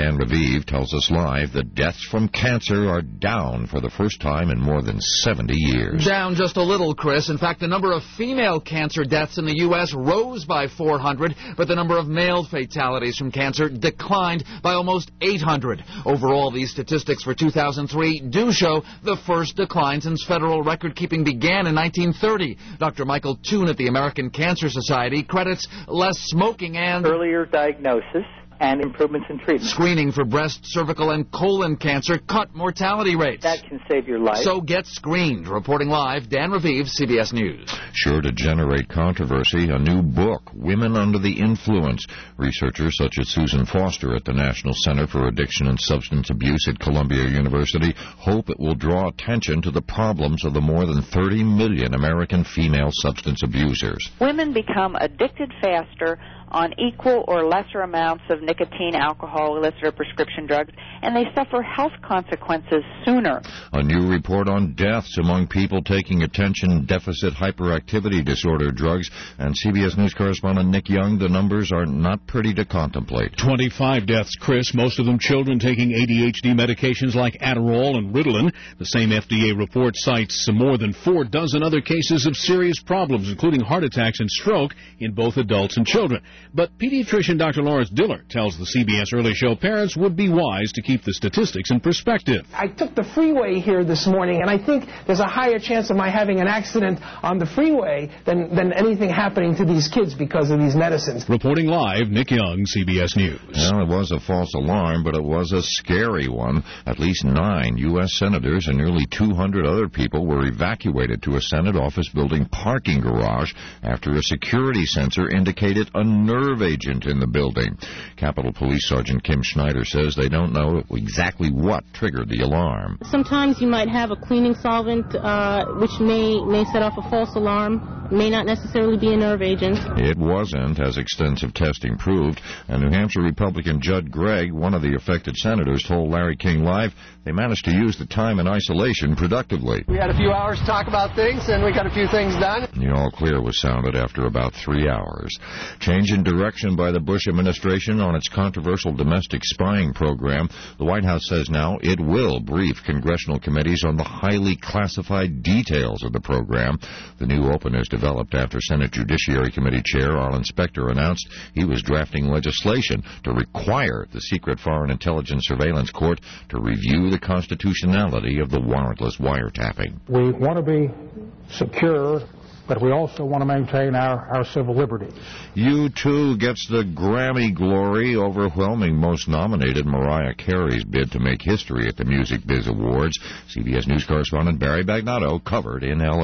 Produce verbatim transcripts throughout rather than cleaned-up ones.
Dan Raviv tells us live that deaths from cancer are down for the first time in more than seventy years. Down just a little, Chris. In fact, the number of female cancer deaths in the U S rose by four hundred, but the number of male fatalities from cancer declined by almost eight hundred. Overall, these statistics for two thousand three do show the first decline since federal record-keeping began in nineteen thirty. Doctor Michael Toon at the American Cancer Society credits less smoking and earlier diagnosis and improvements in treatment. Screening for breast, cervical, and colon cancer cut mortality rates. That can save your life. So get screened. Reporting live, Dan Raviv, C B S News. Sure to generate controversy, a new book, Women Under the Influence. Researchers such as Susan Foster at the National Center for Addiction and Substance Abuse at Columbia University hope it will draw attention to the problems of the more than thirty million American female substance abusers. Women become addicted faster on equal or lesser amounts of nicotine, alcohol, illicit or prescription drugs, and they suffer health consequences sooner. A new report on deaths among people taking attention deficit hyperactivity disorder drugs, and C B S News correspondent Nick Young, the numbers are not pretty to contemplate. twenty-five deaths, Chris, most of them children taking A D H D medications like Adderall and Ritalin. The same F D A report cites some more than four dozen other cases of serious problems, including heart attacks and stroke in both adults and children. But pediatrician Doctor Lawrence Diller tells the C B S Early Show parents would be wise to keep the statistics in perspective. I took the freeway here this morning, and I think there's a higher chance of my having an accident on the freeway than, than anything happening to these kids because of these medicines. Reporting live, Nick Young, C B S News. Well, it was a false alarm, but it was a scary one. At least nine U S senators and nearly two hundred other people were evacuated to a Senate office building parking garage after a security sensor indicated a nerve agent in the building. Capitol Police Sergeant Kim Schneider says they don't know exactly what triggered the alarm. Sometimes you might have a cleaning solvent uh, which may, may set off a false alarm, may not necessarily be a nerve agent. It wasn't, as extensive testing proved, and New Hampshire Republican Judd Gregg, one of the affected senators, told Larry King Live they managed to use the time in isolation productively. We had a few hours to talk about things, and we got a few things done. The all clear was sounded after about three hours. Change in direction by the Bush administration on its controversial domestic spying program. The White House says now it will brief congressional committees on the highly classified details of the program. The new openness developed after Senate Judiciary Committee Chair Arlen Specter announced he was drafting legislation to require the Secret Foreign Intelligence Surveillance Court to review the constitutionality of the warrantless wiretapping. We want to be secure, but we also want to maintain our, our civil liberties. U two gets the Grammy glory, overwhelming most nominated Mariah Carey's bid to make history at the Music Biz Awards. C B S News correspondent Barry Bagnotto covered in L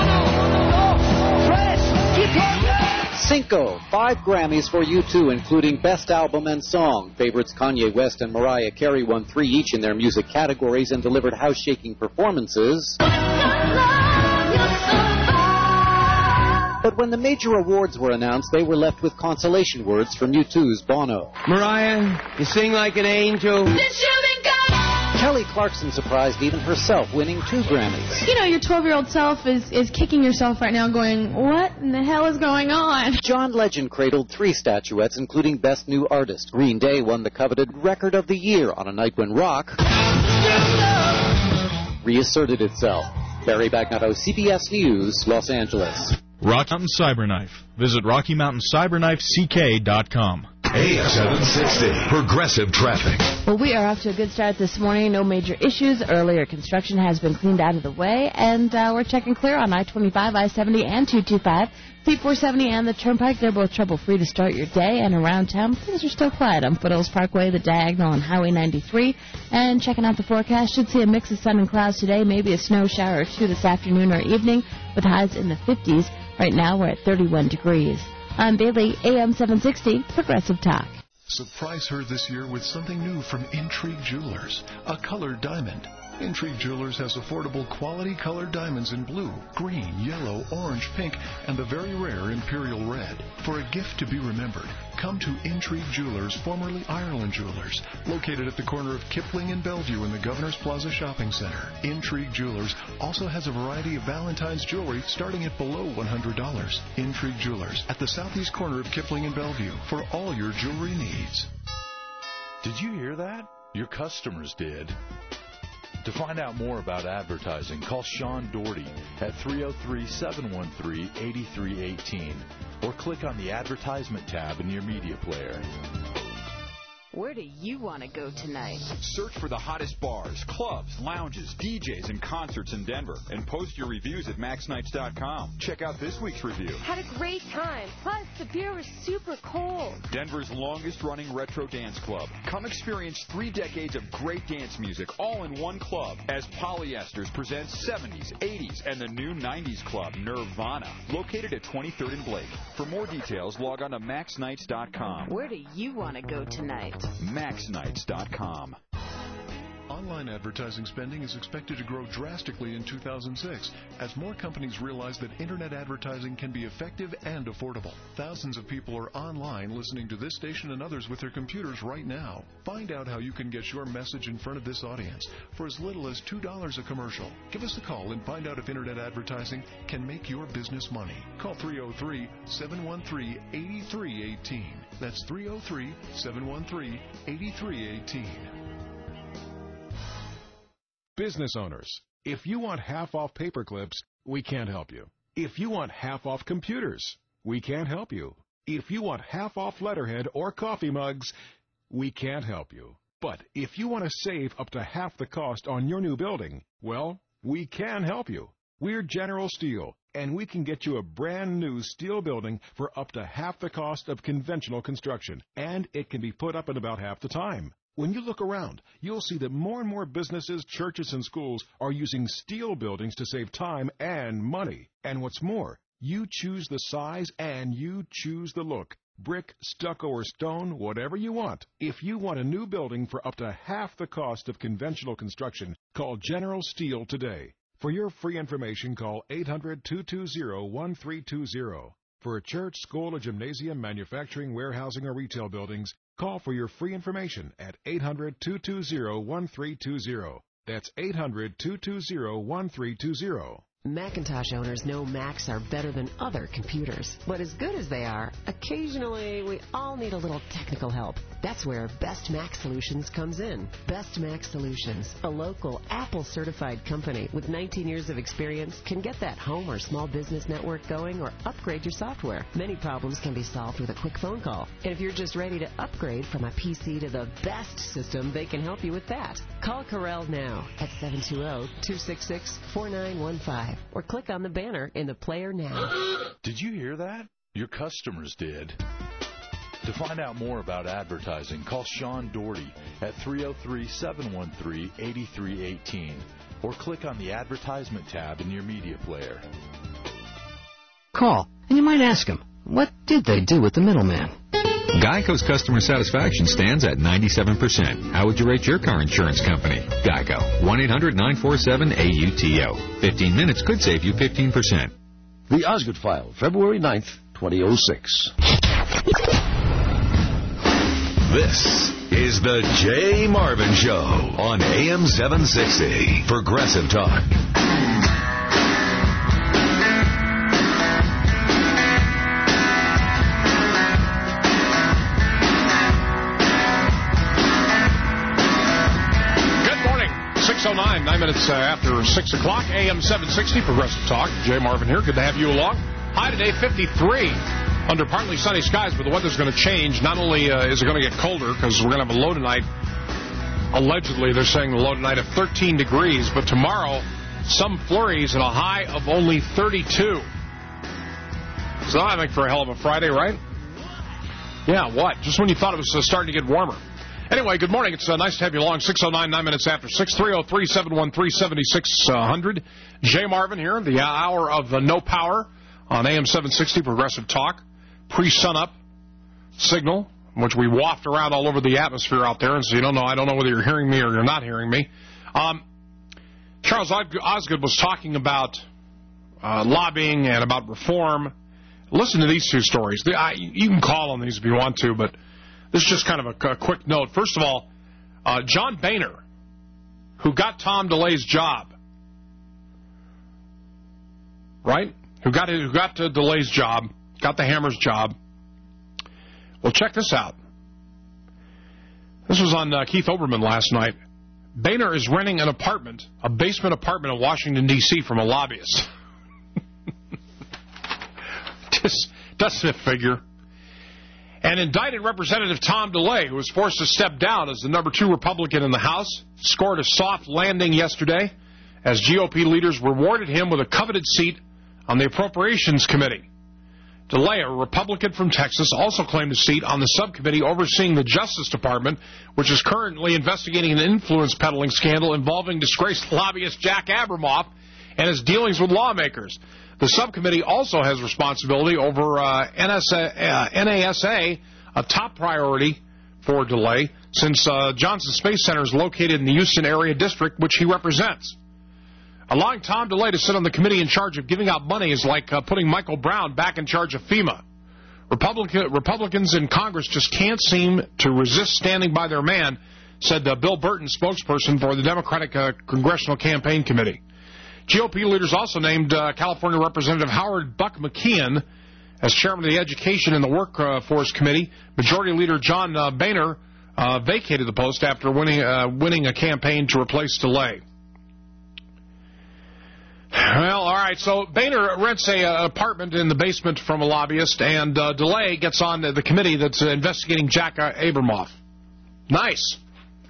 A Cinco, five Grammys for U two, including Best Album and Song. Favorites Kanye West and Mariah Carey won three each in their music categories and delivered house-shaking performances. But when the major awards were announced, they were left with consolation words from U two's Bono. Mariah, you sing like an angel. Kelly Clarkson surprised even herself, winning two Grammys. You know, your twelve-year-old self is, is kicking yourself right now going, what in the hell is going on? John Legend cradled three statuettes, including Best New Artist. Green Day won the coveted Record of the Year on a night when rock reasserted itself. Barry Bagnotto, C B S News, Los Angeles. Rocky Mountain Cyberknife. Visit Rocky Mountain Cyberknife C K dot com. A M seven sixty, Progressive Traffic. Well, we are off to a good start this morning. No major issues. Earlier construction has been cleaned out of the way, and uh, we're checking clear on I twenty-five, I seventy, and two twenty-five. P four seventy and the Turnpike, they're both trouble-free to start your day, and around town, things are still quiet on Foothills Parkway, the Diagonal, and Highway ninety-three. And checking out the forecast, should see a mix of sun and clouds today, maybe a snow shower or two this afternoon or evening, with highs in the fifties. Right now, we're at thirty-one degrees. I'm Bailey, A M seven sixty, Progressive Talk. Surprise her this year with something new from Intrigue Jewelers, a colored diamond. Intrigue Jewelers has affordable quality colored diamonds in blue, green, yellow, orange, pink, and the very rare Imperial Red. For a gift to be remembered, come to Intrigue Jewelers, formerly Ireland Jewelers, located at the corner of Kipling and Bellevue in the Governor's Plaza Shopping Center. Intrigue Jewelers also has a variety of Valentine's jewelry starting at below one hundred dollars. Intrigue Jewelers at the southeast corner of Kipling and Bellevue for all your jewelry needs. Did you hear that? Your customers did. To find out more about advertising, call Sean Doherty at three oh three, seven one three, eight three one eight or click on the advertisement tab in your media player. Where do you want to go tonight? Search for the hottest bars, clubs, lounges, D Js, and concerts in Denver, and post your reviews at max nights dot com. Check out this week's review. Had a great time. Plus, the beer was super cold. Denver's longest-running retro dance club. Come experience three decades of great dance music all in one club as Polyesters presents seventies, eighties, and the new nineties club, Nirvana, located at twenty-third and Blake. For more details, log on to max nights dot com. Where do you want to go tonight? max nights dot com. Online advertising spending is expected to grow drastically in two thousand six as more companies realize that Internet advertising can be effective and affordable. Thousands of people are online listening to this station and others with their computers right now. Find out how you can get your message in front of this audience for as little as two dollars a commercial. Give us a call and find out if Internet advertising can make your business money. Call three oh three, seven one three, eight three one eight. That's three oh three, seven one three, eight three one eight. Business owners, if you want half off paper clips, we can't help you. If you want half off computers, we can't help you. If you want half off letterhead or coffee mugs, we can't help you. But if you want to save up to half the cost on your new building, well, we can help you. We're General Steel, and we can get you a brand new steel building for up to half the cost of conventional construction, and it can be put up in about half the time. When you look around, you'll see that more and more businesses, churches, and schools are using steel buildings to save time and money. And what's more, you choose the size and you choose the look. Brick, stucco, or stone, whatever you want. If you want a new building for up to half the cost of conventional construction, call General Steel today. For your free information, call eight hundred, two two zero, one three two zero. For a church, school, a gymnasium, manufacturing, warehousing, or retail buildings, call for your free information at eight hundred, two two zero, one three two zero. That's eight hundred, two two zero, one three two zero. Macintosh owners know Macs are better than other computers. But as good as they are, occasionally we all need a little technical help. That's where Best Mac Solutions comes in. Best Mac Solutions, a local Apple-certified company with nineteen years of experience, can get that home or small business network going or upgrade your software. Many problems can be solved with a quick phone call. And if you're just ready to upgrade from a P C to the best system, they can help you with that. Call Corel now at seven two zero, two six six, four nine one five or click on the banner in the player now. Did you hear that? Your customers did. To find out more about advertising, call Sean Doherty at three oh three, seven one three, eight three one eight or click on the advertisement tab in your media player. Call, and you might ask them, what did they do with the middleman? Geico's customer satisfaction stands at ninety-seven percent. How would you rate your car insurance company? Geico. one eight hundred, nine four seven, A U T O. fifteen minutes could save you fifteen percent. The Osgood File, February ninth, twenty oh six. This is the Jay Marvin Show on A M seven sixty. Progressive Talk. six oh nine, nine minutes uh, after six o'clock, A M seven sixty, Progressive Talk. Jay Marvin here. Good to have you along. High today, fifty-three. Under partly sunny skies, but the weather's going to change. Not only uh, is it going to get colder, because we're going to have a low tonight. Allegedly, they're saying the low tonight of thirteen degrees, but tomorrow, some flurries and a high of only thirty-two. So I think for a hell of a Friday, right? Yeah, what? Just when you thought it was uh, starting to get warmer. Anyway, good morning. It's uh, nice to have you along. six oh nine, nine minutes after six, three oh three, seven one three, seven six zero zero. Jay Marvin here, the hour of uh, No Power on A M seven sixty Progressive Talk. Pre-sunup signal, which we waft around all over the atmosphere out there, and so you don't know, I don't know whether you're hearing me or you're not hearing me. Um, Charles Osgood was talking about uh, lobbying and about reform. Listen to these two stories. The, I, you can call on these if you want to, but this is just kind of a, a quick note. First of all, uh, John Boehner, who got Tom DeLay's job, right? Who got who got to DeLay's job, got the Hammer's job. Well, check this out. This was on uh, Keith Olbermann last night. Boehner is renting an apartment, a basement apartment in Washington, D C from a lobbyist. Just doesn't it figure? And indicted Representative Tom DeLay, who was forced to step down as the number two Republican in the House, scored a soft landing yesterday as G O P leaders rewarded him with a coveted seat on the Appropriations Committee. DeLay, a Republican from Texas, also claimed a seat on the subcommittee overseeing the Justice Department, which is currently investigating an influence peddling scandal involving disgraced lobbyist Jack Abramoff and his dealings with lawmakers. The subcommittee also has responsibility over uh, N S A, uh, N A S A, a top priority for DeLay, since uh, Johnson Space Center is located in the Houston area district, which he represents. Allowing Tom DeLay to sit on the committee in charge of giving out money is like uh, putting Michael Brown back in charge of FEMA. Republican, Republicans in Congress just can't seem to resist standing by their man, said uh, Bill Burton, spokesperson for the Democratic uh, Congressional Campaign Committee. G O P leaders also named uh, California Representative Howard Buck McKeon as chairman of the Education and the Workforce Committee. Majority Leader John uh, Boehner uh, vacated the post after winning, uh, winning a campaign to replace DeLay. Well, all right, so Boehner rents an uh, apartment in the basement from a lobbyist, and uh, DeLay gets on the committee that's uh, investigating Jack uh, Abramoff. Nice.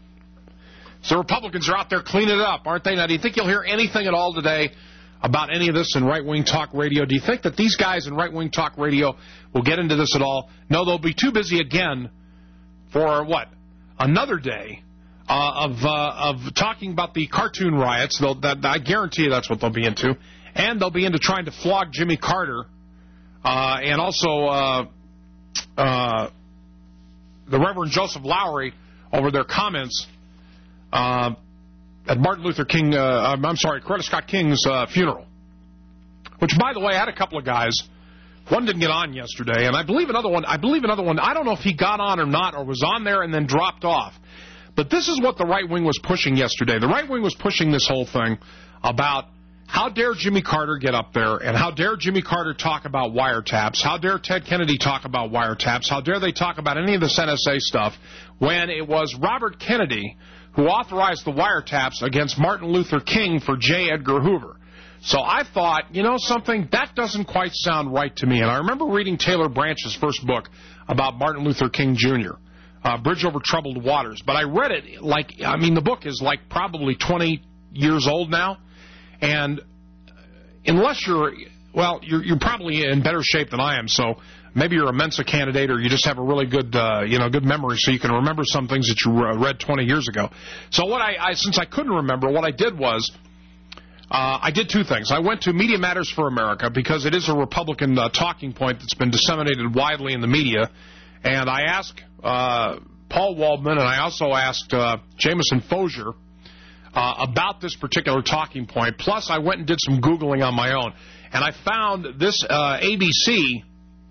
So Republicans are out there cleaning it up, aren't they? Now, do you think you'll hear anything at all today about any of this in right-wing talk radio? Do you think that these guys in right-wing talk radio will get into this at all? No, they'll be too busy again for, what, another day Uh, of uh, of talking about the cartoon riots. They'll, that, I guarantee you that's what they'll be into. And they'll be into trying to flog Jimmy Carter uh, and also uh, uh, the Reverend Joseph Lowry over their comments uh, at Martin Luther King, uh, I'm sorry, Coretta Scott King's uh, funeral. Which, by the way, I had a couple of guys. One didn't get on yesterday, and I believe another one, I believe another one, I don't know if he got on or not, or was on there and then dropped off. But this is what the right wing was pushing yesterday. The right wing was pushing this whole thing about how dare Jimmy Carter get up there, and how dare Jimmy Carter talk about wiretaps, how dare Ted Kennedy talk about wiretaps, how dare they talk about any of this N S A stuff, when it was Robert Kennedy who authorized the wiretaps against Martin Luther King for J. Edgar Hoover. So I thought, you know something, that doesn't quite sound right to me. And I remember reading Taylor Branch's first book about Martin Luther King Junior, Uh, Bridge Over Troubled Waters. But I read it like, I mean, the book is like probably twenty years old now. And unless you're, well, you're, you're probably in better shape than I am. So maybe you're a Mensa candidate, or you just have a really good, uh, you know, good memory so you can remember some things that you read twenty years ago. So what I, I since I couldn't remember, what I did was, uh, I did two things. I went to Media Matters for America, because it is a Republican uh, talking point that's been disseminated widely in the media. And I asked uh, Paul Waldman, and I also asked uh, Jameson Fozier uh, about this particular talking point. Plus, I went and did some Googling on my own. And I found this uh, A B C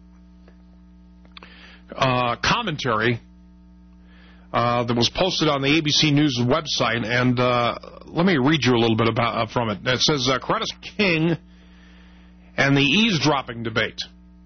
uh, commentary uh, that was posted on the A B C News website. And uh, let me read you a little bit about uh, from it. It says, uh, Coretta King and the eavesdropping debate.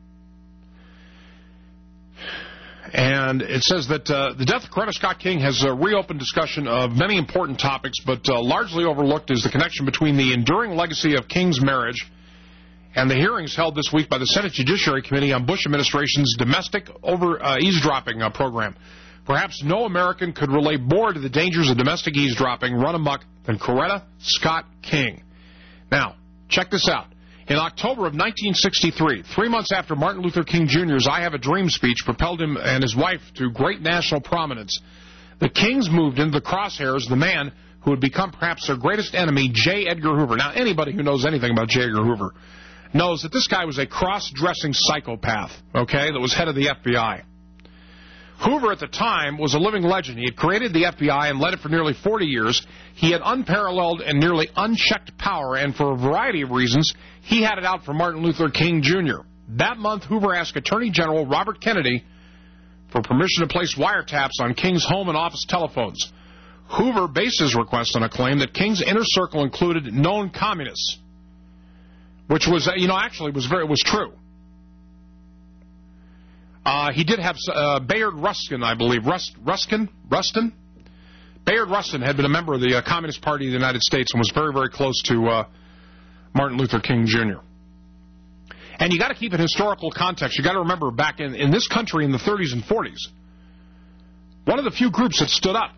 And it says that uh, the death of Coretta Scott King has uh, reopened discussion of many important topics, but uh, largely overlooked is the connection between the enduring legacy of King's marriage and the hearings held this week by the Senate Judiciary Committee on Bush administration's domestic over uh, eavesdropping uh, program. Perhaps no American could relate more to the dangers of domestic eavesdropping run amok than Coretta Scott King. Now, check this out. In October of nineteen sixty-three, three months after Martin Luther King Junior's I Have a Dream speech propelled him and his wife to great national prominence, the Kings moved into the crosshairs the man who would become perhaps their greatest enemy, J. Edgar Hoover. Now, anybody who knows anything about J. Edgar Hoover knows that this guy was a cross-dressing psychopath, okay, that was head of the F B I. Hoover, at the time, was a living legend. He had created the F B I and led it for nearly forty years. He had unparalleled and nearly unchecked power, and for a variety of reasons, he had it out for Martin Luther King Junior That month, Hoover asked Attorney General Robert Kennedy for permission to place wiretaps on King's home and office telephones. Hoover based his request on a claim that King's inner circle included known communists, which was, you know, actually was very was true. Uh, he did have uh, Bayard Rustin, I believe. Rust, Ruskin? Rustin? Bayard Rustin had been a member of the uh, Communist Party of the United States and was very, very close to uh, Martin Luther King, Junior And you got to keep it in historical context. You got to remember back in, in this country in the thirties and forties, one of the few groups that stood up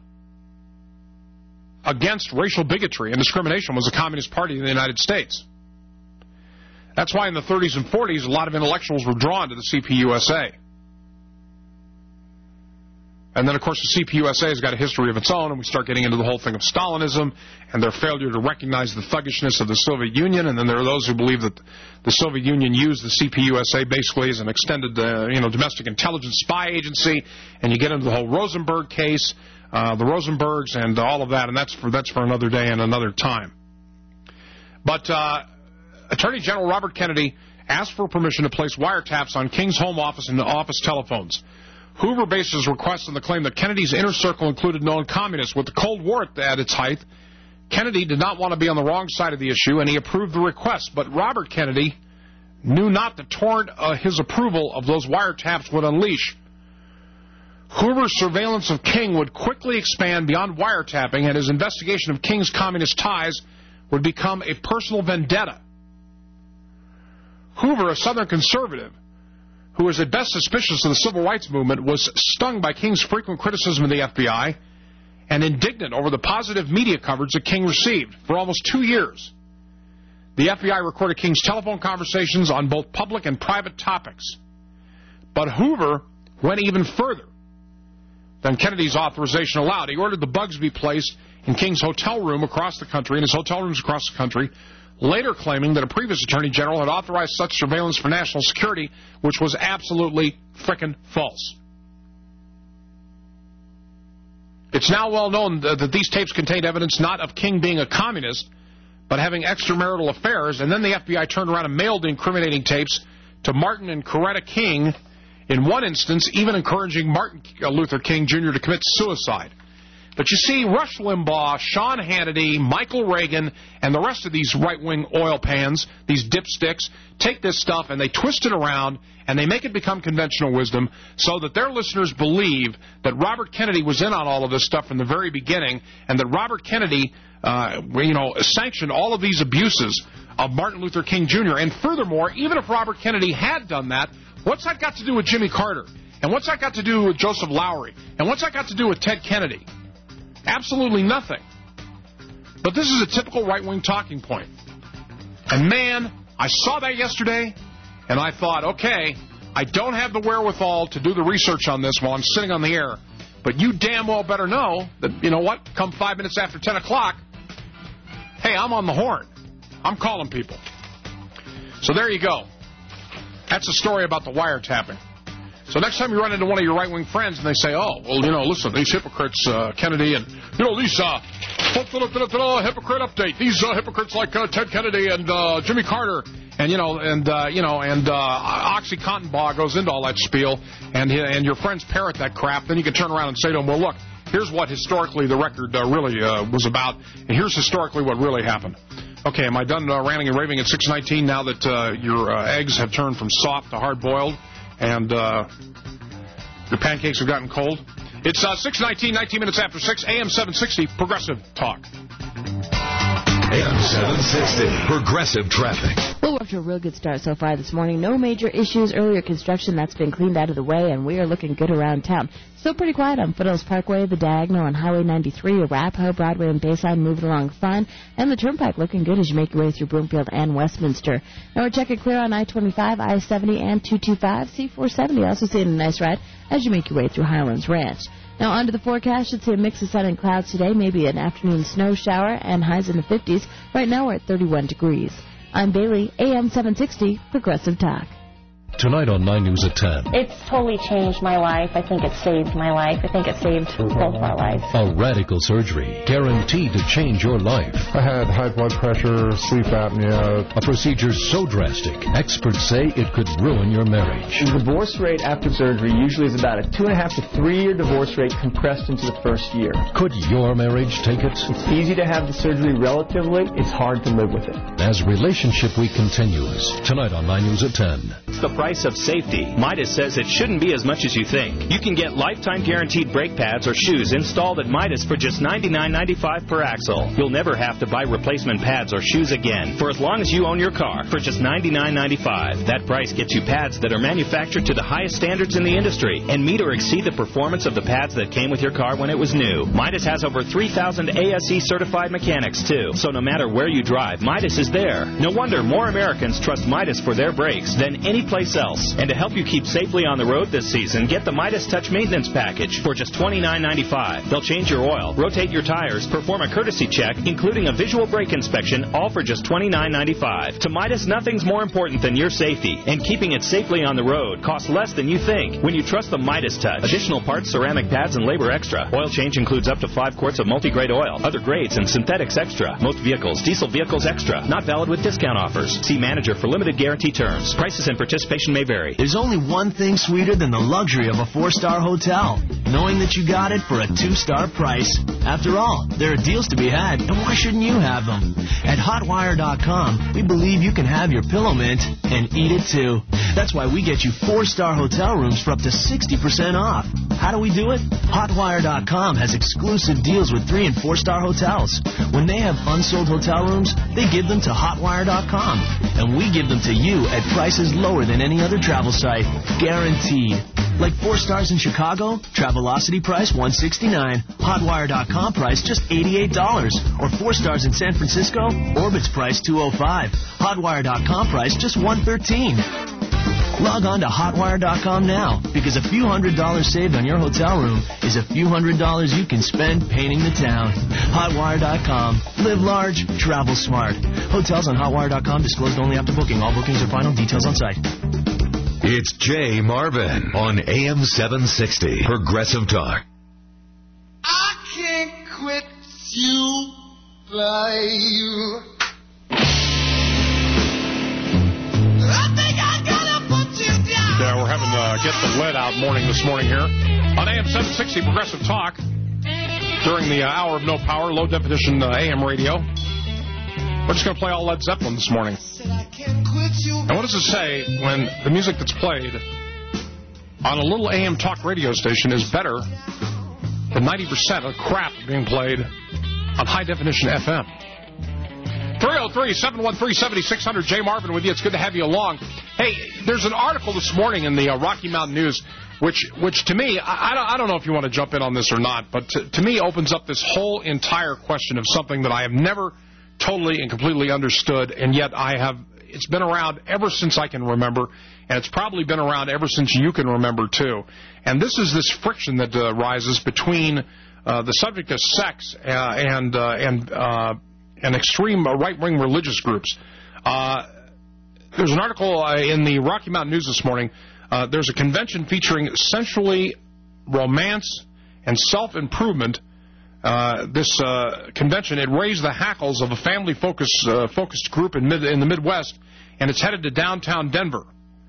against racial bigotry and discrimination was the Communist Party of the United States. That's why in the thirties and forties, a lot of intellectuals were drawn to the C P U S A. And then, of course, the C P U S A has got a history of its own, and we start getting into the whole thing of Stalinism and their failure to recognize the thuggishness of the Soviet Union. And then there are those who believe that the Soviet Union used the C P U S A basically as an extended, uh, you know, domestic intelligence spy agency. And you get into the whole Rosenberg case, uh, the Rosenbergs, and all of that. And that's for that's for another day and another time. But uh, Attorney General Robert Kennedy asked for permission to place wiretaps on King's home office and office telephones. Hoover based his request on the claim that Kennedy's inner circle included known communists. With the Cold War at its height, Kennedy did not want to be on the wrong side of the issue, and he approved the request. But Robert Kennedy knew not the torrent uh, his approval of those wiretaps would unleash. Hoover's surveillance of King would quickly expand beyond wiretapping, and his investigation of King's communist ties would become a personal vendetta. Hoover, a Southern conservative, who was at best suspicious of the civil rights movement, was stung by King's frequent criticism of the F B I and indignant over the positive media coverage that King received. For almost two years, the F B I recorded King's telephone conversations on both public and private topics. But Hoover went even further than Kennedy's authorization allowed. He ordered the bugs be placed in King's hotel room across the country, in his hotel rooms across the country, later claiming that a previous attorney general had authorized such surveillance for national security, which was absolutely frickin' false. It's now well known that, that these tapes contained evidence not of King being a communist, but having extramarital affairs, and then the F B I turned around and mailed the incriminating tapes to Martin and Coretta King, in one instance even encouraging Martin Luther King, Junior to commit suicide. But you see, Rush Limbaugh, Sean Hannity, Michael Reagan, and the rest of these right-wing oil pans, these dipsticks, take this stuff and they twist it around and they make it become conventional wisdom so that their listeners believe that Robert Kennedy was in on all of this stuff from the very beginning and that Robert Kennedy, uh, you know, sanctioned all of these abuses of Martin Luther King, Junior And furthermore, even if Robert Kennedy had done that, what's that got to do with Jimmy Carter? And what's that got to do with Joseph Lowery? And what's that got to do with Ted Kennedy? Absolutely nothing. But this is a typical right-wing talking point. And, man, I saw that yesterday, and I thought, okay, I don't have the wherewithal to do the research on this while I'm sitting on the air, but you damn well better know that, you know what, come five minutes after ten o'clock, hey, I'm on the horn. I'm calling people. So there you go. That's a story about the wiretapping. So next time you run into one of your right-wing friends and they say, oh, well, you know, listen, these hypocrites, uh, Kennedy, and, you know, these, uh, hypocrite update, these uh, hypocrites like uh, Ted Kennedy and uh, Jimmy Carter, and, you know, and, uh, you know, and uh, OxyContin Baugh goes into all that spiel, and, and your friends parrot that crap, then you can turn around and say to them, well, look, here's what historically the record uh, really uh, was about, and here's historically what really happened. Okay, am I done uh, ranting and raving at six nineteen now that uh, your uh, eggs have turned from soft to hard-boiled? And uh, the pancakes have gotten cold. It's uh, six nineteen, nineteen minutes after six, A M seven sixty, Progressive Talk. A M seven sixty, Progressive Traffic. Well, we're off to a real good start so far this morning. No major issues. Earlier construction, that's been cleaned out of the way, and we are looking good around town. Still pretty quiet on Foothills Parkway, the Diagonal, on Highway ninety-three, Arapahoe, Broadway, and Bayside moving along fine, and the Turnpike looking good as you make your way through Broomfield and Westminster. Now we're checking clear on I twenty-five, I seventy, and two twenty-five, C four seventy. Also seeing a nice ride as you make your way through Highlands Ranch. Now, on to the forecast. Should see a mix of sun and clouds today, maybe an afternoon snow shower, and highs in the fifties. Right now, we're at thirty-one degrees. I'm Bailey, A M seven sixty, Progressive Talk. Tonight on nine News at ten. It's totally changed my life. I think it saved my life. I think it saved both of our lives. A radical surgery guaranteed to change your life. I had high blood pressure, sleep apnea. A procedure so drastic, experts say it could ruin your marriage. The divorce rate after surgery usually is about a two and a half to three year divorce rate compressed into the first year. Could your marriage take it? It's easy to have the surgery relatively. It's hard to live with it. As Relationship Week continues, tonight on nine News at ten. The price of safety. Midas says it shouldn't be as much as you think. You can get lifetime guaranteed brake pads or shoes installed at Midas for just ninety-nine ninety-five per axle. You'll never have to buy replacement pads or shoes again for as long as you own your car for just ninety-nine ninety-five. That price gets you pads that are manufactured to the highest standards in the industry and meet or exceed the performance of the pads that came with your car when it was new. Midas has over three thousand A S E certified mechanics too, so no matter where you drive, Midas is there. No wonder more Americans trust Midas for their brakes than any place else. And to help you keep safely on the road this season, get the Midas Touch Maintenance Package for just twenty-nine ninety-five. They'll change your oil, rotate your tires, perform a courtesy check, including a visual brake inspection, all for just twenty-nine ninety-five. To Midas, nothing's more important than your safety, and keeping it safely on the road costs less than you think when you trust the Midas Touch. Additional parts, ceramic pads, and labor extra. Oil change includes up to five quarts of multi-grade oil, other grades, and synthetics extra. Most vehicles, diesel vehicles extra. Not valid with discount offers. See manager for limited guarantee terms. Prices and participation may vary. There's only one thing sweeter than the luxury of a four-star hotel, knowing that you got it for a two-star price. After all, there are deals to be had, and why shouldn't you have them? At Hotwire dot com, we believe you can have your pillow mint and eat it too. That's why we get you four-star hotel rooms for up to sixty percent off. How do we do it? Hotwire dot com has exclusive deals with three- and four-star hotels. When they have unsold hotel rooms, they give them to Hotwire dot com, and we give them to you at prices lower than any other travel site. Guaranteed. Like four stars in Chicago, Travelocity price one hundred sixty-nine dollars, Hotwire dot com price just eighty-eight dollars. Or four stars in San Francisco, Orbit's price two hundred five dollars, Hotwire dot com price just one hundred thirteen dollars. Log on to Hotwire dot com now, because a few hundred dollars saved on your hotel room is a few hundred dollars you can spend painting the town. Hotwire dot com. Live large, travel smart. Hotels on Hotwire dot com disclosed only after booking. All bookings are final. Details on site. It's Jay Marvin on A M seven sixty, Progressive Talk. I can't quit you, babe. I think I gotta put you down. Yeah, we're having uh, Get the Lead Out morning this morning here on A M seven sixty Progressive Talk during the uh, hour of no power, low definition uh, A M radio. We're just going to play all Led Zeppelin this morning. And what does it say when the music that's played on a little A M talk radio station is better than ninety percent of crap being played on high definition F M? three oh three, seven one three, seven six zero zero, Jay Marvin with you. It's good to have you along. Hey, there's an article this morning in the uh, Rocky Mountain News, which, which to me, I, I, don't, I don't know if you want to jump in on this or not, but to, to me opens up this whole entire question of something that I have never totally and completely understood, and yet I have, it's been around ever since I can remember, and it's probably been around ever since you can remember, too. And this is this friction that uh, rises between uh, the subject of sex uh, and, uh, and, uh, and extreme uh, right-wing religious groups. Uh, there's an article uh, in the Rocky Mountain News this morning. Uh, there's a convention featuring sensually romance and self-improvement. Uh, this uh, convention, it raised the hackles of a family-focused uh, focused group in, mid, in the Midwest, and it's headed to downtown Denver.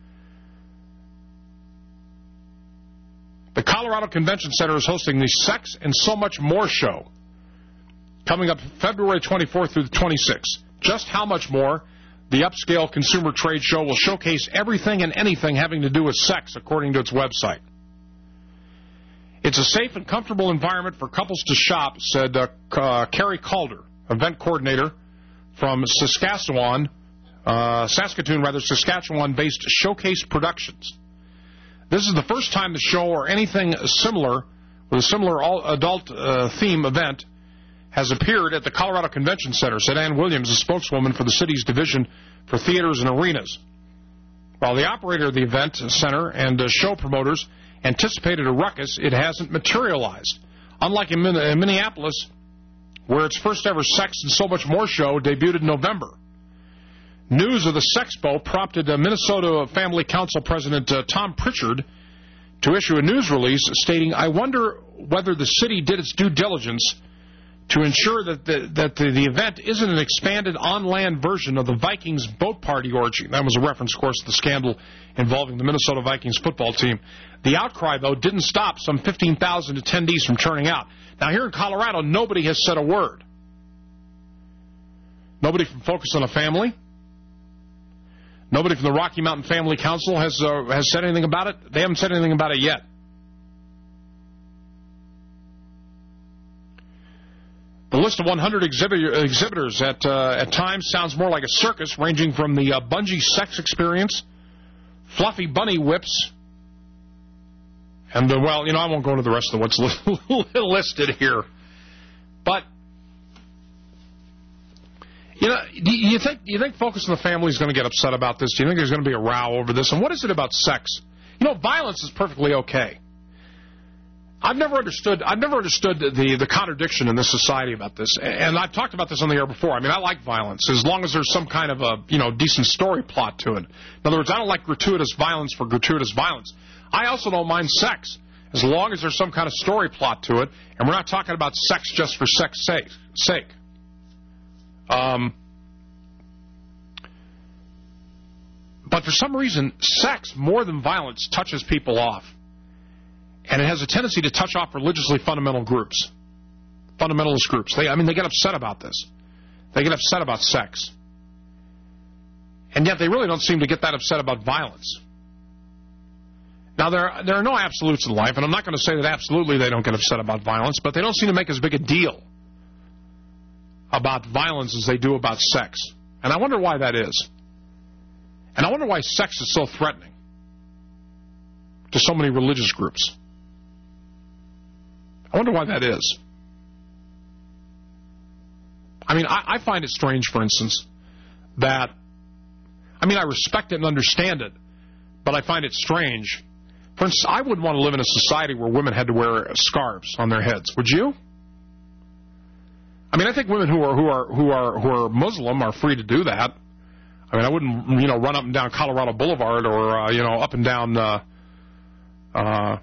The Colorado Convention Center is hosting the Sex and So Much More show, coming up February twenty-fourth through the twenty-sixth. Just how much more? The upscale consumer trade show will showcase everything and anything having to do with sex, according to its website. It's a safe and comfortable environment for couples to shop, said uh, uh, Carrie Calder, event coordinator from Saskatchewan, uh, Saskatoon, rather, Saskatchewan-based Showcase Productions. This is the first time the show or anything similar, with a similar all adult uh, theme event, has appeared at the Colorado Convention Center, said Ann Williams, a spokeswoman for the city's division for theaters and arenas. While the operator of the event center and uh, show promoters anticipated a ruckus, it hasn't materialized. Unlike in, Min- in Minneapolis, where its first ever Sex and So Much More show debuted in November. News of the Sexpo prompted uh, Minnesota Family Council President uh, Tom Pritchard to issue a news release stating, "I wonder whether the city did its due diligence to ensure that the, that the, the event isn't an expanded on-land version of the Vikings boat party orgy." That was a reference, of course, to the scandal involving the Minnesota Vikings football team. The outcry, though, didn't stop some fifteen thousand attendees from turning out. Now, here in Colorado, nobody has said a word. Nobody from Focus on a Family. Nobody from the Rocky Mountain Family Council has uh, has said anything about it. They haven't said anything about it yet. The list of one hundred exhibit- exhibitors at uh, at times sounds more like a circus, ranging from the uh, bungee sex experience, fluffy bunny whips, and uh, well, you know, I won't go into the rest of what's li- listed here. But you know, do you think do you think Focus on the Family is going to get upset about this? Do you think there's going to be a row over this? And what is it about sex? You know, violence is perfectly okay. I've never understood. I've never understood the the contradiction in this society about this, and I've talked about this on the air before. I mean, I like violence as long as there's some kind of a you know decent story plot to it. In other words, I don't like gratuitous violence for gratuitous violence. I also don't mind sex as long as there's some kind of story plot to it, and we're not talking about sex just for sex sake. sake. Um, but for some reason, sex more than violence touches people off. And it has a tendency to touch off religiously fundamental groups, fundamentalist groups. They, I mean, they get upset about this. They get upset about sex. And yet they really don't seem to get that upset about violence. Now, there, there are no absolutes in life, and I'm not going to say that absolutely they don't get upset about violence, but they don't seem to make as big a deal about violence as they do about sex. And I wonder why that is. And I wonder why sex is so threatening to so many religious groups. I wonder why that is. I mean, I, I find it strange, for instance, that, I mean, I respect it and understand it, but I find it strange. For instance, I wouldn't want to live in a society where women had to wear scarves on their heads. Would you? I mean, I think women who are who are who are who are Muslim are free to do that. I mean, I wouldn't, you know, run up and down Colorado Boulevard or uh, you know, up and down. Uh, uh,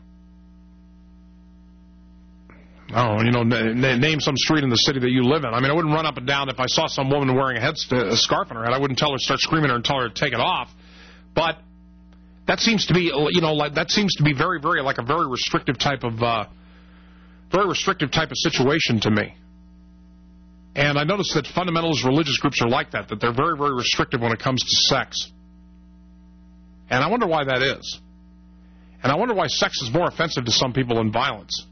Oh, you know, n- name some street in the city that you live in. I mean, I wouldn't run up and down if I saw some woman wearing a head st- a scarf on her head. I wouldn't tell her, start screaming at her and tell her to take it off. But that seems to be, you know, like that seems to be very, very like a very restrictive type of, uh, very restrictive type of situation to me. And I notice that fundamentalist religious groups are like that, that they're very, very restrictive when it comes to sex. And I wonder why that is. And I wonder why sex is more offensive to some people than violence.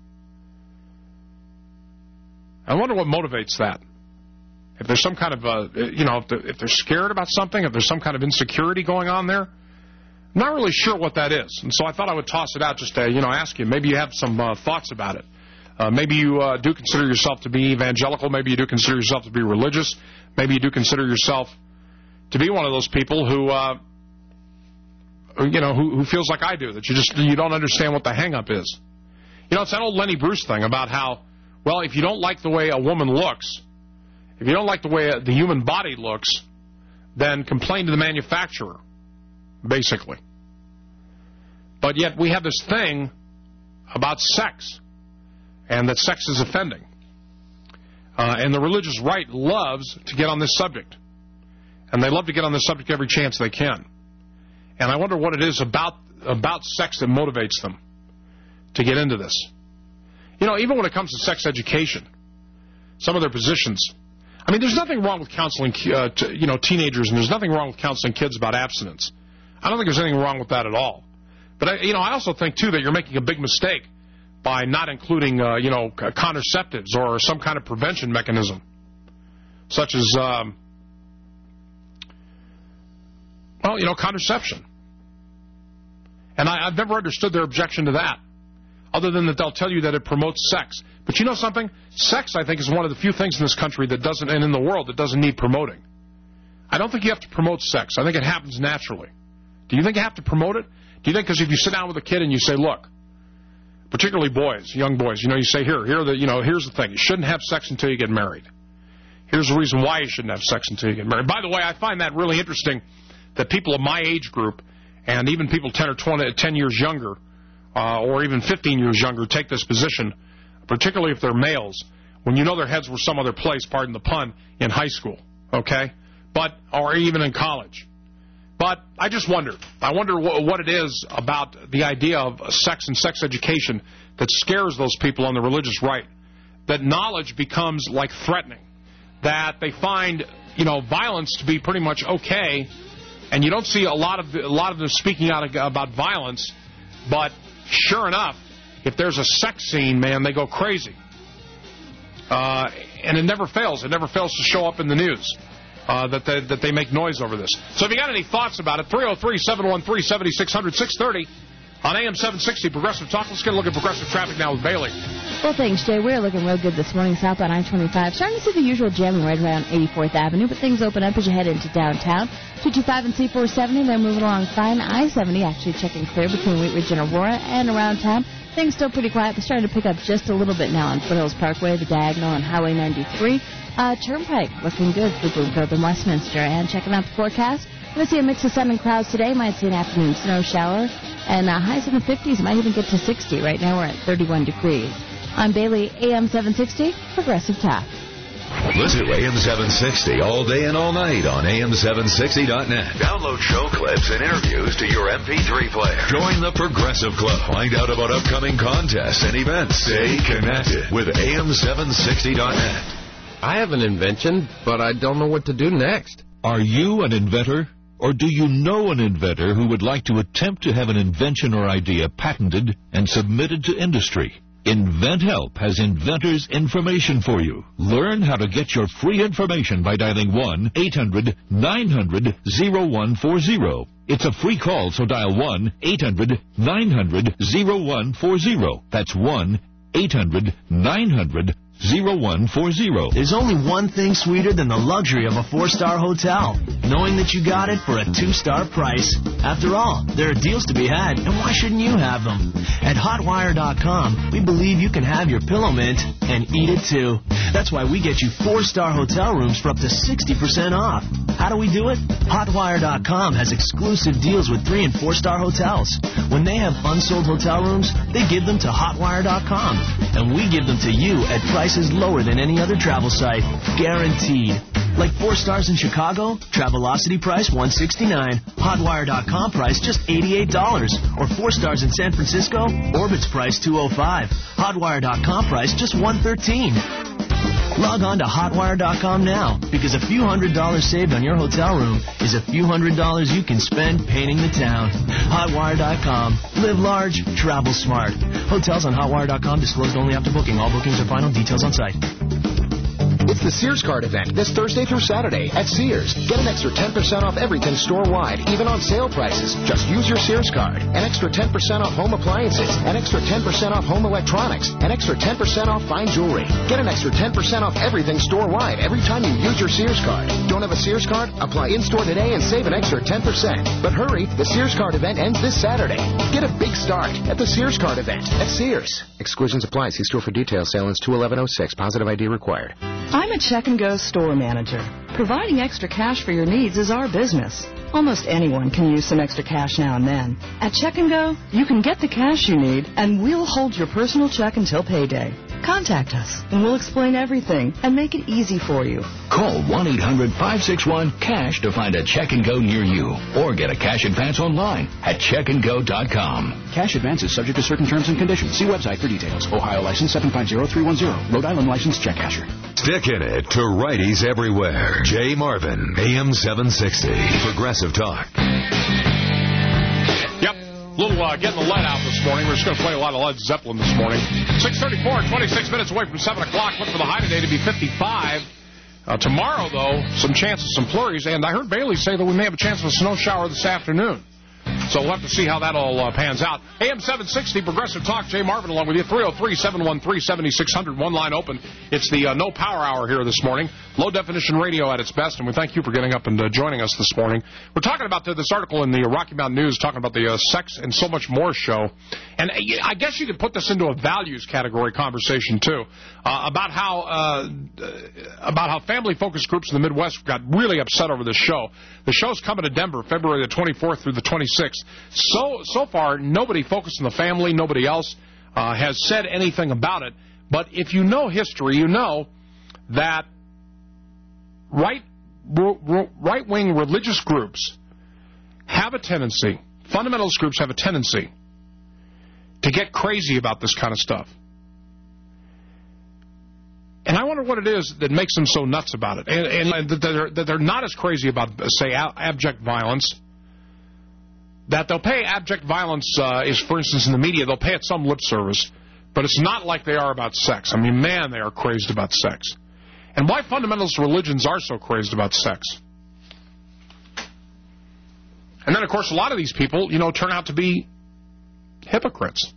I wonder what motivates that. If there's some kind of, uh, you know, if they're, if they're scared about something, if there's some kind of insecurity going on there, I'm not really sure what that is. And so I thought I would toss it out just to, you know, ask you. Maybe you have some uh, thoughts about it. Uh, maybe you uh, do consider yourself to be evangelical. Maybe you do consider yourself to be religious. Maybe you do consider yourself to be one of those people who, uh, you know, who, who feels like I do, that you just you don't understand what the hang-up is. You know, it's that old Lenny Bruce thing about how, well, if you don't like the way a woman looks, if you don't like the way the human body looks, then complain to the manufacturer, basically. But yet we have this thing about sex, and that sex is offending. Uh, and the religious right loves to get on this subject. And they love to get on this subject every chance they can. And I wonder what it is about about sex that motivates them to get into this. You know, even when it comes to sex education, some of their positions, I mean, there's nothing wrong with counseling, uh, t- you know, teenagers, and there's nothing wrong with counseling kids about abstinence. I don't think there's anything wrong with that at all. But, I, you know, I also think, too, that you're making a big mistake by not including, uh, you know, contraceptives or some kind of prevention mechanism, such as, um, well, you know, contraception. And I, I've never understood their objection to that, other than that they'll tell you that it promotes sex. But you know something? Sex, I think, is one of the few things in this country that doesn't, and in the world, that doesn't need promoting. I don't think you have to promote sex. I think it happens naturally. Do you think you have to promote it? Do you think because if you sit down with a kid and you say, look, particularly boys, young boys, you know, you say, here, here, the, you know, here's the thing. You shouldn't have sex until you get married. Here's the reason why you shouldn't have sex until you get married. By the way, I find that really interesting that people of my age group and even people ten or twenty, ten years younger, uh, or even fifteen years younger, take this position, particularly if they're males, when you know their heads were some other place, pardon the pun, in high school, okay? But, or even in college. But I just wonder. I wonder wh- what it is about the idea of sex and sex education that scares those people on the religious right, that knowledge becomes like threatening, that they find, you know, violence to be pretty much okay and you don't see a lot of a lot of them speaking out about violence. But sure enough, if there's a sex scene, man, they go crazy. Uh, and it never fails. It never fails to show up in the news uh, that they that they make noise over this. So if you got any thoughts about it, three oh three, seven one three, seven six zero zero, six thirty on A M seven sixty Progressive Talk. Let's get a look at progressive traffic now with Bailey. Well, thanks, Jay. We're looking real good this morning southbound I twenty-five. Starting to see the usual jamming right around eighty-fourth Avenue, but things open up as you head into downtown. two twenty-five and C four seventy, they're moving along fine. I seventy actually checking clear between Wheat Ridge and Aurora and around town. Things still pretty quiet, but starting to pick up just a little bit now on Foothills Parkway, the Diagonal, and Highway ninety-three. Uh, Turnpike looking good through Bloomfield and Westminster. And checking out the forecast, we're going to see a mix of sun and clouds today. Might see an afternoon snow shower. And uh, highs in the fifties, might even get to sixty. Right now we're at thirty-one degrees. I'm Bailey, A M seven sixty, Progressive Talk. Listen to A M seven sixty all day and all night on A M seven sixty dot net. Download show clips and interviews to your M P three player. Join the Progressive Club. Find out about upcoming contests and events. Stay connected with A M seven sixty dot net. I have an invention, but I don't know what to do next. Are you an inventor? Or do you know an inventor who would like to attempt to have an invention or idea patented and submitted to industry? InventHelp has inventors' information for you. Learn how to get your free information by dialing one eight hundred nine hundred oh one forty. It's a free call, so dial one eight hundred nine hundred oh one forty. That's one eight hundred nine hundred oh one forty. There's only one thing sweeter than the luxury of a four-star hotel, knowing that you got it for a two-star price. After all, there are deals to be had, and why shouldn't you have them? At Hotwire dot com, we believe you can have your pillow mint and eat it too. That's why we get you four-star hotel rooms for up to sixty percent off. How do we do it? Hotwire dot com has exclusive deals with three- and four-star hotels. When they have unsold hotel rooms, they give them to Hotwire dot com, and we give them to you at prices lower than any other travel site, guaranteed. Like four stars in Chicago, Travelocity price one hundred sixty-nine dollars, Hotwire dot com price just eighty-eight dollars, or four stars in San Francisco, Orbit's price two hundred five dollars, Hotwire dot com price just one hundred thirteen dollars. Log on to Hotwire dot com now, because a few hundred dollars saved on your hotel room is a few hundred dollars you can spend painting the town. Hotwire dot com. Live large, travel smart. Hotels on Hotwire dot com disclosed only after booking. All bookings are final. Details on site. It's the Sears Card event this Thursday through Saturday at Sears. Get an extra ten percent off everything store-wide, even on sale prices. Just use your Sears Card. An extra ten percent off home appliances. An extra ten percent off home electronics. An extra ten percent off fine jewelry. Get an extra ten percent off everything store-wide every time you use your Sears Card. Don't have a Sears Card? Apply in-store today and save an extra ten percent. But hurry, the Sears Card event ends this Saturday. Get a big start at the Sears Card event at Sears. Exclusions apply. See store for details. Sale ends two eleven oh six. Positive I D required. I'm a Check and Go store manager. Providing extra cash for your needs is our business. Almost anyone can use some extra cash now and then. At Check and Go, you can get the cash you need, and we'll hold your personal check until payday. Contact us, and we'll explain everything and make it easy for you. Call one eight hundred five six one cash to find a Check and Go near you, or get a cash advance online at check and go dot com. Cash advance is subject to certain terms and conditions. See website for details. Ohio license seven five zero three one zero. Rhode Island license check casher. Stick in it to righties everywhere. Jay Marvin, A M seven sixty, Progressive Talk. Yep, a little uh, getting the lead out this morning. We're just going to play a lot of Led Zeppelin this morning. six thirty-four, twenty-six minutes away from seven o'clock. Look for the high today to be fifty-five. Uh, tomorrow, though, some chances, some flurries. And I heard Bailey say that we may have a chance of a snow shower this afternoon. So we'll have to see how that all uh, pans out. A M seven sixty, Progressive Talk. Jay Marvin along with you. three oh three, seven one three, seven six zero zero. One line open. It's the uh, no power hour here this morning. Low definition radio at its best. And we thank you for getting up and uh, joining us this morning. We're talking about the, this article in the Rocky Mountain News talking about the uh, Sex and So Much More show. And I guess you could put this into a values category conversation, too, uh, about how uh, about how family-focused groups in the Midwest got really upset over this show. The show's coming to Denver February the twenty-fourth through the twenty-sixth. So so far, nobody focused on the family. Nobody else uh, has said anything about it. But if you know history, you know that right right-wing religious groups have a tendency, fundamentalist groups have a tendency to get crazy about this kind of stuff. And I wonder what it is that makes them so nuts about it. And, and that, they're, that they're not as crazy about, say, abject violence that they'll pay abject violence uh, is, for instance, in the media, they'll pay it some lip service, but it's not like they are about sex. I mean, man, they are crazed about sex. And why fundamentalist religions are so crazed about sex. And then, of course, a lot of these people, you know, turn out to be hypocrites.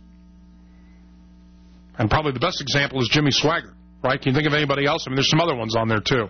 And probably the best example is Jimmy Swaggart, right? Can you think of anybody else? I mean, there's some other ones on there, too.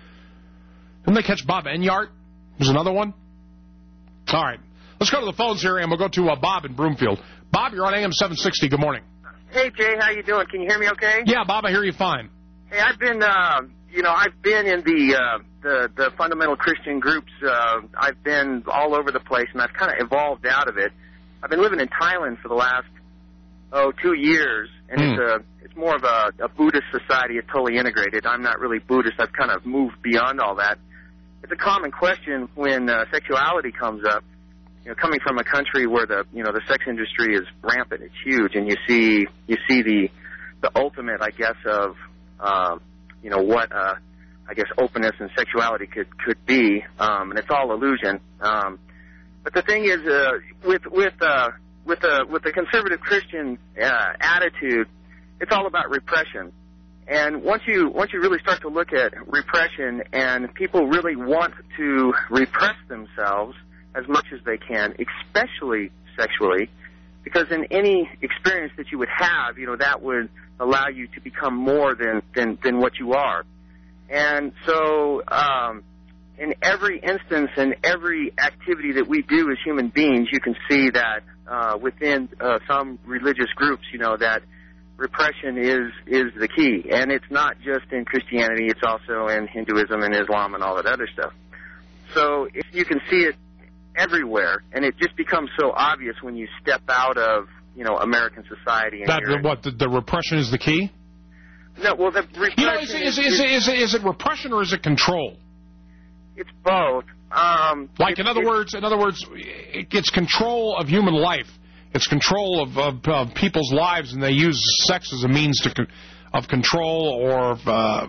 Didn't they catch Bob Enyart? There's another one? All right. Let's go to the phones here, and we'll go to uh, Bob in Broomfield. Bob, you're on A M seven sixty. Good morning. Hey, Jay, how you doing? Can you hear me okay? Yeah, Bob, I hear you fine. Hey, I've been, uh, you know, I've been in the, uh, the the fundamental Christian groups. Uh, I've been all over the place, and I've kind of evolved out of it. I've been living in Thailand for the last, oh, two years, and mm. it's a it's more of a, a Buddhist society. It's totally integrated. I'm not really Buddhist. I've kind of moved beyond all that. It's a common question when uh, sexuality comes up. You know, coming from a country where the you know the sex industry is rampant, it's huge, and you see you see the the ultimate, I guess, of uh, you know what uh, I guess openness and sexuality could could be, um, and it's all illusion. Um, but the thing is, uh, with with uh, with the with the conservative Christian uh, attitude, it's all about repression. And once you once you really start to look at repression, and people really want to repress themselves as much as they can, especially sexually, because in any experience that you would have, you know, that would allow you to become more than, than, than what you are. And so um, in every instance and every activity that we do as human beings, you can see that uh, within uh, some religious groups, you know, that repression is, is the key. And it's not just in Christianity, it's also in Hinduism and Islam and all that other stuff. So if you can see it everywhere, and it just becomes so obvious when you step out of, you know, American society. And that the, what the, the repression is the key? No, well, the repression you know, is, is, is, is, is, it, is it repression or is it control? It's both. Um, like in other words, in other words, it's control of human life. It's control of, of, of people's lives, and they use sex as a means to of control or. Uh,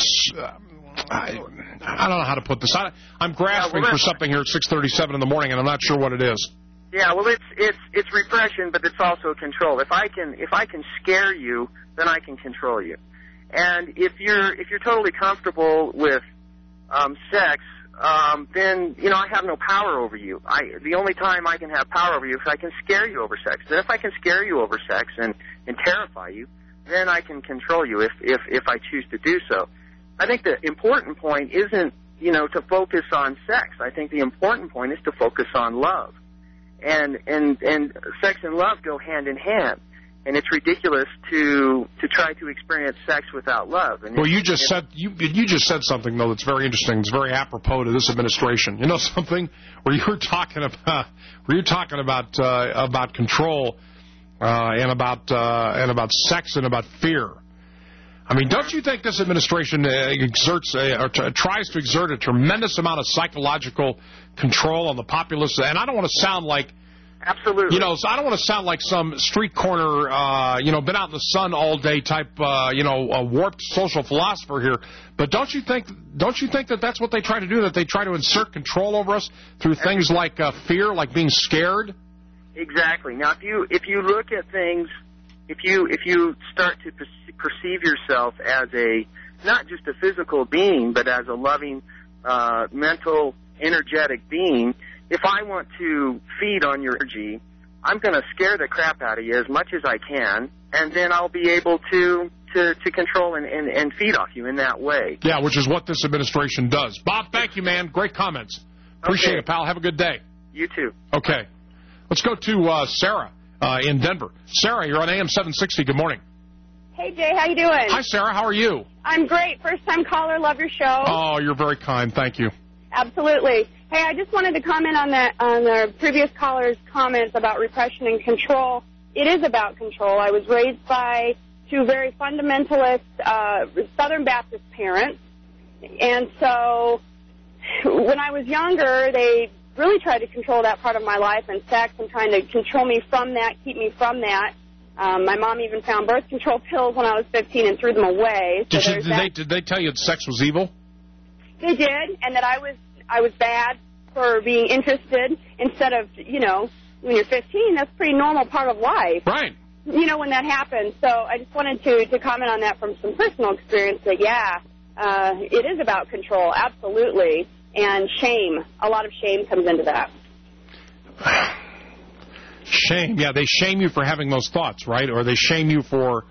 I, I don't know how to put this. I, I'm grasping yeah, well, for something here at six thirty-seven in the morning, and I'm not sure what it is. Yeah, well, it's it's it's repression, but it's also control. If I can if I can scare you, then I can control you. And if you're if you're totally comfortable with um, sex, um, then you know I have no power over you. I the only time I can have power over you is if I can scare you over sex. And if I can scare you over sex and and terrify you, then I can control you if if if I choose to do so. I think the important point isn't, you know, to focus on sex. I think the important point is to focus on love. And and and sex and love go hand in hand. And it's ridiculous to to try to experience sex without love. And well, you just said you you just said something though that's very interesting. It's very apropos to this administration. You know something where you were talking about where you're talking about uh, about control uh, and about uh, and about sex and about fear. I mean, don't you think this administration uh, exerts a, or t- tries to exert a tremendous amount of psychological control on the populace? And I don't want to sound like, absolutely, you know, I don't want to sound like some street corner, uh, you know, been out in the sun all day type, uh, you know, a warped social philosopher here. But don't you think, don't you think that that's what they try to do? That they try to insert control over us through things like uh, fear, like being scared? Exactly. Now, if you if you look at things. If you if you start to perceive yourself as a not just a physical being, but as a loving, uh, mental, energetic being, if I want to feed on your energy, I'm going to scare the crap out of you as much as I can, and then I'll be able to to, to control and, and, and feed off you in that way. Yeah, which is what this administration does. Bob, thank you, man. Great comments. Appreciate okay. it, pal. Have a good day. You too. Okay. Let's go to uh, Sarah. Uh, in Denver. Sarah, you're on A M seven sixty. Good morning. Hey, Jay. How you doing? Hi, Sarah. How are you? I'm great. First-time caller. Love your show. Oh, you're very kind. Thank you. Absolutely. Hey, I just wanted to comment on that on the previous caller's comments about repression and control. It is about control. I was raised by two very fundamentalist uh, Southern Baptist parents, and so when I was younger, they really tried to control that part of my life and sex and trying to control me from that, keep me from that. Um, my mom even found birth control pills when I was fifteen and threw them away. So did, you, did, they, did they tell you that sex was evil? They did, and that I was I was bad, for being interested instead of, you know, when you're fifteen, that's a pretty normal part of life. Right. You know, when that happens. So I just wanted to, to comment on that from some personal experience that, yeah, uh, it is about control, absolutely, and shame. A lot of shame comes into that. Shame. Yeah, they shame you for having those thoughts, right? Or they shame you for,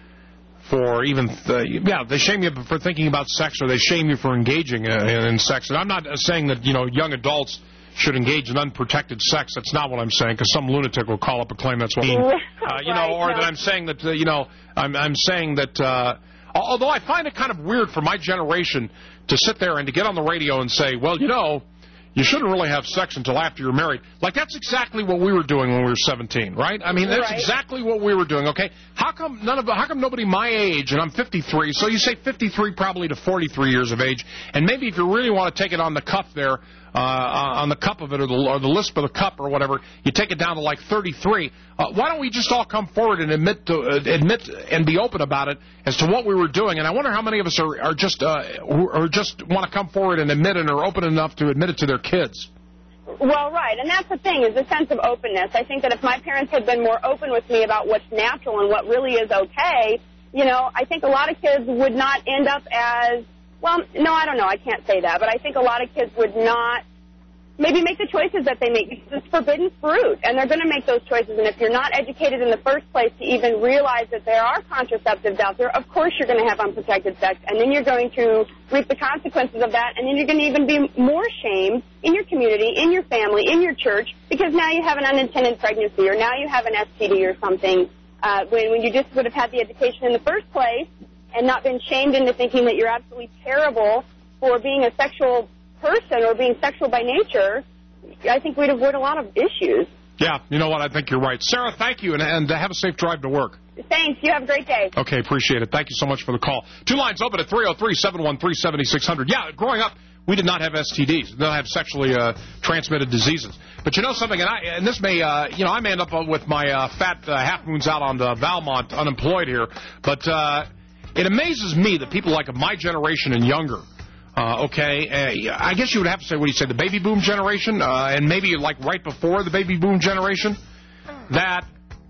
for even, th- yeah, they shame you for thinking about sex, or they shame you for engaging uh, in, in sex. And I'm not saying that, you know, young adults should engage in unprotected sex. That's not what I'm saying, because some lunatic will call up and claim that's what I mean. Uh, you know, or that I'm saying that, uh, you know, I'm, I'm saying that, uh, although I find it kind of weird for my generation to sit there and to get on the radio and say, well, you know, you shouldn't really have sex until after you're married. Like, that's exactly what we were doing when we were seventeen, right? I mean, that's right. exactly what we were doing, okay? How come none of, how come nobody my age, and I'm fifty-three, so you say fifty-three probably to forty-three years of age, and maybe if you really want to take it on the cuff there, uh, on the cup of it, or the, or the lisp of the cup or whatever, you take it down to like thirty-three. Uh, why don't we just all come forward and admit to, uh, admit and be open about it as to what we were doing? And I wonder how many of us are, are just uh, or just want to come forward and admit it, and are open enough to admit it to their kids. Well, right, and that's the thing, is the sense of openness. I think that if my parents had been more open with me about what's natural and what really is okay, you know, I think a lot of kids would not end up as, well, no, I don't know, I can't say that, but I think a lot of kids would not maybe make the choices that they make, because it's forbidden fruit, and they're going to make those choices. And if you're not educated in the first place to even realize that there are contraceptives out there, of course you're going to have unprotected sex, and then you're going to reap the consequences of that, and then you're going to even be more shamed in your community, in your family, in your church, because now you have an unintended pregnancy, or now you have an S T D or something, uh, when, when you just would have had the education in the first place and not been shamed into thinking that you're absolutely terrible for being a sexual person or being sexual by nature. I think we'd avoid a lot of issues. Yeah, you know what? I think you're right. Sarah, thank you, and, and have a safe drive to work. Thanks. You have a great day. Okay, appreciate it. Thank you so much for the call. Two lines open at three oh three, seven one three, seven six zero zero. Yeah, growing up, we did not have S T Ds. We did not have sexually uh, transmitted diseases. But you know something, and, I, and this may, uh, you know, I may end up with my uh, fat uh, half moons out on uh, Valmont unemployed here, but uh, it amazes me that people like my generation and younger, Uh, okay, uh, I guess you would have to say, what do you say, the baby boom generation, uh, and maybe like right before the baby boom generation, that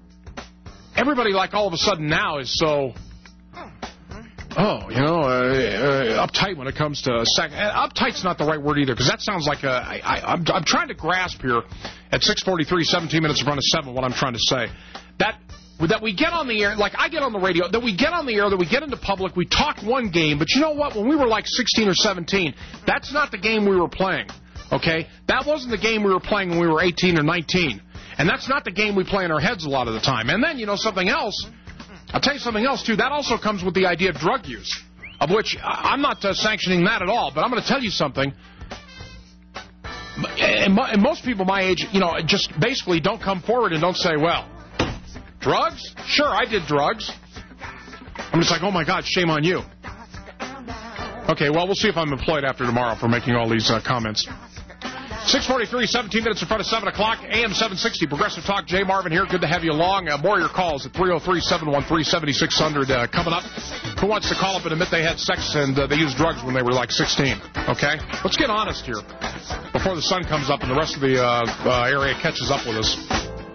everybody like all of a sudden now is so, oh, you know, uh, uh, uptight when it comes to sex. Uh, uptight's not the right word either, because that sounds like a, I, I, I'm, I'm trying to grasp here at six forty-three, seventeen minutes in front of seven, what I'm trying to say. That that we get on the air, like I get on the radio, that we get on the air, that we get into public, we talk one game, but you know what? When we were like sixteen or seventeen, that's not the game we were playing, okay? That wasn't the game we were playing when we were eighteen or nineteen. And that's not the game we play in our heads a lot of the time. And then, you know, something else, I'll tell you something else, too. That also comes with the idea of drug use, of which I'm not uh, sanctioning that at all, but I'm going to tell you something. And, and most people my age, you know, just basically don't come forward and don't say, well, drugs? Sure, I did drugs. I'm just like, oh, my God, shame on you. Okay, well, we'll see if I'm employed after tomorrow for making all these uh, comments. six forty-three, seventeen minutes in front of seven o'clock, A M seven sixty, Progressive Talk. Jay Marvin here. Good to have you along. Uh, more of your calls at three oh three, seven one three, seven six zero zero uh, coming up. Who wants to call up and admit they had sex and uh, they used drugs when they were like sixteen? Okay? Let's get honest here before the sun comes up and the rest of the uh, uh, area catches up with us.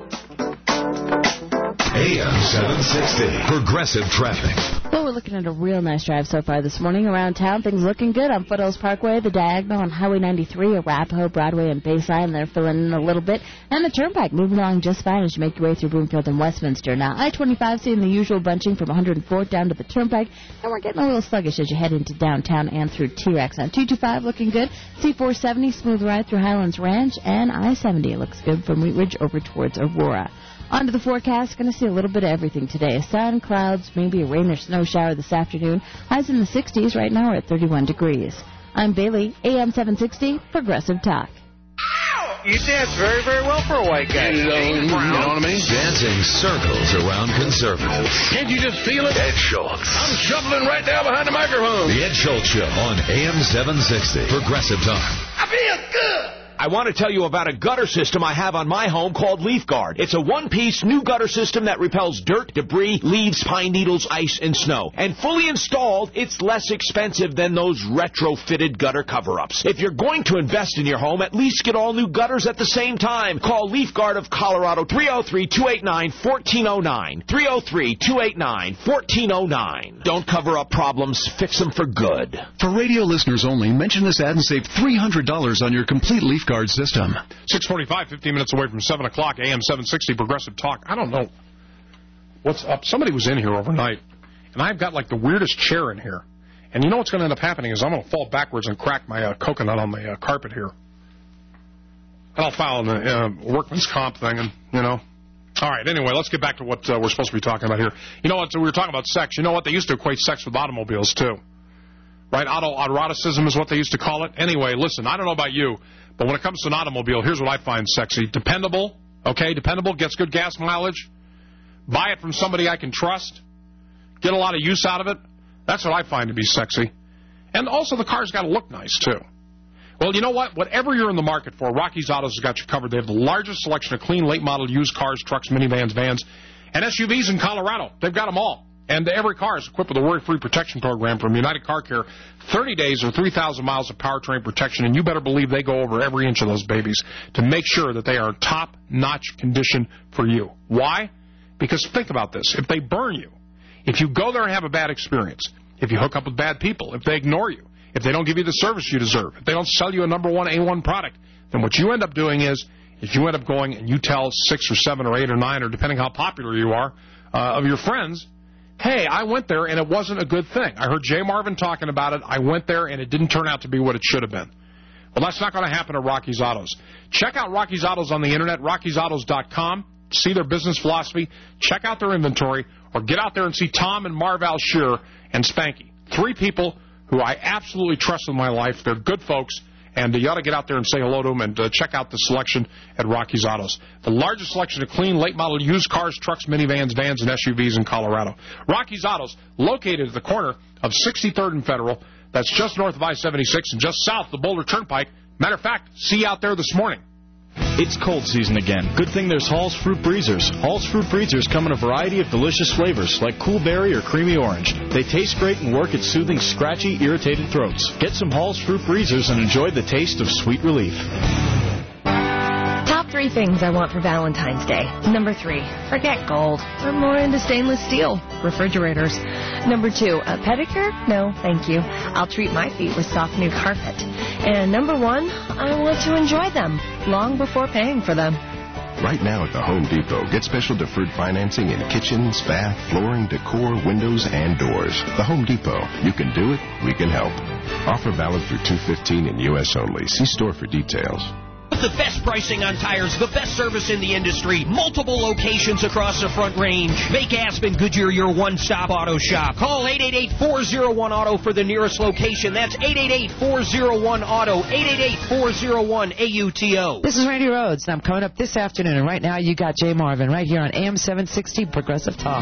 A M seven sixty, Progressive Traffic. Well, we're looking at a real nice drive so far this morning. Around town, things looking good on Foothills Parkway, the Diagonal on Highway ninety-three, Arapahoe, Broadway, and Bayside. They're filling in a little bit. And the Turnpike moving along just fine as you make your way through Broomfield and Westminster. Now, I twenty-five seeing the usual bunching from one hundred fourth down to the Turnpike. And we're getting a little sluggish as you head into downtown and through T-Rex. On two twenty-five looking good. C four seventy, smooth ride through Highlands Ranch. And I seventy looks good from Wheat Ridge over towards Aurora. On to the forecast. Going to see a little bit of everything today. Sun, clouds, maybe a rain or snow shower this afternoon. Highs in the sixties. Right now we're at thirty-one degrees. I'm Bailey, A M seven sixty, Progressive Talk. You dance very, very well for a white guy. You know, you know what I mean? Dancing circles around conservatives. Can't you just feel it? Ed Schultz. I'm shuffling right down behind the microphone. The Ed Schultz Show on A M seven sixty, Progressive Talk. I feel good. I want to tell you about a gutter system I have on my home called Leaf Guard. It's a one-piece new gutter system that repels dirt, debris, leaves, pine needles, ice, and snow. And fully installed, it's less expensive than those retrofitted gutter cover-ups. If you're going to invest in your home, at least get all new gutters at the same time. Call Leaf Guard of Colorado, three oh three, two eight nine, one four oh nine. three oh three, two eight nine, one four oh nine. Don't cover up problems, fix them for good. For radio listeners only, mention this ad and save three hundred dollars on your complete Leaf Guard system. six forty-five, fifteen minutes away from seven o'clock, A M seven sixty, Progressive Talk. I don't know what's up. Somebody was in here overnight, and I've got, like, the weirdest chair in here. And you know what's going to end up happening is I'm going to fall backwards and crack my uh, coconut on the uh, carpet here. And I'll file a uh, workman's comp thing, and, you know. All right, anyway, let's get back to what uh, we're supposed to be talking about here. You know what? So we were talking about sex. You know what? They used to equate sex with automobiles, too. Right? Autoeroticism is what they used to call it. Anyway, listen, I don't know about you, but when it comes to an automobile, here's what I find sexy. Dependable, okay? Dependable, gets good gas mileage. Buy it from somebody I can trust. Get a lot of use out of it. That's what I find to be sexy. And also the car's got to look nice, too. Well, you know what? Whatever you're in the market for, Rocky's Autos has got you covered. They have the largest selection of clean, late-model used cars, trucks, minivans, vans, and S U Vs in Colorado. They've got them all. And every car is equipped with a worry-free protection program from United Car Care. thirty days or three thousand miles of powertrain protection, and you better believe they go over every inch of those babies to make sure that they are top-notch condition for you. Why? Because think about this. If they burn you, if you go there and have a bad experience, if you hook up with bad people, if they ignore you, if they don't give you the service you deserve, if they don't sell you a number one A one product, then what you end up doing is, if you end up going and you tell six or seven or eight or nine, or depending how popular you are, uh, of your friends, hey, I went there and it wasn't a good thing. I heard Jay Marvin talking about it. I went there and it didn't turn out to be what it should have been. Well, that's not going to happen at Rocky's Autos. Check out Rocky's Autos on the internet, rockies autos dot com. See their business philosophy. Check out their inventory, or get out there and see Tom and Marval Shearer and Spanky. Three people who I absolutely trust in my life. They're good folks, and you ought to get out there and say hello to them and uh, check out the selection at Rocky's Autos. The largest selection of clean, late-model used cars, trucks, minivans, vans, and S U Vs in Colorado. Rocky's Autos, located at the corner of sixty-third and Federal. That's just north of I seventy-six and just south of the Boulder Turnpike. Matter of fact, see you out there this morning. It's cold season again. Good thing there's Hall's Fruit Breezers. Hall's Fruit Breezers come in a variety of delicious flavors, like cool berry or creamy orange. They taste great and work at soothing scratchy, irritated throats. Get some Hall's Fruit Breezers and enjoy the taste of sweet relief. Top three things I want for Valentine's Day. Number three, forget gold. I'm more into stainless steel. Refrigerators. Number two, a pedicure? No, thank you. I'll treat my feet with soft new carpet. And number one, I want to enjoy them long before paying for them. Right now at the Home Depot, get special deferred financing in kitchens, bath, flooring, decor, windows, and doors. The Home Depot. You can do it. We can help. Offer valid through two fifteen in U S only. See store for details. The best pricing on tires, the best service in the industry, multiple locations across the Front Range. Make Aspen Goodyear your one-stop auto shop. Call eight eight eight, four oh one, auto for the nearest location. That's eight eight eight, four oh one, auto, eight eight eight, four oh one, A U T O. This is Randy Rhodes, and I'm coming up this afternoon, and right now you got Jay Marvin right here on A M seven sixty Progressive Talk.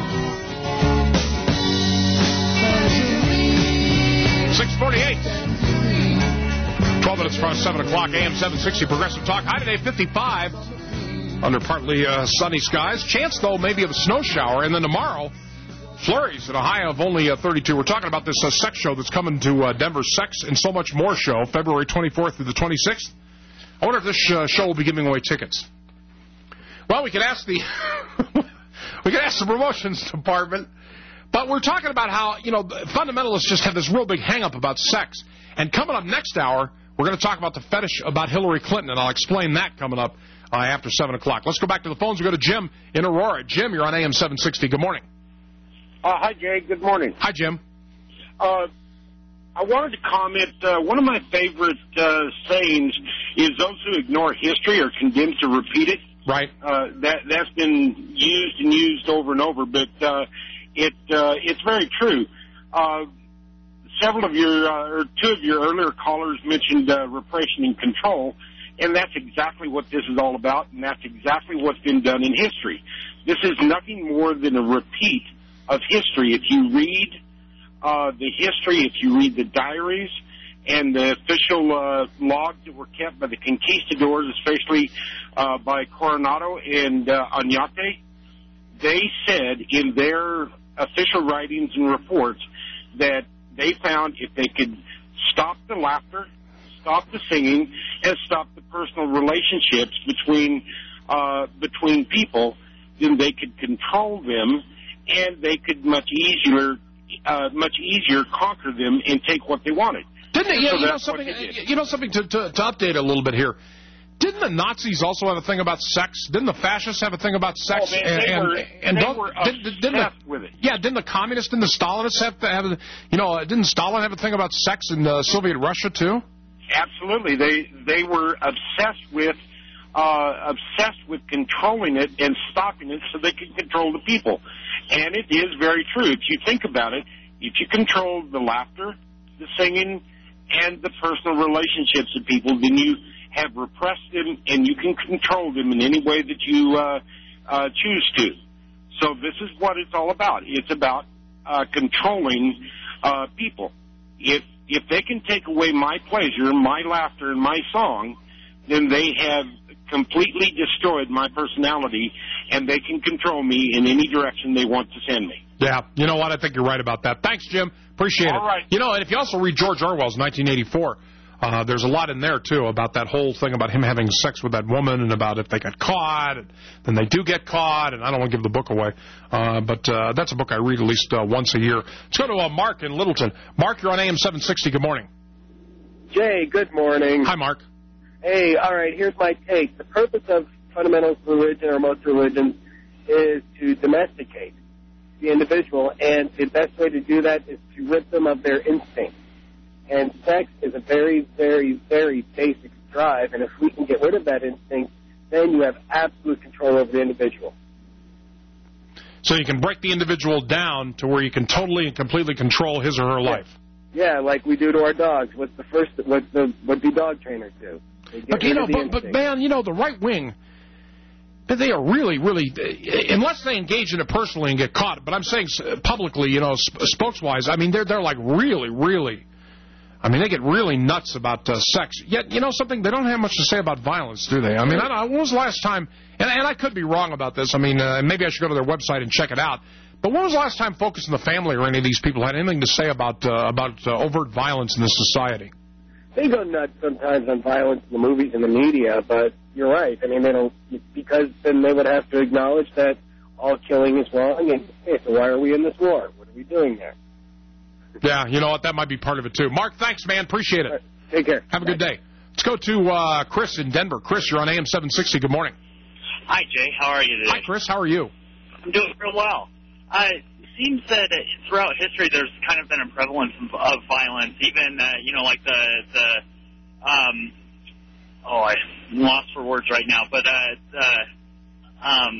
six forty-eight. twelve minutes past seven o'clock, A M seven sixty Progressive Talk. High today, fifty-five. Under partly uh, sunny skies. Chance, though, maybe of a snow shower. And then tomorrow, flurries at a high of only uh, thirty-two. We're talking about this uh, sex show that's coming to uh, Denver, Sex and So Much More show, February twenty-fourth through the twenty-sixth. I wonder if this uh, show will be giving away tickets. Well, we could ask the we could ask the promotions department. But we're talking about how, you know, fundamentalists just have this real big hang-up about sex. And coming up next hour, we're going to talk about the fetish about Hillary Clinton, and I'll explain that coming up uh, after seven o'clock. Let's go back to the phones. We'll go to Jim in Aurora. Jim, you're on A M seven sixty. Good morning. Uh, hi, Jay. Good morning. Hi, Jim. Uh, I wanted to comment. Uh, one of my favorite uh, sayings is those who ignore history are condemned to repeat it. Right. Uh, that, that's been used and used over and over, but uh, it uh, it's very true. Uh, Several of your, uh, or two of your earlier callers mentioned uh, repression and control, and that's exactly what this is all about, and that's exactly what's been done in history. This is nothing more than a repeat of history. If you read uh, the history, if you read the diaries, and the official uh, logs that were kept by the conquistadors, especially uh, by Coronado and uh, Oñate, they said in their official writings and reports that they found if they could stop the laughter, stop the singing, and stop the personal relationships between uh, between people, then they could control them, and they could much easier uh, much easier conquer them and take what they wanted. Didn't it, you, So you know that's what something? they did. You know something to, to to update a little bit here. Didn't the Nazis also have a thing about sex? Didn't the fascists have a thing about sex? Oh, man, and they and, were, and they don't, were didn't, didn't the, obsessed with it. Yeah, didn't the communists, didn't the Stalinists have to have, you know, didn't Stalin have a thing about sex in uh, Soviet Russia too? Absolutely, they they were obsessed with uh, obsessed with controlling it and stopping it so they could control the people. And it is very true. If you think about it, if you control the laughter, the singing, and the personal relationships of people, then you have repressed them, and you can control them in any way that you uh, uh, choose to. So this is what it's all about. It's about uh, controlling uh, people. If if they can take away my pleasure, my laughter, and my song, then they have completely destroyed my personality, and they can control me in any direction they want to send me. Yeah, you know what? I think you're right about that. Thanks, Jim. Appreciate All it. right. You know, and if you also read George Orwell's nineteen eighty-four, uh, there's a lot in there, too, about that whole thing about him having sex with that woman and about if they get caught, and then they do get caught, and I don't want to give the book away. Uh, but uh, that's a book I read at least uh, once a year. Let's go to uh, Mark in Littleton. Mark, you're on A M seven sixty. Good morning. Jay, good morning. Hi, Mark. Hey, all right, here's my take. The purpose of fundamentalist religion, or most religions, is to domesticate the individual, and the best way to do that is to rid them of their instincts. And sex is a very, very, very basic drive, and if we can get rid of that instinct, then you have absolute control over the individual. So you can break the individual down to where you can totally and completely control his or her life. Yeah, like we do to our dogs. What's the first? What's the what do dog trainers do? They get But, you rid know, of the but, but instinct. man, you know, the right wing, they are really, really, unless they engage in it personally and get caught, but I'm saying publicly, you know, sp- spokeswise, I mean, they're, they're like really, really, I mean, they get really nuts about uh, sex. Yet, you know something, they don't have much to say about violence, do they? I mean, I don't, when was the last time, and, and I could be wrong about this, I mean, uh, maybe I should go to their website and check it out, but when was the last time Focus on the Family or any of these people had anything to say about, uh, about uh, overt violence in this society? They go nuts sometimes on violence in the movies and the media, but you're right. I mean, they don't, because then they would have to acknowledge that all killing is wrong, and hey, so why are we in this war? What are we doing there? Yeah, you know what? That might be part of it, too. Mark, thanks, man. Appreciate it. Right, take care. Have a good day. Let's go to uh, Chris in Denver. Chris, you're on A M seven sixty. Good morning. Hi, Jay. How are you today? Hi, Chris. How are you? I'm doing real well. Uh, it seems that uh, throughout history there's kind of been a prevalence of, of violence, even, uh, you know, like the, the um, oh, I'm lost for words right now, but uh, the um,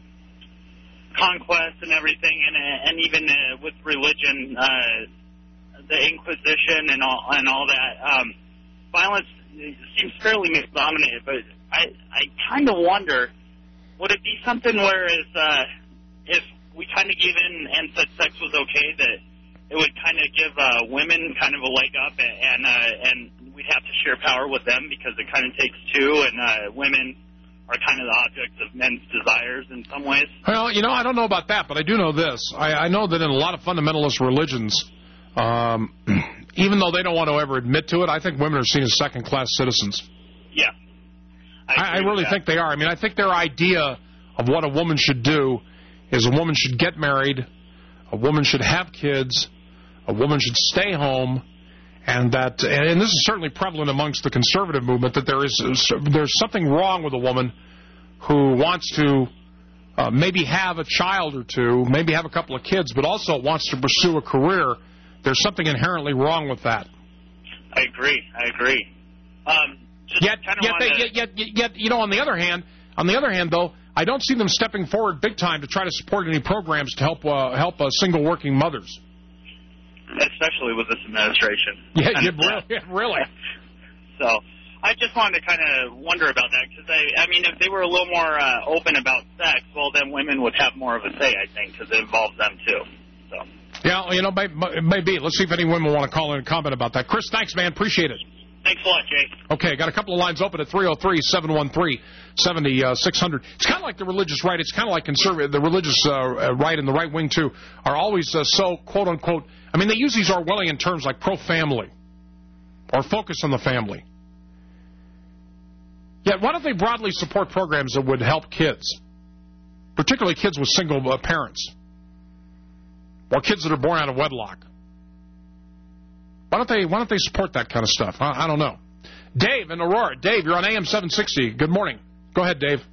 conquest and everything, and, uh, and even uh, with religion, uh, the Inquisition and all, and all that, um, violence seems fairly male-dominated, but I, I kind of wonder, would it be something where is, uh, if we kind of gave in and said sex was okay, that it would kind of give uh, women kind of a leg up, and uh, and we'd have to share power with them because it kind of takes two, and uh, women are kind of the objects of men's desires in some ways. Well, you know, I don't know about that, but I do know this. I, I know that in a lot of fundamentalist religions, um, even though they don't want to ever admit to it, I think women are seen as second-class citizens. Yeah. I, I, I really think they are. I mean, I think their idea of what a woman should do is a woman should get married, a woman should have kids, a woman should stay home, and that, and this is certainly prevalent amongst the conservative movement, that there is there's something wrong with a woman who wants to uh, maybe have a child or two, maybe have a couple of kids, but also wants to pursue a career. There's something inherently wrong with that. I agree. I agree. Um, yet, yet, they, yet, yet, yet, you know, on the other hand, on the other hand, though, I don't see them stepping forward big time to try to support any programs to help uh, help uh, single working mothers. Especially with this administration. Yeah, kind you of, really, yeah, really. So I just wanted to kind of wonder about that because I, I mean, if they were a little more uh, open about sex, well, then women would have more of a say, I think, because it involves them too. So. Yeah, you know, maybe. Let's see if any women want to call in and comment about that. Chris, thanks, man. Appreciate it. Thanks a lot, Jay. Okay, got a couple of lines open at three oh three, seven one three, seven six hundred. It's kind of like the religious right. It's kind of like conservative. The religious uh, right and the right wing, too, are always uh, so, quote-unquote, I mean, they use these Orwellian terms like pro-family or focus on the family. Yet, why don't they broadly support programs that would help kids, particularly kids with single uh, parents or kids that are born out of wedlock? Why don't they Why don't they support that kind of stuff? I, I don't know. Dave in Aurora. Dave, you're on A M seven sixty. Good morning. Go ahead, Dave.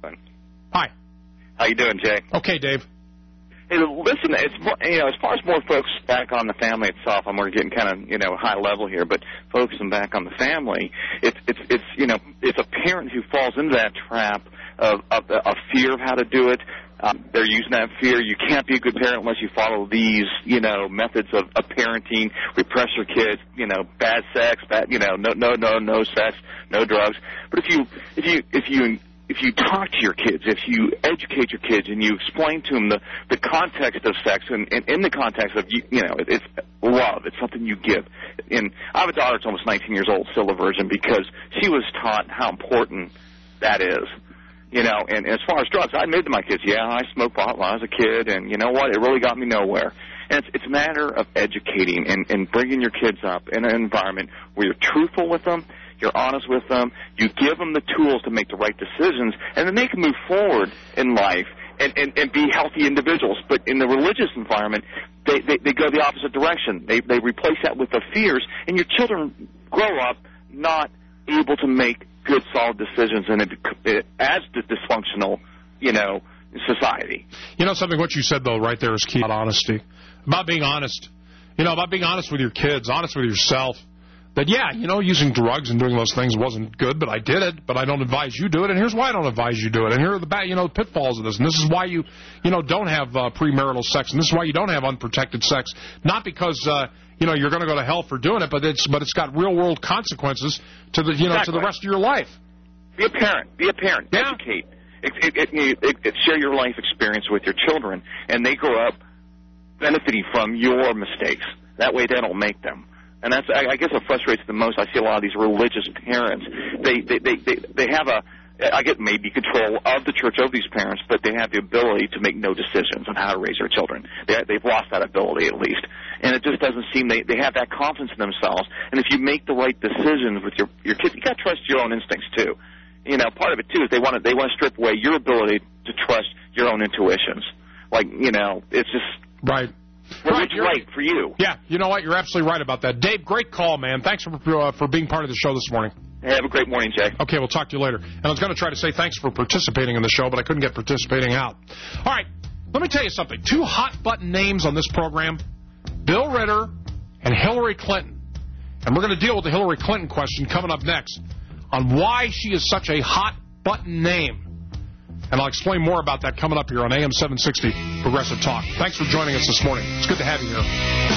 Hi. How you doing, Jay? Okay, Dave. Hey, listen, it's more, you know, as far as more folks back on the family itself, I'm we're getting kind of, you know, high level here, but focusing back on the family, it's it's it's you know, it's a parent who falls into that trap of of, of fear of how to do it. Um, they're using that fear. You can't be a good parent unless you follow these, you know, methods of, of parenting. Repress your kids. You know, bad sex, bad, you know, no, no, no, no sex, no drugs. But if you, if you, if you, if you talk to your kids, if you educate your kids, and you explain to them the the context of sex, and, and in the context of, you, you know, it, it's love. It's something you give. And I have a daughter that's almost nineteen years old, still a virgin, because she was taught how important that is. You know, and as far as drugs, I admitted to my kids, yeah, I smoked pot when I was a kid, and you know what? It really got me nowhere. And it's, it's a matter of educating and, and bringing your kids up in an environment where you're truthful with them, you're honest with them, you give them the tools to make the right decisions, and then they can move forward in life and, and, and be healthy individuals. But in the religious environment, they, they, they go the opposite direction. They, they replace that with the fears, and your children grow up not able to make good, solid decisions, and it, it adds to dysfunctional, you know, society. You know something, what you said, though, right there is key about honesty. About being honest. You know, about being honest with your kids, honest with yourself. That, yeah, you know, using drugs and doing those things wasn't good, but I did it, but I don't advise you do it, and here's why I don't advise you do it, and here are the, you know, pitfalls of this, and this is why you, you know, don't have uh, premarital sex, and this is why you don't have unprotected sex. Not because, uh, you know, you're going to go to hell for doing it, but it's but it's got real-world consequences to the, you know, exactly. to the rest of your life. Be a parent. Be a parent. Yeah. Educate. It, it, it, it, it, share your life experience with your children, and they grow up benefiting from your mistakes. That way they don't make them. And that's, I, I guess, what frustrates the most. I see a lot of these religious parents. They, they, they, they, they have a, I get maybe control of the church of these parents, but they have the ability to make no decisions on how to raise their children. They, they've lost that ability, at least. And it just doesn't seem they, they have that confidence in themselves. And if you make the right decisions with your, your kids, you got to trust your own instincts, too. You know, part of it, too, is they want to, they want to strip away your ability to trust your own intuitions. Like, you know, it's just... Right. Well, right, it's right for you. Yeah, you know what? You're absolutely right about that. Dave, great call, man. Thanks for uh, for being part of the show this morning. Hey, have a great morning, Jay. Okay, we'll talk to you later. And I was going to try to say thanks for participating in the show, but I couldn't get participating out. All right, let me tell you something. Two hot-button names on this program, Bill Ritter and Hillary Clinton. And we're going to deal with the Hillary Clinton question coming up next on why she is such a hot-button name. And I'll explain more about that coming up here on A M seven sixty Progressive Talk. Thanks for joining us this morning. It's good to have you here.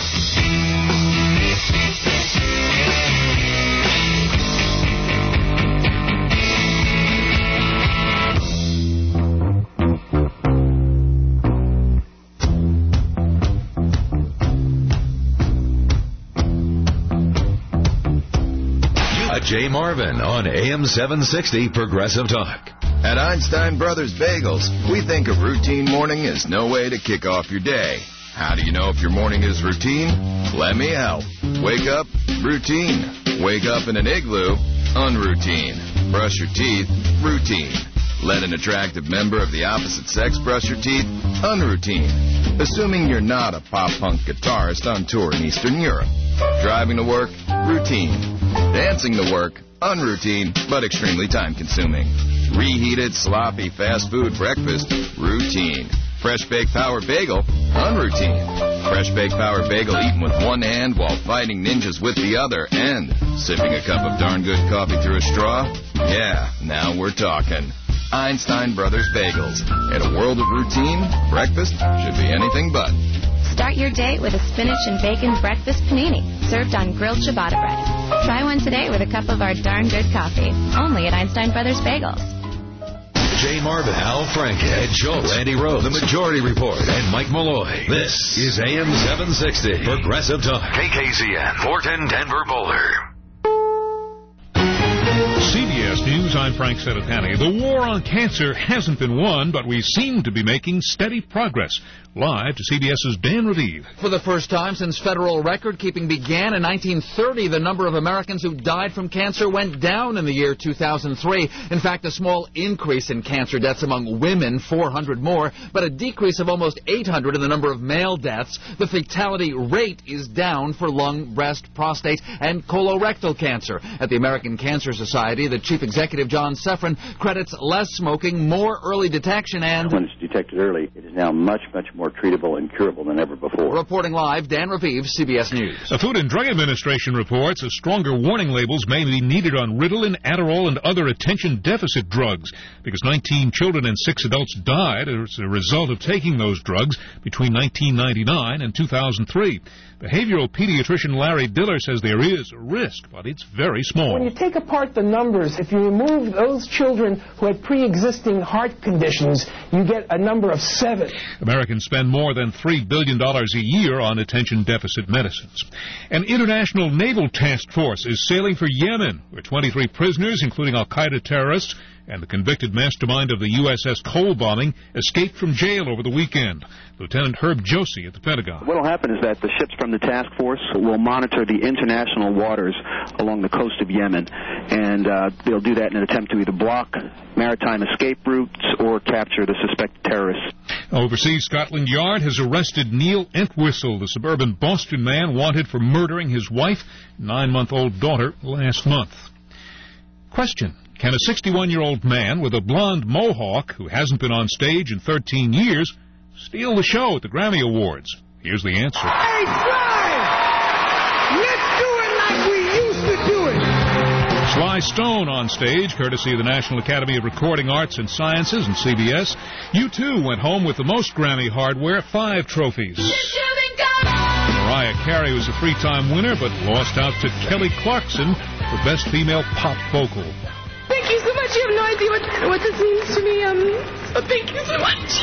Jay Marvin on A M seven sixty Progressive Talk. At Einstein Brothers Bagels, we think a routine morning is no way to kick off your day. How do you know if your morning is routine? Let me help. Wake up, routine. Wake up in an igloo, unroutine. Brush your teeth, routine. Let an attractive member of the opposite sex brush your teeth, unroutine. Assuming you're not a pop-punk guitarist on tour in Eastern Europe. Driving to work, routine. Dancing to work, unroutine, but extremely time-consuming. Reheated, sloppy, fast food breakfast, routine. Fresh Baked Power Bagel, unroutine. Fresh Baked Power Bagel eaten with one hand while fighting ninjas with the other, and sipping a cup of darn good coffee through a straw? Yeah, now we're talking. Einstein Brothers Bagels. In a world of routine, breakfast should be anything but. Start your day with a spinach and bacon breakfast panini, served on grilled ciabatta bread. Try one today with a cup of our darn good coffee, only at Einstein Brothers Bagels. Jay Marvin, Al Franken, Ed Schultz, Randy Rhodes, The Majority Report, and Mike Malloy. This is A M seven sixty, Progressive Talk. K K Z N, Morton, Denver, Boulder. C B S News, I'm Frank Sedetani. The war on cancer hasn't been won, but we seem to be making steady progress. Live to CBS's Dan Raviv. For the first time since federal record-keeping began in nineteen thirty, the number of Americans who died from cancer went down in the year two thousand three. In fact, a small increase in cancer deaths among women, four hundred more, but a decrease of almost eight hundred in the number of male deaths. The fatality rate is down for lung, breast, prostate, and colorectal cancer. At the American Cancer Society, the chief executive, John Seffrin, credits less smoking, more early detection, and... when it's detected early, it is now much, much more treatable and curable than ever before. Reporting live, Dan Raviv, C B S News. The Food and Drug Administration reports that stronger warning labels may be needed on Ritalin, Adderall, and other attention deficit drugs because nineteen children and six adults died as a result of taking those drugs between nineteen ninety-nine and two thousand three. Behavioral pediatrician Larry Diller says there is a risk, but it's very small. When you take apart the numbers, if you remove those children who had pre-existing heart conditions, you get a number of seven. Americans spend more than three billion dollars a year on attention deficit medicines. An international naval task force is sailing for Yemen, where twenty-three prisoners, including al-Qaeda terrorists and the convicted mastermind of the U S S Cole bombing, escaped from jail over the weekend. Lieutenant Herb Josie at the Pentagon. What will happen is that the ships from the task force will monitor the international waters along the coast of Yemen, and uh, they'll do that in an attempt to either block maritime escape routes or capture the suspected terrorists. Overseas, Scotland Yard has arrested Neil Entwistle, the suburban Boston man wanted for murdering his wife, nine-month-old daughter, last month. Question. Can a sixty-one-year-old man with a blonde mohawk who hasn't been on stage in thirteen years steal the show at the Grammy Awards? Here's the answer. Hey, Sly! Let's do it like we used to do it! Sly Stone on stage, courtesy of the National Academy of Recording Arts and Sciences and C B S. U two went home with the most Grammy hardware, five trophies. Mariah Carey was a three-time winner, but lost out to Kelly Clarkson for Best Female Pop Vocal. Thank you so much. You have no idea what, what this means to me. Um, so thank you so much.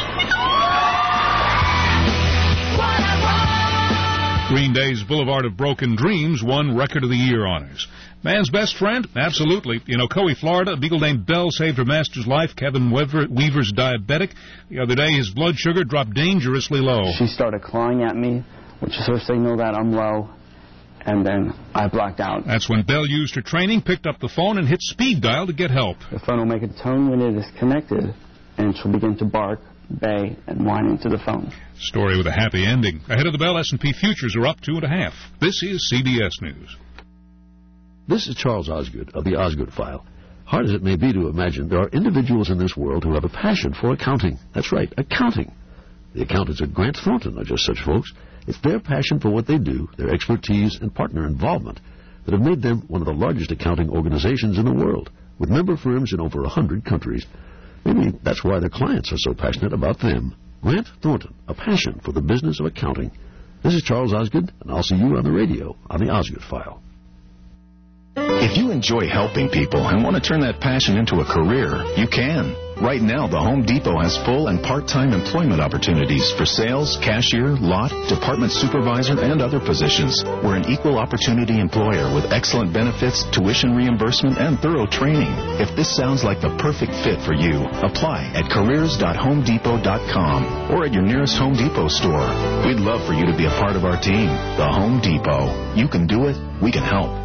Green Day's Boulevard of Broken Dreams won Record of the Year honors. Man's best friend? Absolutely. In Ocoee, Florida, a beagle named Belle saved her master's life. Kevin Weaver, Weaver's diabetic. The other day, his blood sugar dropped dangerously low. She started clawing at me, which is her signal that I'm low. And then I blacked out. That's when Belle used her training, picked up the phone, and hit speed dial to get help. The phone will make a tone when it is connected, and she'll begin to bark, bay, and whine into the phone. Story with a happy ending. Ahead of the bell, S and P futures are up two and a half. This is C B S News. This is Charles Osgood of the Osgood File. Hard as it may be to imagine, there are individuals in this world who have a passion for accounting. That's right, accounting. The accountants at Grant Thornton are just such folks. It's their passion for what they do, their expertise, and partner involvement that have made them one of the largest accounting organizations in the world, with member firms in over a hundred countries. Maybe that's why their clients are so passionate about them. Grant Thornton, a passion for the business of accounting. This is Charles Osgood, and I'll see you on the radio on the Osgood File. If you enjoy helping people and want to turn that passion into a career, you can. Right now, the Home Depot has full and part-time employment opportunities for sales, cashier, lot, department supervisor, and other positions. We're an equal opportunity employer with excellent benefits, tuition reimbursement, and thorough training. If this sounds like the perfect fit for you, apply at careers dot home depot dot com or at your nearest Home Depot store. We'd love for you to be a part of our team, the Home Depot. You can do it. We can help.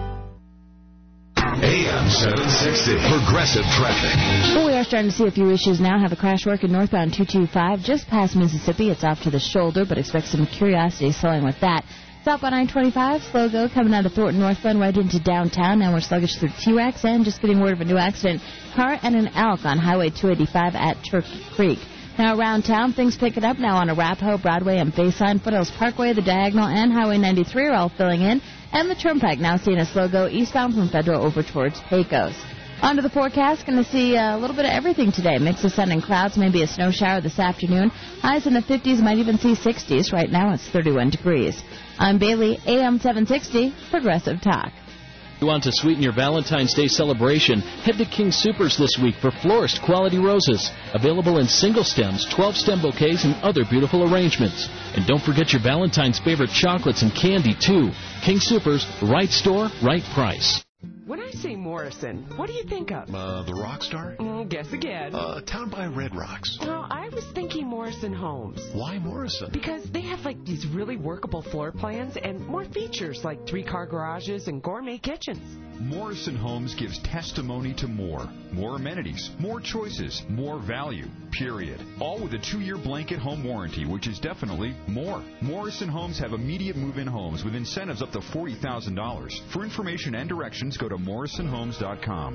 A M seven sixty, Progressive Traffic. Well, we are starting to see a few issues now. Have a crash working northbound two two five just past Mississippi. It's off to the shoulder, but expect some curiosity slowing with that. Southbound nine twenty-five, slow go coming out of Thornton northbound right into downtown. Now we're sluggish through T-Rex, and just getting word of a new accident. Car and an elk on Highway two eighty-five at Turkey Creek. Now around town, things picking up now on Arapahoe, Broadway, and Baseline. Foothills Parkway, the Diagonal, and Highway ninety-three are all filling in. And the Turnpike now seeing a slow go eastbound from Federal over towards Pecos. On to the forecast, going to see a little bit of everything today. Mix of sun and clouds, maybe a snow shower this afternoon. Highs in the fifties, might even see sixties. Right now it's thirty-one degrees. I'm Bailey, A M seven sixty, Progressive Talk. You want to sweeten your Valentine's Day celebration? Head to King Soopers this week for florist quality roses. Available in single stems, twelve stem bouquets, and other beautiful arrangements. And don't forget your Valentine's favorite chocolates and candy, too. King Soopers, right store, right price. When I say Morrison, what do you think of? Uh, the rock star? Mm, guess again. Uh, Town by Red Rocks. No, I was thinking Morrison Homes. Why Morrison? Because they have, like, these really workable floor plans and more features, like three-car garages and gourmet kitchens. Morrison Homes gives testimony to more. More amenities, more choices, more value, period. All with a two-year blanket home warranty, which is definitely more. Morrison Homes have immediate move-in homes with incentives up to forty thousand dollars. For information and directions, go to morrison homes dot com.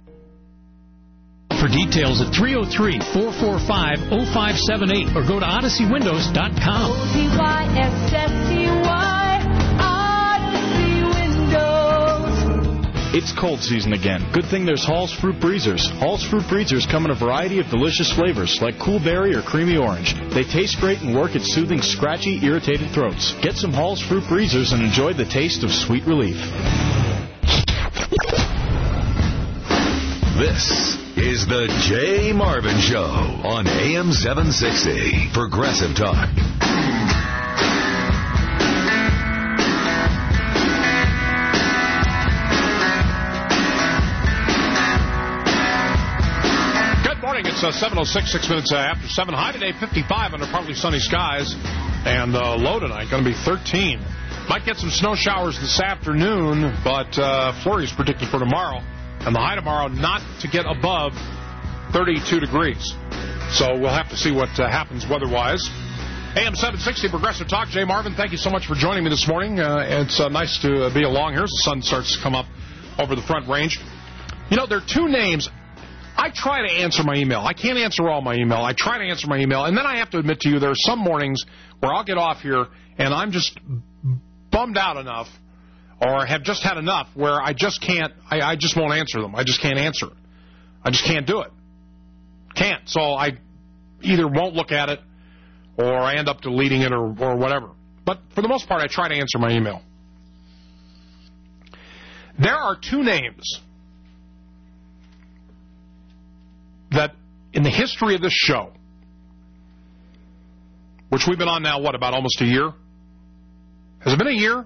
For details at three oh three, four four five, oh five seven eight or go to odyssey windows dot com. O D Y S S T Y, Odyssey Windows. It's cold season again. Good thing there's Hall's Fruit Breezers. Hall's Fruit Breezers come in a variety of delicious flavors, like cool berry or creamy orange. They taste great and work at soothing scratchy, irritated throats. Get some Hall's Fruit Breezers and enjoy the taste of sweet relief. This is the Jay Marvin Show on A M seven sixty. Progressive Talk. Good morning. It's uh, seven oh six, six minutes uh, after seven. High today, fifty-five under partly sunny skies. And uh, low tonight, going to be thirteen. Might get some snow showers this afternoon, but uh, flurries predicted for tomorrow. And the high tomorrow not to get above thirty-two degrees. So we'll have to see what uh, happens weather-wise. A M seven sixty Progressive Talk. Jay Marvin, thank you so much for joining me this morning. Uh, it's uh, nice to uh, be along here as the sun starts to come up over the Front Range. You know, there are two names. I try to answer my email. I can't answer all my email. I try to answer my email. And then I have to admit to you, there are some mornings where I'll get off here and I'm just bummed out enough or have just had enough where I just can't, I, I just won't answer them. I just can't answer it. I just can't do it. Can't. So I either won't look at it or I end up deleting it or, or whatever. But for the most part, I try to answer my email. There are two names that in the history of this show, which we've been on now, what, about almost a year? Has it been a year?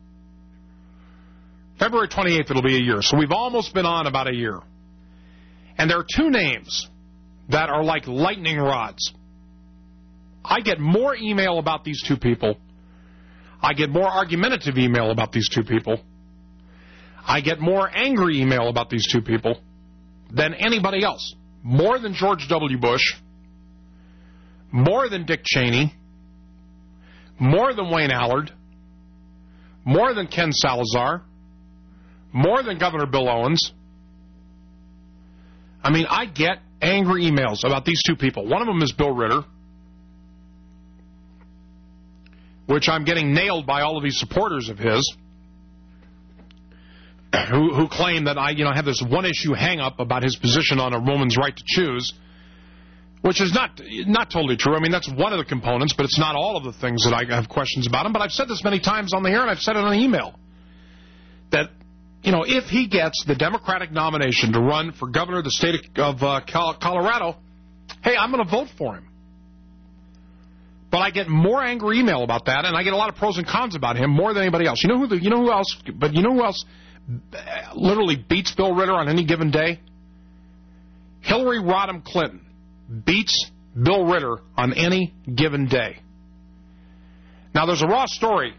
February twenty-eighth, it'll be a year. So we've almost been on about a year. And there are two names that are like lightning rods. I get more email about these two people. I get more argumentative email about these two people. I get more angry email about these two people than anybody else. More than George W. Bush. More than Dick Cheney. More than Wayne Allard. More than Ken Salazar. More than Governor Bill Owens. I mean, I get angry emails about these two people. One of them is Bill Ritter, which I'm getting nailed by all of these supporters of his, who, who claim that I, you know, have this one-issue hang-up about his position on a woman's right to choose, which is not not totally true. I mean, that's one of the components, but it's not all of the things that I have questions about him. But I've said this many times on the air, and I've said it on email, that, you know, if he gets the Democratic nomination to run for governor of the state of uh, Colorado, hey, I'm going to vote for him. But I get more angry email about that, and I get a lot of pros and cons about him more than anybody else. You know who? The, you know who else? But you know who else literally beats Bill Ritter on any given day? Hillary Rodham Clinton beats Bill Ritter on any given day. Now, there's a raw story.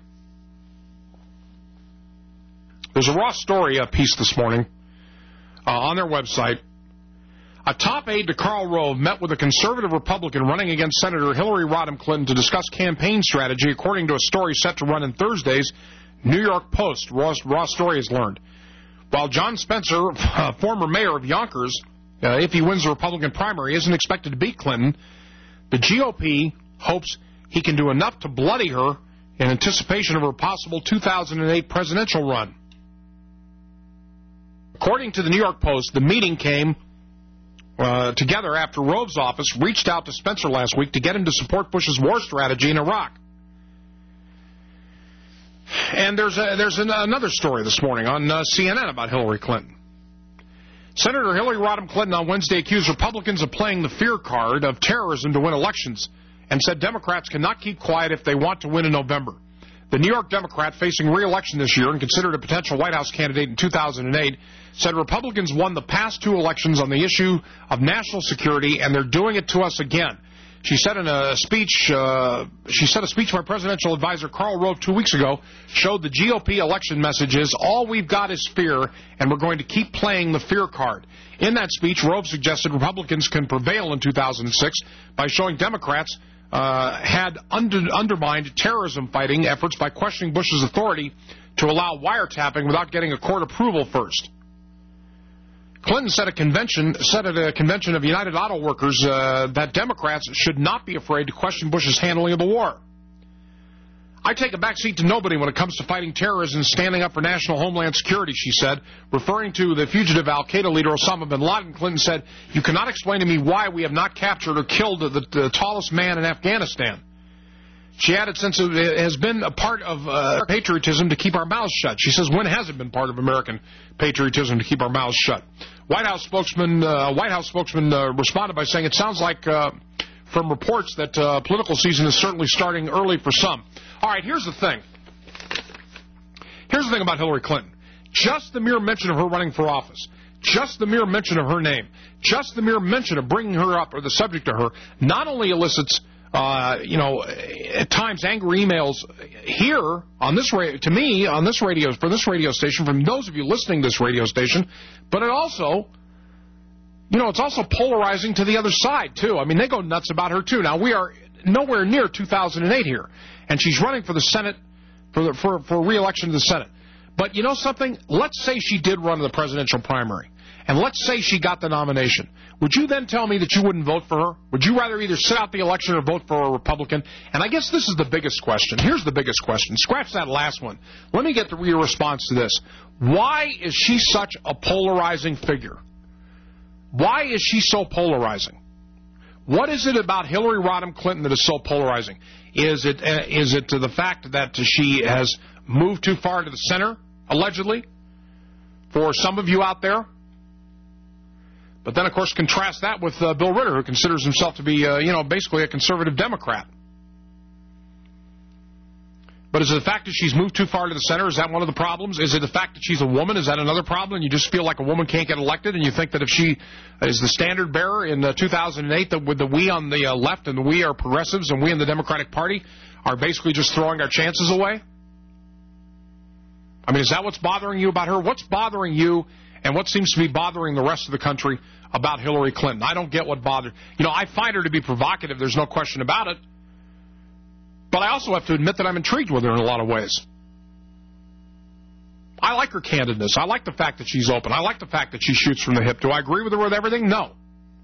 There's a raw story uh, piece this morning uh, on their website. A top aide to Karl Rove met with a conservative Republican running against Senator Hillary Rodham Clinton to discuss campaign strategy, according to a story set to run in Thursday's New York Post. Raw, raw story has learned. While John Spencer, uh, former mayor of Yonkers, uh, if he wins the Republican primary, isn't expected to beat Clinton, the G O P hopes he can do enough to bloody her in anticipation of her possible two thousand eight presidential run. According to the New York Post, the meeting came uh, together after Rove's office reached out to Spencer last week to get him to support Bush's war strategy in Iraq. And there's a, there's an, another story this morning on uh, C N N about Hillary Clinton. Senator Hillary Rodham Clinton on Wednesday accused Republicans of playing the fear card of terrorism to win elections and said Democrats cannot keep quiet if they want to win in November. The New York Democrat, facing re-election this year and considered a potential White House candidate in two thousand eight, said Republicans won the past two elections on the issue of national security, and they're doing it to us again. She said in a speech, uh, she said a speech by presidential advisor Karl Rove two weeks ago showed the G O P election messages, all we've got is fear, and we're going to keep playing the fear card. In that speech, Rove suggested Republicans can prevail in two thousand six by showing Democrats uh, had under, undermined terrorism fighting efforts by questioning Bush's authority to allow wiretapping without getting a court approval first. Clinton said a convention said at a convention of United Auto Workers uh, that Democrats should not be afraid to question Bush's handling of the war. I take a backseat to nobody when it comes to fighting terrorism and standing up for national homeland security, she said. Referring to the fugitive al-Qaeda leader Osama bin Laden, Clinton said, you cannot explain to me why we have not captured or killed the, the tallest man in Afghanistan. She added, since it has been a part of uh, patriotism to keep our mouths shut. She says, when has it been part of American patriotism to keep our mouths shut? White House spokesman, uh, White House spokesman uh, responded by saying, it sounds like uh, from reports that uh, political season is certainly starting early for some. All right, here's the thing. Here's the thing about Hillary Clinton. Just the mere mention of her running for office, just the mere mention of her name, just the mere mention of bringing her up or the subject to her, not only elicits Uh, you know, at times angry emails here on this radio, to me on this radio, for this radio station, from those of you listening to this radio station, but it also, you know, it's also polarizing to the other side too. I mean, they go nuts about her too. Now we are nowhere near two thousand eight here, and she's running for the Senate for the, for for re-election to the Senate. But you know something? Let's say she did run in the presidential primary, and let's say she got the nomination. Would you then tell me that you wouldn't vote for her? Would you rather either sit out the election or vote for a Republican? And I guess this is the biggest question. Here's the biggest question. Scratch that last one. Let me get the, your response to this. Why is she such a polarizing figure? Why is she so polarizing? What is it about Hillary Rodham Clinton that is so polarizing? Is it uh, is it to the fact that she has moved too far to the center, allegedly, for some of you out there? But then, of course, contrast that with uh, Bill Ritter, who considers himself to be, uh, you know, basically a conservative Democrat. But is it the fact that she's moved too far to the center? Is that one of the problems? Is it the fact that she's a woman? Is that another problem? And you just feel like a woman can't get elected, and you think that if she is the standard bearer in uh, two thousand eight, that with the we on the uh, left and the we are progressives and we in the Democratic Party are basically just throwing our chances away? I mean, is that what's bothering you about her? What's bothering you? And what seems to be bothering the rest of the country about Hillary Clinton? I don't get what bothered. You know, I find her to be provocative. There's no question about it. But I also have to admit that I'm intrigued with her in a lot of ways. I like her candidness. I like the fact that she's open. I like the fact that she shoots from the hip. Do I agree with her with everything? No.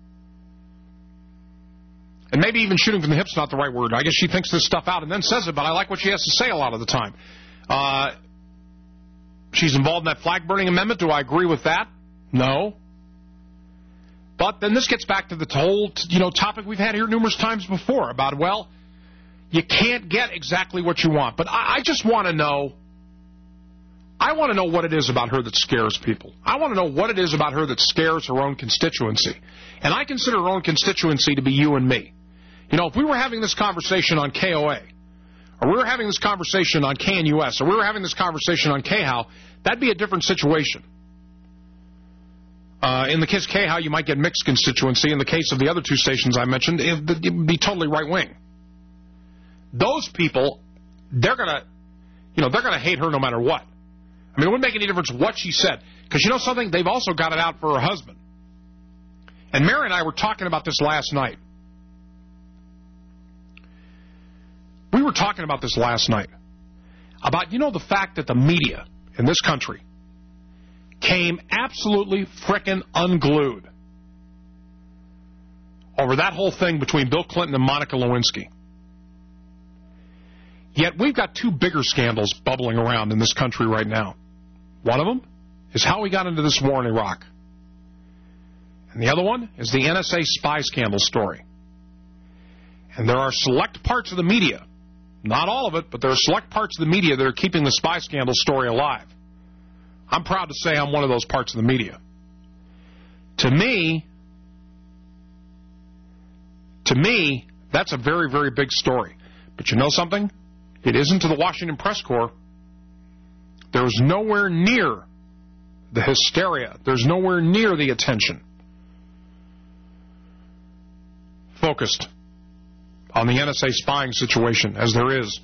And maybe even shooting from the hip's not the right word. I guess she thinks this stuff out and then says it, but I like what she has to say a lot of the time. Uh... She's involved in that flag-burning amendment. Do I agree with that? No. But then this gets back to the whole, you know, topic we've had here numerous times before about, well, you can't get exactly what you want. But I, I just want to know, I want to know what it is about her that scares people. I want to know what it is about her that scares her own constituency. And I consider her own constituency to be you and me. You know, if we were having this conversation on K O A, or we were having this conversation on K N U S, or we were having this conversation on K H O W, that'd be a different situation. Uh, in the case of K H O W, you might get mixed constituency. In the case of the other two stations I mentioned, it would be totally right-wing. Those people, they're going to, you know, they're going to hate her no matter what. I mean, it wouldn't make any difference what she said. Because you know something? They've also got it out for her husband. And Mary and I were talking about this last night. We were talking about this last night, about, you know, the fact that the media in this country came absolutely frickin' unglued over that whole thing between Bill Clinton and Monica Lewinsky. Yet we've got two bigger scandals bubbling around in this country right now. One of them is how we got into this war in Iraq. And the other one is the N S A spy scandal story. And there are select parts of the media Not all of it, but there are select parts of the media that are keeping the spy scandal story alive. I'm proud to say I'm one of those parts of the media. To me, to me, that's a very, very big story. But you know something? It isn't to the Washington Press Corps. There's nowhere near the hysteria. There's nowhere near the attention focused on the N S A spying situation as there is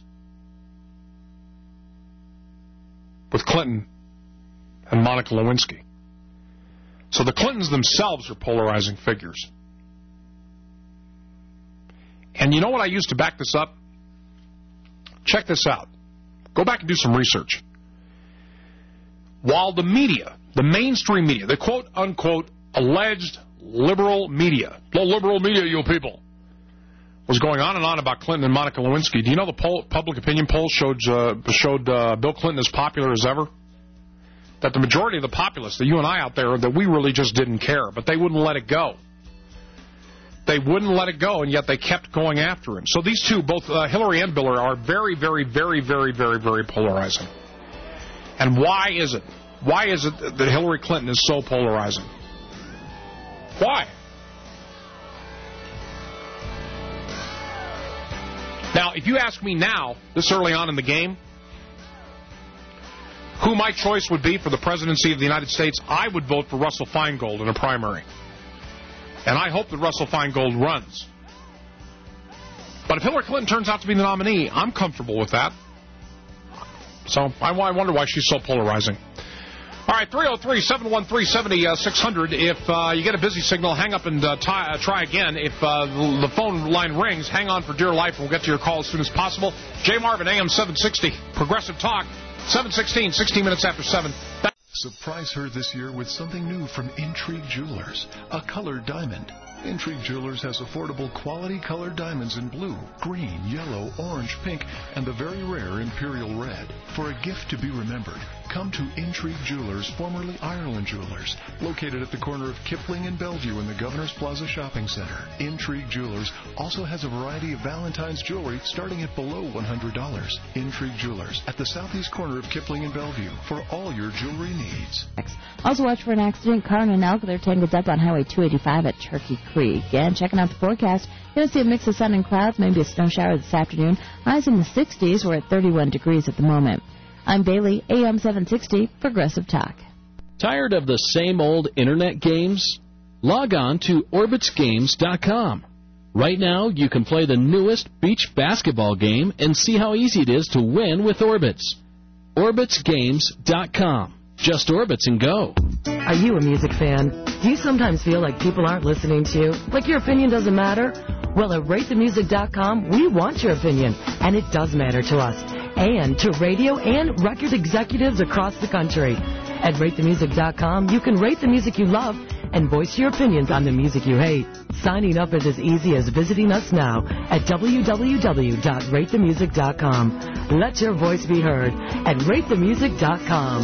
with Clinton and Monica Lewinsky. So the Clintons themselves are polarizing figures. And you know what I used to back this up? Check this out. Go back and do some research. While the media, the mainstream media, the quote-unquote alleged liberal media, the liberal media, you people, was going on and on about Clinton and Monica Lewinsky. Do you know the poll, public opinion polls showed, uh, showed uh, Bill Clinton as popular as ever? That the majority of the populace, the you and I out there, that we really just didn't care, but they wouldn't let it go. They wouldn't let it go, and yet they kept going after him. So these two, both uh, Hillary and Bill, are very, very, very, very, very, very polarizing. And why is it? Why is it that Hillary Clinton is so polarizing? Why? Now, if you ask me now, this early on in the game, who my choice would be for the presidency of the United States, I would vote for Russell Feingold in a primary. And I hope that Russell Feingold runs. But if Hillary Clinton turns out to be the nominee, I'm comfortable with that. So I, I wonder why she's so polarizing. All right, three oh three, seven one three, seven six zero zero. If uh, you get a busy signal, hang up and uh, t- uh, try again. If uh, the, the phone line rings, hang on for dear life, and we'll get to your call as soon as possible. Jay Marvin, A M seven sixty, Progressive Talk, seven sixteen, sixteen minutes after seven. Surprise her this year with something new from Intrigue Jewelers, a colored diamond. Intrigue Jewelers has affordable quality colored diamonds in blue, green, yellow, orange, pink, and the very rare Imperial Red. For a gift to be remembered, come to Intrigue Jewelers, formerly Ireland Jewelers, located at the corner of Kipling and Bellevue in the Governor's Plaza Shopping Center. Intrigue Jewelers also has a variety of Valentine's jewelry starting at below one hundred dollars. Intrigue Jewelers at the southeast corner of Kipling and Bellevue for all your jewelry needs. Also watch for an accident. Car and an elk, they're tangled up on Highway two eighty-five at Turkey Creek. And checking out the forecast, you're going to see a mix of sun and clouds, maybe a snow shower this afternoon. Highs in the sixties. We're at thirty-one degrees at the moment. I'm Bailey, A M seven sixty, Progressive Talk. Tired of the same old internet games? Log on to Orbitz Games dot com. Right now, you can play the newest beach basketball game and see how easy it is to win with Orbitz. Orbitz Games dot com. Just Orbitz and go. Are you a music fan? Do you sometimes feel like people aren't listening to you? Like your opinion doesn't matter? Well, at Rate The Music dot com, we want your opinion, and it does matter to us, and to radio and record executives across the country. At Rate The Music dot com, you can rate the music you love and voice your opinions on the music you hate. Signing up is as easy as visiting us now at w w w dot rate the music dot com. Let your voice be heard at Rate The Music dot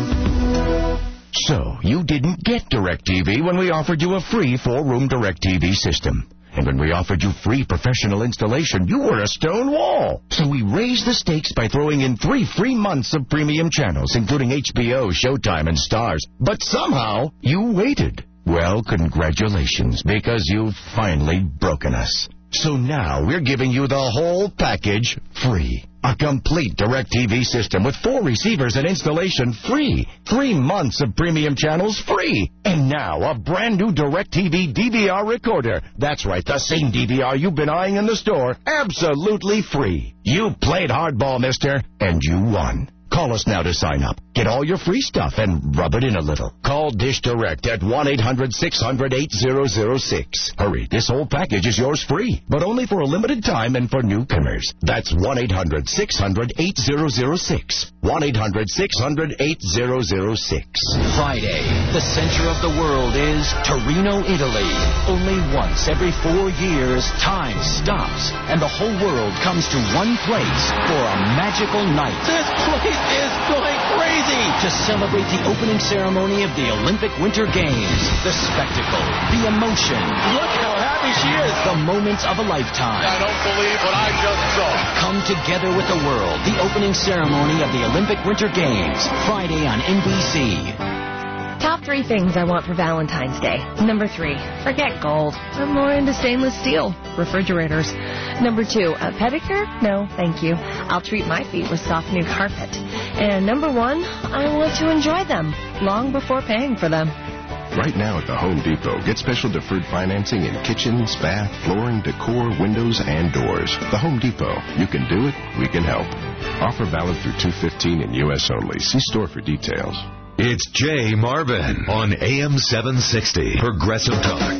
com. So, you didn't get DirecTV when we offered you a free four-room DirecTV system. And when we offered you free professional installation, you were a stone wall. So we raised the stakes by throwing in three free months of premium channels, including H B O, Showtime, and Stars. But somehow, you waited. Well, congratulations, because you've finally broken us. So now we're giving you the whole package free. A complete DirecTV system with four receivers and installation free. Three months of premium channels free. And now a brand new DirecTV D V R recorder. That's right, the same D V R you've been eyeing in the store. Absolutely free. You played hardball, mister, and you won. Call us now to sign up. Get all your free stuff and rub it in a little. Call Dish Direct at one eight hundred six hundred eight thousand six. Hurry, this whole package is yours free, but only for a limited time and for newcomers. That's one eight hundred six hundred eight thousand six. one eight hundred six hundred eight thousand six. Friday, the center of the world is Torino, Italy. Only once every four years, time stops, and the whole world comes to one place for a magical night. This place is going crazy to celebrate the opening ceremony of the Olympic Winter Games. The spectacle, the emotion. Look how happy she is. The moments of a lifetime. I don't believe what I just saw. Come together with the world. The opening ceremony of the Olympic Winter Games. Friday on N B C. Top three things I want for Valentine's Day. Number three, forget gold. I'm more into stainless steel refrigerators. Number two, a pedicure? No, thank you. I'll treat my feet with soft new carpet. And number one, I want to enjoy them long before paying for them. Right now at the Home Depot, get special deferred financing in kitchens, bath, flooring, decor, windows, and doors. The Home Depot. You can do it. We can help. Offer valid through two fifteen in U S only. See store for details. It's Jay Marvin on A M seven sixty, Progressive Talk.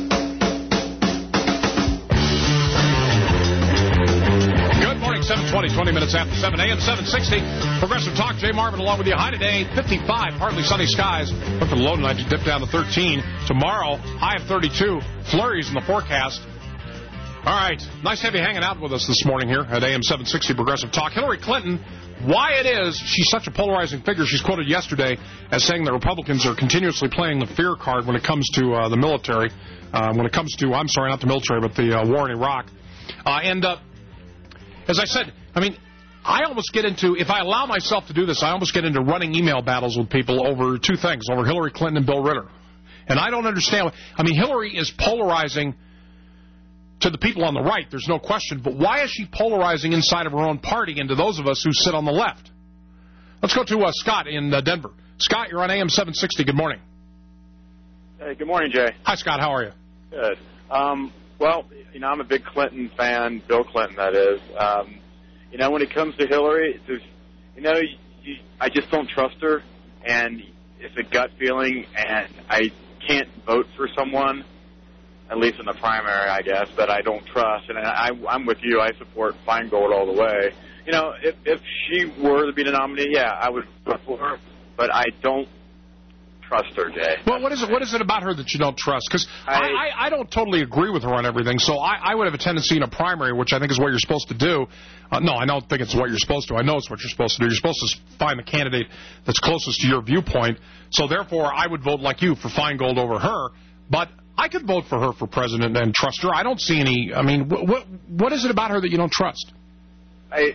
Good morning, seven twenty, twenty minutes after seven, A M seven sixty, Progressive Talk. Jay Marvin along with you. High today, fifty-five, partly sunny skies. Look for the low tonight to dip down to thirteen. Tomorrow, high of thirty-two. Flurries in the forecast. All right, nice to have you hanging out with us this morning here at A M seven sixty, Progressive Talk. Hillary Clinton. Why it is she's such a polarizing figure. She's quoted yesterday as saying that Republicans are continuously playing the fear card when it comes to uh, the military, uh, when it comes to, I'm sorry, not the military, but the uh, war in Iraq. Uh, and uh, as I said, I mean, I almost get into, if I allow myself to do this, I almost get into running email battles with people over two things, over Hillary Clinton and Bill Ritter. And I don't understand. I mean, Hillary is polarizing to the people on the right, there's no question, but why is she polarizing inside of her own party and to those of us who sit on the left? Let's go to uh, Scott in uh, Denver. Scott, you're on A M seven sixty. Good morning. Hey, good morning, Jay. Hi, Scott. How are you? Good. Um, well, you know, I'm a big Clinton fan, Bill Clinton, that is. Um, you know, when it comes to Hillary, there's, you know, you, you, I just don't trust her, and it's a gut feeling, and I can't vote for someone, at least in the primary, I guess, that I don't trust. And I, I'm with you. I support Feingold all the way. You know, if, if she were to be the nominee, yeah, I would vote for her. But I don't trust her, Jay. Well, what is it? What is it about her that you don't trust? Because I, I, I don't totally agree with her on everything. So I, I would have a tendency in a primary, which I think is what you're supposed to do. Uh, no, I don't think it's what you're supposed to. I know it's what you're supposed to do. You're supposed to find the candidate that's closest to your viewpoint. So therefore, I would vote like you for Feingold over her. But I could vote for her for president and trust her. I don't see any. I mean, what what, what is it about her that you don't trust? I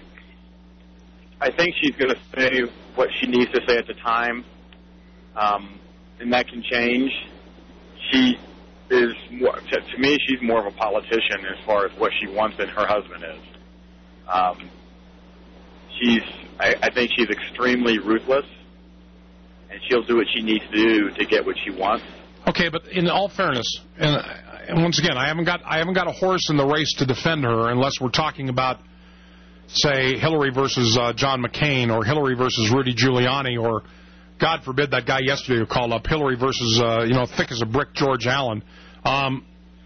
I think she's going to say what she needs to say at the time, um, and that can change. She is more, to, to me, she's more of a politician as far as what she wants than her husband is. Um, she's. I, I think she's extremely ruthless, and she'll do what she needs to do to get what she wants. Okay, but in all fairness, and, and once again, I haven't got I haven't got a horse in the race to defend her unless we're talking about, say, Hillary versus uh, John McCain or Hillary versus Rudy Giuliani or, God forbid, that guy yesterday who called up Hillary versus, uh, you know, thick as a brick George Allen. Um,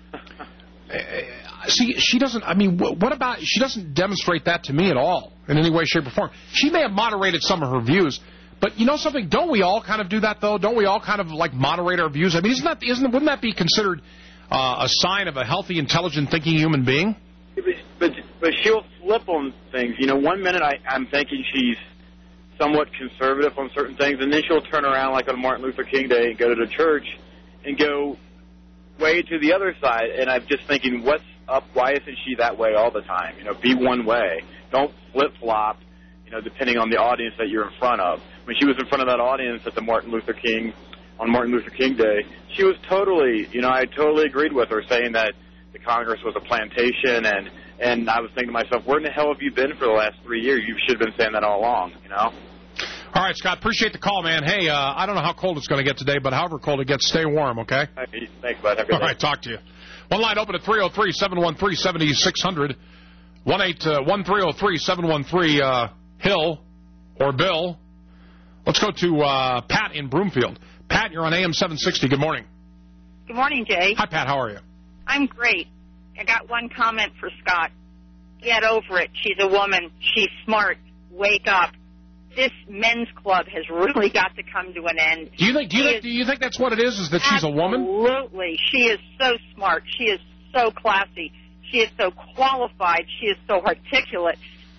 see, she doesn't, I mean, what about, she doesn't demonstrate that to me at all in any way, shape, or form. She may have moderated some of her views. But you know something? Don't we all kind of do that, though? Don't we all kind of, like, moderate our views? I mean, isn't that, isn't, wouldn't that be considered uh, a sign of a healthy, intelligent, thinking human being? But, but, but she'll flip on things. You know, one minute I, I'm thinking she's somewhat conservative on certain things, and then she'll turn around, like on Martin Luther King Day, and go to the church and go way to the other side. And I'm just thinking, what's up? Why isn't she that way all the time? You know, be one way. Don't flip-flop, you know, depending on the audience that you're in front of. When she was in front of that audience at the Martin Luther King, on Martin Luther King Day, she was totally, you know, I totally agreed with her saying that the Congress was a plantation, and, and I was thinking to myself, where in the hell have you been for the last three years? You should have been saying that all along, you know? All right, Scott, appreciate the call, man. Hey, uh, I don't know how cold it's going to get today, but however cold it gets, stay warm, okay? Thanks, bud. Have a good All right, talk to you. One line open at three oh three, seven one three, seven six zero zero, one eight one three oh three, seven one three, uh, Hill or Bill. Let's go to uh, Pat in Broomfield. Pat, you're on A M seven sixty. Good morning. Good morning, Jay. Hi, Pat. How are you? I'm great. I got one comment for Scott. Get over it. She's a woman. She's smart. Wake up. This men's club has really got to come to an end. Do you think? Do you, think, do you think that's what it is? Is that she's a woman? Absolutely. She is so smart. She is so classy. She is so qualified. She is so articulate.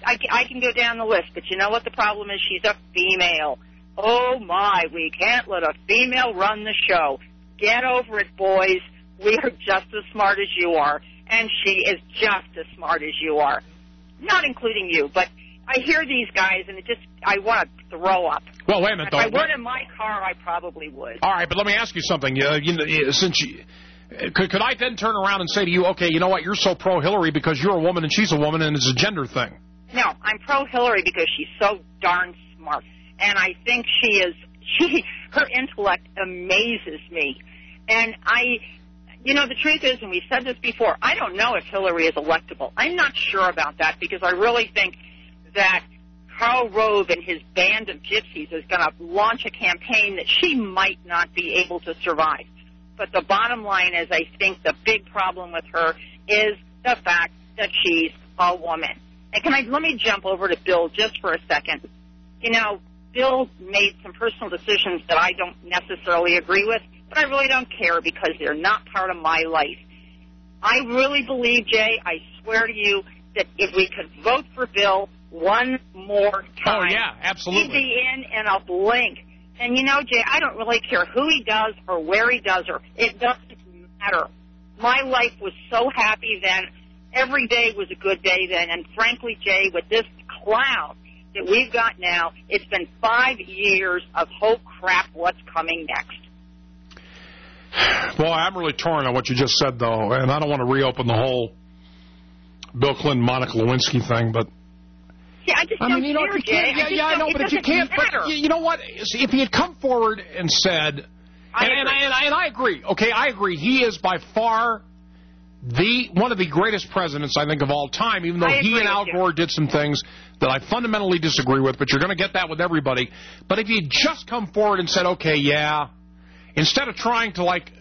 I, I can go down the list, but you know what the problem is? She's a female. Oh, my, we can't let a female run the show. Get over it, boys. We are just as smart as you are, and she is just as smart as you are. Not including you, but I hear these guys, and it just, I want to throw up. Well, wait a minute, If though. I were in my car, I probably would. All right, but let me ask you something. Uh, you know, since you, could, could I then turn around and say to you, okay, you know what, you're so pro-Hillary because you're a woman and she's a woman and it's a gender thing? No, I'm pro-Hillary because she's so darn smart. And I think she is, she, her intellect amazes me. And I, you know, the truth is, and we've said this before, I don't know if Hillary is electable. I'm not sure about that because I really think that Karl Rove and his band of gypsies is going to launch a campaign that she might not be able to survive. But the bottom line is I think the big problem with her is the fact that she's a woman. And can I, let me jump over to Bill just for a second. You know, Bill made some personal decisions that I don't necessarily agree with, but I really don't care because they're not part of my life. I really believe, Jay, I swear to you, that if we could vote for Bill one more time, oh, yeah, absolutely. he'd be in in a blink. And, you know, Jay, I don't really care who he does or where he does her. It doesn't matter. My life was so happy then. Every day was a good day then. And, frankly, Jay, with this cloud that we've got now, it's been five years of, oh, crap, what's coming next? Well, I'm really torn on what you just said, though, and I don't want to reopen the whole Bill Clinton, Monica Lewinsky thing, but... Yeah, I just I don't mean, you know, care, you can't, Jay. yeah, I just yeah, I don't, know, it but if you doesn't can't, matter. but you know what? If he had come forward and said, I and, and, agree. I, and, I, and I agree, okay, I agree, he is by far the one of the greatest presidents, I think, of all time, even though I he agree and Al with you. Gore did some things that I fundamentally disagree with, but you're going to get that with everybody. But if he had just come forward and said, okay, yeah, instead of trying to, like,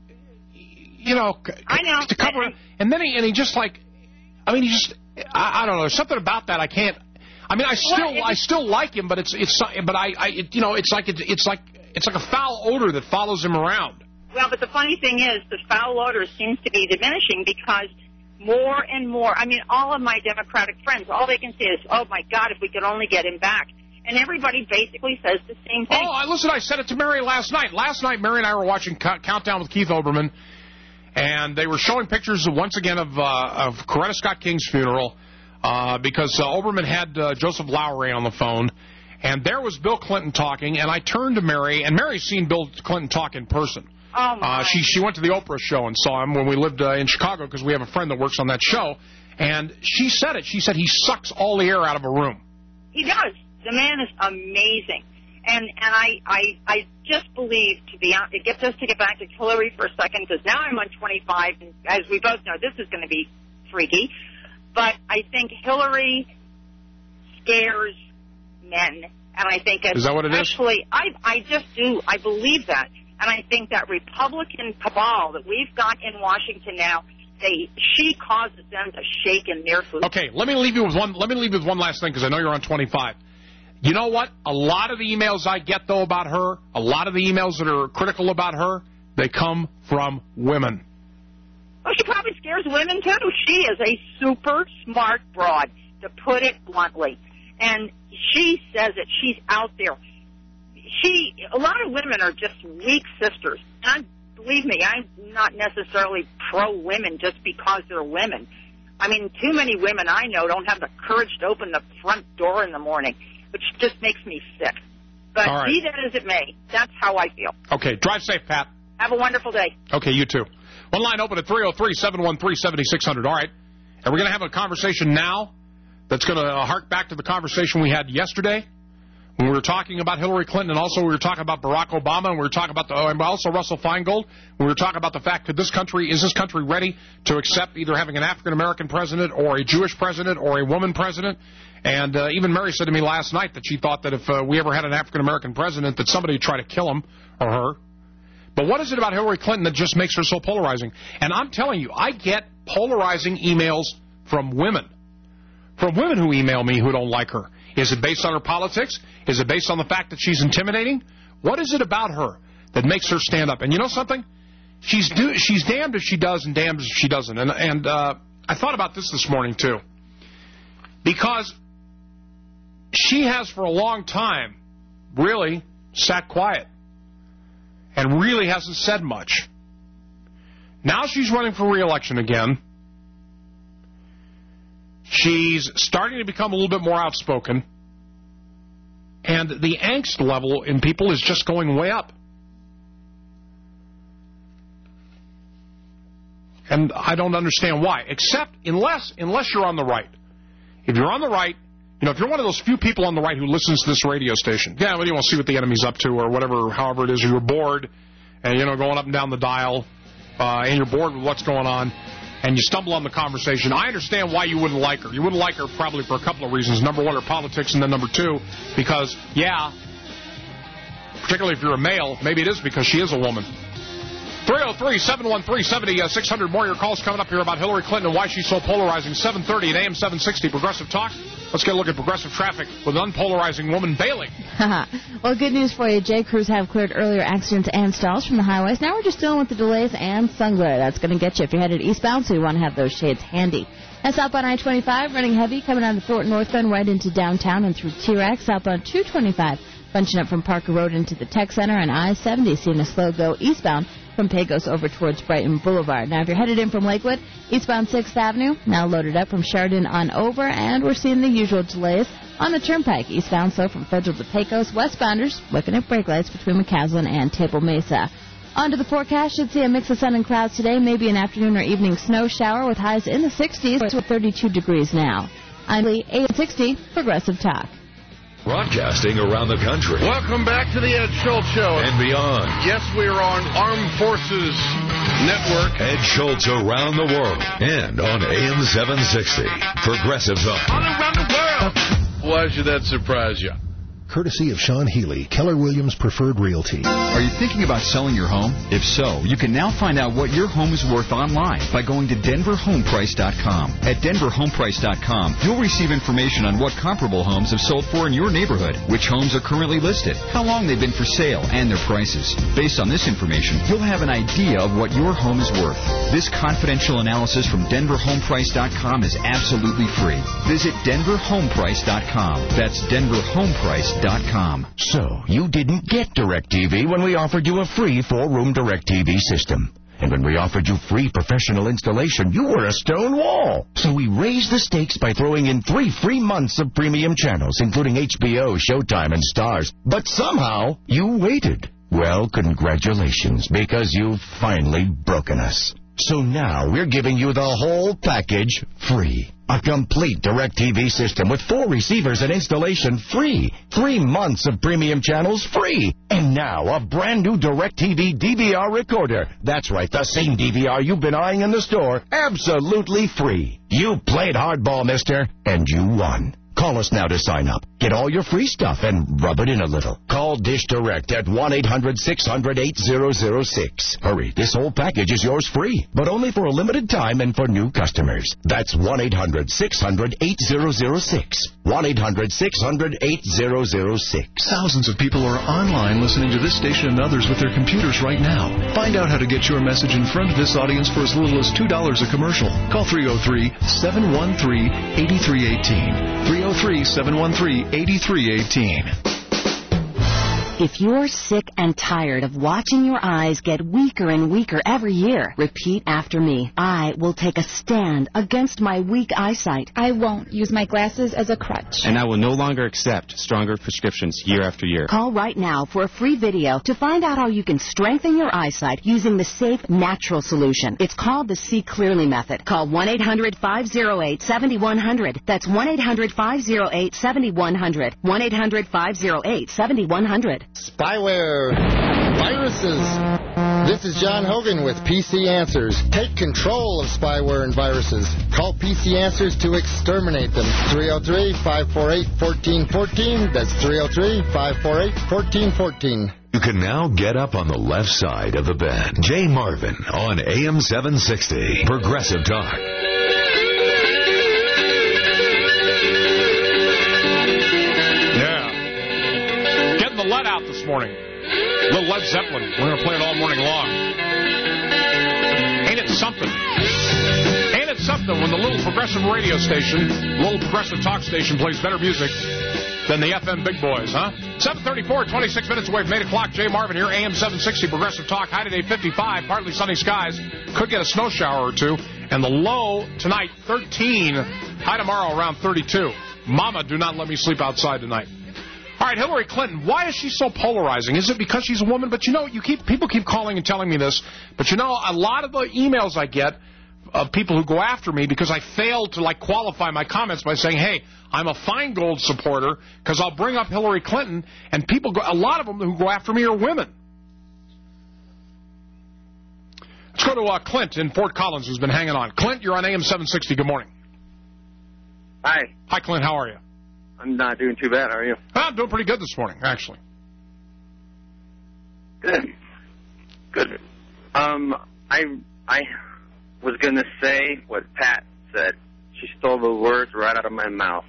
you know, I know. to cover it, and then he, and he just, like, I mean, he just, I, I don't know, there's something about that I can't, I mean, I still, Well, I still like him, but it's, it's, but I, I it, you know, it's like, it's, it's like, it's like a foul odor that follows him around. Well, but the funny thing is, the foul odor seems to be diminishing because more and more, I mean, all of my Democratic friends, all they can say is, oh, my God, if we could only get him back. And everybody basically says the same thing. Oh, I, listen, I said it to Mary last night. Last night, Mary and I were watching Countdown with Keith Olbermann, and they were showing pictures, once again, of, uh, of Coretta Scott King's funeral uh, because uh, Olbermann had uh, Joseph Lowery on the phone. And there was Bill Clinton talking, and I turned to Mary, and Mary's seen Bill Clinton talk in person. Oh, my. Uh, she she went to the Oprah show and saw him when we lived uh, in Chicago because we have a friend that works on that show. And she said it. She said he sucks all the air out of a room. He does. The man is amazing. And and I, I, I just believe, to be honest, it gets us to get back to Hillary for a second, because now I'm on twenty-five, and as we both know, this is going to be freaky. But I think Hillary scares men. And I think Is that what it is? Actually, I, I just do. I believe that. And I think that Republican cabal that we've got in Washington now, they she causes them to shake in their boots. Okay, let me leave you with one. Let me leave you with one last thing because I know you're on twenty-five. You know what? A lot of the emails I get though about her, a lot of the emails that are critical about her, they come from women. Oh, she probably scares women too. She is a super smart broad, to put it bluntly, and she says it. She's out there. She, a lot of women are just weak sisters. And I, believe me, I'm not necessarily pro-women just because they're women. I mean, too many women I know don't have the courage to open the front door in the morning, which just makes me sick. But All right. be that as it may, that's how I feel. Okay, drive safe, Pat. Have a wonderful day. Okay, you too. One line open at three oh three, seven one three, seven six zero zero. All right. And we're going to have a conversation now that's going to hark back to the conversation we had yesterday when we were talking about Hillary Clinton, and also we were talking about Barack Obama, and we were talking about the, oh, and also Russell Feingold. We were talking about the fact that this country, is this country ready to accept either having an African-American president or a Jewish president or a woman president? And uh, even Mary said to me last night that she thought that if uh, we ever had an African-American president, that somebody would try to kill him or her. But what is it about Hillary Clinton that just makes her so polarizing? And I'm telling you, I get polarizing emails from women, from women who email me who don't like her. Is it based on her politics? Is it based on the fact that she's intimidating? What is it about her that makes her stand up? And you know something? She's do, she's damned if she does and damned if she doesn't. And, and uh, I thought about this this morning, too. Because she has for a long time really sat quiet and really hasn't said much. Now she's running for re-election again. She's starting to become a little bit more outspoken. And the angst level in people is just going way up. And I don't understand why, except unless unless you're on the right. If you're on the right, you know, if you're one of those few people on the right who listens to this radio station, yeah, well, you want to see what the enemy's up to or whatever, however it is, or you're bored and, you know, going up and down the dial, uh, and you're bored with what's going on, and you stumble on the conversation. I understand why you wouldn't like her. You wouldn't like her probably for a couple of reasons. Number one, her politics, and then number two, because, yeah, particularly if you're a male, maybe it is because she is a woman. three oh three, seven one three, seven oh six hundred. More of your calls coming up here about Hillary Clinton and why she's so polarizing. seven thirty at A M seven sixty Progressive Talk. Let's get a look at progressive traffic with an unpolarizing woman, Bailey. Well, good news for you. J. Crews have cleared earlier accidents and stalls from the highways. Now we're just dealing with the delays and sun glare. That's going to get you if you're headed eastbound, so you want to have those shades handy. And southbound I twenty-five, running heavy, coming out of Thornton Northbound right into downtown and through T-Rex. Southbound two twenty-five, bunching up from Parker Road into the Tech Center, and I seventy, seeing a slow go eastbound from Pecos over towards Brighton Boulevard. Now, if you're headed in from Lakewood, eastbound sixth Avenue, now loaded up from Sheridan on over, and we're seeing the usual delays on the Turnpike, eastbound slow from Federal to Pecos. Westbounders looking at brake lights between McCaslin and Table Mesa. On to the forecast, should see a mix of sun and clouds today, maybe an afternoon or evening snow shower with highs in the sixties with thirty-two degrees now. I'm Lee, eight sixty, Progressive Talk. Broadcasting around the country. Welcome back to the Ed Schultz Show. And beyond. Yes, we are on Armed Forces Network. Ed Schultz around the world. And on A M seven sixty. Progressive Talk. All around the world. Why should that surprise you? Courtesy of Sean Healy, Keller Williams Preferred Realty. Are you thinking about selling your home? If so, you can now find out what your home is worth online by going to denver home price dot com. At denver home price dot com, you'll receive information on what comparable homes have sold for in your neighborhood, which homes are currently listed, how long they've been for sale, and their prices. Based on this information, you'll have an idea of what your home is worth. This confidential analysis from denver home price dot com is absolutely free. Visit denver home price dot com. That's denver home price dot com. So, you didn't get DirecTV when we offered you a free four-room DirecTV system. And when we offered you free professional installation, you were a stone wall. So we raised the stakes by throwing in three free months of premium channels, including H B O, Showtime, and Stars. But somehow, you waited. Well, congratulations, because you've finally broken us. So now we're giving you the whole package free. A complete DirecTV system with four receivers and installation free. Three months of premium channels free. And now a brand new DirecTV D V R recorder. That's right, the same D V R you've been eyeing in the store. Absolutely free. You played hardball, mister, and you won. Call us now to sign up. Get all your free stuff and rub it in a little. Call Dish Direct at one eight hundred six hundred eight thousand six. Hurry, this whole package is yours free, but only for a limited time and for new customers. That's one eight hundred six hundred eight thousand six. one eight hundred six hundred eight thousand six. Thousands of people are online listening to this station and others with their computers right now. Find out how to get your message in front of this audience for as little as two dollars a commercial. Call three oh three, seven one three, eight three one eight. three oh three, seven one three, eight three one eight. If you're sick and tired of watching your eyes get weaker and weaker every year, repeat after me. I will take a stand against my weak eyesight. I won't use my glasses as a crutch. And I will no longer accept stronger prescriptions year after year. Call right now for a free video to find out how you can strengthen your eyesight using the safe, natural solution. It's called the See Clearly method. Call one eight hundred five oh eight seven one zero zero. That's one eight hundred five oh eight seven one zero zero. one eight hundred five oh eight seven one zero zero. Spyware, viruses. This is John Hogan with P C Answers. Take control of spyware and viruses. Call P C Answers to exterminate them. three oh three, five four eight, one four one four. That's three oh three, five four eight, one four one four. You can now get up on the left side of the bed. Jay Marvin on A M seven sixty. Progressive Talk. Let out this morning. A little Led Zeppelin. We're going to play it all morning long. Ain't it something? Ain't it something when the little progressive radio station, little progressive talk station plays better music than the F M big boys, huh? seven thirty-four, twenty-six minutes away from eight o'clock. Jay Marvin here, A M seven sixty, Progressive Talk. High today, fifty-five, partly sunny skies. Could get a snow shower or two. And the low tonight, thirteen. High tomorrow, around thirty-two. Mama, do not let me sleep outside tonight. All right, Hillary Clinton, why is she so polarizing? Is it because she's a woman? But, you know, you keep people keep calling and telling me this. But, you know, a lot of the emails I get of people who go after me because I failed to, like, qualify my comments by saying, hey, I'm a Feingold supporter because I'll bring up Hillary Clinton, and people, go, a lot of them who go after me are women. Let's go to uh, Clint in Fort Collins, who's been hanging on. Clint, you're on A M seven sixty. Good morning. Hi. Hi, Clint. How are you? I'm not doing too bad. How are you? I'm doing pretty good this morning, actually. Good. Good. Um, I I was going to say what Pat said. She stole the words right out of my mouth.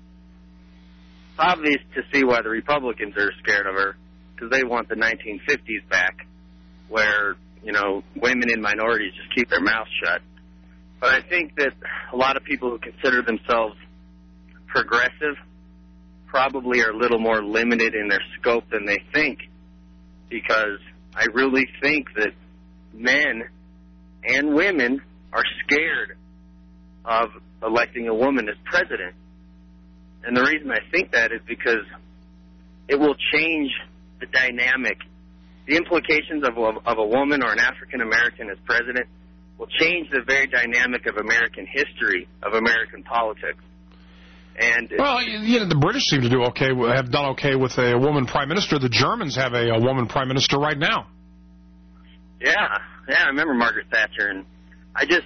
It's obvious to see why the Republicans are scared of her, because they want the nineteen fifties back, where, you know, women and minorities just keep their mouths shut. But I think that a lot of people who consider themselves progressive probably are a little more limited in their scope than they think, because I really think that men and women are scared of electing a woman as president. And the reason I think that is because it will change the dynamic. The implications of a, of a woman or an African American as president will change the very dynamic of American history, of American politics. And well, you know, the British seem to do okay, have done okay with a woman prime minister. The Germans have a, a woman prime minister right now. Yeah, yeah, I remember Margaret Thatcher, and I just,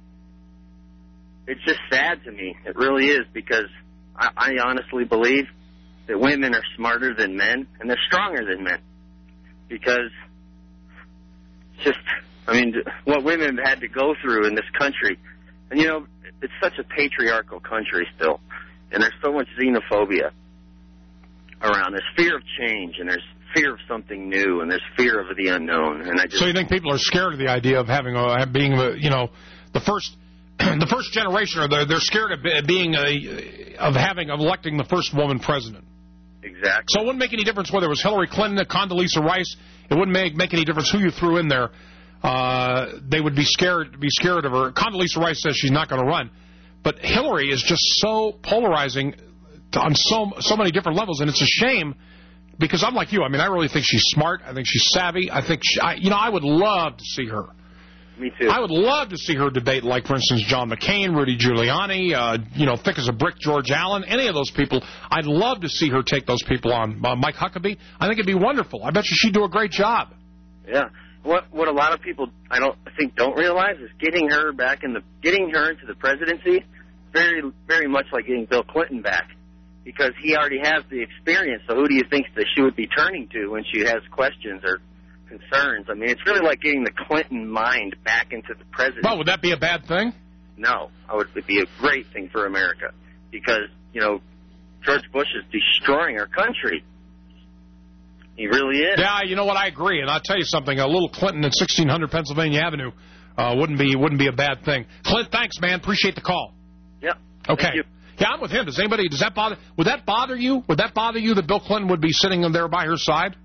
it's just sad to me. It really is, because I, I honestly believe that women are smarter than men, and they're stronger than men. Because just, I mean, what women have had to go through in this country, and you know, it's such a patriarchal country still. And there's so much xenophobia around. There's fear of change, and there's fear of something new, and there's fear of the unknown. And I just so you think people are scared of the idea of having a, being, a, you know, the first, the first generation, or they're, they're scared of being a, of having of electing the first woman president. Exactly. So it wouldn't make any difference whether it was Hillary Clinton, Condoleezza Rice. It wouldn't make make any difference who you threw in there. Uh, they would be scared be scared of her. Condoleezza Rice says she's not going to run. But Hillary is just so polarizing on so so many different levels, and it's a shame because I'm like you. I mean, I really think she's smart. I think she's savvy. I think, she, I, you know, I would love to see her. Me too. I would love to see her debate, like, for instance, John McCain, Rudy Giuliani, uh, you know, thick as a brick, George Allen, any of those people. I'd love to see her take those people on. Uh, Mike Huckabee. I think it'd be wonderful. I bet you she'd do a great job. Yeah. What what a lot of people I don't I think don't realize is getting her back in the getting her into the presidency, very very much like getting Bill Clinton back, because he already has the experience. So who do you think that she would be turning to when she has questions or concerns? I mean, it's really like getting the Clinton mind back into the presidency. Well, would that be a bad thing? No, I would it'd be a great thing for America, because you know George Bush is destroying our country. He really is. Yeah, you know what? I agree, and I'll tell you something. A little Clinton at sixteen hundred Pennsylvania Avenue uh, wouldn't be wouldn't be a bad thing. Clint, thanks, man. Appreciate the call. Yep. Okay. Thank you. Yeah, I'm with him. Does anybody? Does that bother? Would that bother you? Would that bother you that Bill Clinton would be sitting there by her side?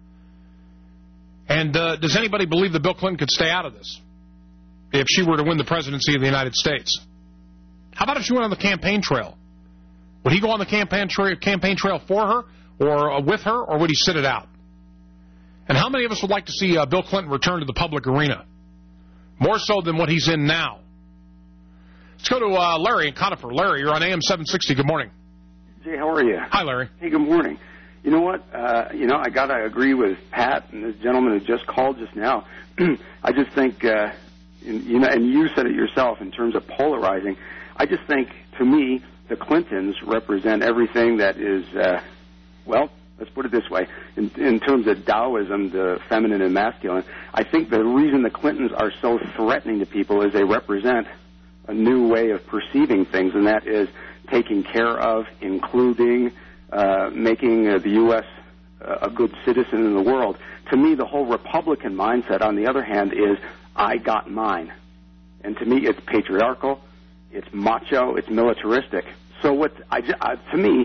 And uh, does anybody believe that Bill Clinton could stay out of this if she were to win the presidency of the United States? How about if she went on the campaign trail? Would he go on the campaign trail, campaign trail for her, or uh, with her, or would he sit it out? And how many of us would like to see uh, Bill Clinton return to the public arena? More so than what he's in now. Let's go to uh, Larry in Conifer. Larry, you're on A M seven sixty. Good morning. Jay, how are you? Hi, Larry. Hey, good morning. You know what? Uh, you know, I got to agree with Pat and this gentleman who just called just now. I just think, uh, in, you know, and you said it yourself in terms of polarizing. I just think, to me, the Clintons represent everything that is, uh, well, let's put it this way. In, in terms of Taoism, the feminine and masculine, I think the reason the Clintons are so threatening to people is they represent a new way of perceiving things, and that is taking care of, including, uh, making uh, the U S uh, a good citizen in the world. To me, the whole Republican mindset, on the other hand, is I got mine. And to me, it's patriarchal, it's macho, it's militaristic. So what I, uh, to me,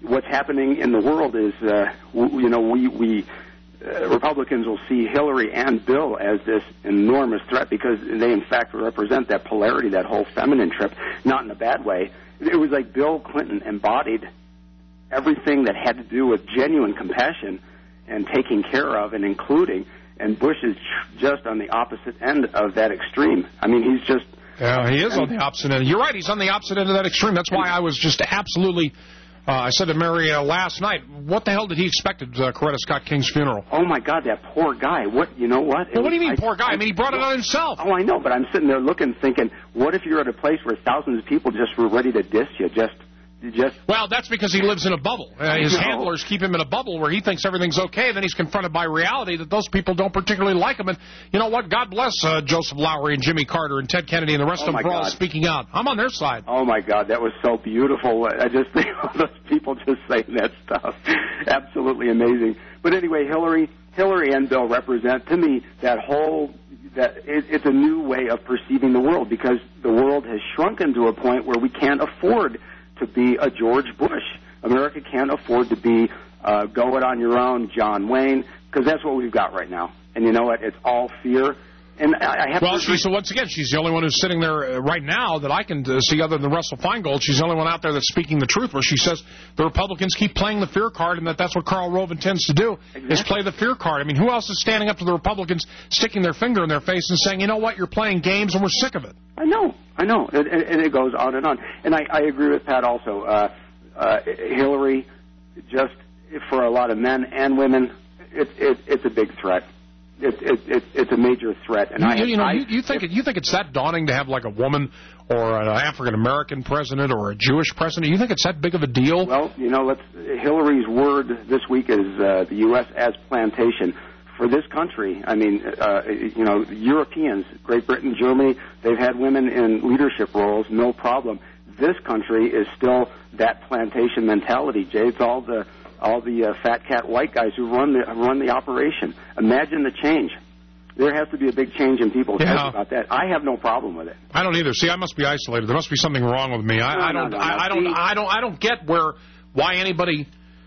what's happening in the world is, uh, w- you know, we, we uh, Republicans will see Hillary and Bill as this enormous threat because they, in fact, represent that polarity, that whole feminine trip, not in a bad way. It was like Bill Clinton embodied everything that had to do with genuine compassion and taking care of and including, and Bush is just on the opposite end of that extreme. I mean, he's just... Yeah, he is on the opposite end. You're right, he's on the opposite end of that extreme. That's why I was just absolutely... Uh, I said to Mary uh, last night, what the hell did he expect at uh, Coretta Scott King's funeral? Oh, my God, that poor guy. What, you know what? Well, what do you mean, I, poor guy? I, I mean, he brought it on himself. Oh, I know, but I'm sitting there looking, thinking, what if you're at a place where thousands of people just were ready to diss you, just... Just well, that's because he lives in a bubble. Uh, his handlers keep him in a bubble where he thinks everything's okay. Then he's confronted by reality that those people don't particularly like him. And you know what? God bless uh, Joseph Lowery and Jimmy Carter and Ted Kennedy and the rest oh of them for all God. speaking out. I'm on their side. Oh, my God. That was so beautiful. I just think of those people just saying that stuff. Absolutely amazing. But anyway, Hillary, Hillary and Bill represent, to me, that whole... that it, it's a new way of perceiving the world because the world has shrunken to a point where we can't afford to be a George Bush. America can't afford to be uh, go it on your own, John Wayne, because that's what we've got right now. And you know what? It's all fear. And I, I have well, to she's, so once again, she's the only one who's sitting there uh, right now that I can uh, see other than Russell Feingold. She's the only one out there that's speaking the truth, where she says the Republicans keep playing the fear card and that that's what Karl Rove intends to do, exactly. is play the fear card. I mean, who else is standing up to the Republicans, sticking their finger in their face and saying, you know what, you're playing games and we're sick of it? I know, I know, and, and it goes on and on. And I, I agree with Pat also. Uh, uh, Hillary, just for a lot of men and women, it, it, it's a big threat. It, it, it, it's a major threat, and you, I, you know, I, you, you think if, it, you think it's that daunting to have like a woman or an African American president or a Jewish president? You think it's that big of a deal? Well, you know, let's. Hillary's word this week is uh, the U S as plantation for this country. I mean, uh, you know, Europeans, Great Britain, Germany, they've had women in leadership roles, no problem. This country is still that plantation mentality, Jay. It's all the all the uh, fat cat white guys who run the run the operation. Imagine the change. There has to be a big change in people's yeah. heads about that. I have no problem with it. I don't either. See, I must be isolated. There must be something wrong with me. I, no, I don't. No, no, I, no. I don't. I don't. I don't get where why anybody.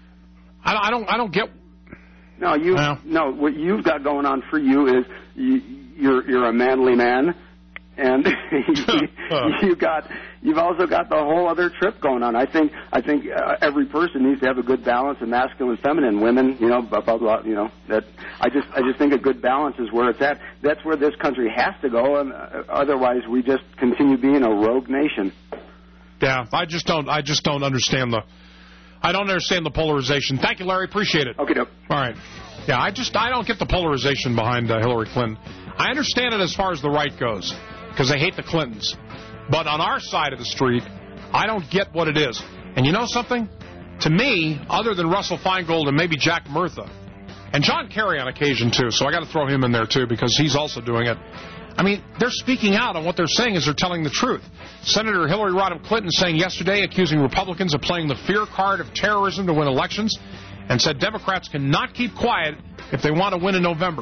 I, I don't. I don't get. No, you. Well, no, what you've got going on for you is you, you're you're a manly man. And you, you got, you've also got the whole other trip going on. I think, I think uh, every person needs to have a good balance of masculine and feminine. Women, you know, blah blah blah. You know, that I just, I just think a good balance is where it's at. That's where this country has to go, and uh, otherwise we just continue being a rogue nation. Yeah, I just don't, I just don't understand the, I don't understand the polarization. Thank you, Larry. Appreciate it. Okay, doke. All right. Yeah, I just, I don't get the polarization behind uh, Hillary Clinton. I understand it as far as the right goes, because they hate the Clintons. But on our side of the street, I don't get what it is. And you know something? To me, other than Russell Feingold and maybe Jack Murtha, and John Kerry on occasion, too, so I got to throw him in there, too, because he's also doing it. I mean, they're speaking out, and what they're saying is they're telling the truth. Senator Hillary Rodham Clinton saying yesterday, accusing Republicans of playing the fear card of terrorism to win elections, and said Democrats cannot keep quiet if they want to win in November.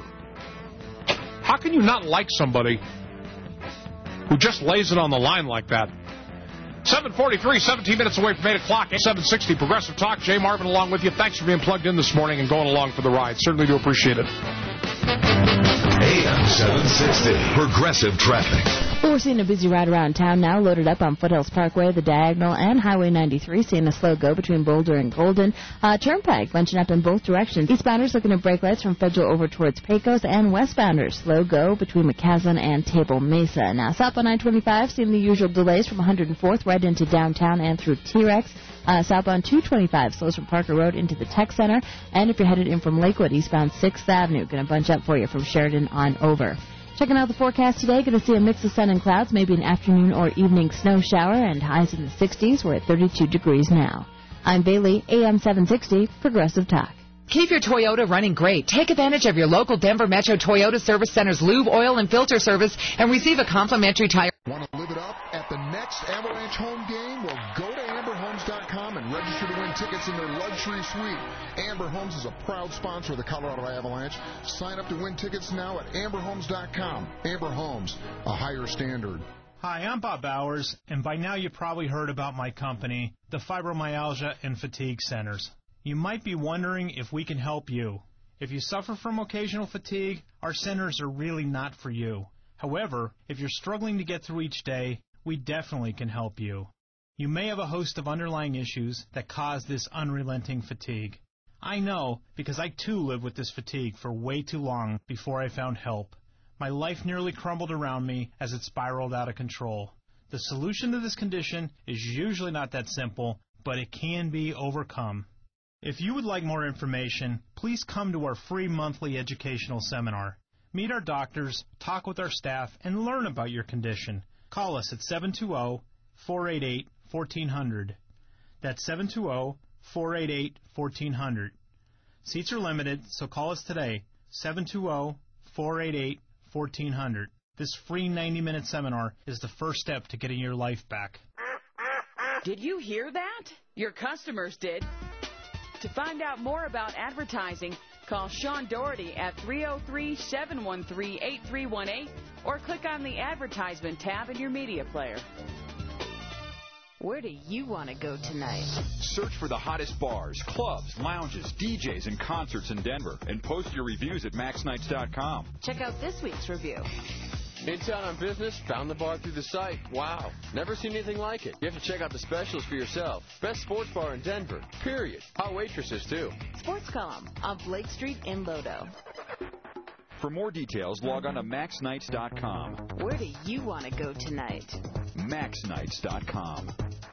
How can you not like somebody who just lays it on the line like that? seven forty-three, seventeen minutes away from eight o'clock, seven sixty Progressive Talk. Jay Marvin along with you. Thanks for being plugged in this morning and going along for the ride. Certainly do appreciate it. A M seven sixty, Progressive Traffic. Well, we're seeing a busy ride around town now, loaded up on Foothills Parkway, the Diagonal, and Highway ninety-three, seeing a slow go between Boulder and Golden. Uh, Turnpike bunching up in both directions. Eastbounders looking at brake lights from Federal over towards Pecos, and westbounders slow go between McCaslin and Table Mesa. Now, southbound nine twenty-five, seeing the usual delays from one hundred fourth right into downtown and through T-Rex. Uh, southbound two twenty-five slows from Parker Road into the Tech Center. And if you're headed in from Lakewood, eastbound sixth Avenue, going to bunch up for you from Sheridan on over. Checking out the forecast today, going to see a mix of sun and clouds, maybe an afternoon or evening snow shower, and highs in the sixties. We're at thirty-two degrees now. I'm Bailey, A M seven sixty, Progressive Talk. Keep your Toyota running great. Take advantage of your local Denver Metro Toyota Service Center's lube, oil, and filter service and receive a complimentary tire. Want to live it up at the next Avalanche home game? Well, go to amber homes dot com and register to win tickets in their luxury suite. Amber Homes is a proud sponsor of the Colorado Avalanche. Sign up to win tickets now at amber homes dot com. Amber Homes, a higher standard. Hi, I'm Bob Bowers, and by now you've probably heard about my company, the Fibromyalgia and Fatigue Centers. You might be wondering if we can help you. If you suffer from occasional fatigue, our centers are really not for you. However, if you're struggling to get through each day, we definitely can help you. You may have a host of underlying issues that cause this unrelenting fatigue. I know, because I too lived with this fatigue for way too long before I found help. My life nearly crumbled around me as it spiraled out of control. The solution to this condition is usually not that simple, but it can be overcome. If you would like more information, please come to our free monthly educational seminar. Meet our doctors, talk with our staff, and learn about your condition. Call us at seven two zero, four eight eight, one four zero zero. That's seven two zero, four eight eight, one four zero zero. Seats are limited, so call us today, seven two zero, four eight eight, one four zero zero. This free ninety-minute seminar is the first step to getting your life back. Did you hear that? Your customers did. To find out more about advertising, call Sean Doherty at three oh three, seven one three, eight three one eight or click on the advertisement tab in your media player. Where do you want to go tonight? Search for the hottest bars, clubs, lounges, D Js, and concerts in Denver, and post your reviews at max nights dot com. Check out this week's review. In town on business, found the bar through the site. Wow, never seen anything like it. You have to check out the specials for yourself. Best sports bar in Denver, period. Hot waitresses, too. Sports Column on Blake Street in Lodo. For more details, log on to max nights dot com. Where do you want to go tonight? max nights dot com.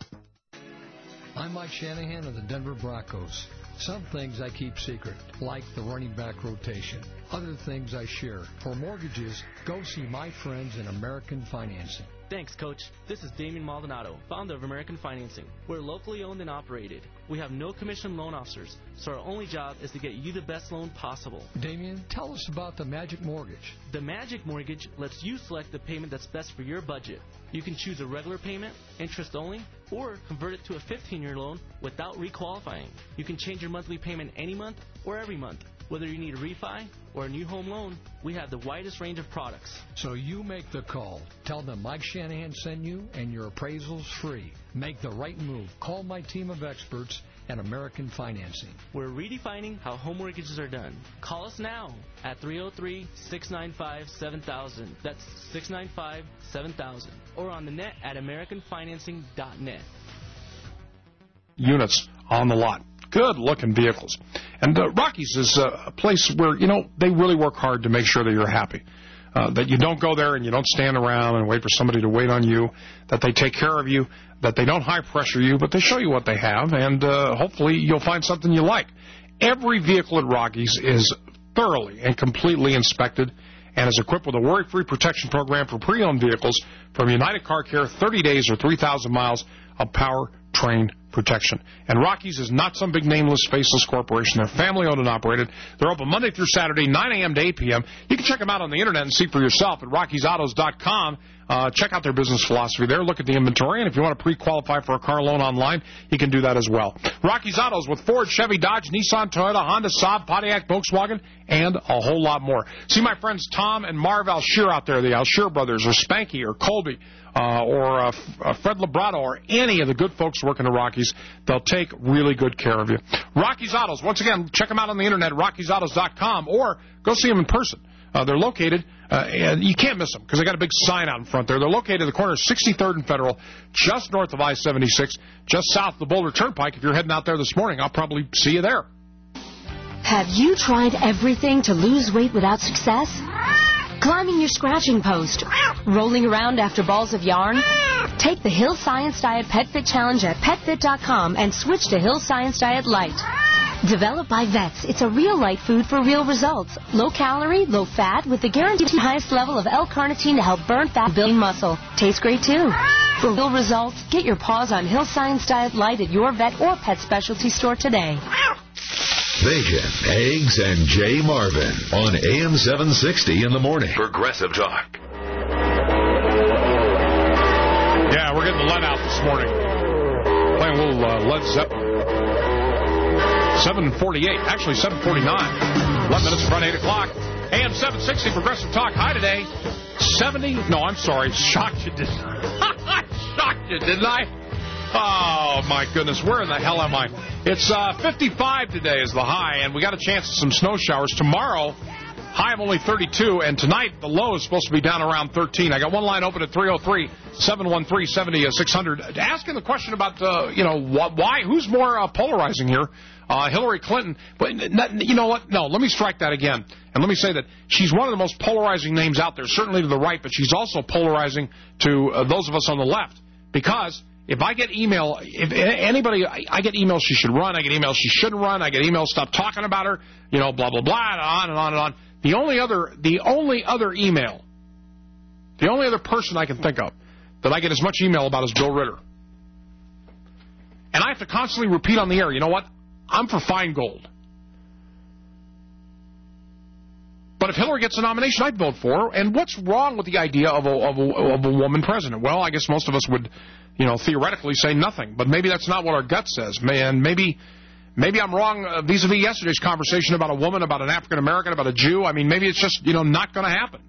I'm Mike Shanahan of the Denver Broncos. Some things I keep secret, like the running back rotation. Other things I share. For mortgages, go see my friends in American Financing. Thanks, Coach. This is Damien Maldonado, founder of American Financing. We're locally owned and operated. We have no commission loan officers, so our only job is to get you the best loan possible. Damien, tell us about the Magic Mortgage. The Magic Mortgage lets you select the payment that's best for your budget. You can choose a regular payment, interest only, or convert it to a fifteen-year loan without requalifying. You can change your monthly payment any month or every month. Whether you need a refi or a new home loan, we have the widest range of products. So you make the call. Tell them Mike Shanahan sent you, and your appraisal's free. Make the right move. Call my team of experts at American Financing. We're redefining how home mortgages are done. Call us now at three oh three, six nine five, seven thousand. That's six nine five, seven thousand. Or on the net at american financing dot net. Units on the lot. Good-looking vehicles. And uh, Rockies is uh, a place where, you know, they really work hard to make sure that you're happy, uh, that you don't go there and you don't stand around and wait for somebody to wait on you, that they take care of you, that they don't high-pressure you, but they show you what they have, and uh, hopefully you'll find something you like. Every vehicle at Rockies is thoroughly and completely inspected and is equipped with a worry-free protection program for pre-owned vehicles from United Car Care, thirty days or three thousand miles of power-trained protection. And Rockies is not some big nameless, faceless corporation. They're family-owned and operated. They're open Monday through Saturday, nine a.m. to eight p.m. You can check them out on the Internet and see for yourself at rockies autos dot com. Uh, check out their business philosophy there. Look at the inventory. And if you want to pre-qualify for a car loan online, you can do that as well. Rockies Autos with Ford, Chevy, Dodge, Nissan, Toyota, Honda, Saab, Pontiac, Volkswagen, and a whole lot more. See my friends Tom and Marv Alshear out there, the Alshear brothers, or Spanky, or Colby, uh, or uh, uh, Fred Labrato, or any of the good folks working at Rockies. They'll take really good care of you. Rockies Autos. Once again, check them out on the Internet, rockies autos dot com, or go see them in person. Uh, they're located, uh, and you can't miss them because they got a big sign out in front there. They're located at the corner of sixty-third and Federal, just north of I seventy-six, just south of the Boulder Turnpike. If you're heading out there this morning, I'll probably see you there. Have you tried everything to lose weight without success? Climbing your scratching post? Rolling around after balls of yarn? Take the Hill Science Diet Pet Fit Challenge at pet fit dot com and switch to Hill Science Diet Light. Developed by vets, it's a real light food for real results. Low calorie, low fat, with the guaranteed highest level of L-carnitine to help burn fat and build muscle. Tastes great too. For real results, get your paws on Hill Science Diet Light at your vet or pet specialty store today. Bacon, Eggs, and Jay Marvin on A M seven sixty in the morning. Progressive Talk. Yeah, we're getting the lead out this morning. Playing a little uh, Led Zeppelin. seven forty-eight, actually seven forty-nine. eleven minutes in front of eight o'clock. A M seven sixty Progressive Talk. Hi today. seventy? No, I'm sorry. Shocked you, didn't I? Shocked you, didn't I? Oh, my goodness. Where in the hell am I? It's uh, fifty-five today is the high, and we got a chance at some snow showers. Tomorrow, high of only thirty-two, and tonight the low is supposed to be down around thirteen. I got one line open at three oh three, seven one three, seven oh six hundred. Asking the question about, uh, you know, why, who's more uh, polarizing here? Uh, Hillary Clinton. But you know what? No, let me strike that again. And let me say that she's one of the most polarizing names out there, certainly to the right, but she's also polarizing to uh, those of us on the left. Because if I get email, if anybody, I get emails she should run, I get emails she shouldn't run, I get emails stop talking about her, you know, blah, blah, blah, and on and on and on. The only other, the only other email, the only other person I can think of that I get as much email about is Bill Ritter. And I have to constantly repeat on the air, you know what? I'm for Feingold. But if Hillary gets a nomination, I'd vote for her. And what's wrong with the idea of a, of a, of a woman president? Well, I guess most of us would, you know, theoretically say nothing. But maybe that's not what our gut says. And maybe maybe I'm wrong uh, vis-a-vis yesterday's conversation about a woman, about an African-American, about a Jew. I mean, maybe it's just, you know, not going to happen.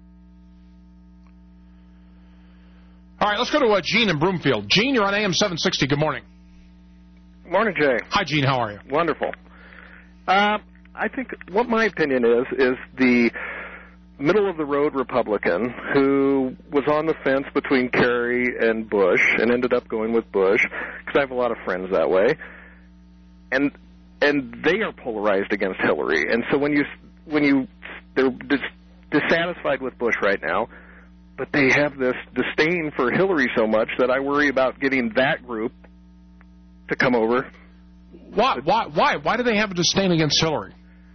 All right, let's go to uh, Gene in Broomfield. Gene, you're on A M seven sixty. Good morning. Morning, Jay. Hi, Gene. How are you? Wonderful. Uh, I think what my opinion is, is the middle-of-the-road Republican who was on the fence between Kerry and Bush and ended up going with Bush, because I have a lot of friends that way, and and they are polarized against Hillary. And so when you when you they're dis- dissatisfied with Bush right now, but they have this disdain for Hillary so much that I worry about getting that group to come over. Why? Why? Why? Why do they have a disdain against Hillary?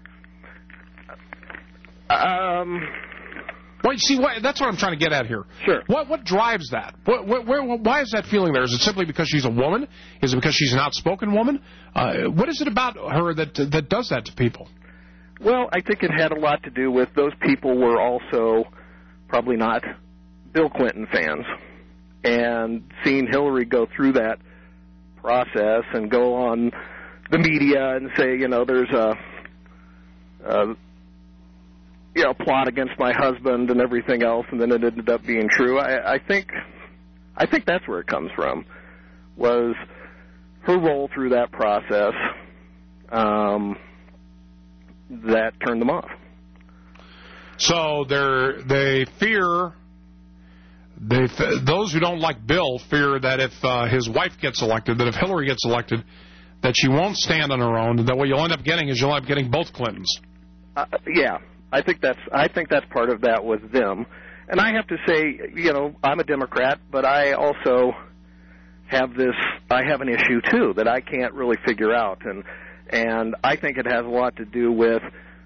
Um. Well, you see, what, that's what I'm trying to get at here. Sure. What What drives that? What, what, where, why is that feeling there? Is it simply because she's a woman? Is it because she's an outspoken woman? Uh, what is it about her that that does that to people? Well, I think it had a lot to do with those people were also probably not Bill Clinton fans, and seeing Hillary go through that process and go on the media and say, you know, there's a, a you know, plot against my husband and everything else, and then it ended up being true. I, I think, I think that's where it comes from, was her role through that process um, that turned them off. So they're they fear. They, those who don't like Bill fear that if uh, his wife gets elected, that if Hillary gets elected, that she won't stand on her own, and that what you'll end up getting is you'll end up getting both Clintons. Uh, yeah, I think that's I think that's part of that with them. And I have to say, you know, I'm a Democrat, but I also have this, I have an issue, too, that I can't really figure out. And, and I think it has a lot to do with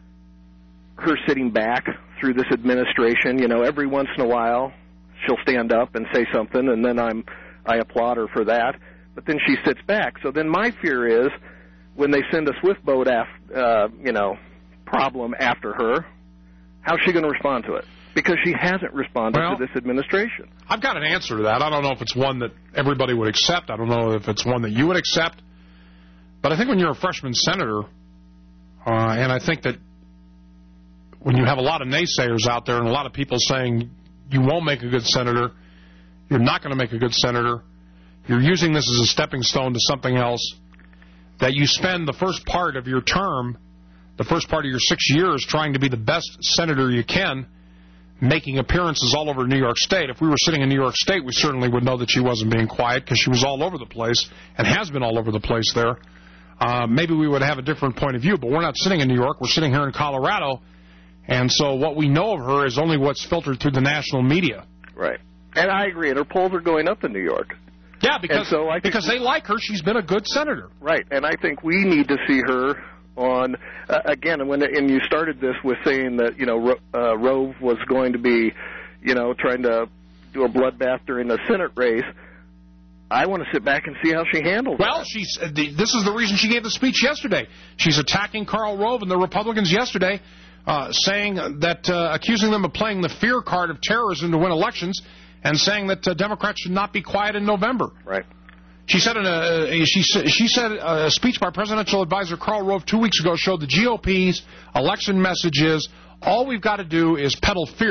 her sitting back through this administration. You know, every once in a while, she'll stand up and say something, and then I'm, I applaud her for that. But then she sits back. So then my fear is when they send a swift boat, af, uh, you know, problem after her, how's she going to respond to it? Because she hasn't responded well, to this administration. I've got an answer to that. I don't know if it's one that everybody would accept. I don't know if it's one that you would accept. But I think when you're a freshman senator, uh, and I think that when you have a lot of naysayers out there and a lot of people saying you won't make a good senator, you're not going to make a good senator, you're using this as a stepping stone to something else, that you spend the first part of your term, the first part of your six years trying to be the best senator you can, making appearances all over New York State. If we were sitting in New York State, we certainly would know that she wasn't being quiet because she was all over the place and has been all over the place there. Uh, maybe we would have a different point of view, but we're not sitting in New York. We're sitting here in Colorado, and so what we know of her is only what's filtered through the national media. Right. And I agree, and her polls are going up in New York. Yeah, because, so I because they like her. She's been a good senator. Right, and I think we need to see her on, uh, again, when and you started this with saying that, you know, uh, Rove was going to be, you know, trying to do a bloodbath during the Senate race. I want to sit back and see how she handles it. Well, that. she's uh, the, this is the reason she gave the speech yesterday. She's attacking Karl Rove and the Republicans yesterday, uh, saying that, uh, accusing them of playing the fear card of terrorism to win elections, and saying that uh, Democrats should not be quiet in November. Right. She said in a she she said a speech by presidential advisor Karl Rove two weeks ago showed the G O P's election message is all we've got to do is peddle fear,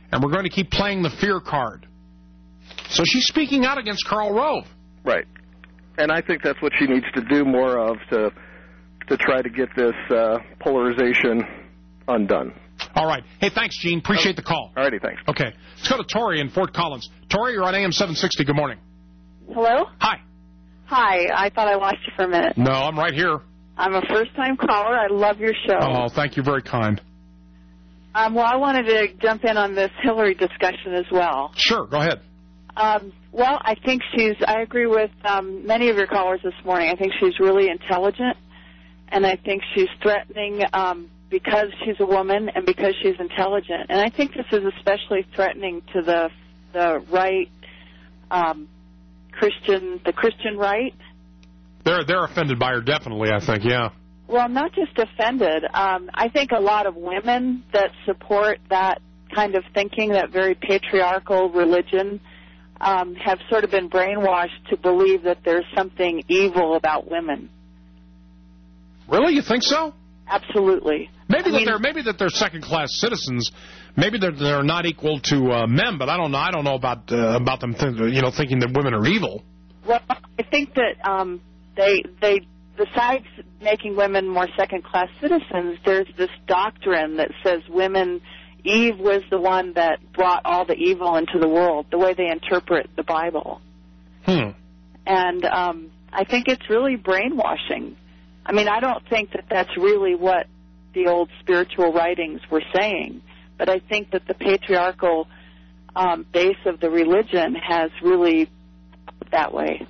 and we're going to keep playing the fear card. So she's speaking out against Karl Rove. Right. And I think that's what she needs to do more of to to try to get this uh, polarization undone. All right. Hey, thanks, Gene. Appreciate the call. All righty, thanks. Okay. Let's go to Tori in Fort Collins. Tori, you're on A M seven sixty. Good morning. Hello? Hi. Hi. I thought I lost you for a minute. No, I'm right here. I'm a first-time caller. I love your show. Oh, thank you. Very kind. Um, well, I wanted to jump in on this Hillary discussion as well. Sure. Go ahead. Um, well, I think she's, I agree with um, many of your callers this morning. I think she's really intelligent, and I think she's threatening um, because she's a woman and because she's intelligent. And I think this is especially threatening to the the right, um, Christian, the Christian right. They're they're offended by her, definitely, I think, yeah. Well, not just offended. Um, I think a lot of women that support that kind of thinking, that very patriarchal religion, um, have sort of been brainwashed to believe that there's something evil about women. Really? You think so? Absolutely. Maybe I that mean, they're maybe that they're second-class citizens. Maybe they're they're not equal to uh, men. But I don't know. I don't know about uh, about them, th- you know, thinking that women are evil. Well, I think that um, they they besides making women more second-class citizens, there's this doctrine that says women. Eve was the one that brought all the evil into the world, the way they interpret the Bible. Hmm. And um, I think it's really brainwashing. I mean, I don't think that that's really what the old spiritual writings were saying, but I think that the patriarchal um, base of the religion has really that way.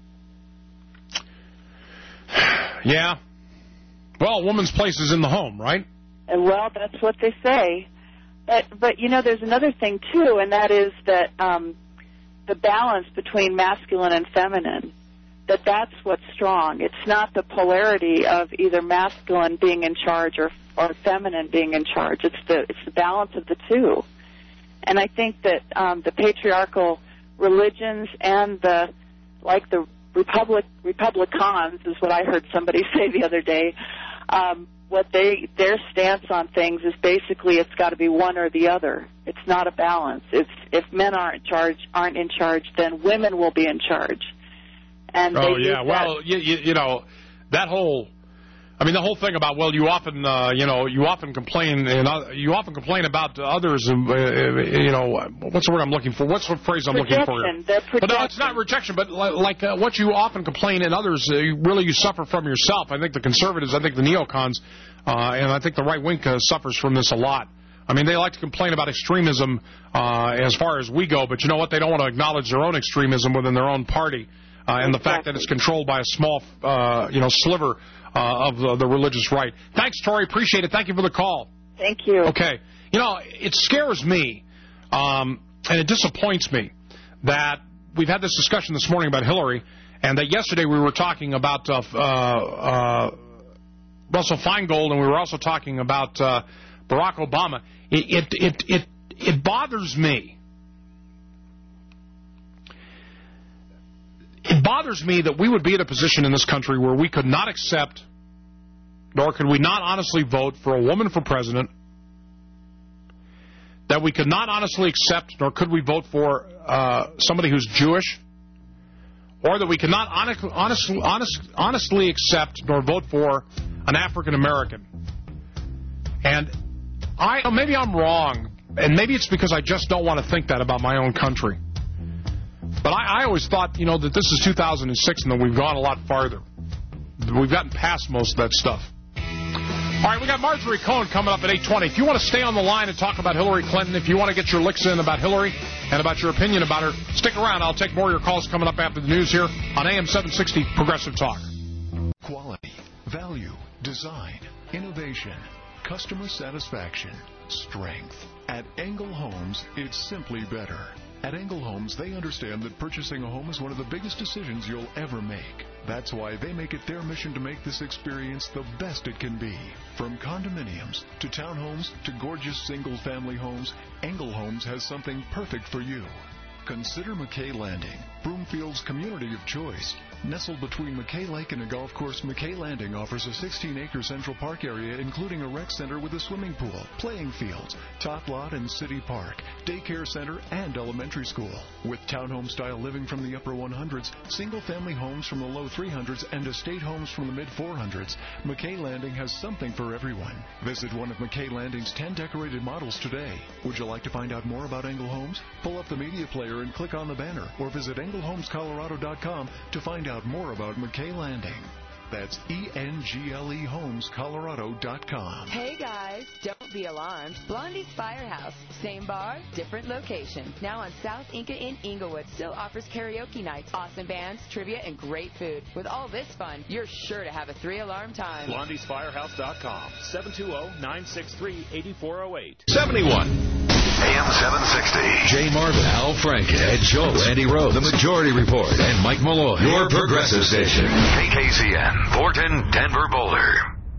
Yeah. Well, a woman's place is in the home, right? And well, that's what they say. But, but you know, there's another thing, too, and that is that um, the balance between masculine and feminine, that that's what's strong. It's not the polarity of either masculine being in charge or, or feminine being in charge. It's the, it's the balance of the two. And I think that um, the patriarchal religions and the, like the Republic, Republicans, is what I heard somebody say the other day, um, what they their stance on things is basically it's got to be one or the other. It's not a balance. It's if men aren't in charge, aren't in charge, then women will be in charge. And oh they yeah, well, you, you, you know, that whole, I mean, the whole thing about well, you often, uh, you know, you often complain and uh, you often complain about others, and uh, you know, what's the word I'm looking for? What's the phrase I'm projection. looking for? They're but no, it's not rejection. But like uh, what you often complain in others, uh, really you suffer from yourself. I think the conservatives, I think the neocons, uh, and I think the right wing uh, suffers from this a lot. I mean, they like to complain about extremism uh, as far as we go, but you know what? They don't want to acknowledge their own extremism within their own party. Uh, and the fact that it's controlled by a small, uh, you know, sliver uh, of the, the religious right. Thanks, Tori. Appreciate it. Thank you for the call. Thank you. Okay. You know, it scares me, um, and it disappoints me that we've had this discussion this morning about Hillary, and that yesterday we were talking about uh, uh, uh, Russell Feingold, and we were also talking about uh, Barack Obama. It, it, it, it, it bothers me. It bothers me that we would be in a position in this country where we could not accept, nor could we not honestly vote for a woman for president, that we could not honestly accept, nor could we vote for uh, somebody who's Jewish, or that we could not honest, honestly, honest, honestly accept nor vote for an African American. And I maybe I'm wrong, and maybe it's because I just don't want to think that about my own country. But I, I always thought, you know, that this is two thousand six and that we've gone a lot farther. We've gotten past most of that stuff. All right, we got Marjorie Cohen coming up at eight twenty. If you want to stay on the line and talk about Hillary Clinton, if you want to get your licks in about Hillary and about your opinion about her, stick around. I'll take more of your calls coming up after the news here on A M seven sixty Progressive Talk. Quality, value, design, innovation, customer satisfaction, strength. At Engel Homes, it's simply better. At Engel Homes, they understand that purchasing a home is one of the biggest decisions you'll ever make. That's why they make it their mission to make this experience the best it can be. From condominiums to townhomes to gorgeous single-family homes, Engel Homes has something perfect for you. Consider McKay Landing, Broomfield's community of choice. Nestled between McKay Lake and a golf course, McKay Landing offers a sixteen-acre Central Park area, including a rec center with a swimming pool, playing fields, top lot and city park, daycare center, and elementary school. With townhome-style living from the upper one hundreds, single-family homes from the low three hundreds, and estate homes from the mid four hundreds, McKay Landing has something for everyone. Visit one of McKay Landing's ten decorated models today. Would you like to find out more about Engel Homes? Pull up the media player and click on the banner, or visit Engel Homes Colorado dot com to find out more about McKay Landing. That's E N G L E Homes Colorado dot com. Hey guys, don't be alarmed. Blondie's Firehouse. Same bar, different location. Now on South Inca in Inglewood. Still offers karaoke nights, awesome bands, trivia, and great food. With all this fun, you're sure to have a three-alarm time. Blondies Firehouse dot com. seven two zero, nine six three, eight four zero eight. seventy-one. A M seven sixty. Jay Marvin, Al Franken, Ed Schultz, Andy Rowe, The Majority Report, and Mike Malloy. Your progressive station. K K C N, Thornton, Denver, Boulder.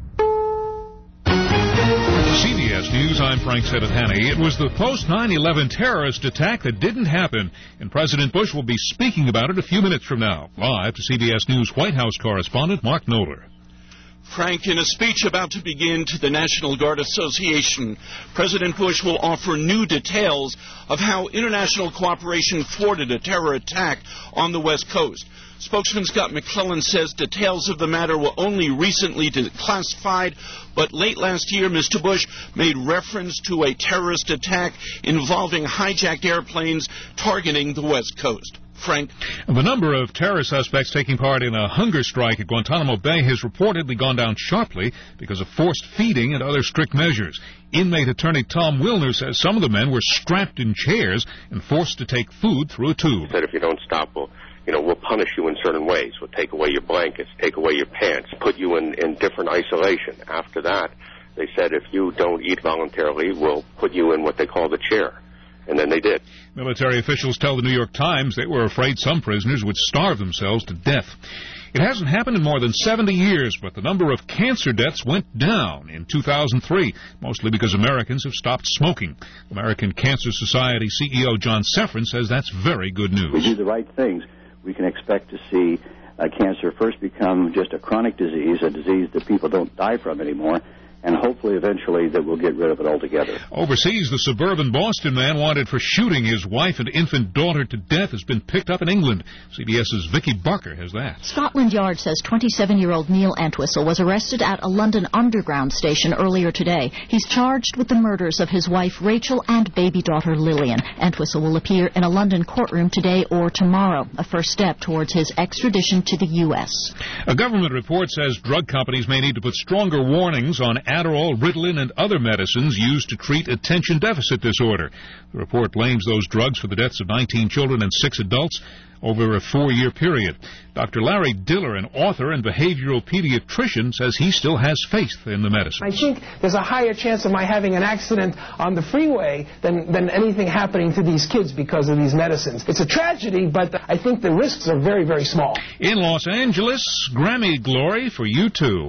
C B S News, I'm Frank Sedahani. It was the post nine eleven terrorist attack that didn't happen, and President Bush will be speaking about it a few minutes from now. Live to C B S News White House correspondent Mark Knoller. Frank, in a speech about to begin to the National Guard Association, President Bush will offer new details of how international cooperation thwarted a terror attack on the West Coast. Spokesman Scott McClellan says details of the matter were only recently declassified, but late last year, Mister Bush made reference to a terrorist attack involving hijacked airplanes targeting the West Coast. Frank? The number of terror suspects taking part in a hunger strike at Guantanamo Bay has reportedly gone down sharply because of forced feeding and other strict measures. Inmate attorney Tom Wilner says some of the men were strapped in chairs and forced to take food through a tube. He said if you don't stop, we'll, you know, we'll punish you in certain ways. We'll take away your blankets, take away your pants, put you in, in different isolation. After that, they said if you don't eat voluntarily, we'll put you in what they call the chair. And then they did. Military officials tell the New York Times they were afraid some prisoners would starve themselves to death. It hasn't happened in more than seventy years, but the number of cancer deaths went down in two thousand three, mostly because Americans have stopped smoking. American Cancer Society C E O John Seffrin says that's very good news. If we do the right things, we can expect to see uh, cancer first become just a chronic disease, a disease that people don't die from anymore, and hopefully eventually that we'll get rid of it altogether. Overseas, the suburban Boston man wanted for shooting his wife and infant daughter to death has been picked up in England. CBS's Vicky Barker has that. Scotland Yard says twenty-seven-year-old Neil Entwistle was arrested at a London Underground station earlier today. He's charged with the murders of his wife Rachel and baby daughter Lillian. Entwistle will appear in a London courtroom today or tomorrow, a first step towards his extradition to the U S. A government report says drug companies may need to put stronger warnings on Adderall, Ritalin, and other medicines used to treat attention deficit disorder. The report blames those drugs for the deaths of nineteen children and six adults over a four-year period. Doctor Larry Diller, an author and behavioral pediatrician, says he still has faith in the medicine. I think there's a higher chance of my having an accident on the freeway than, than anything happening to these kids because of these medicines. It's a tragedy, but I think the risks are very, very small. In Los Angeles, Grammy glory for U two.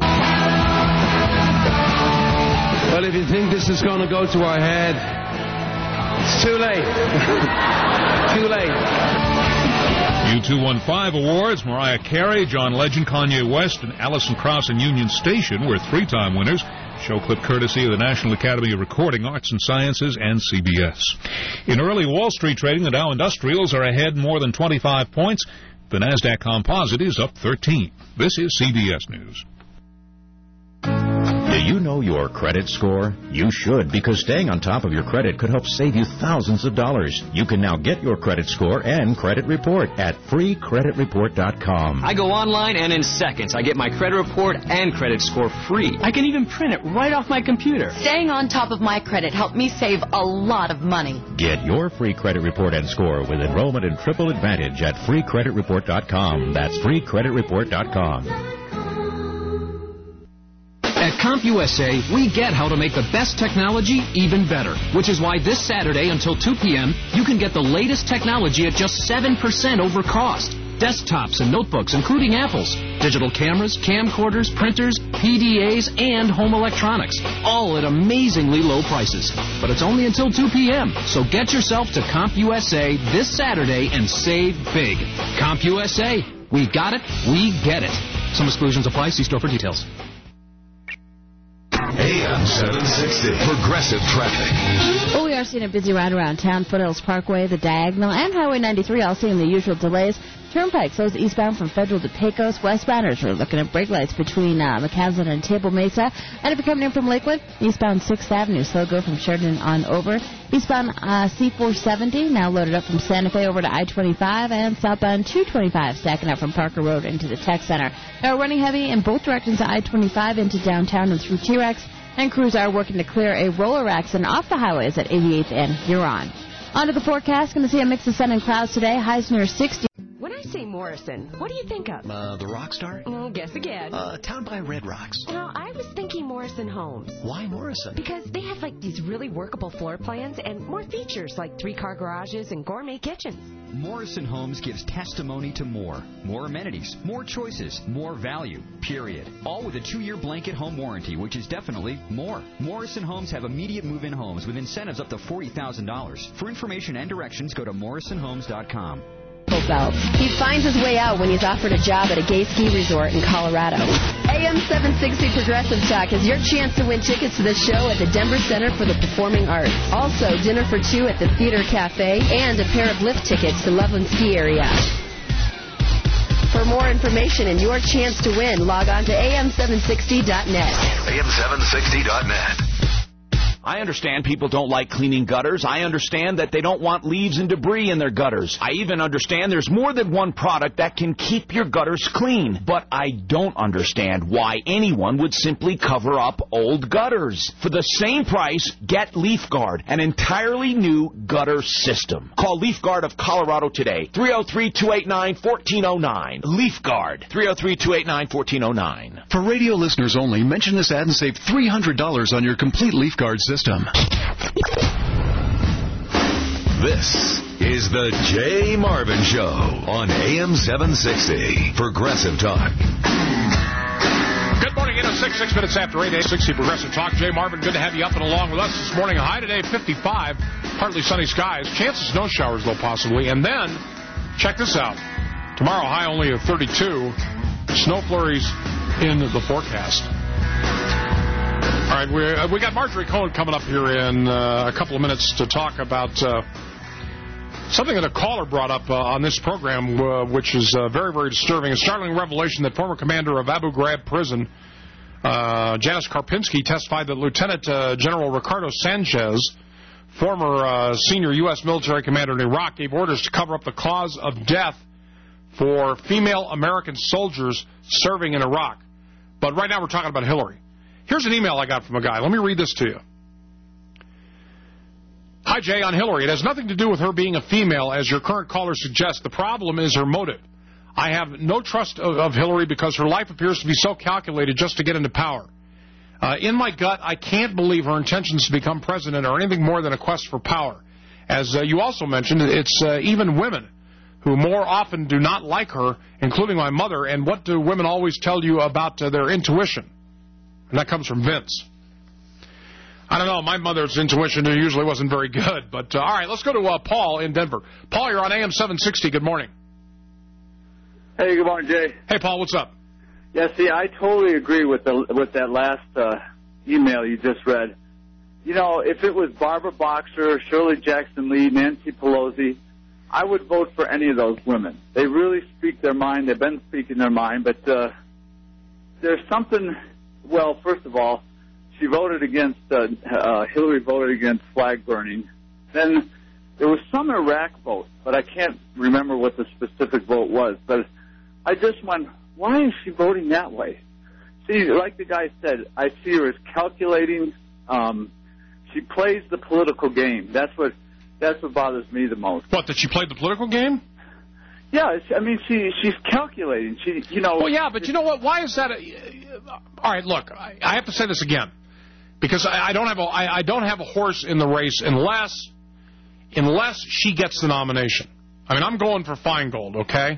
Well, if you think this is going to go to our head, it's too late. Too late. U two won five awards. Mariah Carey, John Legend, Kanye West, and Alison Krauss and Union Station were three-time winners. Show clip courtesy of the National Academy of Recording Arts and Sciences and C B S. In early Wall Street trading, the Dow Industrials are ahead more than twenty-five points. The NASDAQ Composite is up thirteen. This is C B S News. Do you know your credit score? You should, because staying on top of your credit could help save you thousands of dollars. You can now get your credit score and credit report at free credit report dot com. I go online and in seconds I get my credit report and credit score free. I can even print it right off my computer. Staying on top of my credit helped me save a lot of money. Get your free credit report and score with enrollment in Triple Advantage at free credit report dot com. That's free credit report dot com. At CompUSA, we get how to make the best technology even better, which is why this Saturday until two p.m., you can get the latest technology at just seven percent over cost. desktops and notebooks, including Apple's, digital cameras, camcorders, printers, P D As, and home electronics, all at amazingly low prices. But it's only until two p.m., so get yourself to CompUSA this Saturday and save big. CompUSA. We got it, we get it. Some exclusions apply. See store for details. A M seven sixty, Progressive Traffic. Well, we are seeing a busy ride around town. Foothills Parkway, the Diagonal, and Highway ninety-three all seeing the usual delays. Turnpike slows eastbound from Federal to Pecos. Westbounders are looking at brake lights between uh, McCaslin and Table Mesa. And if you're coming in from Lakewood, eastbound sixth Avenue, slow go from Sheridan on over. Eastbound uh, C four seventy, now loaded up from Santa Fe over to I twenty-five. And southbound two twenty-five, stacking up from Parker Road into the Tech Center. Now running heavy in both directions of I twenty-five into downtown and through T-Rex. And crews are working to clear a roller accident off the highways at eighty-eighth and Huron. On to the forecast. Going to see a mix of sun and clouds today. Highs near sixty. When I say Morrison, what do you think of? Uh, the rock star? Mm, guess again. Uh, town by Red Rocks. Well, I was thinking Morrison Homes. Why Morrison? Because they have, like, these really workable floor plans and more features, like three-car garages and gourmet kitchens. Morrison Homes gives testimony to more. More amenities, more choices, more value, period. All with a two-year blanket home warranty, which is definitely more. Morrison Homes have immediate move-in homes with incentives up to forty thousand dollars. For information and directions, go to morrison homes dot com. Belt. He finds his way out when he's offered a job at a gay ski resort in Colorado. A M seven sixty Progressive Talk is your chance to win tickets to the show at the Denver Center for the Performing Arts. Also, dinner for two at the Theater Cafe and a pair of lift tickets to Loveland Ski Area. For more information and your chance to win, log on to A M seven sixty dot net. A M seven sixty dot net. I understand people don't like cleaning gutters. I understand that they don't want leaves and debris in their gutters. I even understand there's more than one product that can keep your gutters clean. But I don't understand why anyone would simply cover up old gutters. For the same price, get LeafGuard, an entirely new gutter system. Call LeafGuard of Colorado today. three oh three, two eight nine, one four oh nine. LeafGuard. three oh three, two eight nine, one four oh nine. For radio listeners only, mention this ad and save three hundred dollars on your complete LeafGuard system. This is the Jay Marvin Show on A M seven sixty, Progressive Talk. Good morning, eight oh six, six minutes after eight, eight sixty Progressive Talk. Jay Marvin, good to have you up and along with us this morning. A high today, fifty-five, partly sunny skies. Chance of snow showers, though, possibly. And then, check this out. Tomorrow, high only of thirty-two. Snow flurries in the forecast. All right, we we got Marjorie Cohen coming up here in uh, a couple of minutes to talk about uh, something that a caller brought up uh, on this program, uh, which is uh, very, very disturbing. A startling revelation that former commander of Abu Ghraib prison, uh, Janice Karpinski, testified that Lieutenant uh, General Ricardo Sanchez, former uh, senior U S military commander in Iraq, gave orders to cover up the cause of death for female American soldiers serving in Iraq. But right now we're talking about Hillary. Here's an email I got from a guy. Let me read this to you. Hi, Jay, on Hillary. It has nothing to do with her being a female, as your current caller suggests. The problem is her motive. I have no trust of, of Hillary because her life appears to be so calculated just to get into power. Uh, in my gut, I can't believe her intentions to become president are anything more than a quest for power. As uh, you also mentioned, it's uh, even women who more often do not like her, including my mother. And what do women always tell you about uh, their intuition? And that comes from Vince. I don't know. My mother's intuition usually wasn't very good. But, uh, all right, let's go to uh, Paul in Denver. Paul, you're on A M seven sixty. Good morning. Hey, good morning, Jay. Hey, Paul, what's up? Yeah, see, I totally agree with the with that last uh, email you just read. You know, if it was Barbara Boxer, Shirley Jackson Lee, Nancy Pelosi, I would vote for any of those women. They really speak their mind. They've been speaking their mind. But uh, there's something... Well, first of all, she voted against, uh, uh, Hillary voted against flag burning. Then there was some Iraq vote, but I can't remember what the specific vote was. But I just went, why is she voting that way? See, like the guy said, I see her as calculating. Um, she plays the political game. That's what that's what bothers me the most. What, that she played the political game? Yeah, I mean, she she's calculating. She, you know. Well, yeah, but you know what? Why is that? A, all right, look, I, I have to say this again, because I, I don't have a I, I don't have a horse in the race unless unless she gets the nomination. I mean, I'm going for Feingold, okay?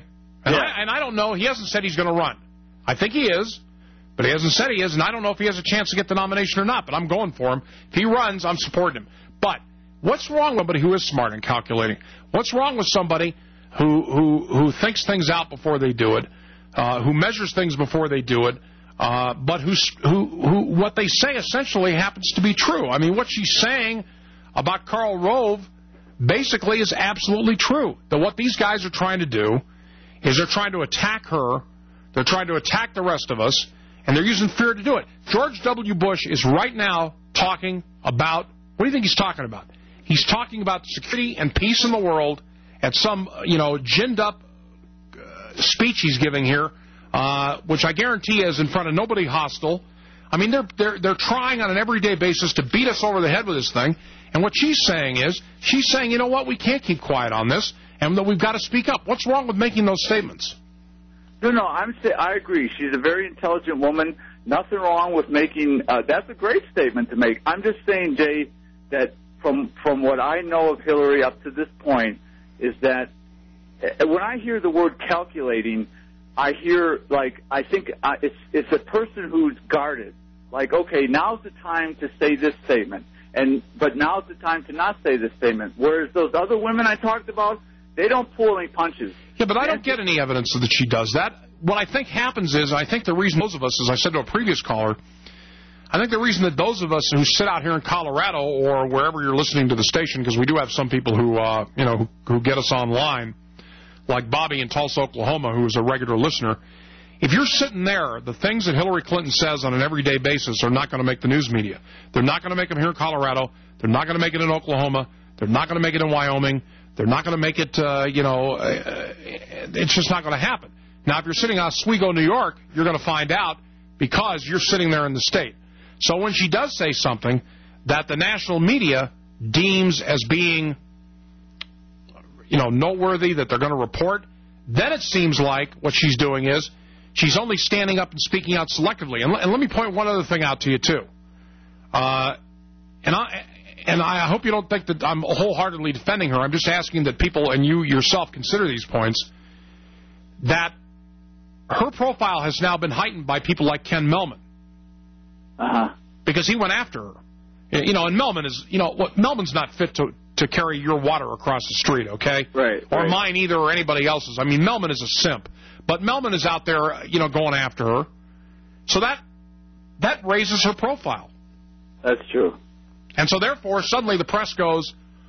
And, yeah. I, and I don't know. He hasn't said he's going to run. I think he is, but he hasn't said he is, and I don't know if he has a chance to get the nomination or not, but I'm going for him. If he runs, I'm supporting him. But what's wrong with somebody who is smart and calculating? What's wrong with somebody who who, who thinks things out before they do it, uh, who measures things before they do it, uh, but who's, who, who what they say essentially happens to be true? I mean, what she's saying about Karl Rove basically is absolutely true. That what these guys are trying to do is they're trying to attack her, they're trying to attack the rest of us, and they're using fear to do it. George W. Bush is right now talking about, what do you think he's talking about? He's talking about security and peace in the world at some, you know, ginned up uh, speech he's giving here, uh, which I guarantee is in front of nobody hostile. I mean, they're, they're, they're trying on an everyday basis to beat us over the head with this thing. And what she's saying is, she's saying, you know what, we can't keep quiet on this, and that we've got to speak up. What's wrong with making those statements? No, no, I'm say, I agree. She's a very intelligent woman. Nothing wrong with making, uh, that's a great statement to make. I'm just saying, Jay, that from from what I know of Hillary up to this point, is that when I hear the word calculating, I hear, like, I think uh, it's it's a person who's guarded. Like, okay, now's the time to say this statement, and but now's the time to not say this statement. Whereas those other women I talked about, they don't pull any punches. Yeah, but I don't get any evidence that she does that. What I think happens is, I think the reason those of us, as I said to a previous caller, I think the reason that those of us who sit out here in Colorado or wherever you're listening to the station, because we do have some people who, uh, you know, who, who get us online, like Bobby in Tulsa, Oklahoma, who is a regular listener, if you're sitting there, the things that Hillary Clinton says on an everyday basis are not going to make the news media. They're not going to make them here in Colorado. They're not going to make it in Oklahoma. They're not going to make it in Wyoming. They're not going to make it, uh, you know, uh, it's just not going to happen. Now, if you're sitting in Oswego, New York, you're going to find out because you're sitting there in the state. So when she does say something that the national media deems as being, you know, noteworthy, that they're going to report, then it seems like what she's doing is she's only standing up and speaking out selectively. And, and let me point one other thing out to you, too. Uh, and I... And I hope you don't think that I'm wholeheartedly defending her. I'm just asking that people, and you yourself, consider these points, that her profile has now been heightened by people like Ken Melman. Uh-huh. Because he went after her. You know, and Melman is, you know, what Melman's not fit to, to carry your water across the street, okay? Right. Or right. mine either, or anybody else's. I mean, Melman is a simp. But Melman is out there, you know, going after her. So that that raises her profile. That's true. And so, therefore, suddenly the press goes,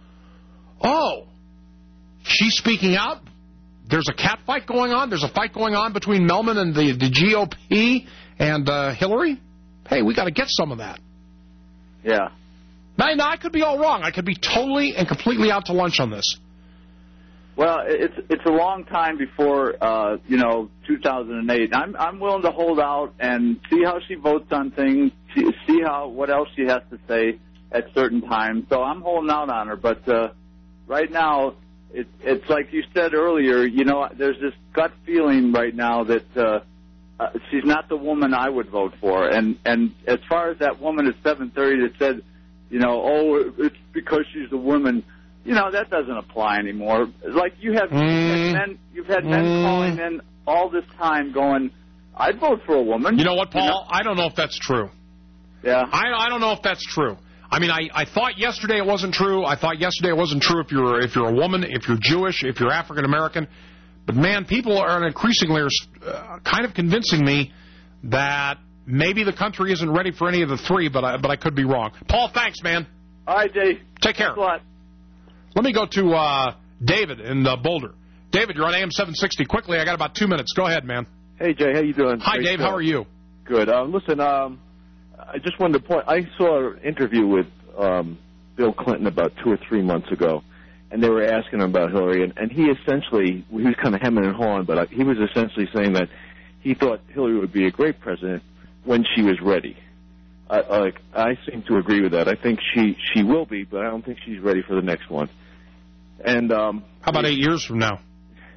oh, she's speaking out? There's a cat fight going on? There's a fight going on between Melman and the, the G O P and uh, Hillary? Hey, we got to get some of that. Yeah. Now, now, I could be all wrong. I could be totally and completely out to lunch on this. Well, it's it's a long time before, uh, you know, two thousand eight. I'm I'm willing to hold out and see how she votes on things, see, see how what else she has to say at certain times. So I'm holding out on her. But uh, right now, it, it's like you said earlier, you know, there's this gut feeling right now that uh, uh, she's not the woman I would vote for. And, and as far as that woman at seven thirty that said, you know, oh, it's because she's a woman, you know, that doesn't apply anymore. Like you have, mm. you've had men, you've had men mm. calling in all this time going, I'd vote for a woman. You know what, Paul? You know? I don't know if that's true. Yeah. I, I don't know if that's true. I mean, I, I thought yesterday it wasn't true. I thought yesterday it wasn't true if you're if you're a woman, if you're Jewish, if you're African American. But man, people are increasingly uh, kind of convincing me that maybe the country isn't ready for any of the three. But I, but I could be wrong. Paul, thanks, man. All right, Dave. Take care. Thanks a lot. Let me go to uh, David in uh, Boulder. David, you're on A M seven sixty. Quickly, I got about two minutes. Go ahead, man. Hey, Jay, how you doing? Hi, Great Dave. show. How are you? Good. Uh, listen, um, I just wanted to point. I saw an interview with um, Bill Clinton about two or three months ago, and they were asking him about Hillary, and, and he essentially, he was kind of hemming and hawing, but he was essentially saying that he thought Hillary would be a great president when she was ready. I, like I seem to agree with that. I think she, she will be, but I don't think she's ready for the next one. And um, how about eight years from now?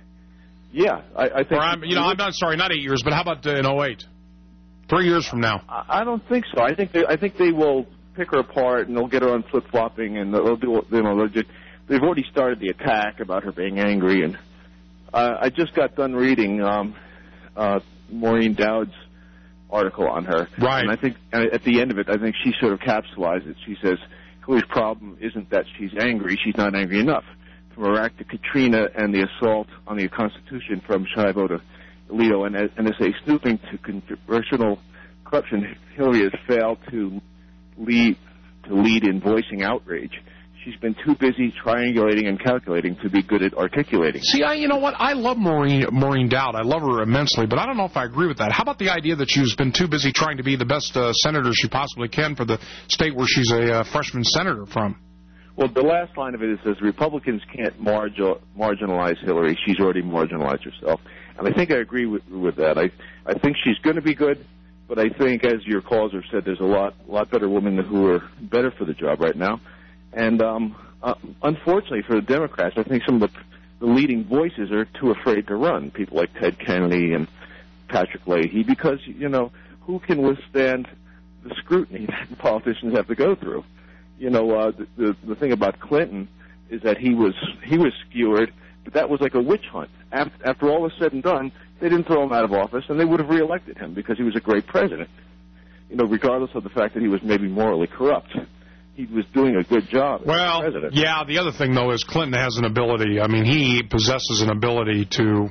Yeah, I, I think. Or I'm, you know, I'm not sorry, not eight years, but how about uh, in oh eight? Three years from now? I, I don't think so. I think they, I think they will pick her apart and they'll get her on flip flopping and they'll do. You know, they'll just, they've already started the attack about her being angry and Uh, I just got done reading um, uh, Maureen Dowd's article on her. Right. And I think uh, at the end of it, I think she sort of capsulized it. She says, Hillary's problem isn't that she's angry, she's not angry enough. From Iraq to Katrina and the assault on the Constitution from Schiavo to Alito, and, and as a snooping to congressional corruption, Hillary has failed to lead, to lead in voicing outrage. She's been too busy triangulating and calculating to be good at articulating. See, I, you know what? I love Maureen, Maureen Dowd. I love her immensely, but I don't know if I agree with that. How about the idea that she's been too busy trying to be the best uh, senator she possibly can for the state where she's a uh, freshman senator from? Well, the last line of it is, says Republicans can't margin, marginalize Hillary. She's already marginalized herself. And I think I agree with, with that. I, I think she's going to be good, but I think, as your callers have said, there's a lot, lot better women who are better for the job right now. And um, uh, unfortunately for the Democrats, I think some of the, the leading voices are too afraid to run, people like Ted Kennedy and Patrick Leahy, because, you know, who can withstand the scrutiny that politicians have to go through? You know, uh, the, the the thing about Clinton is that he was he was skewered, but that was like a witch hunt. After, after all was said and done, they didn't throw him out of office, and they would have reelected him because he was a great president. You know, regardless of the fact that he was maybe morally corrupt, he was doing a good job well, as president. Yeah, the other thing, though, is Clinton has an ability. I mean, he possesses an ability to...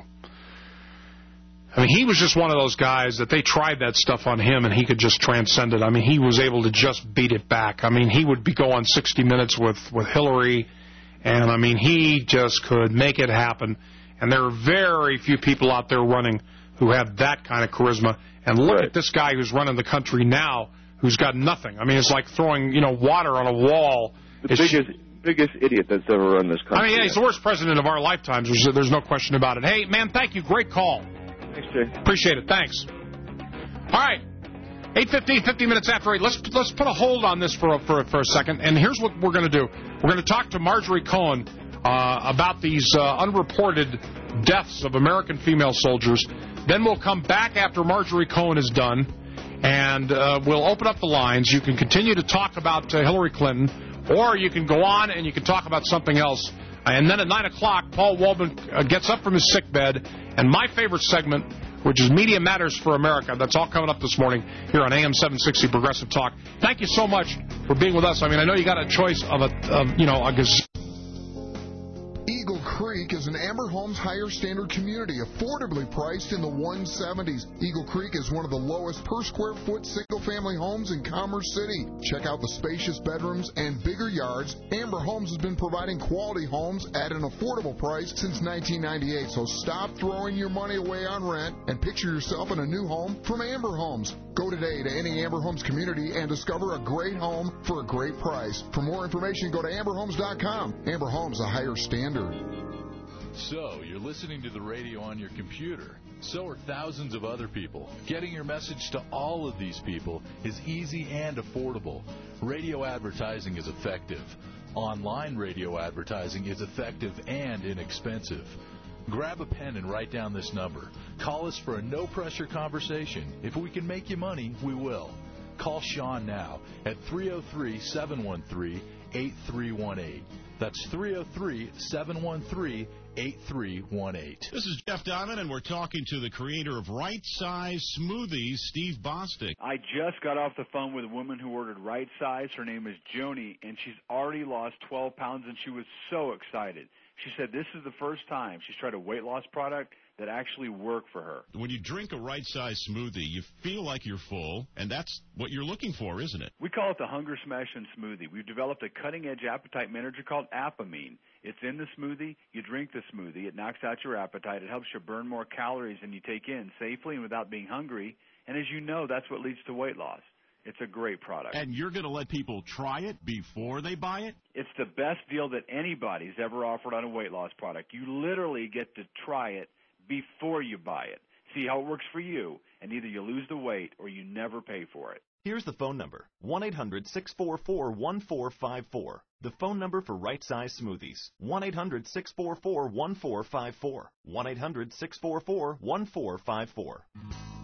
I mean, he was just one of those guys that they tried that stuff on him, and he could just transcend it. I mean, he was able to just beat it back. I mean, he would be go on sixty minutes with, with Hillary, and, I mean, he just could make it happen. And there are very few people out there running who have that kind of charisma. And look right. at this guy who's running the country now who's got nothing. I mean, it's like throwing, you know, water on a wall. The it's, biggest biggest idiot that's ever run this country. I mean, yeah, he's the worst president of our lifetimes. There's, there's no question about it. Hey, man, thank you. Great call. Thanks, Jay. Appreciate it. Thanks. All right. eight fifteen, fifty minutes after eight. Let's let's put a hold on this for a, for a, for a second. And here's what we're going to do. We're going to talk to Marjorie Cohen uh, about these uh, unreported deaths of American female soldiers. Then we'll come back after Marjorie Cohen is done, and uh, we'll open up the lines. You can continue to talk about uh, Hillary Clinton, or you can go on and you can talk about something else. And then at nine o'clock, Paul Waldman uh, gets up from his sick bed, and my favorite segment, which is Media Matters for America. That's all coming up this morning here on A M seven sixty Progressive Talk. Thank you so much for being with us. I mean, I know you got a choice of a, of, you know, a gazelle. Eagle Creek is an Amber Homes higher standard community, affordably priced in the one seventies. Eagle Creek is one of the lowest per square foot single-family homes in Commerce City. Check out the spacious bedrooms and bigger yards. Amber Homes has been providing quality homes at an affordable price since nineteen ninety-eight, so stop throwing your money away on rent and picture yourself in a new home from Amber Homes. Go today to any Amber Homes community and discover a great home for a great price. For more information, go to amber homes dot com. Amber Homes, a higher standard. So, you're listening to the radio on your computer. So are thousands of other people. Getting your message to all of these people is easy and affordable. Radio advertising is effective. Online radio advertising is effective and inexpensive. Grab a pen and write down this number. Call us for a no-pressure conversation. If we can make you money, we will. Call Sean now at three oh three, seven one three, eight three one eight. That's three oh three, seven one three, eight three one eight. This is Jeff Diamond, and we're talking to the creator of Right Size Smoothies, Steve Bostic. I just got off the phone with a woman who ordered Right Size. Her name is Joni, and she's already lost twelve pounds, and she was so excited. She said this is the first time she's tried a weight loss product that actually worked for her. When you drink a Right Size smoothie, you feel like you're full, and that's what you're looking for, isn't it? We call it the Hunger Smashing Smoothie. We've developed a cutting-edge appetite manager called Apamine. It's in the smoothie. You drink the smoothie. It knocks out your appetite. It helps you burn more calories than you take in safely and without being hungry. And as you know, that's what leads to weight loss. It's a great product. And you're going to let people try it before they buy it? It's the best deal that anybody's ever offered on a weight loss product. You literally get to try it before you buy it. See how it works for you, and either you lose the weight or you never pay for it. Here's the phone number, one eight hundred, six four four, one four five four. The phone number for Right Size Smoothies, one eight hundred, six four four, one four five four. one eight hundred, six four four, one four five four.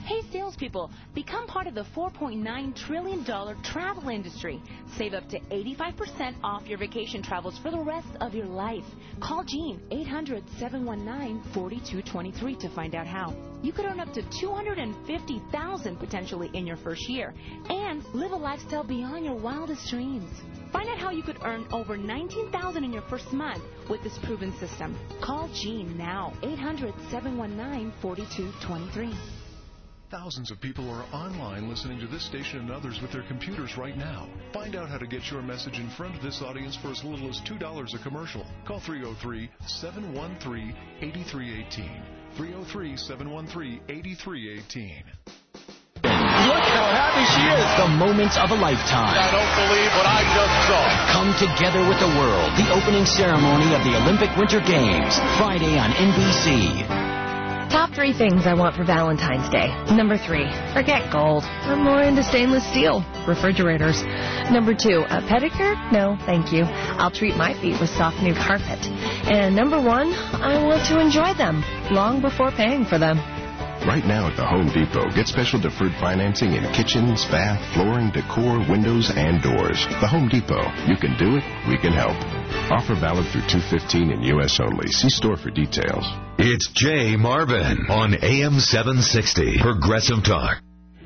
Hey, salespeople, become part of the four point nine trillion dollars travel industry. Save up to eighty-five percent off your vacation travels for the rest of your life. Call Gene, eight hundred, seven one nine, four two two three to find out how. You could earn up to two hundred fifty thousand dollars potentially in your first year and live a lifestyle beyond your wildest dreams. Find out how you could earn over nineteen thousand dollars in your first month with this proven system. Call Gene now, eight hundred, seven one nine, four two two three. Thousands of people are online listening to this station and others with their computers right now. Find out how to get your message in front of this audience for as little as two dollars a commercial. Call three oh three, seven one three, eight three one eight. three oh three, seven one three, eight three one eight. Look how happy she is. The moments of a lifetime. I don't believe what I just saw. Come together with the world. The opening ceremony of the Olympic Winter Games. Friday on N B C. Top three things I want for Valentine's Day. Number three, forget gold. I'm more into stainless steel. Refrigerators. Number two, a pedicure? No, thank you. I'll treat my feet with soft new carpet. And number one, I want to enjoy them long before paying for them. Right now at the Home Depot, get special deferred financing in kitchens, bath, flooring, decor, windows, and doors. The Home Depot. You can do it. We can help. Offer valid through two fifteen in U S only. See store for details. It's Jay Marvin on A M seven sixty. Progressive Talk.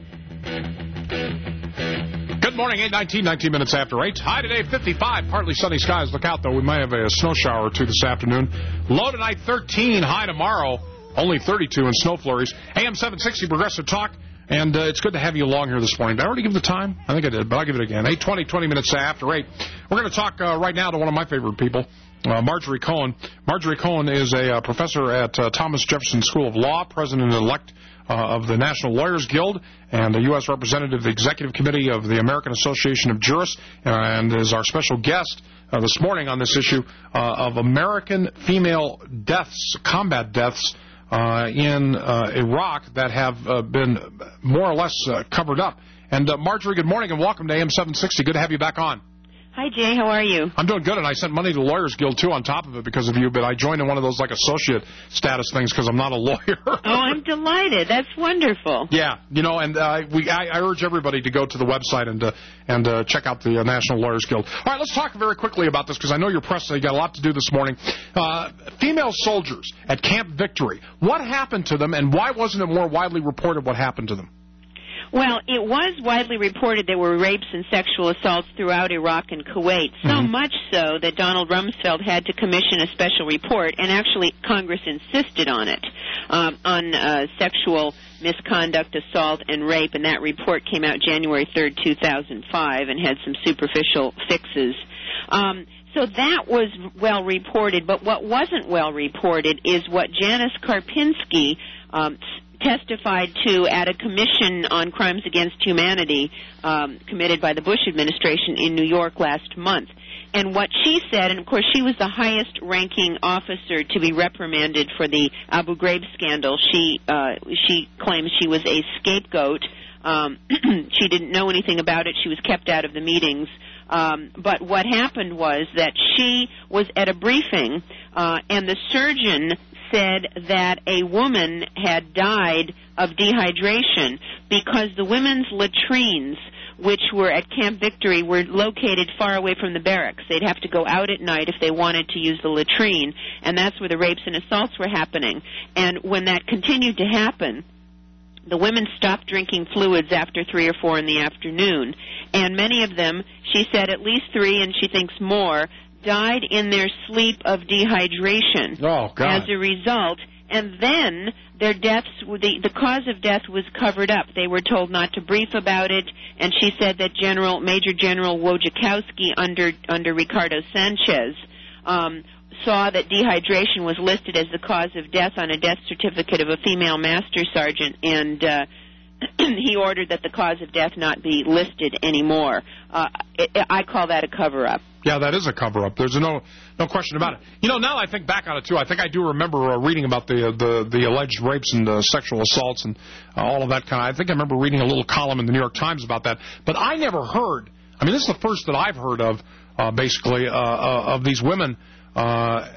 Good morning, eight nineteen, nineteen minutes after eight. High today, fifty-five. Partly sunny skies. Look out, though. We might have a snow shower or two this afternoon. Low tonight, thirteen. High tomorrow, only thirty-two in snow flurries. A M seven sixty, Progressive Talk. And uh, it's good to have you along here this morning. Did I already give the time? I think I did, but I'll give it again. eight twenty, twenty minutes after eight. We're going to talk uh, right now to one of my favorite people, uh, Marjorie Cohen. Marjorie Cohen is a uh, professor at uh, Thomas Jefferson School of Law, president-elect uh, of the National Lawyers Guild, and a U S representative of the Executive Committee of the American Association of Jurists, and is our special guest uh, this morning on this issue uh, of American female deaths, combat deaths, Uh, in uh, Iraq that have uh, been more or less uh, covered up. And uh, Marjorie, good morning and welcome to A M seven sixty. Good to have you back on. Hi, Jay. How are you? I'm doing good, and I sent money to the Lawyers Guild, too, on top of it because of you, but I joined in one of those, like, associate status things because I'm not a lawyer. Oh, I'm delighted. That's wonderful. Yeah, you know, and uh, we I, I urge everybody to go to the website and uh, and uh, check out the uh, National Lawyers Guild. All right, let's talk very quickly about this because I know you're pressed, so you got a lot to do this morning. Uh, female soldiers at Camp Victory. What happened to them, and why wasn't it more widely reported what happened to them? Well, it was widely reported there were rapes and sexual assaults throughout Iraq and Kuwait, so mm-hmm. much so that Donald Rumsfeld had to commission a special report, and actually Congress insisted on it, um, on uh, sexual misconduct, assault, and rape, and that report came out January third, two thousand five, and had some superficial fixes. Um, so that was well reported, but what wasn't well reported is what Janice Karpinski um, testified to at a commission on crimes against humanity um, committed by the Bush administration in New York last month. And what she said, and of course she was the highest-ranking officer to be reprimanded for the Abu Ghraib scandal. She uh, she claims she was a scapegoat. Um, she didn't know anything about it. She was kept out of the meetings. Um, but what happened was that she was at a briefing, uh, and the surgeon said that a woman had died of dehydration because the women's latrines, which were at Camp Victory, were located far away from the barracks. They'd have to go out at night if they wanted to use the latrine, and that's where the rapes and assaults were happening. And when that continued to happen, the women stopped drinking fluids after three or four in the afternoon, and many of them, she said at least three, and she thinks more, died in their sleep of dehydration oh, God. as a result, and then their deaths, the, the cause of death was covered up. They were told not to brief about it, and she said that General Major General Wojciechowski under under Ricardo Sanchez um, saw that dehydration was listed as the cause of death on a death certificate of a female master sergeant, and uh, he ordered that the cause of death not be listed anymore. Uh, it, I call that a cover-up. Yeah, that is a cover-up. There's no no question about it. You know, now that I think back on it, too, I think I do remember uh, reading about the, uh, the the alleged rapes and uh, sexual assaults and uh, all of that kind of... I think I remember reading a little column in the New York Times about that. But I never heard... I mean, this is the first that I've heard of, uh, basically, uh, uh, of these women uh,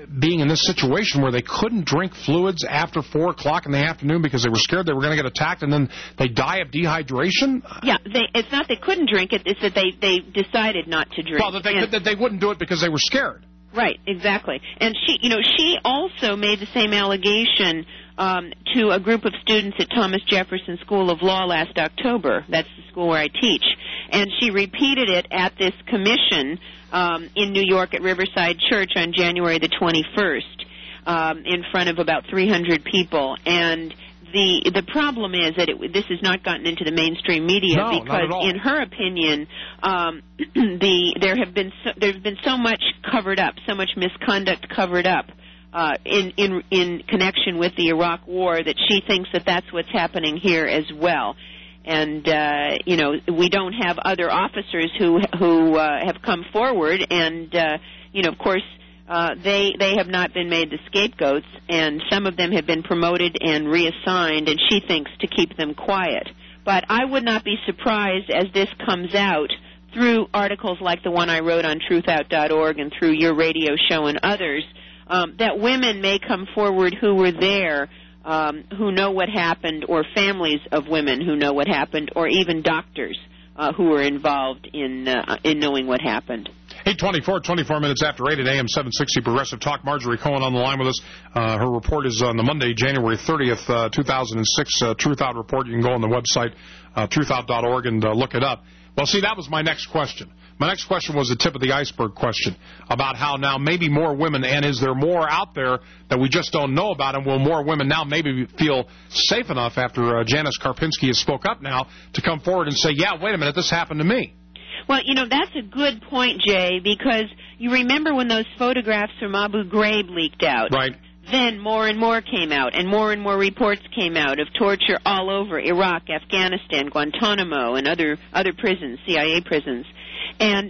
being in this situation where they couldn't drink fluids after four o'clock in the afternoon because they were scared they were going to get attacked, and then they die of dehydration? Yeah, they, it's not they couldn't drink it, it's that they, they decided not to drink. Well, that they, and, that they wouldn't do it because they were scared. Right, exactly. And she, you know, she also made the same allegation um, to a group of students at Thomas Jefferson School of Law last October. That's the school where I teach. And she repeated it at this commission um, in New York at Riverside Church on January the twenty-first um, in front of about three hundred people. And the the problem is that it, this has not gotten into the mainstream media no, because, not at all. in her opinion, um, the there have been so, there's been so much covered up, so much misconduct covered up uh, in in in connection with the Iraq War that she thinks that that's what's happening here as well. And uh, you know, we don't have other officers who who uh, have come forward, and uh, you know, of course. Uh, they they have not been made the scapegoats, and some of them have been promoted and reassigned, and she thinks to keep them quiet. But I would not be surprised as this comes out through articles like the one I wrote on truth out dot org and through your radio show and others, um, that women may come forward who were there, um, who know what happened, or families of women who know what happened, or even doctors uh, who were involved in uh, in knowing what happened. eight twenty-four, twenty-four minutes after eight at A M seven sixty Progressive Talk. Marjorie Cohen on the line with us. Uh, her report is on the Monday, January thirtieth, uh, two thousand six uh, Truth Out report. You can go on the website, uh, truth out dot org, and uh, look it up. Well, see, that was my next question. My next question was the tip of the iceberg question about how now maybe more women, and is there more out there that we just don't know about, and will more women now maybe feel safe enough after uh, Janice Karpinski has spoke up now to come forward and say, yeah, wait a minute, this happened to me? Well, you know, that's a good point, Jay, because you remember when those photographs from Abu Ghraib leaked out. Right. Then more and more came out, and more and more reports came out of torture all over Iraq, Afghanistan, Guantanamo, and other other prisons, C I A prisons. And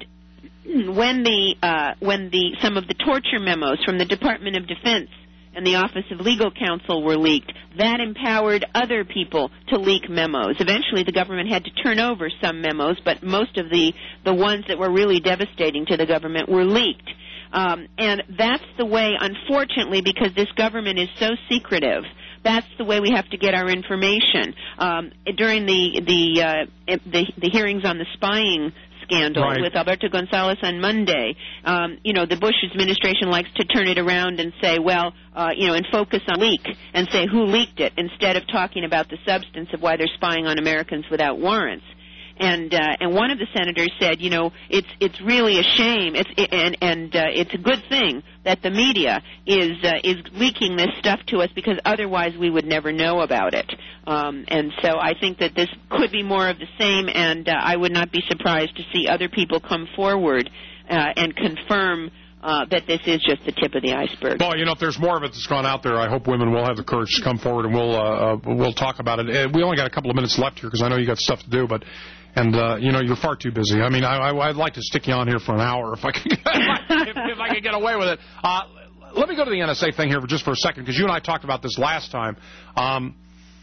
when the uh, when the some of the torture memos from the Department of Defense and the Office of Legal Counsel were leaked, that empowered other people to leak memos. Eventually, the government had to turn over some memos, but most of the, the ones that were really devastating to the government were leaked. Um, and that's the way, unfortunately, because this government is so secretive, that's the way we have to get our information. Um, during the the, uh, the the hearings on the spying scandal right. with Alberto Gonzalez on Monday, um, you know, the Bush administration likes to turn it around and say, well, uh, you know, and focus on leak and say who leaked it instead of talking about the substance of why they're spying on Americans without warrants. And uh, and one of the senators said, you know, it's it's really a shame, it's it, and and uh, it's a good thing that the media is uh, is leaking this stuff to us because otherwise we would never know about it. Um, and so I think that this could be more of the same, and uh, I would not be surprised to see other people come forward uh, and confirm Uh, that this is just the tip of the iceberg. Well, you know, if there's more of it that's gone out there, I hope women will have the courage to come forward, and we'll uh, uh, we'll talk about it. Uh, we only got a couple of minutes left here because I know you got stuff to do, but and uh, you know, you're far too busy. I mean, I, I, I'd like to stick you on here for an hour if I could, if, if I could get away with it. Uh, let me go to the N S A thing here for just for a second because you and I talked about this last time. Um,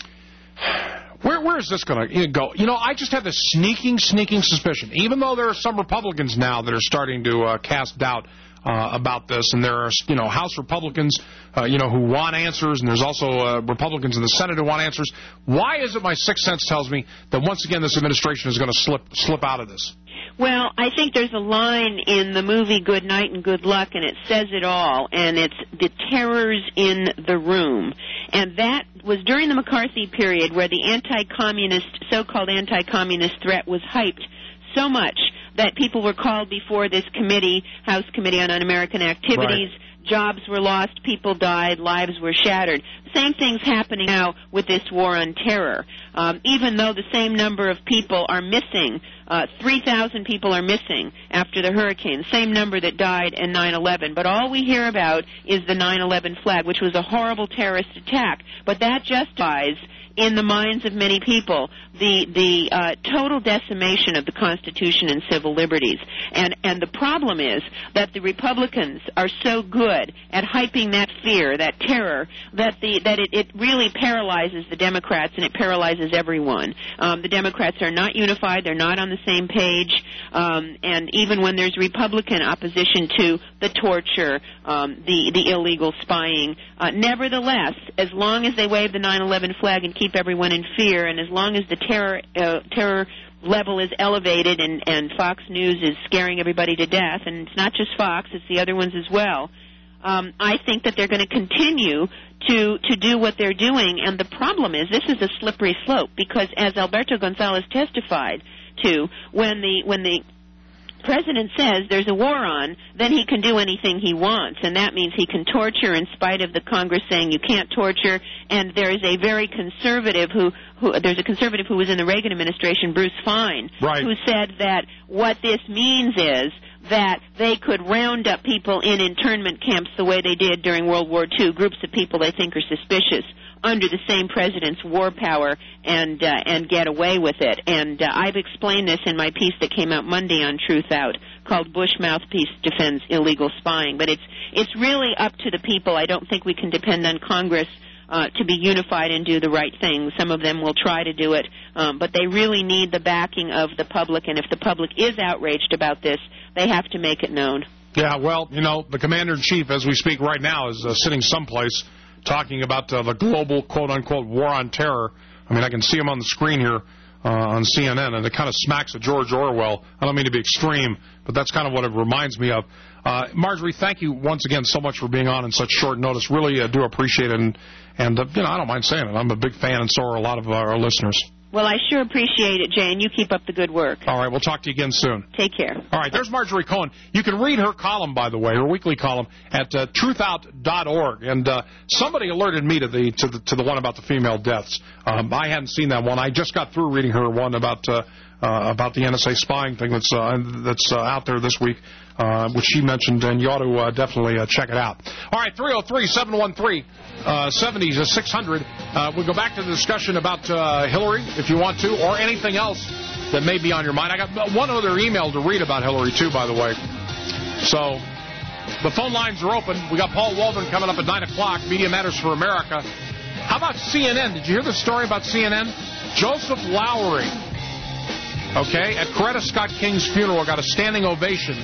Where, where is this going to go? You know, I just have this sneaking, sneaking suspicion, even though there are some Republicans now that are starting to uh, cast doubt uh, about this, and there are, you know, House Republicans, uh, you know, who want answers, and there's also uh, Republicans in the Senate who want answers. Why is it my sixth sense tells me that once again this administration is going to slip slip out of this? Well, I think there's a line in the movie Good Night and Good Luck, and it says it all, and it's the terrors in the room. And that was during the McCarthy period where the anti-communist, so-called anti-communist threat was hyped so much that people were called before this committee, House Committee on Un-American Activities. Right. Jobs were lost, people died, lives were shattered. Same thing's happening now with this war on terror. Um, even though the same number of people are missing, uh, three thousand people are missing after the hurricane, same number that died in nine eleven. But all we hear about is the nine eleven flag, which was a horrible terrorist attack. But that justifies in the minds of many people, the the uh, total decimation of the Constitution and civil liberties. And and the problem is that the Republicans are so good at hyping that fear, that terror, that the that it, it really paralyzes the Democrats and it paralyzes everyone. Um, the Democrats are not unified; they're not on the same page. Um, and even when there's Republican opposition to the torture, um, the the illegal spying, uh, nevertheless, as long as they wave the nine eleven flag and keep everyone in fear, and as long as the terror uh, terror level is elevated and, and Fox News is scaring everybody to death, and it's not just Fox, it's the other ones as well, um, I think that they're going to continue to, to do what they're doing. And the problem is this is a slippery slope, because as Alberto Gonzalez testified to, when the when the President says there's a war on, then he can do anything he wants, and that means he can torture in spite of the Congress saying you can't torture. And there is a very conservative who, who there's a conservative who was in the Reagan administration, Bruce Fein, right, who said that what this means is that they could round up people in internment camps the way they did during World War Two, groups of people they think are suspicious, under the same president's war power, and uh, and get away with it. And uh, I've explained this in my piece that came out Monday on Truth Out, called Bush Mouthpiece Defends Illegal Spying. But it's it's really up to the people. I don't think we can depend on Congress uh, to be unified and do the right thing. Some of them will try to do it, um, but they really need the backing of the public. And if the public is outraged about this, they have to make it known. Yeah, well, you know, the Commander-in-Chief, as we speak right now, is uh, sitting someplace talking about uh, the global, quote-unquote, war on terror. I mean, I can see him on the screen here uh, on C N N, and it kind of smacks of George Orwell. I don't mean to be extreme, but that's kind of what it reminds me of. Uh, Marjorie, thank you once again so much for being on in such short notice. Really uh, do appreciate it, and, and uh, you know, I don't mind saying it. I'm a big fan, and so are a lot of our listeners. Well, I sure appreciate it, Jay, and you keep up the good work. All right, we'll talk to you again soon. Take care. All right, there's Marjorie Cohen. You can read her column, by the way, her weekly column, at uh, truth out dot org. And uh, somebody alerted me to the to the to the one about the female deaths. Um, I hadn't seen that one. I just got through reading her one about uh, uh, about the N S A spying thing that's uh, that's uh, out there this week, uh, which she mentioned, and you ought to uh, definitely uh, check it out. All right, three oh three, seven one three, seventy six hundred. Uh, we'll go back to the discussion about uh, Hillary, if you want to, or anything else that may be on your mind. I got one other email to read about Hillary, too, by the way. So the phone lines are open. We got Paul Waldron coming up at nine o'clock, Media Matters for America. How about C N N? Did you hear the story about C N N? Joseph Lowery, okay, at Coretta Scott King's funeral, got a standing ovation.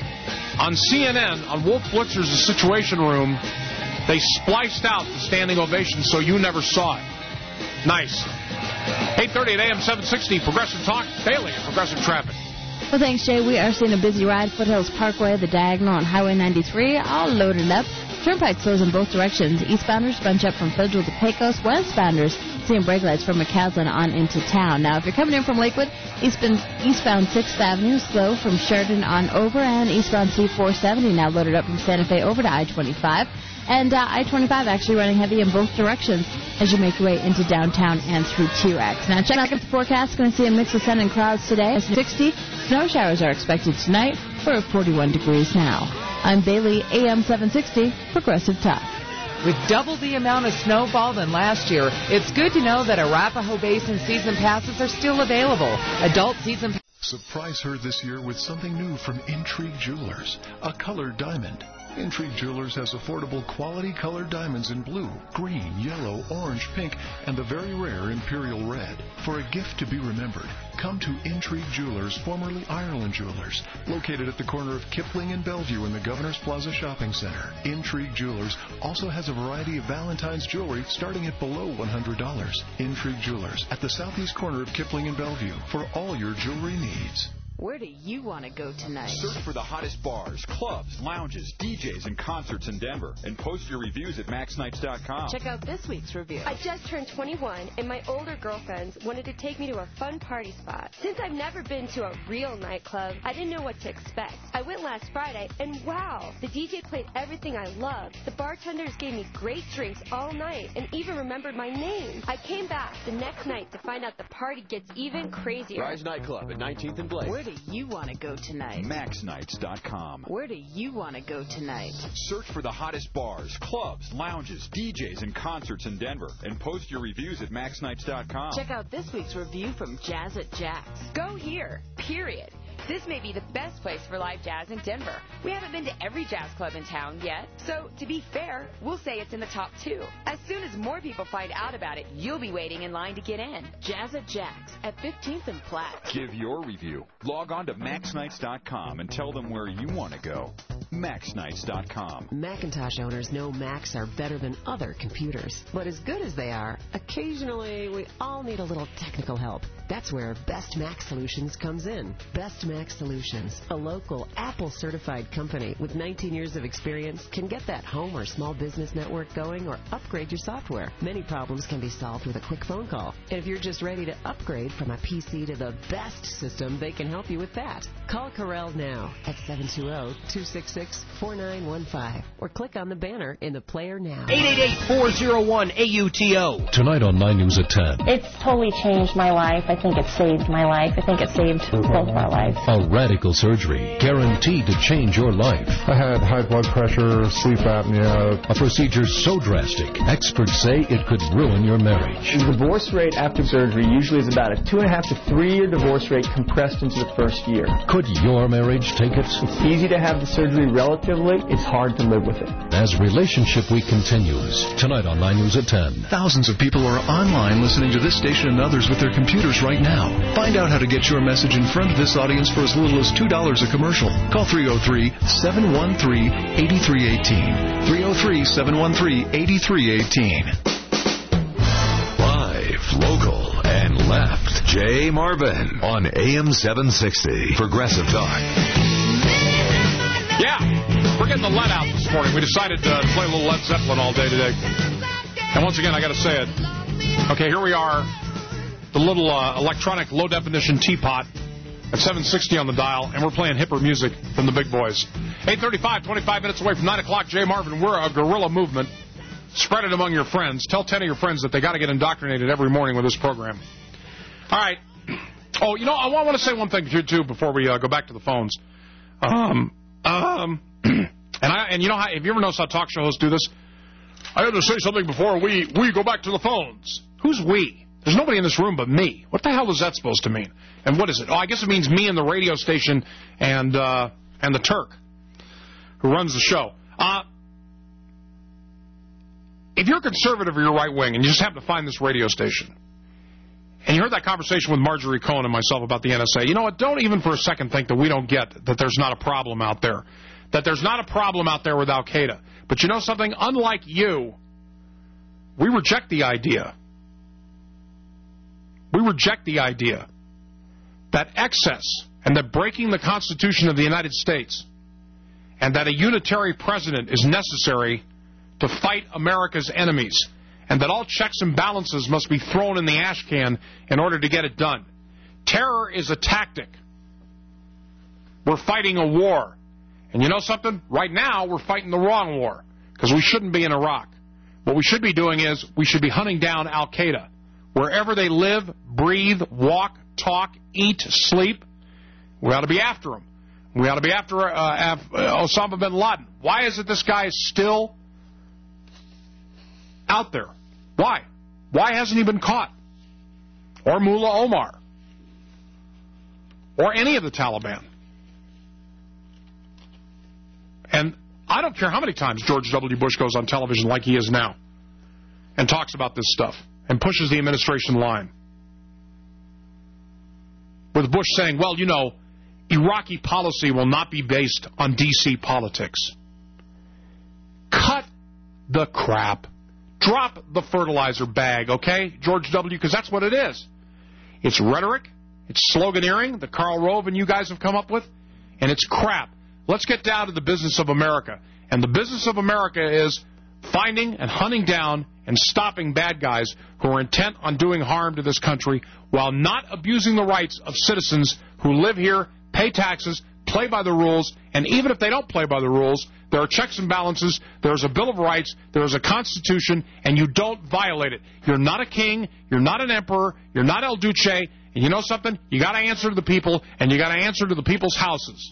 On C N N, on Wolf Blitzer's The Situation Room, they spliced out the standing ovation so you never saw it. Nice. eight thirty at A M seven sixty, Progressive Talk, daily at Progressive Traffic. Well, thanks, Jay. We are seeing a busy ride. Foothills Parkway, the Diagonal, on Highway ninety-three, all loaded up. Turnpike slows in both directions. Eastbounders bunch up from Federal to Pecos. Westbounders seeing brake lights from McCaslin on into town. Now, if you're coming in from Lakewood, eastbound, eastbound sixth Avenue, slow from Sheridan on over, and eastbound C four seventy now loaded up from Santa Fe over to I twenty-five. And uh, I twenty-five actually running heavy in both directions as you make your way into downtown and through T-Rex. Now, check out the forecast. Going to see a mix of sun and clouds today. sixty. Snow showers are expected tonight. We're at forty-one degrees now. I'm Bailey, A M seven sixty, Progressive Talk. With double the amount of snowfall than last year, it's good to know that Arapahoe Basin season passes are still available. Adult season passes. Surprise her this year with something new from Intrigue Jewelers, a colored diamond. Intrigue Jewelers has affordable quality colored diamonds in blue, green, yellow, orange, pink, and the very rare Imperial Red. For a gift to be remembered, come to Intrigue Jewelers, formerly Ireland Jewelers, located at the corner of Kipling and Bellevue in the Governor's Plaza Shopping Center. Intrigue Jewelers also has a variety of Valentine's jewelry starting at below one hundred dollars. Intrigue Jewelers at the southeast corner of Kipling and Bellevue for all your jewelry needs. Where do you want to go tonight? Search for the hottest bars, clubs, lounges, D Js, and concerts in Denver. And post your reviews at max nights dot com. Check out this week's review. I just turned twenty-one, and my older girlfriends wanted to take me to a fun party spot. Since I've never been to a real nightclub, I didn't know what to expect. I went last Friday, and wow, the D J played everything I loved. The bartenders gave me great drinks all night and even remembered my name. I came back the next night to find out the party gets even crazier. Rise Nightclub at nineteenth and Blake. do you want to go tonight? Max Nights dot com. Where do you want to go tonight? Search for the hottest bars, clubs, lounges, D Js, and concerts in Denver, and post your reviews at Max Nights dot com. Check out this week's review from Jazz at Jack's. Go here, period. This may be the best place for live jazz in Denver. We haven't been to every jazz club in town yet, so to be fair, we'll say it's in the top two. As soon as more people find out about it, you'll be waiting in line to get in. Jazz at Jack's at fifteenth and Platte. Give your review. Log on to Max Nights dot com and tell them where you want to go. Max Nights dot com. Macintosh owners know Macs are better than other computers. But as good as they are, occasionally we all need a little technical help. That's where Best Mac Solutions comes in. Best Mac Solutions, a local Apple-certified company with nineteen years of experience, can get that home or small business network going or upgrade your software. Many problems can be solved with a quick phone call. And if you're just ready to upgrade from a P C to the best system, they can help you with that. Call Corel now at seven two zero, two six six, four nine one five or click on the banner in the player now. eight eight eight, four oh one, A U T O. Tonight on nine News at ten. It's totally changed my life. I think it saved my life. I think it saved both of our lives. A radical surgery guaranteed to change your life. I had high blood pressure, sleep apnea. A procedure so drastic, experts say it could ruin your marriage. The divorce rate after surgery usually is about a two and a half to three year divorce rate compressed into the first year. Could your marriage take it? It's easy to have the surgery relatively. It's hard to live with it. As Relationship Week continues, tonight on nine News at ten. Thousands of people are online listening to this station and others with their computers right now. Find out how to get your message in front of this audience for as little as two dollars a commercial. Call three oh three, seven one three, eight three one eight. three oh three, seven one three, eight three one eight. Live, local, and left. Jay Marvin on A M seven sixty. Progressive Talk. Yeah, we're getting the lead out this morning. We decided to play a little Led Zeppelin all day today. And once again, I got to say it. Okay, here we are. The little uh, electronic low-definition teapot at seven sixty on the dial, and we're playing hipper music from the big boys. eight thirty-five, twenty-five minutes away from nine o'clock, Jay Marvin. We're a guerrilla movement. Spread it among your friends. Tell ten of your friends that they got to get indoctrinated every morning with this program. All right. Oh, you know, I want to say one thing here, too, before we uh, go back to the phones. Um, um, and, I, and you know, how, if you ever notice how talk show hosts do this, I have to say something before we, we go back to the phones. Who's we? There's nobody in this room but me. What the hell is that supposed to mean? And what is it? Oh, I guess it means me and the radio station and uh, and the Turk, who runs the show. Uh, if you're conservative or you're right wing and you just happen to find this radio station, and you heard that conversation with Marjorie Cohen and myself about the N S A, you know what? Don't even for a second think that we don't get that there's not a problem out there, that there's not a problem out there with Al Qaeda. But you know something? Unlike you, we reject the idea. We reject the idea that excess and that breaking the Constitution of the United States and that a unitary president is necessary to fight America's enemies and that all checks and balances must be thrown in the ash can in order to get it done. Terror is a tactic. We're fighting a war. And you know something? Right now, we're fighting the wrong war because we shouldn't be in Iraq. What we should be doing is we should be hunting down Al Qaeda. Wherever they live, breathe, walk, talk, eat, sleep, we ought to be after them. We ought to be after uh, Osama bin Laden. Why is it this guy is still out there? Why? Why hasn't he been caught? Or Mullah Omar? Or any of the Taliban? And I don't care how many times George W. Bush goes on television like he is now and talks about this stuff and pushes the administration line. With Bush saying, well, you know, Iraqi policy will not be based on D C politics. Cut the crap. Drop the fertilizer bag, okay, George W., because that's what it is. It's rhetoric, it's sloganeering that Karl Rove and you guys have come up with, and it's crap. Let's get down to the business of America. And the business of America is finding and hunting down and stopping bad guys who are intent on doing harm to this country while not abusing the rights of citizens who live here, pay taxes, play by the rules, and even if they don't play by the rules, there are checks and balances, there's a Bill of Rights, there's a Constitution, and you don't violate it. You're not a king, you're not an emperor, you're not El Duce, and And you know something? You got to answer to the people, and you got to answer to the people's houses.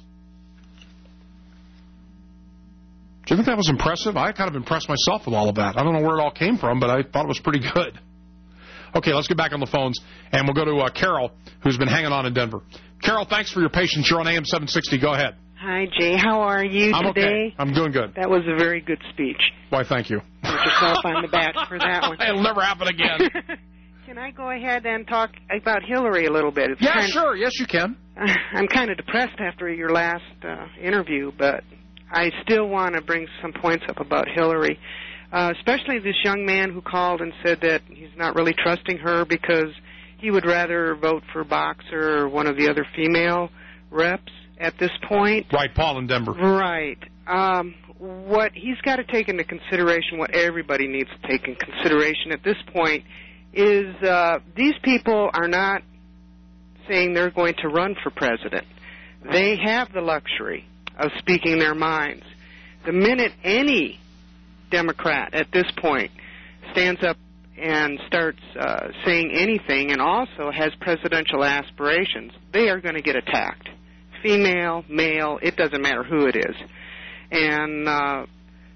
Do you think that was impressive? I kind of impressed myself with all of that. I don't know where it all came from, but I thought it was pretty good. Okay, let's get back on the phones, and we'll go to uh, Carol, who's been hanging on in Denver. Carol, thanks for your patience. You're on A M seven sixty. Go ahead. Hi, Jay. How are you I'm today? Okay. I'm doing good. That was a very good speech. Why, thank you. Put yourself on the back for that one. It'll never happen again. Can I go ahead and talk about Hillary a little bit? It's yeah, kind sure. Of, yes, you can. Uh, I'm kind of depressed after your last uh, interview, but I still want to bring some points up about Hillary, uh, especially this young man who called and said that he's not really trusting her because he would rather vote for Boxer or one of the other female reps at this point. Right, Paul in Denver. Right. Um, what he's got to take into consideration, what everybody needs to take in consideration at this point, is uh, these people are not saying they're going to run for president. They have the luxury of speaking their minds. The minute any Democrat at this point stands up and starts uh, saying anything and also has presidential aspirations, they are going to get attacked. Female, male, it doesn't matter who it is. And, uh,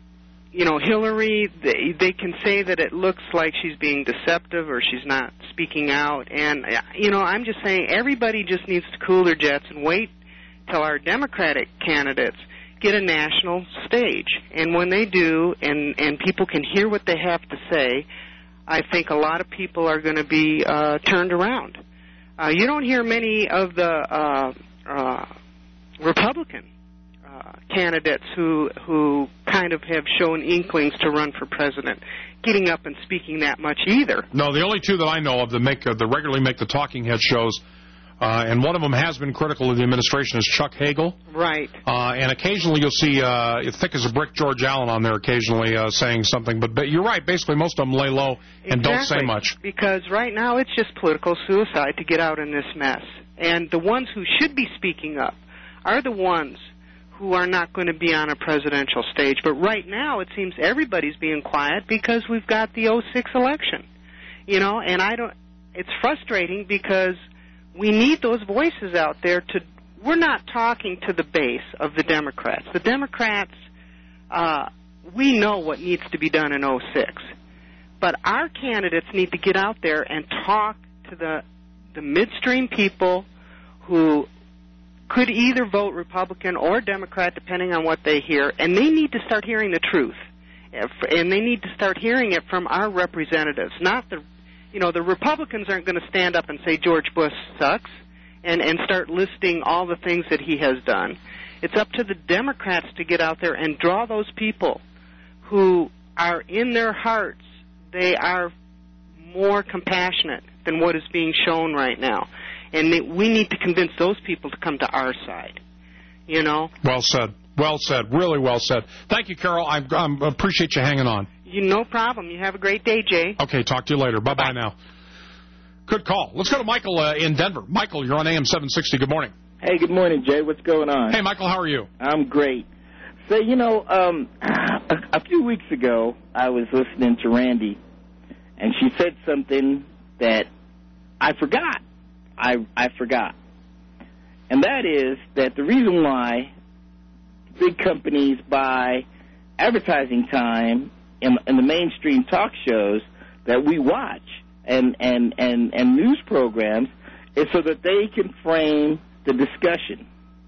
you know, Hillary, they, they can say that it looks like she's being deceptive or she's not speaking out. And, you know, I'm just saying everybody just needs to cool their jets and wait till our Democratic candidates get a national stage. And when they do, and, and people can hear what they have to say, I think a lot of people are going to be uh, turned around. Uh, you don't hear many of the uh, uh, Republican uh, candidates who who kind of have shown inklings to run for president getting up and speaking that much either. No, the only two that I know of that make uh, that regularly make the talking head shows, uh, and one of them has been critical of the administration, is Chuck Hagel. Right. Uh, and occasionally you'll see, uh, thick as a brick, George Allen on there occasionally uh, saying something. But, but you're right. Basically, most of them lay low and exactly. don't say much. Because right now it's just political suicide to get out in this mess. And the ones who should be speaking up are the ones who are not going to be on a presidential stage. But right now it seems everybody's being quiet because we've got the oh six election. You know, and I don't. It's frustrating because we need those voices out there to. We're not talking to the base of the Democrats. The Democrats, uh, we know what needs to be done in oh six. But our candidates need to get out there and talk to the the midstream people who could either vote Republican or Democrat, depending on what they hear, and they need to start hearing the truth. And they need to start hearing it from our representatives, not the, you know, the Republicans aren't going to stand up and say George Bush sucks and, and start listing all the things that he has done. It's up to the Democrats to get out there and draw those people who are in their hearts, they are more compassionate than what is being shown right now. And they, we need to convince those people to come to our side, you know. Well said. Well said. Really well said. Thank you, Carol. I, I appreciate you hanging on. You, no problem. You have a great day, Jay. Okay, talk to you later. Bye-bye now. Good call. Let's go to Michael uh, in Denver. Michael, you're on A M seven sixty. Good morning. Hey, good morning, Jay. What's going on? Hey, Michael, how are you? I'm great. So, you know, um, a, a few weeks ago, I was listening to Randy, and she said something that I forgot. I, I forgot. And that is that the reason why big companies buy advertising time in, in the mainstream talk shows that we watch and, and, and, and news programs is so that they can frame the discussion.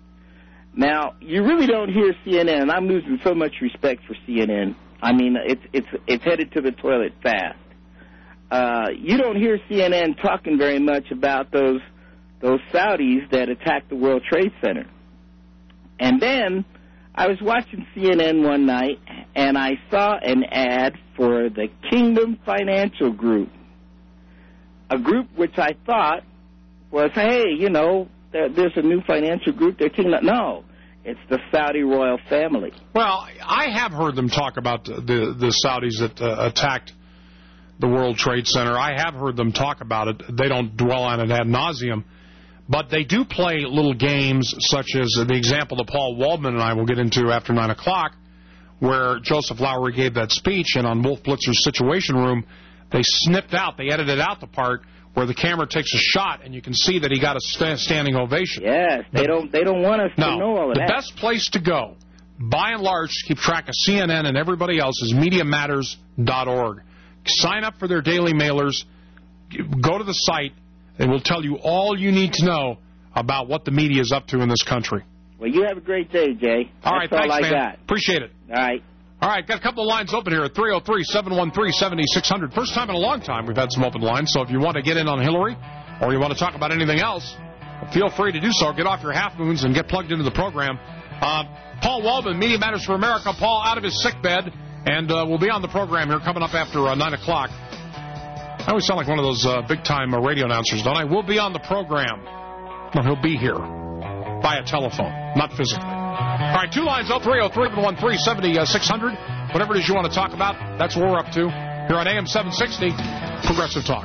Now, you really don't hear C N N, and I'm losing so much respect for C N N. I mean, it's, it's, it's headed to the toilet fast. Uh, you don't hear C N N talking very much about those those Saudis that attacked the World Trade Center. And then I was watching C N N one night, and I saw an ad for the Kingdom Financial Group, a group which I thought was, hey, you know, there, there's a new financial group. They're Kingdom. No, it's the Saudi royal family. Well, I have heard them talk about the, the Saudis that uh, attacked the World Trade Center. I have heard them talk about it. They don't dwell on it ad nauseum. But they do play little games, such as the example that Paul Waldman and I will get into after nine o'clock, where Joseph Lowery gave that speech, and on Wolf Blitzer's Situation Room, they snipped out, they edited out the part where the camera takes a shot and you can see that he got a st- standing ovation. Yes, they the, don't they don't want us no, to know all of the that. The best place to go, by and large, to keep track of C N N and everybody else is media matters dot org. Sign up for their daily mailers. Go to the site. It will tell you all you need to know about what the media is up to in this country. Well, you have a great day, Jay. All right, That's thanks, all I man. got. Appreciate it. All right. All right, got a couple of lines open here at three oh three, seven one three, seven six zero zero. First time in a long time we've had some open lines, so if you want to get in on Hillary or you want to talk about anything else, feel free to do so. Get off your half moons and get plugged into the program. Uh, Paul Waldman, Media Matters for America. Paul out of his sick bed, and uh, we'll be on the program here coming up after uh, nine o'clock. I always sound like one of those uh, big-time uh, radio announcers, don't I? We'll be on the program. No, he'll be here via telephone, not physically. All right, two lines, oh three oh three, seven one three, seven six zero zero. Whatever it is you want to talk about, that's what we're up to. Here on A M seven sixty, Progressive Talk.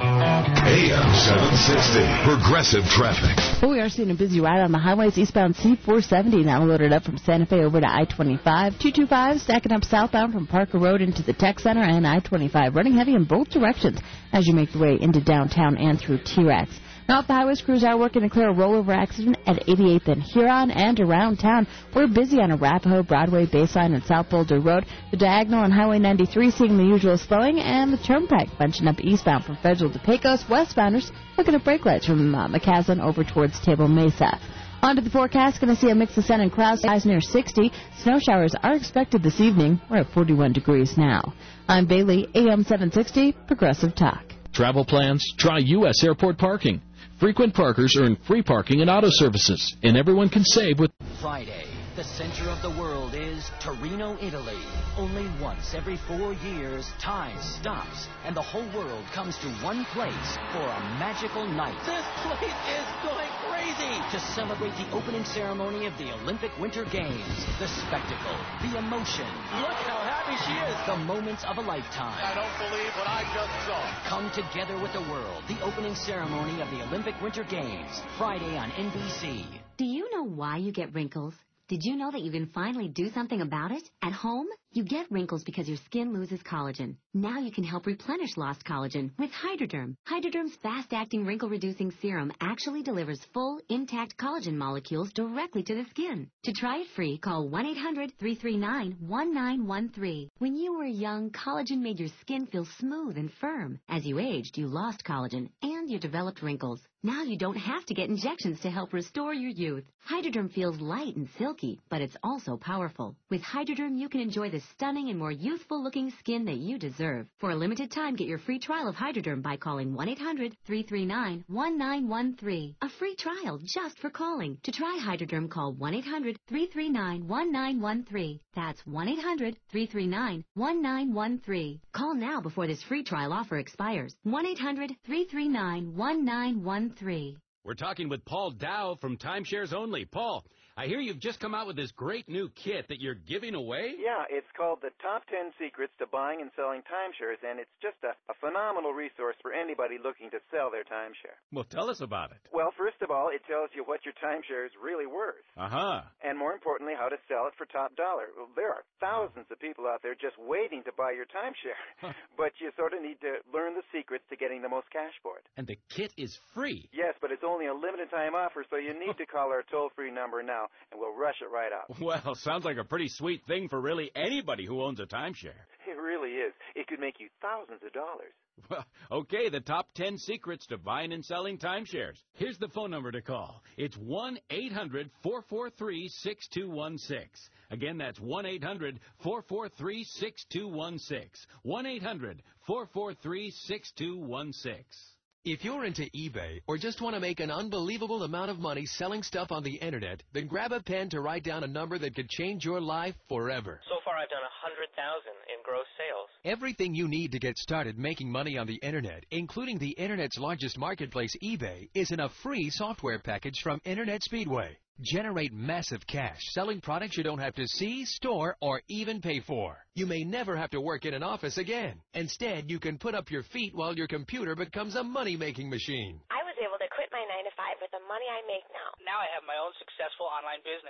A M seven sixty, Progressive Traffic. Well, we are seeing a busy ride on the highways. Eastbound C four seventy now loaded up from Santa Fe over to I twenty-five. two twenty-five stacking up southbound from Parker Road into the Tech Center, and I twenty-five running heavy in both directions as you make your way into downtown and through T-Rex. Now, if the highways crews are working to clear a rollover accident at eighty-eighth and Huron and around town, we're busy on Arapahoe, Broadway, Baseline, and South Boulder Road. The Diagonal on Highway ninety-three seeing the usual slowing, and the Turnpike bunching up eastbound from Federal to Pecos. Westbounders looking at brake lights from uh, McCaslin over towards Table Mesa. On to the forecast, going to see a mix of sun and clouds, highs near sixty. Snow showers are expected this evening. We're at forty-one degrees now. I'm Bailey, A M seven sixty, Progressive Talk. Travel plans? Try U S Airport Parking. Frequent parkers earn free parking and auto services, and everyone can save with Friday. The center of the world is Torino, Italy. Only once every four years, time stops, and the whole world comes to one place for a magical night. This place is going crazy! To celebrate the opening ceremony of the Olympic Winter Games, the spectacle, the emotion. Look how happy she is! The moments of a lifetime. I don't believe what I just saw. Come together with the world. The opening ceremony of the Olympic Winter Games, Friday on N B C. Do you know why you get wrinkles? Did you know that you can finally do something about it? At home, you get wrinkles because your skin loses collagen. Now you can help replenish lost collagen with Hydroderm. Hydroderm's fast-acting wrinkle-reducing serum actually delivers full, intact collagen molecules directly to the skin. To try it free, call one eight hundred, three three nine, one nine one three. When you were young, collagen made your skin feel smooth and firm. As you aged, you lost collagen and you developed wrinkles. Now you don't have to get injections to help restore your youth. Hydroderm feels light and silky, but it's also powerful. With Hydroderm, you can enjoy the stunning and more youthful-looking skin that you deserve. For a limited time, get your free trial of Hydroderm by calling one eight hundred, three three nine, one nine one three. A free trial just for calling. To try Hydroderm, call one eight hundred, three three nine, one nine one three. That's one eight hundred, three three nine, one nine one three. Call now before this free trial offer expires. one eight hundred, three three nine, one nine one three. We're talking with Paul Dow from Timeshares Only. Paul, I hear you've just come out with this great new kit that you're giving away? Yeah, it's called the Top ten Secrets to Buying and Selling Timeshares, and it's just a, a phenomenal resource for anybody looking to sell their timeshare. Well, tell us about it. Well, first of all, it tells you what your timeshare is really worth. Uh-huh. And more importantly, how to sell it for top dollar. Well, there are thousands of people out there just waiting to buy your timeshare, huh. but you sort of need to learn the secrets to getting the most cash for it. And the kit is free. Yes, but it's only a limited time offer, so you need to call our toll-free number now, and we'll rush it right out. Well, sounds like a pretty sweet thing for really anybody who owns a timeshare. It really is. It could make you thousands of dollars. Well, okay, the top ten secrets to buying and selling timeshares. Here's the phone number to call. It's one eight hundred, four four three, six two one six. Again, that's one eight hundred, four four three, six two one six. one eight hundred, four four three, six two one six. If you're into eBay or just want to make an unbelievable amount of money selling stuff on the Internet, then grab a pen to write down a number that could change your life forever. So far, I've done one hundred thousand dollars in gross sales. Everything you need to get started making money on the Internet, including the Internet's largest marketplace, eBay, is in a free software package from Internet Speedway. Generate massive cash selling products you don't have to see, store, or even pay for. You may never have to work in an office again. Instead, you can put up your feet while your computer becomes a money-making machine. I was able to quit my nine to five with the money I make now. Now I have my own successful online business.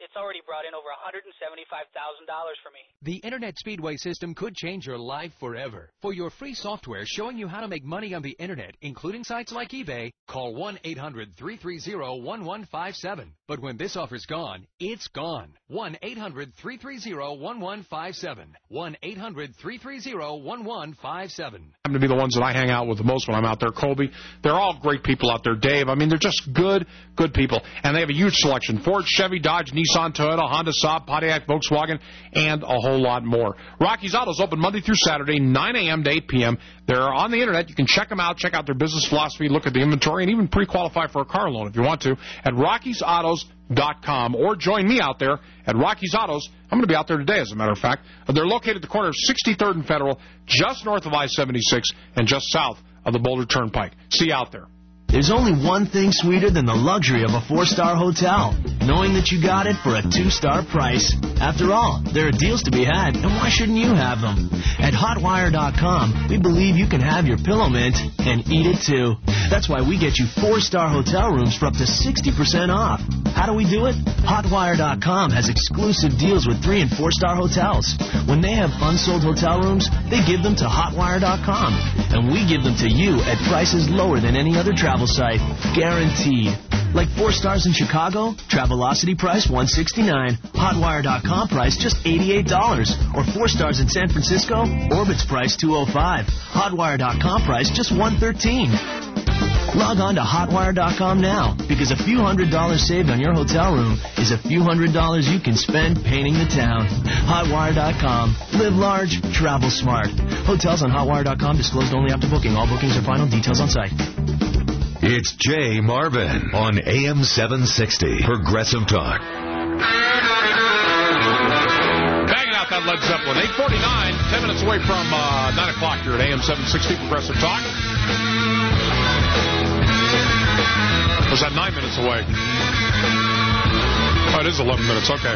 it's already brought in over one hundred seventy-five thousand dollars for me. The Internet Speedway system could change your life forever. For your free software showing you how to make money on the Internet, including sites like eBay, call one eight hundred, three three zero, one one five seven. But when this offer's gone, it's gone. one eight hundred, three three zero, one one five seven. one eight hundred, three three zero, one one five seven. Happen to be the ones that I hang out with the most when I'm out there. Colby, they're all great people out there. Dave, I mean, they're just good, good people. And they have a huge selection. Ford, Chevy, Dodge, Nissan, Toyota, Honda, Saab, Pontiac, Volkswagen, and a whole lot more. Rocky's Autos open Monday through Saturday, nine a.m. to eight p.m. They're on the Internet. You can check them out, check out their business philosophy, look at the inventory, and even pre-qualify for a car loan if you want to at Rocky's Autos dot com, or join me out there at Rocky's Autos. I'm going to be out there today, as a matter of fact. They're located at the corner of sixty-third and Federal, just north of I seventy-six and just south of the Boulder Turnpike. See you out there. There's only one thing sweeter than the luxury of a four-star hotel, knowing that you got it for a two-star price. After all, there are deals to be had, and why shouldn't you have them? At Hotwire dot com, we believe you can have your pillow mint and eat it too. That's why we get you four-star hotel rooms for up to sixty percent off. How do we do it? Hotwire dot com has exclusive deals with three- and four-star hotels. When they have unsold hotel rooms, they give them to Hotwire dot com, and we give them to you at prices lower than any other travel site, guaranteed. Like four stars in Chicago, Travelocity price one hundred sixty-nine dollars, Hotwire dot com price just eighty-eight dollars, or four stars in San Francisco, Orbit's price two hundred five dollars, Hotwire dot com price just one hundred thirteen dollars. Log on to Hotwire dot com now, because a few hundred dollars saved on your hotel room is a few hundred dollars you can spend painting the town. Hotwire dot com. Live large, travel smart. Hotels on Hotwire dot com disclosed only after booking. All bookings are final. Details on site. It's Jay Marvin on A M seven sixty, Progressive Talk. Banging out that Led Zeppelin. eight forty-nine, ten minutes away from uh, nine o'clock here at A M seven sixty, Progressive Talk. Was that nine minutes away? Oh, it is eleven minutes. Okay.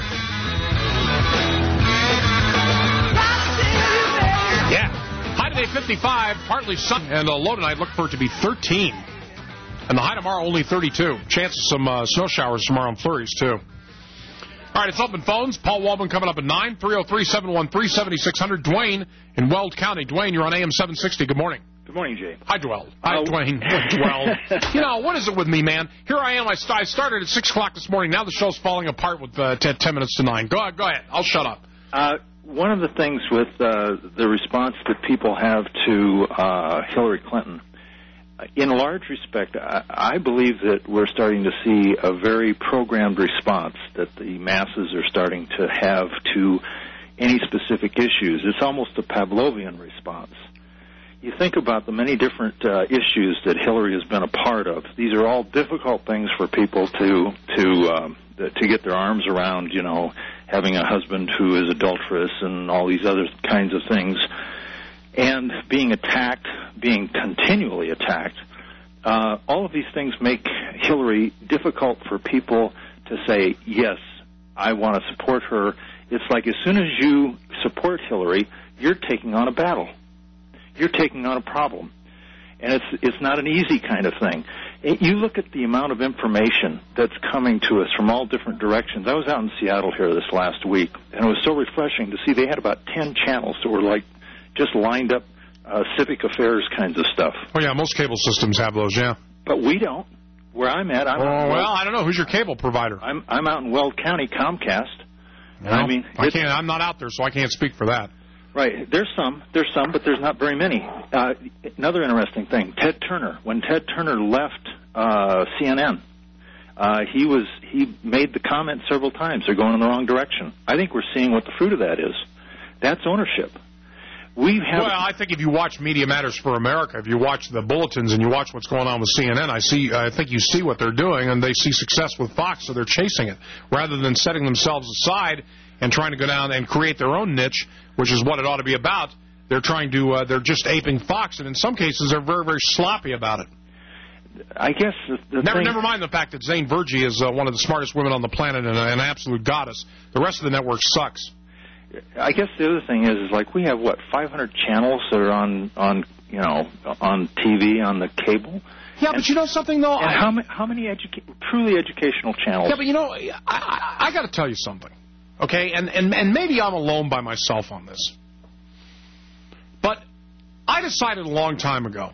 Yeah. High today, fifty-five, partly sunny, and a low tonight. Look for it to be thirteen. And the high tomorrow, only thirty-two. Chance of some uh, snow showers tomorrow and flurries, too. All right, it's open phones. Paul Waldman coming up at nine, three oh three, seven one three, seven six zero zero. Dwayne in Weld County. Dwayne, you're on A M seven sixty. Good morning. Good morning, Jay. Hi, Dwell. Hi, oh. Dwayne. Dwell. You know, what is it with me, man? Here I am. I, st- I started at six o'clock this morning. Now the show's falling apart with uh, ten, ten minutes to nine. Go, go ahead. I'll shut up. Uh, one of the things with uh, the response that people have to uh, Hillary Clinton, in large respect, I, I believe that we're starting to see a very programmed response that the masses are starting to have to any specific issues. It's almost a Pavlovian response. You think about the many different uh, issues that Hillary has been a part of. These are all difficult things for people to to um, to get their arms around. You know, having a husband who is adulterous and all these other kinds of things, and being attacked, being continually attacked. Uh, all of these things make Hillary difficult for people to say, yes, I want to support her. It's like as soon as you support Hillary, you're taking on a battle. You're taking on a problem. And it's it's not an easy kind of thing. It, you look at the amount of information that's coming to us from all different directions. I was out in Seattle here this last week, and it was so refreshing to see they had about ten channels that were like just lined up uh, civic affairs kinds of stuff. Oh, yeah, most cable systems have those, yeah. But we don't. Where I'm at, I'm Oh, out in well, Weld, I don't know. Who's your cable provider? I'm I'm out in Weld County, Comcast. Well, I mean, I can't, I'm not out there, so I can't speak for that. Right. There's some. There's some, but there's not very many. Uh, another interesting thing, Ted Turner. When Ted Turner left uh, C N N, uh, he was he made the comment several times, they're going in the wrong direction. I think we're seeing what the fruit of that is. That's ownership. We have. Well, I think if you watch Media Matters for America, if you watch the bulletins and you watch what's going on with C N N, I see. I think you see what they're doing, and they see success with Fox, so they're chasing it rather than setting themselves aside and trying to go down and create their own niche, which is what it ought to be about. They're trying to. Uh, they're just aping Fox, and in some cases, they're very, very sloppy about it. I guess the, the never, thing... never mind the fact that Zane Vergie is uh, one of the smartest women on the planet and an absolute goddess. The rest of the network sucks. I guess the other thing is, is like we have, what, five hundred channels that are on, on you know, on T V, on the cable. Yeah, and, but you know something, though? And I, how, how many educa- truly educational channels? Yeah, but you know, I, I, I got to tell you something, okay? And, and, and maybe I'm alone by myself on this. But I decided a long time ago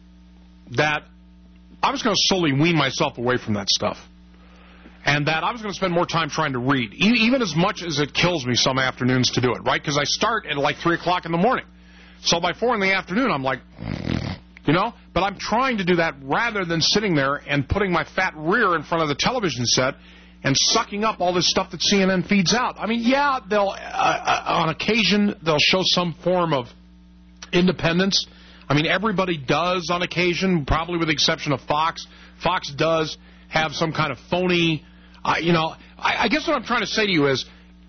that I was going to slowly wean myself away from that stuff. And that I was going to spend more time trying to read, e- even as much as it kills me some afternoons to do it, right? Because I start at like three o'clock in the morning. So by four in the afternoon, I'm like, you know? But I'm trying to do that rather than sitting there and putting my fat rear in front of the television set and sucking up all this stuff that C N N feeds out. I mean, yeah, they'll, uh, uh, on occasion, they'll show some form of independence. I mean, everybody does on occasion, probably with the exception of Fox. Fox does have some kind of phony... I, you know, I, I guess what I'm trying to say to you is,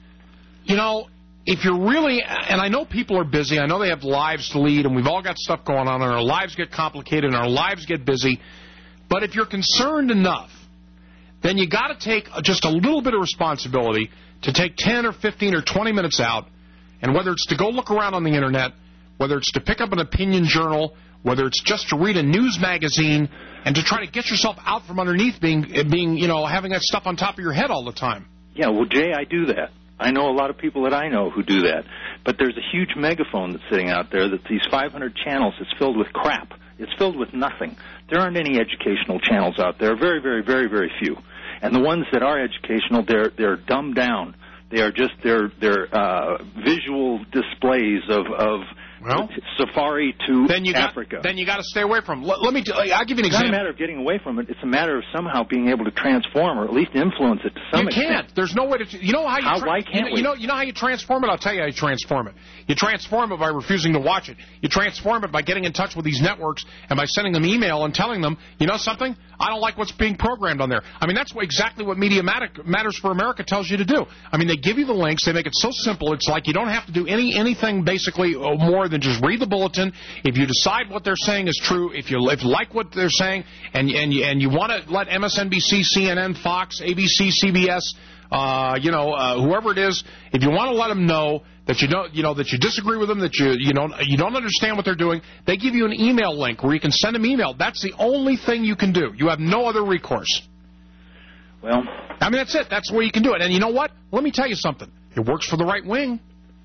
you know, if you're really, and I know people are busy, I know they have lives to lead, and we've all got stuff going on, and our lives get complicated, and our lives get busy, but if you're concerned enough, then you got to take just a little bit of responsibility to take ten or fifteen or twenty minutes out, and whether it's to go look around on the Internet, whether it's to pick up an opinion journal, whether it's just to read a news magazine, and to try to get yourself out from underneath being, being, you know, having that stuff on top of your head all the time. Yeah, well, Jay, I do that. I know a lot of people that I know who do that. But there's a huge megaphone that's sitting out there that these five hundred channels is filled with crap. It's filled with nothing. There aren't any educational channels out there. Very, very, very, very few. And the ones that are educational, they're they're dumbed down. They are just they're they're uh, visual displays of of. Well, safari to then you Africa. Got, then you got to stay away from. Let, let me. I'll give you an it's example. It's not a matter of getting away from it. It's a matter of somehow being able to transform or at least influence it to some you extent. You can't. There's no way to. You know how you. How, tra- why can't you know, we? You know. You know how you transform it. I'll tell you how you transform it. You transform it by refusing to watch it. You transform it by getting in touch with these networks and by sending them email and telling them, you know something, I don't like what's being programmed on there. I mean, that's what, exactly what Media Matters for America tells you to do. I mean, they give you the links. They make it so simple. It's like you don't have to do any anything basically more than just read the bulletin. If you decide what they're saying is true, if you, if you like what they're saying, and and you, and you want to let M S N B C, C N N, Fox, A B C, C B S, uh, you know, uh, whoever it is, if you want to let them know that you don't, you know, that you disagree with them, that you you don't you don't understand what they're doing, they give you an email link where you can send them email. That's the only thing you can do. You have no other recourse. Well, I mean, that's it. That's where you can do it. And you know what? Let me tell you something. It works for the right wing.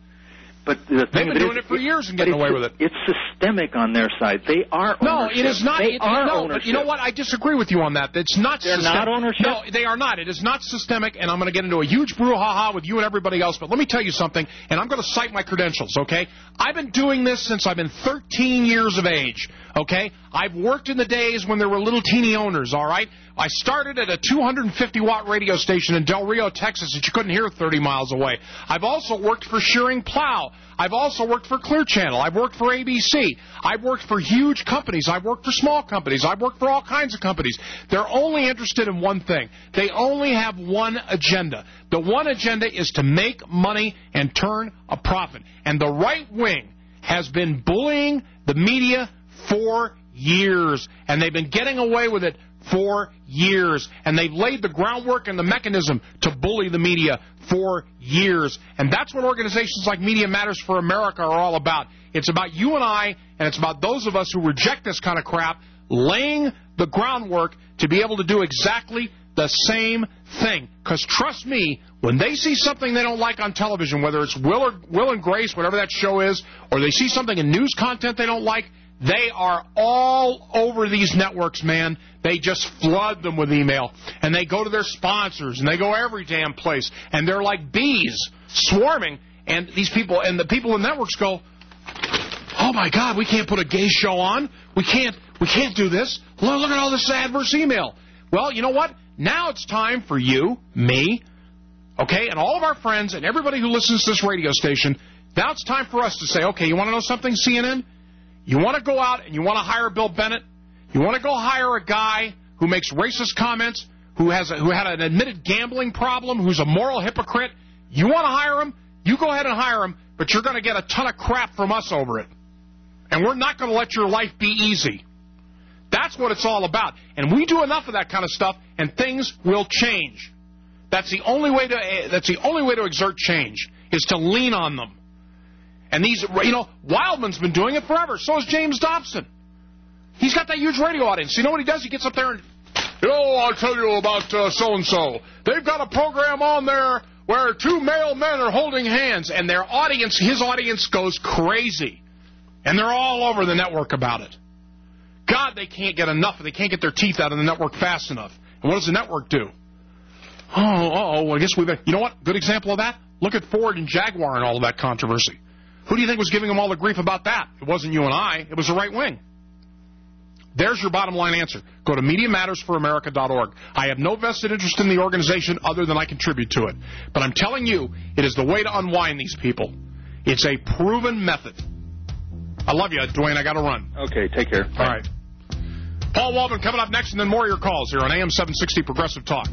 But the they've been doing it for years and getting away with it. It's systemic on their side. They are no, ownership. it is not. They it, are no, ownership. But you know what? I disagree with you on that. It's not. They're systemic. not ownership. No, they are not. It is not systemic, and I'm going to get into a huge brouhaha with you and everybody else. But let me tell you something, and I'm going to cite my credentials. Okay, I've been doing this since I've been thirteen years of age. Okay, I've worked in the days when there were little teeny owners. All right. I started at a two hundred fifty watt radio station in Del Rio, Texas that you couldn't hear thirty miles away. I've also worked for Shearing Plow. I've also worked for Clear Channel. I've worked for A B C. I've worked for huge companies. I've worked for small companies. I've worked for all kinds of companies. They're only interested in one thing. They only have one agenda. The one agenda is to make money and turn a profit. And the right wing has been bullying the media for years, and they've been getting away with it for years, and they've laid the groundwork and the mechanism to bully the media for years. And that's what organizations like Media Matters for America are all about. It's about you and I, and it's about those of us who reject this kind of crap, laying the groundwork to be able to do exactly the same thing. Because trust me, when they see something they don't like on television, whether it's Will or Will and Grace, whatever that show is, or they see something in news content they don't like, they are all over these networks, man. They just flood them with email. And they go to their sponsors, and they go every damn place. And they're like bees swarming. And these people, and the people in networks go, oh, my God, we can't put a gay show on. We can't, we can't do this. Look, look at all this adverse email. Well, you know what? Now it's time for you, me, okay, and all of our friends and everybody who listens to this radio station, now it's time for us to say, okay, you want to know something, C N N? You want to go out and you want to hire Bill Bennett? You want to go hire a guy who makes racist comments, who has a, who had an admitted gambling problem, who's a moral hypocrite? You want to hire him? You go ahead and hire him, but you're going to get a ton of crap from us over it. And we're not going to let your life be easy. That's what it's all about. And we do enough of that kind of stuff, and things will change. That's the only way to, that's the only way to exert change, is to lean on them. And these, you know, Wildman's been doing it forever. So has James Dobson. He's got that huge radio audience. You know what he does? He gets up there and, you know, I'll tell you about uh, so-and-so. They've got a program on there where two male men are holding hands, and their audience, his audience, goes crazy. And they're all over the network about it. God, they can't get enough. They can't get their teeth out of the network fast enough. And what does the network do? Oh, uh-oh, well, I guess we've been... You know what? Good example of that? Look at Ford and Jaguar and all of that controversy. Who do you think was giving them all the grief about that? It wasn't you and I. It was the right wing. There's your bottom line answer. Go to media matters for america dot org. I have no vested interest in the organization other than I contribute to it. But I'm telling you, it is the way to unwind these people. It's a proven method. I love you, Dwayne. I got to run. Okay, take care. All right. Paul Waldman coming up next, and then more of your calls here on A M seven sixty Progressive Talk.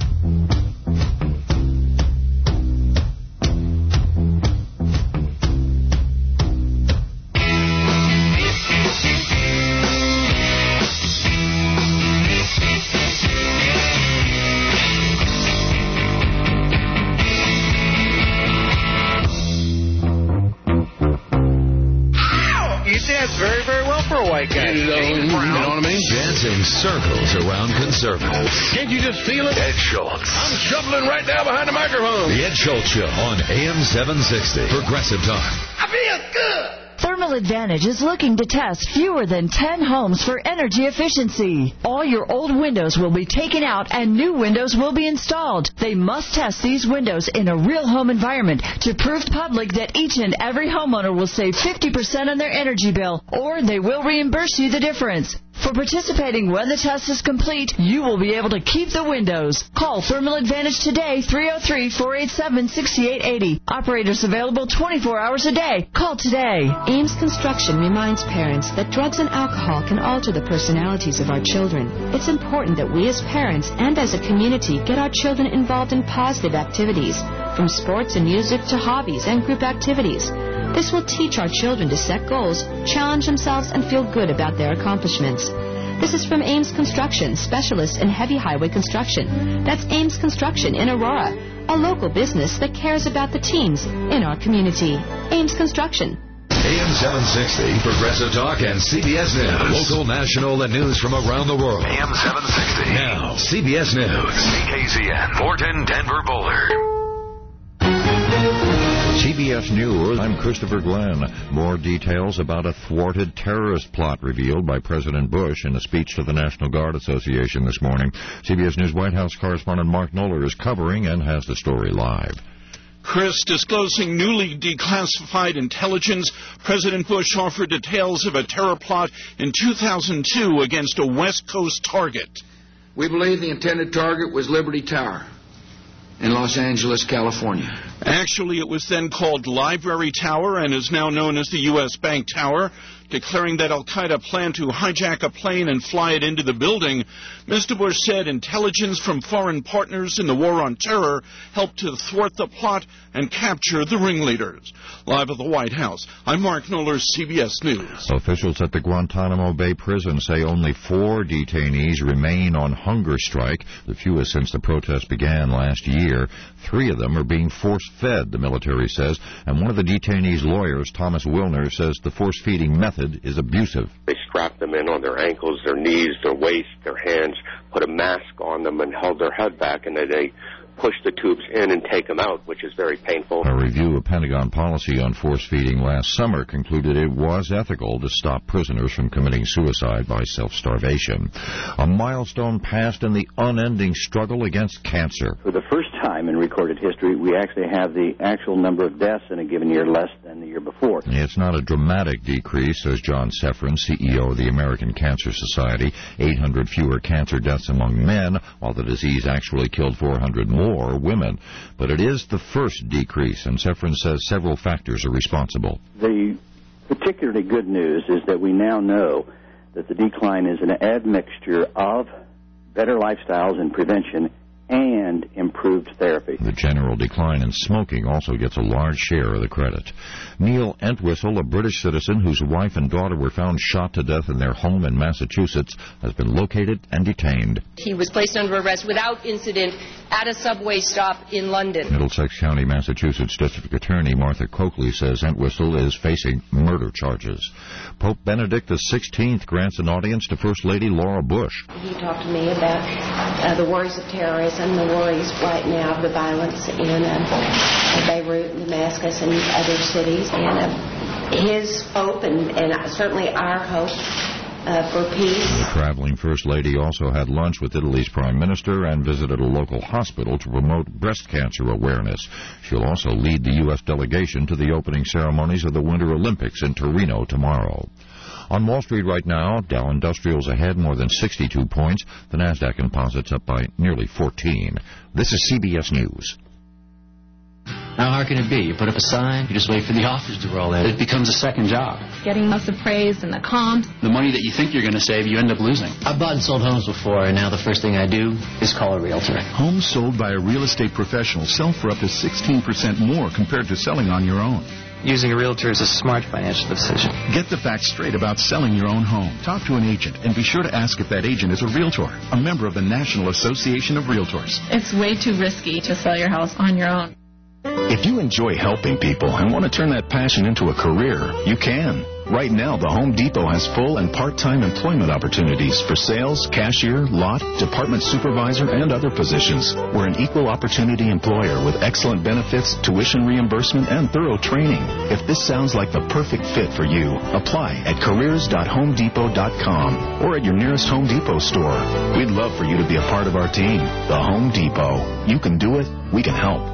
Very, very well for a white guy. You know, you know what I mean? Dancing circles around conservatives. Can't you just feel it? Ed Schultz. I'm shuffling right now behind the microphone. The Ed Schultz Show on A M seven sixty. Progressive Talk. I feel good. Thermal Advantage is looking to test fewer than ten homes for energy efficiency. All your old windows will be taken out and new windows will be installed. They must test these windows in a real home environment to prove to public that each and every homeowner will save fifty percent on their energy bill, or they will reimburse you the difference. For participating when the test is complete, you will be able to keep the windows. Call Thermal Advantage today, three oh three, four eight seven, six eight eight oh. Operators available twenty-four hours a day. Call today. Ames Construction reminds parents that drugs and alcohol can alter the personalities of our children. It's important that we as parents and as a community get our children involved in positive activities, from sports and music to hobbies and group activities. This will teach our children to set goals, challenge themselves, and feel good about their accomplishments. This is from Ames Construction, specialists in heavy highway construction. That's Ames Construction in Aurora, a local business that cares about the teens in our community. Ames Construction. A M seven sixty, Progressive Talk and C B S News. Local, national, and news from around the world. A M seven sixty. Now, C B S News. C K Z N, Fortin, Denver, Boulder. C B S News, I'm Christopher Glenn. More details about a thwarted terrorist plot revealed by President Bush in a speech to the National Guard Association this morning. C B S News White House correspondent Mark Knoller is covering and has the story live. Chris, disclosing newly declassified intelligence, President Bush offered details of a terror plot in two thousand two against a West Coast target. We believe the intended target was Liberty Tower in Los Angeles, California. Actually, it was then called Library Tower and is now known as the U S Bank Tower. Declaring that al-Qaeda planned to hijack a plane and fly it into the building, Mister Bush said intelligence from foreign partners in the war on terror helped to thwart the plot and capture the ringleaders. Live at the White House, I'm Mark Knoller, C B S News. Officials at the Guantanamo Bay prison say only four detainees remain on hunger strike, the fewest since the protest began last year. Three of them are being force-fed, the military says, and one of the detainees' lawyers, Thomas Wilner, says the force-feeding method is abusive. They strapped them in on their ankles, their knees, their waist, their hands, put a mask on them and held their head back, and then they push the tubes in and take them out, which is very painful. A review of Pentagon policy on force-feeding last summer concluded it was ethical to stop prisoners from committing suicide by self-starvation. A milestone passed in the unending struggle against cancer. For the first time in recorded history, we actually have the actual number of deaths in a given year less than the year before. It's not a dramatic decrease, says John Seffrin, C E O of the American Cancer Society. eight hundred fewer cancer deaths among men, while the disease actually killed four hundred more women. But it is the first decrease, and Seffrin says several factors are responsible. The particularly good news is that we now know that the decline is an admixture of better lifestyles and prevention and improved therapy. The general decline in smoking also gets a large share of the credit. Neil Entwistle, a British citizen whose wife and daughter were found shot to death in their home in Massachusetts, has been located and detained. He was placed under arrest without incident at a subway stop in London. Middlesex County, Massachusetts District Attorney Martha Coakley says Entwistle is facing murder charges. Pope Benedict the sixteenth grants an audience to First Lady Laura Bush. He talked to me about uh, the worries of terrorism, the worries right now of the violence in uh, Beirut and Damascus and other cities, and uh, his hope and, and certainly our hope uh, for peace. The traveling First Lady also had lunch with Italy's Prime Minister and visited a local hospital to promote breast cancer awareness. She'll also lead the U S delegation to the opening ceremonies of the Winter Olympics in Torino tomorrow. On Wall Street right now, Dow Industrials ahead more than sixty-two points. The Nasdaq Composite's up by nearly fourteen. This is C B S News. How hard can it be? You put up a sign, you just wait for the offers to roll in. It becomes a second job. Getting lots of praise and the comps. The money that you think you're going to save, you end up losing. I've bought and sold homes before, and now the first thing I do is call a realtor. Homes sold by a real estate professional sell for up to sixteen percent more compared to selling on your own. Using a realtor is a smart financial decision. Get the facts straight about selling your own home. Talk to an agent, and be sure to ask if that agent is a realtor, a member of the National Association of Realtors. It's way too risky to sell your house on your own. If you enjoy helping people and want to turn that passion into a career, you can. Right now, the Home Depot has full and part-time employment opportunities for sales, cashier, lot, department supervisor, and other positions. We're an equal opportunity employer with excellent benefits, tuition reimbursement, and thorough training. If this sounds like the perfect fit for you, apply at careers dot home depot dot com or at your nearest Home Depot store. We'd love for you to be a part of our team, the Home Depot. You can do it. We can help.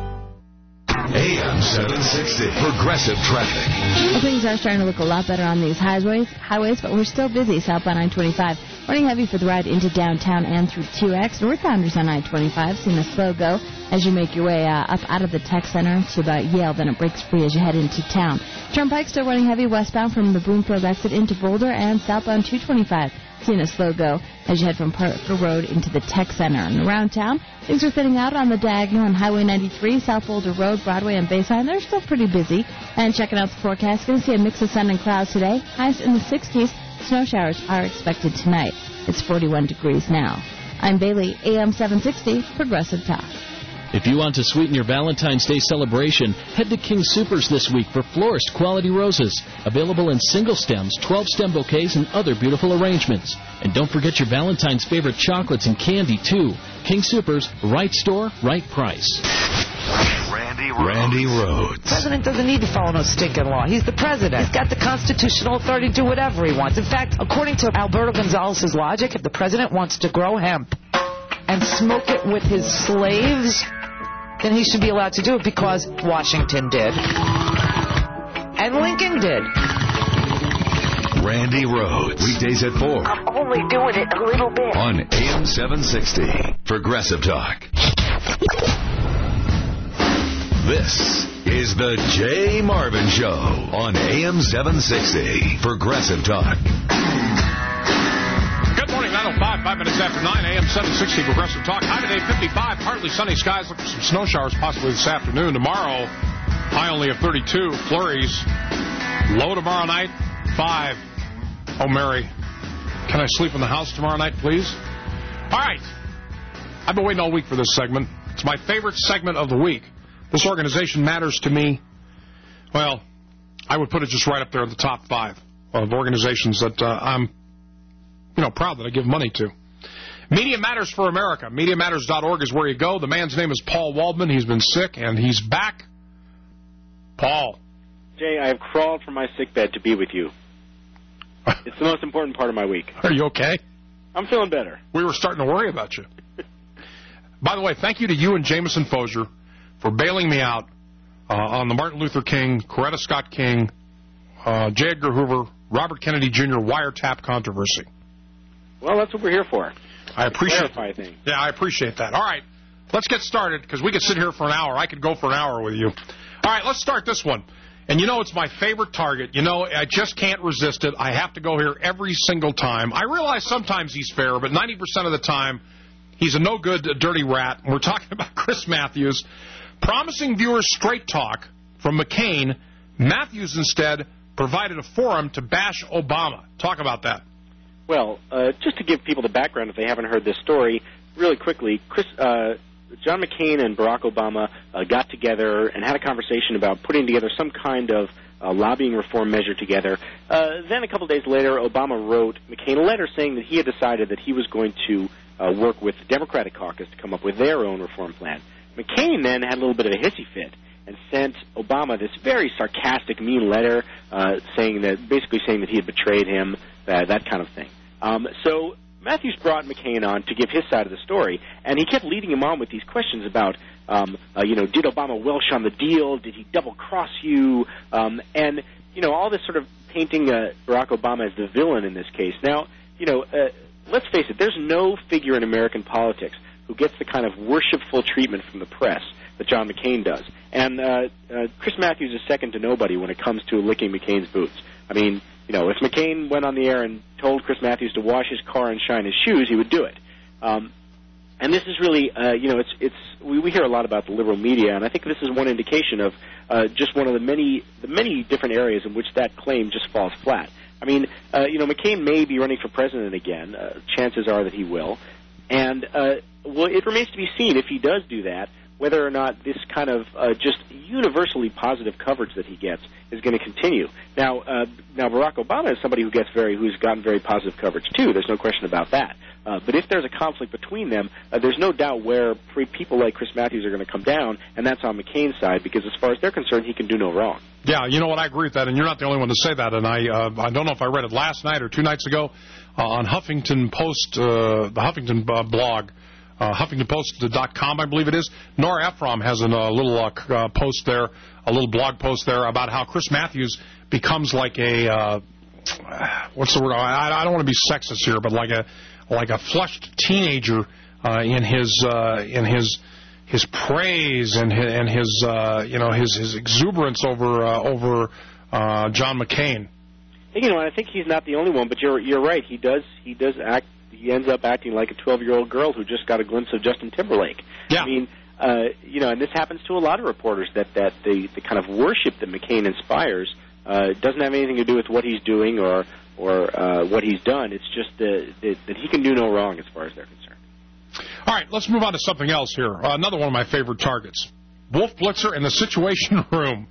A M seven sixty, Progressive Traffic. Well, things are starting to look a lot better on these highways, highways, but we're still busy southbound I twenty-five. Running heavy for the ride into downtown and through two X. Northbounders on I twenty-five, seeing a slow go as you make your way uh, up out of the tech center to about Yale. Then it breaks free as you head into town. Turnpike still running heavy westbound from the Bloomfield exit into Boulder, and southbound two twenty-five. Seeing a slow go as you head from Parker Road into the Tech Center. And around town, things are thinning out on the diagonal on Highway ninety-three, South Boulder Road, Broadway, and Bayside. They're still pretty busy. And checking out the forecast, going to see a mix of sun and clouds today. Highs in the sixties. Snow showers are expected tonight. It's forty-one degrees now. I'm Bailey, A M seven sixty, Progressive Talk. If you want to sweeten your Valentine's Day celebration, head to King Soopers this week for florist quality roses. Available in single stems, twelve-stem bouquets, and other beautiful arrangements. And don't forget your Valentine's favorite chocolates and candy, too. King Soopers, right store, right price. Randy Rhodes. Randy Rhodes. The president doesn't need to follow no stinking law. He's the president. He's got the constitutional authority to do whatever he wants. In fact, according to Alberto Gonzalez's logic, if the president wants to grow hemp and smoke it with his slaves, then he should be allowed to do it because Washington did. And Lincoln did. Randy Rhodes. Weekdays at four. I'm only doing it a little bit. On A M seven sixty. Progressive Talk. This is the Jay Marvin Show on A M seven sixty. Progressive Talk. Good morning, nine oh five, five minutes after nine, A M seven sixty, Progressive Talk. High today, fifty-five, partly sunny skies. Look for some snow showers possibly this afternoon. Tomorrow, high only of thirty-two, flurries. Low tomorrow night, five. Oh, Mary, can I sleep in the house tomorrow night, please? All right. I've been waiting all week for this segment. It's my favorite segment of the week. This organization matters to me. Well, I would put it just right up there in the top five of organizations that uh, I'm you know, proud that I give money to. Media Matters for America. media matters dot org is where you go. The man's name is Paul Waldman. He's been sick, and he's back. Paul. Jay, I have crawled from my sickbed to be with you. It's the most important part of my week. Are you okay? I'm feeling better. We were starting to worry about you. By the way, thank you to you and Jameson Fozier for bailing me out uh, on the Martin Luther King, Coretta Scott King, uh, J. Edgar Hoover, Robert Kennedy Junior wiretap controversy. Well, that's what we're here for. I appreciate clarify things. Yeah, I appreciate that. All right, let's get started, because we could sit here for an hour. I could go for an hour with you. All right, let's start this one. And you know, it's my favorite target. You know, I just can't resist it. I have to go here every single time. I realize sometimes he's fair, but ninety percent of the time, He's a no-good, dirty rat. We're talking about Chris Matthews. Promising viewers straight talk from McCain, Matthews instead provided a forum to bash Obama. Talk about that. Well, uh, just to give people the background if they haven't heard this story, really quickly, Chris, uh, John McCain and Barack Obama uh, got together and had a conversation about putting together some kind of uh, lobbying reform measure together. Uh, then a couple of days later, Obama wrote McCain a letter saying that he had decided that he was going to uh, work with the Democratic caucus to come up with their own reform plan. McCain then had a little bit of a hissy fit and sent Obama this very sarcastic, mean letter uh, saying that, basically saying that he had betrayed him, uh, that kind of thing. Um, so Matthews brought McCain on to give his side of the story, and he kept leading him on with these questions about, um, uh, you know, did Obama welsh on the deal? Did he double-cross you? Um, and, you know, all this sort of painting uh, Barack Obama as the villain in this case. Now, you know, uh, let's face it, there's no figure in American politics who gets the kind of worshipful treatment from the press that John McCain does. And uh, uh, Chris Matthews is second to nobody when it comes to licking McCain's boots. I mean, you know, if McCain went on the air and told Chris Matthews to wash his car and shine his shoes, he would do it. Um, and this is really, uh, you know, it's it's we, we hear a lot about the liberal media, and I think this is one indication of uh, just one of the many the many different areas in which that claim just falls flat. I mean, uh, you know, McCain may be running for president again. Uh, chances are that he will. And, uh, well, it remains to be seen if he does do that, whether or not this kind of uh, just universally positive coverage that he gets is going to continue. Now, uh, now Barack Obama is somebody who gets very, who's gotten very positive coverage too. There's no question about that. Uh, but if there's a conflict between them, uh, there's no doubt where pre- people like Chris Matthews are going to come down, and that's on McCain's side because, as far as they're concerned, he can do no wrong. Yeah, you know what? I agree with that, and you're not the only one to say that. And I, uh, I don't know if I read it last night or two nights ago uh, on Huffington Post, uh, the Huffington uh, blog. Uh, Huffington Post dot com, I believe it is. Nora Ephron has a uh, little uh, post there, a little blog post there about how Chris Matthews becomes like a, uh, what's the word? I, I don't want to be sexist here, but like a like a flushed teenager uh, in his uh, in his his praise and his, and his uh, you know his his exuberance over uh, over uh, John McCain. You know, I think he's not the only one, but you're you're right. He does he does act. He ends up acting like a twelve-year-old girl who just got a glimpse of Justin Timberlake. Yeah. I mean, uh, you know, and this happens to a lot of reporters, that, that the, the kind of worship that McCain inspires uh, doesn't have anything to do with what he's doing or or uh, what he's done. It's just uh, that, that he can do no wrong as far as they're concerned. All right, let's move on to something else here. Uh, another one of my favorite targets, Wolf Blitzer in the Situation Room,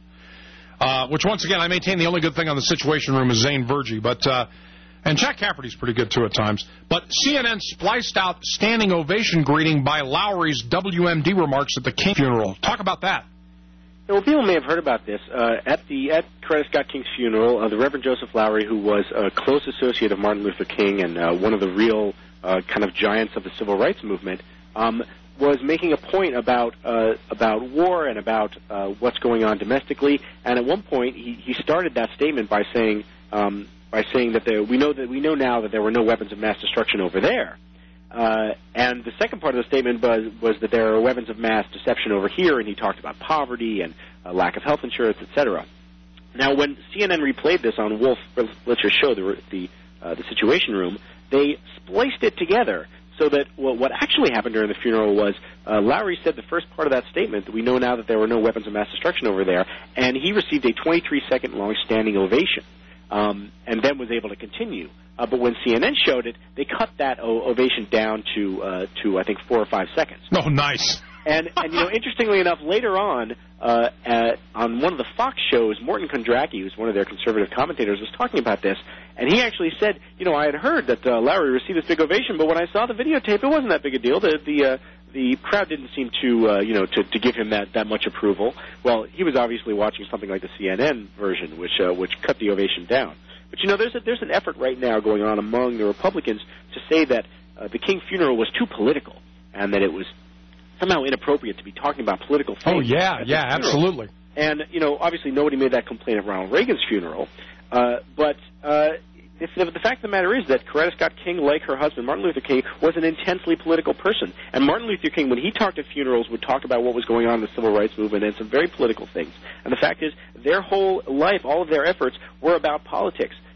uh, which, once again, I maintain the only good thing on the Situation Room is Zane Verge, but... Uh, And Jack Cafferty's pretty good, too, at times. But C N N spliced out standing ovation greeting by Lowry's W M D remarks at the King funeral. Talk about that. Yeah, well, people may have heard about this. Uh, at the at Coretta Scott King's funeral, uh, the Reverend Joseph Lowry, who was a close associate of Martin Luther King and uh, one of the real uh, kind of giants of the civil rights movement, um, was making a point about uh, about war and about uh, what's going on domestically. And at one point, he, he started that statement by saying... Um, by saying that there, we know that we know now that there were no weapons of mass destruction over there, uh, and the second part of the statement was was that there are weapons of mass deception over here, and he talked about poverty and uh, lack of health insurance, et cetera. Now, when C N N replayed this on Wolf Blitzer's show, the the, uh, the Situation Room, they spliced it together so that well, what actually happened during the funeral was uh, Lowry said the first part of that statement, that we know now that there were no weapons of mass destruction over there, and he received a twenty-three second long standing ovation. Um, and then was able to continue. Uh, but when C N N showed it, they cut that o- ovation down to, uh, to I think, four or five seconds. Oh, nice. And, and you know, interestingly enough, later on, uh, at, on one of the Fox shows, Morton Kondracki, who's one of their conservative commentators, was talking about this, and he actually said, you know, I had heard that uh, Lowry received this big ovation, but when I saw the videotape, it wasn't that big a deal. The, the, uh, the crowd didn't seem to, uh, you know, to, to give him that, that much approval. Well, he was obviously watching something like the C N N version, which uh, which cut the ovation down. But, you know, there's a, there's an effort right now going on among the Republicans to say that uh, the King funeral was too political and that it was somehow inappropriate to be talking about political things. Oh, yeah, yeah, absolutely. And, you know, obviously nobody made that complaint at Ronald Reagan's funeral, uh, but... Uh, If the, the fact of the matter is that Coretta Scott King, like her husband, Martin Luther King, was an intensely political person. And Martin Luther King, when he talked at funerals, would talk about what was going on in the civil rights movement and some very political things. And the fact is, their whole life, all of their efforts, were about politics.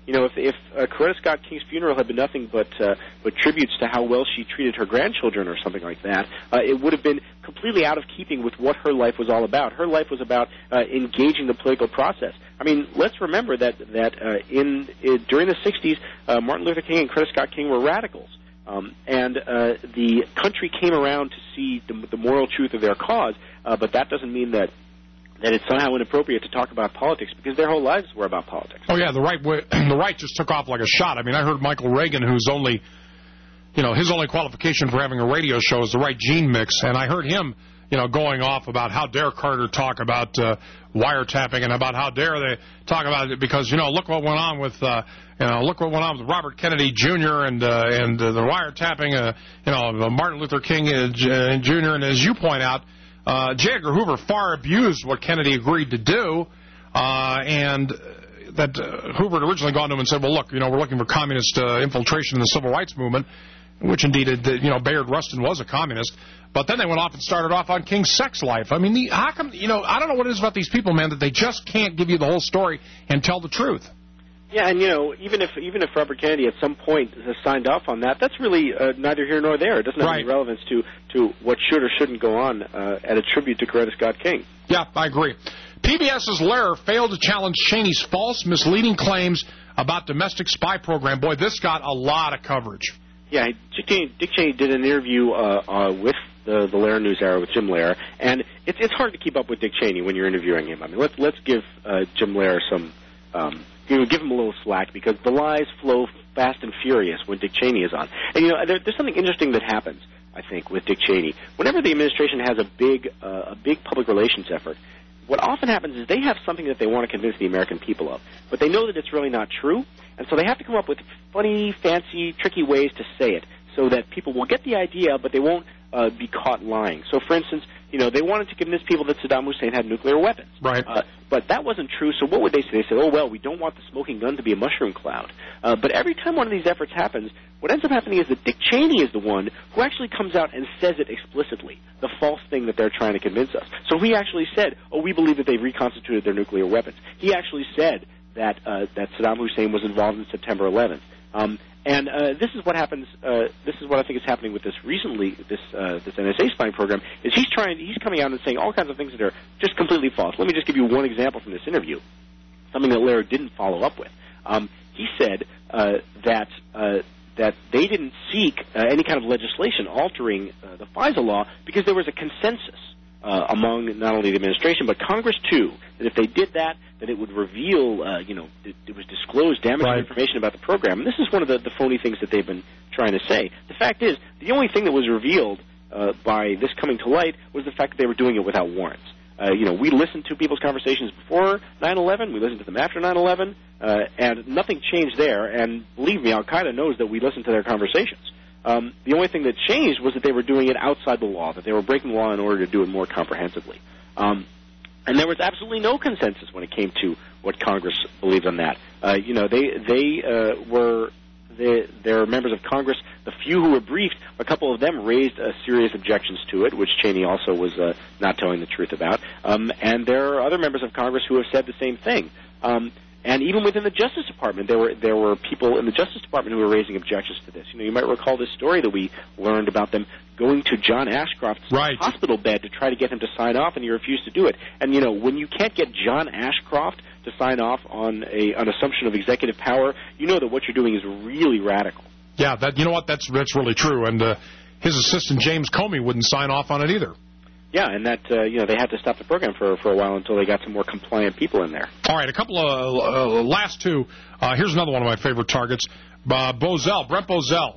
You know, if, if uh, Coretta Scott King's funeral had been nothing but uh, but tributes to how well she treated her grandchildren or something like that, uh, it would have been completely out of keeping with what her life was all about. Her life was about uh, engaging the political process. I mean, let's remember that that uh, in, in during the sixties, uh, Martin Luther King and Coretta Scott King were radicals, um, and uh, the country came around to see the, the moral truth of their cause. Uh, but that doesn't mean that. that it's somehow inappropriate to talk about politics because their whole lives were about politics. Oh, yeah, the right the right just took off like a shot. I mean, I heard Michael Reagan, who's only, you know, his only qualification for having a radio show is the right gene mix, and I heard him, you know, going off about how dare Carter talk about uh, wiretapping and about how dare they talk about it because, you know, look what went on with, uh, you know, look what went on with Robert Kennedy Junior and uh, and uh, the wiretapping, uh, you know, Martin Luther King uh, Junior And as you point out, Uh, J. Edgar Hoover far abused what Kennedy agreed to do, uh, and that uh, Hoover had originally gone to him and said, well, look, you know, we're looking for communist uh, infiltration in the civil rights movement, which indeed, it, you know, Bayard Rustin was a communist. But then they went off and started off on King's sex life. I mean, the, how come, you know, I don't know what it is about these people, man, that they just can't give you the whole story and tell the truth. Yeah, and, you know, even if even if Robert Kennedy at some point has signed off on that, that's really uh, neither here nor there. It doesn't have right. any relevance to, to what should or shouldn't go on uh, at a tribute to Coretta Scott King. Yeah, I agree. PBS's Lehrer failed to challenge Cheney's false, misleading claims about domestic spy program. Boy, this got a lot of coverage. Yeah, Dick Cheney, Dick Cheney did an interview uh, uh, with the, the Lehrer News Hour with Jim Lehrer, and it's it's hard to keep up with Dick Cheney when you're interviewing him. I mean, let's let's give uh, Jim Lehrer some. Um, You know, give him a little slack because the lies flow fast and furious when Dick Cheney is on. And, you know, there, there's something interesting that happens, I think, with Dick Cheney. Whenever the administration has a big, uh, a big public relations effort, what often happens is they have something that they want to convince the American people of, but they know that it's really not true, and so they have to come up with funny, fancy, tricky ways to say it so that people will get the idea, but they won't uh, be caught lying. So, for instance, you know, they wanted to convince people that Saddam Hussein had nuclear weapons. Right. Uh, but that wasn't true, so what would they say? They said, oh, well, we don't want the smoking gun to be a mushroom cloud. Uh, but every time one of these efforts happens, what ends up happening is that Dick Cheney is the one who actually comes out and says it explicitly, the false thing that they're trying to convince us. So he actually said, oh, we believe that they've reconstituted their nuclear weapons. He actually said that, uh, that Saddam Hussein was involved in September eleventh. Um, And uh, this is what happens. Uh, this is what I think is happening with this recently. This uh, this N S A spying program is he's trying. He's coming out and saying all kinds of things that are just completely false. Let me just give you one example from this interview. Something that Lehrer didn't follow up with. Um, he said uh, that uh, that they didn't seek uh, any kind of legislation altering uh, the FISA law because there was a consensus uh, among not only the administration but Congress too that if they did that, that it would reveal, uh, you know, it, it was disclosed damaging right. information about the program. And this is one of the, the phony things that they've been trying to say. The fact is, the only thing that was revealed uh, by this coming to light was the fact that they were doing it without warrants. Uh, you know, we listened to people's conversations before nine eleven. We listened to them after nine eleven, uh, and nothing changed there. And believe me, Al-Qaeda knows that we listened to their conversations. Um, the only thing that changed was that they were doing it outside the law, that they were breaking the law in order to do it more comprehensively. Um, and there was absolutely no consensus when it came to what Congress believed on that. Uh, you know, they they uh, were they, they're members of Congress. The few who were briefed, a couple of them raised uh, serious objections to it, which Cheney also was uh, not telling the truth about. Um, and there are other members of Congress who have said the same thing. Um, And even within the Justice Department, there were there were people in the Justice Department who were raising objections to this. You know, you might recall this story that we learned about them going to John Ashcroft's right. hospital bed to try to get him to sign off, and he refused to do it. And you know, when you can't get John Ashcroft to sign off on a an assumption of executive power, you know that what you're doing is really radical. Yeah, that you know what that's that's really true. And uh, his assistant James Comey wouldn't sign off on it either. Yeah, and that, uh, you know, they had to stop the program for for a while until they got some more compliant people in there. All right, a couple of uh, last two. Uh, here's another one of my favorite targets. Uh, Bozell, Brent Bozell,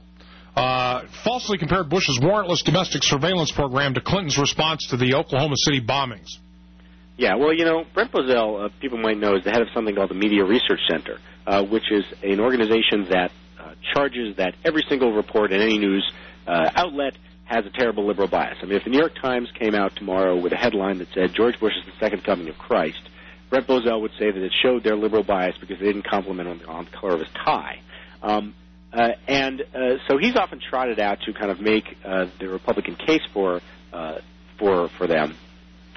uh, falsely compared Bush's warrantless domestic surveillance program to Clinton's response to the Oklahoma City bombings. Yeah, well, you know, Brent Bozell, uh, people might know, is the head of something called the Media Research Center, uh, which is an organization that uh, charges that every single report in any news uh, outlet has a terrible liberal bias. I mean, if the New York Times came out tomorrow with a headline that said George Bush is the second coming of Christ, Brent Bozell would say that it showed their liberal bias because they didn't compliment on the, on the color of his tie. Um, uh, and uh, so he's often trotted out to kind of make uh, the Republican case for uh, for for them.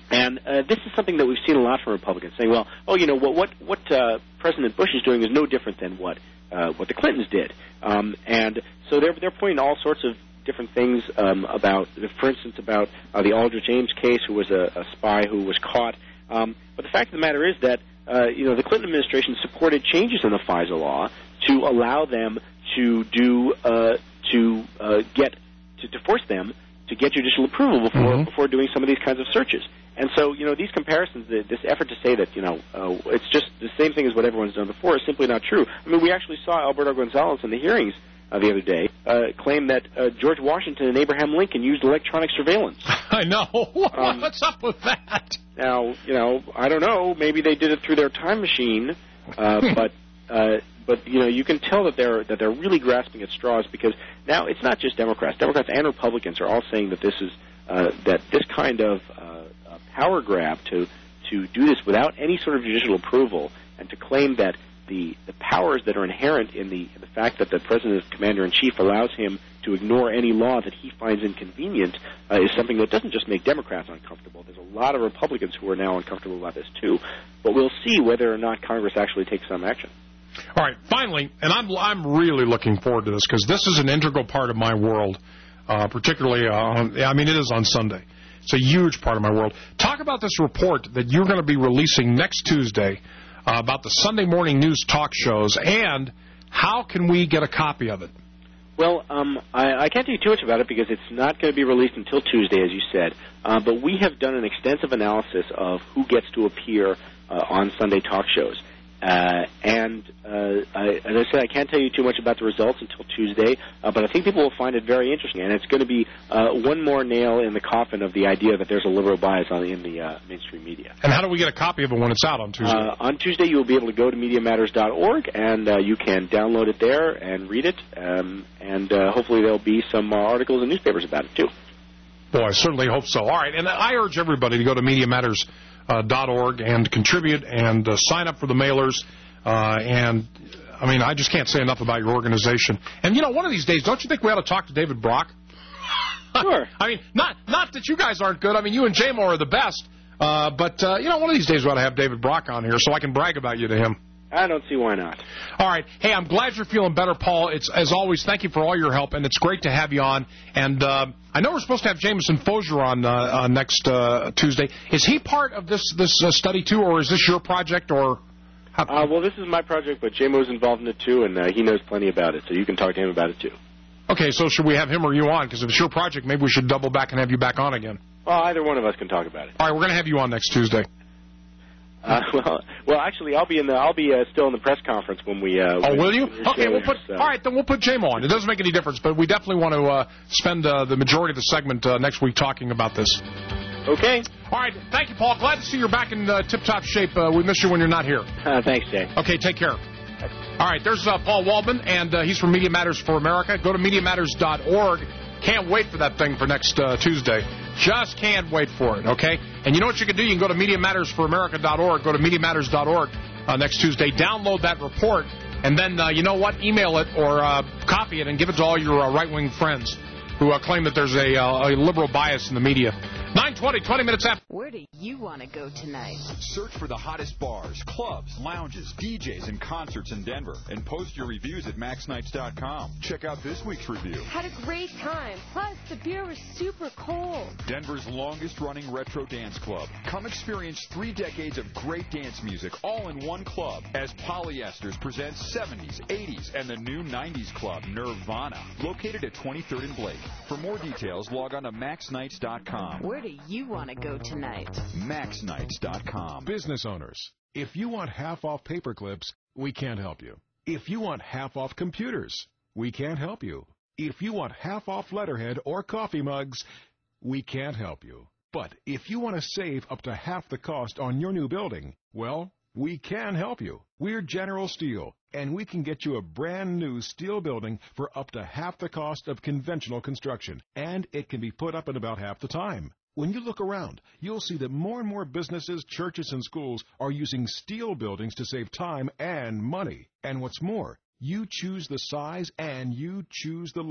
And uh, this is something that we've seen a lot from Republicans saying, well, oh, you know, what what, what uh, President Bush is doing is no different than what uh, what the Clintons did. Um, and so they're they're pointing all sorts of different things um, about, for instance, about uh, the Aldrich Ames case, who was a, a spy who was caught. Um, but the fact of the matter is that, uh, you know, the Clinton administration supported changes in the FISA law to allow them to do, uh, to uh, get, to, to force them to get judicial approval before mm-hmm. before doing some of these kinds of searches. And so, you know, these comparisons, this effort to say that, you know, uh, it's just the same thing as what everyone's done before is simply not true. I mean, we actually saw Alberto Gonzalez in the hearings uh, the other day uh, claim that uh, George Washington and Abraham Lincoln used electronic surveillance. I know. Um, What's up with that? Now, you know, I don't know. Maybe they did it through their time machine, uh, but uh, but you know, you can tell that they're that they're really grasping at straws, because now it's not just Democrats. Democrats and Republicans are all saying that this is uh, that this kind of uh, power grab to to do this without any sort of judicial approval, and to claim that the the powers that are inherent in the in the fact that the president as commander-in-chief allows him to ignore any law that he finds inconvenient uh, is something that doesn't just make Democrats uncomfortable. There's a lot of Republicans who are now uncomfortable about this too. But we'll see whether or not Congress actually takes some action. All right, finally, and I'm I'm really looking forward to this, because this is an integral part of my world, uh, particularly, uh, on, I mean, it is on Sunday. It's a huge part of my world. Talk about this report that you're going to be releasing next Tuesday uh, about the Sunday morning news talk shows, and how can we get a copy of it? Well, um, I, I can't tell you too much about it because it's not going to be released until Tuesday, as you said. Uh, but we have done an extensive analysis of who gets to appear uh, on Sunday talk shows. Uh, and uh, I, as I said, I can't tell you too much about the results until Tuesday, uh, but I think people will find it very interesting. And it's going to be uh, one more nail in the coffin of the idea that there's a liberal bias on, in the uh, mainstream media. And how do we get a copy of it when it's out on Tuesday? Uh, on Tuesday, you will be able to go to media matters dot org, and uh, you can download it there and read it. Um, and uh, hopefully there will be some uh, articles in newspapers about it, too. Boy, I certainly hope so. All right, and I urge everybody to go to media matters dot org and contribute and uh, sign up for the mailers. Uh, and, I mean, I just can't say enough about your organization. And, you know, one of these days, don't you think we ought to talk to David Brock? Sure. I mean, not not that you guys aren't good. I mean, you and J-Mo are the best. Uh, but, uh, you know, one of these days we ought to have David Brock on here so I can brag about you to him. I don't see why not. All right. Hey, I'm glad you're feeling better, Paul. It's, as always, thank you for all your help, and it's great to have you on. And uh, I know we're supposed to have Jameson Fozier on uh, uh, next uh, Tuesday. Is he part of this this uh, study, too, or is this your project? Or uh, Well, this is my project, but J-Mo's involved in it, too, and uh, he knows plenty about it, so you can talk to him about it, too. Okay, so should we have him or you on? Because if it's your project, maybe we should double back and have you back on again. Well, either one of us can talk about it. All right, we're going to have you on next Tuesday. Uh, well, well, actually, I'll be in the I'll be uh, still in the press conference when we. Uh, oh, will you? Okay, we'll airs, put. So. All right, then we'll put J-Mo on. It doesn't make any difference, but we definitely want to uh, spend uh, the majority of the segment uh, next week talking about this. Okay. All right. Thank you, Paul. Glad to see you're back in uh, tip-top shape. Uh, we miss you when you're not here. Uh, thanks, Jay. Okay, take care. All right, there's uh, Paul Waldman, and uh, he's from Media Matters for America. Go to media matters dot org. Can't wait for that thing for next uh, Tuesday. Just can't wait for it, okay? And you know what you can do? You can go to media matters for america dot org. Go to media matters dot org uh, next Tuesday. Download that report, and then, uh, you know what? Email it or uh, copy it and give it to all your uh, right-wing friends who uh, claim that there's a, uh, a liberal bias in the media. nine twenty, twenty minutes after. Where do you want to go tonight? Search for the hottest bars, clubs, lounges, D Js, and concerts in Denver, and post your reviews at max nights dot com. Check out this week's review. Had a great time. Plus, the beer was super cold. Denver's longest-running retro dance club. Come experience three decades of great dance music all in one club as Polyesters presents seventies, eighties, and the new nineties club, Nirvana, located at twenty-third and Blake. For more details, log on to max nights dot com. Where do you want to go tonight? max nights dot com. Business owners, if you want half off paper clips, we can't help you. If you want half off computers, we can't help you. If you want half off letterhead or coffee mugs, we can't help you. But if you want to save up to half the cost on your new building, well, we can help you. We're General Steel, and we can get you a brand new steel building for up to half the cost of conventional construction, and it can be put up in about half the time. When you look around, you'll see that more and more businesses, churches, and schools are using steel buildings to save time and money. And what's more, you choose the size and you choose the look.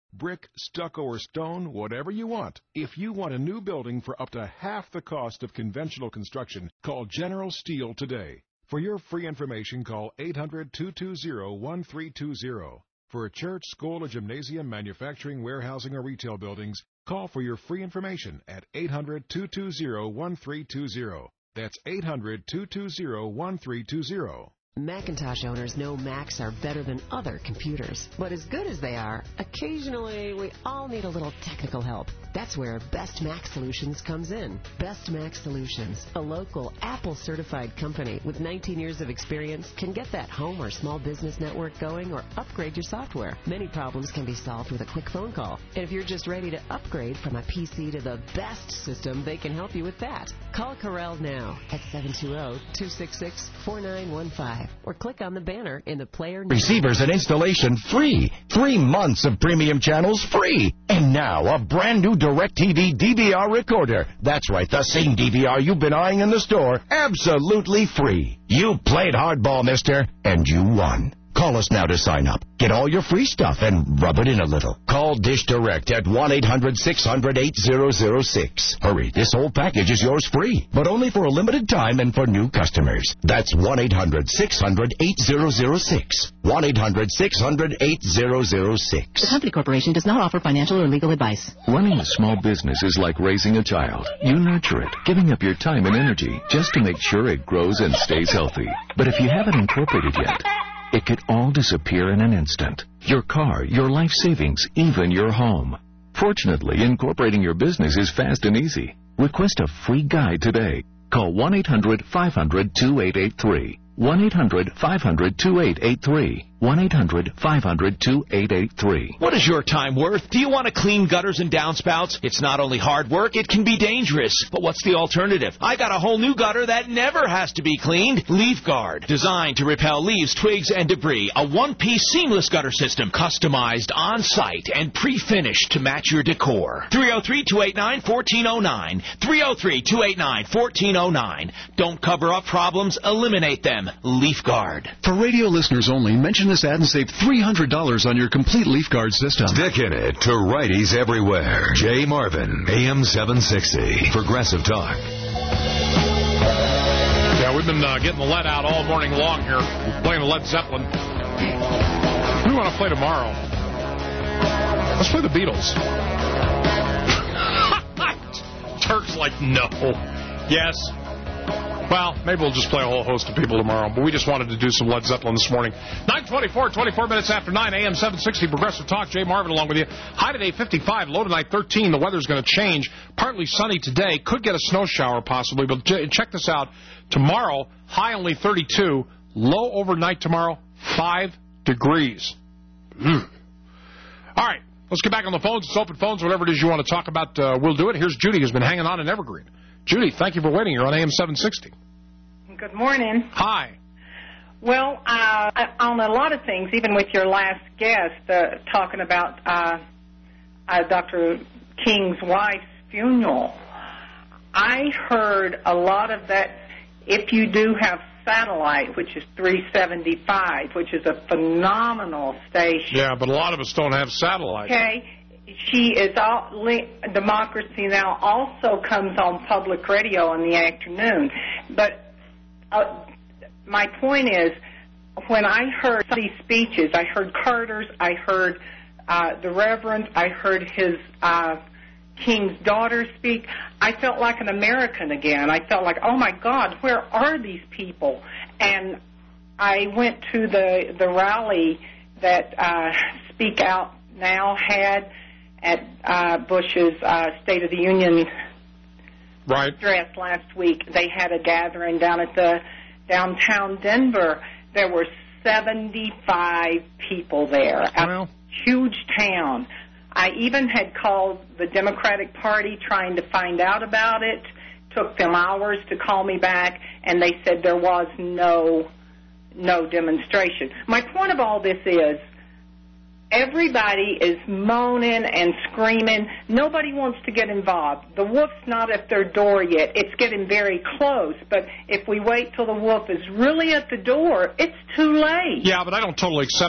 Brick, stucco, or stone, whatever you want. If you want a new building for up to half the cost of conventional construction, call General Steel today. For your free information, call eight hundred, two two zero, one three two zero. For a church, school, or gymnasium, manufacturing, warehousing, or retail buildings, call for your free information at eight hundred, two two zero, one three two zero. That's eight hundred, two two zero, one three two zero. Macintosh owners know Macs are better than other computers. But as good as they are, occasionally we all need a little technical help. That's where Best Mac Solutions comes in. Best Mac Solutions, a local Apple-certified company with nineteen years of experience, can get that home or small business network going or upgrade your software. Many problems can be solved with a quick phone call. And if you're just ready to upgrade from a P C to the best system, they can help you with that. Call Corel now at seven two zero, two six six, four nine one five or click on the banner in the player. Receivers and installation free. Three months of premium channels free. And now a brand new DirecTV D V R recorder. That's right, the same D V R you've been eyeing in the store. Absolutely free. You played hardball, mister, and you won. Call us now to sign up. Get all your free stuff and rub it in a little. Call Dish Direct at one eight hundred, six hundred, eight zero zero six. Hurry, this whole package is yours free, but only for a limited time and for new customers. That's one eight hundred, six hundred, eight zero zero six. one eight hundred, six hundred, eight zero zero six. The Company Corporation does not offer financial or legal advice. Running a small business is like raising a child. You nurture it, giving up your time and energy just to make sure it grows and stays healthy. But if you haven't incorporated yet, it could all disappear in an instant. Your car, your life savings, even your home. Fortunately, incorporating your business is fast and easy. Request a free guide today. Call one eight hundred, five hundred, two eight eight three. one eight hundred, five hundred, two eight eight three. one eight hundred, five hundred, two eight eight three. What is your time worth? Do you want to clean gutters and downspouts? It's not only hard work, it can be dangerous. But what's the alternative? I got a whole new gutter that never has to be cleaned. Leaf Guard. Designed to repel leaves, twigs, and debris. A one-piece seamless gutter system. Customized on-site and pre-finished to match your decor. three oh three, two eight nine, one four oh nine. three oh three, two eight nine, one four oh nine. Don't cover up problems, eliminate them. Leaf Guard. For radio listeners only, mention this ad and save three hundred dollars on your complete Leaf Guard system. Stick in it to righties everywhere. Jay Marvin, A M seven sixty, Progressive Talk. Yeah, we've been uh, getting the lead out all morning long here, playing Led Zeppelin. Who do we want to play tomorrow? Let's play the Beatles. Turk's like, no. Yes. Well, maybe we'll just play a whole host of people tomorrow, but we just wanted to do some Led Zeppelin this morning. nine twenty-four, twenty-four minutes after nine, A M seven sixty, Progressive Talk. Jay Marvin along with you. High today, fifty-five. Low tonight, thirteen. The weather's going to change. Partly sunny today. Could get a snow shower possibly, but check this out. Tomorrow, high only thirty-two. Low overnight tomorrow, five degrees. Mm. All right, let's get back on the phones. It's open phones. Whatever it is you want to talk about, uh, we'll do it. Here's Judy, who's been hanging on in Evergreen. Judy, thank you for waiting. You're on A M seven sixty. Good morning. Hi. Well, uh, on a lot of things, even with your last guest, uh, talking about uh, uh, Doctor King's wife's funeral, I heard a lot of that. If you do have satellite, which is three seventy-five, which is a phenomenal station. Yeah, but a lot of us don't have satellite. Okay. She is all, Democracy Now! Also comes on public radio in the afternoon. But uh, my point is, when I heard these speeches, I heard Carter's, I heard uh, the Reverend, I heard his uh, King's daughter speak, I felt like an American again. I felt like, oh my God, where are these people? And I went to the, the rally that uh, Speak Out Now had at uh, Bush's uh, State of the Union right. address last week. They had a gathering down at the downtown Denver. There were seventy-five people there. Well. A huge town. I even had called the Democratic Party trying to find out about it. Took them hours to call me back, and they said there was no no demonstration. My point of all this is, everybody is moaning and screaming. Nobody wants to get involved. The wolf's not at their door yet. It's getting very close. But if we wait till the wolf is really at the door, it's too late. Yeah, but I don't totally accept that.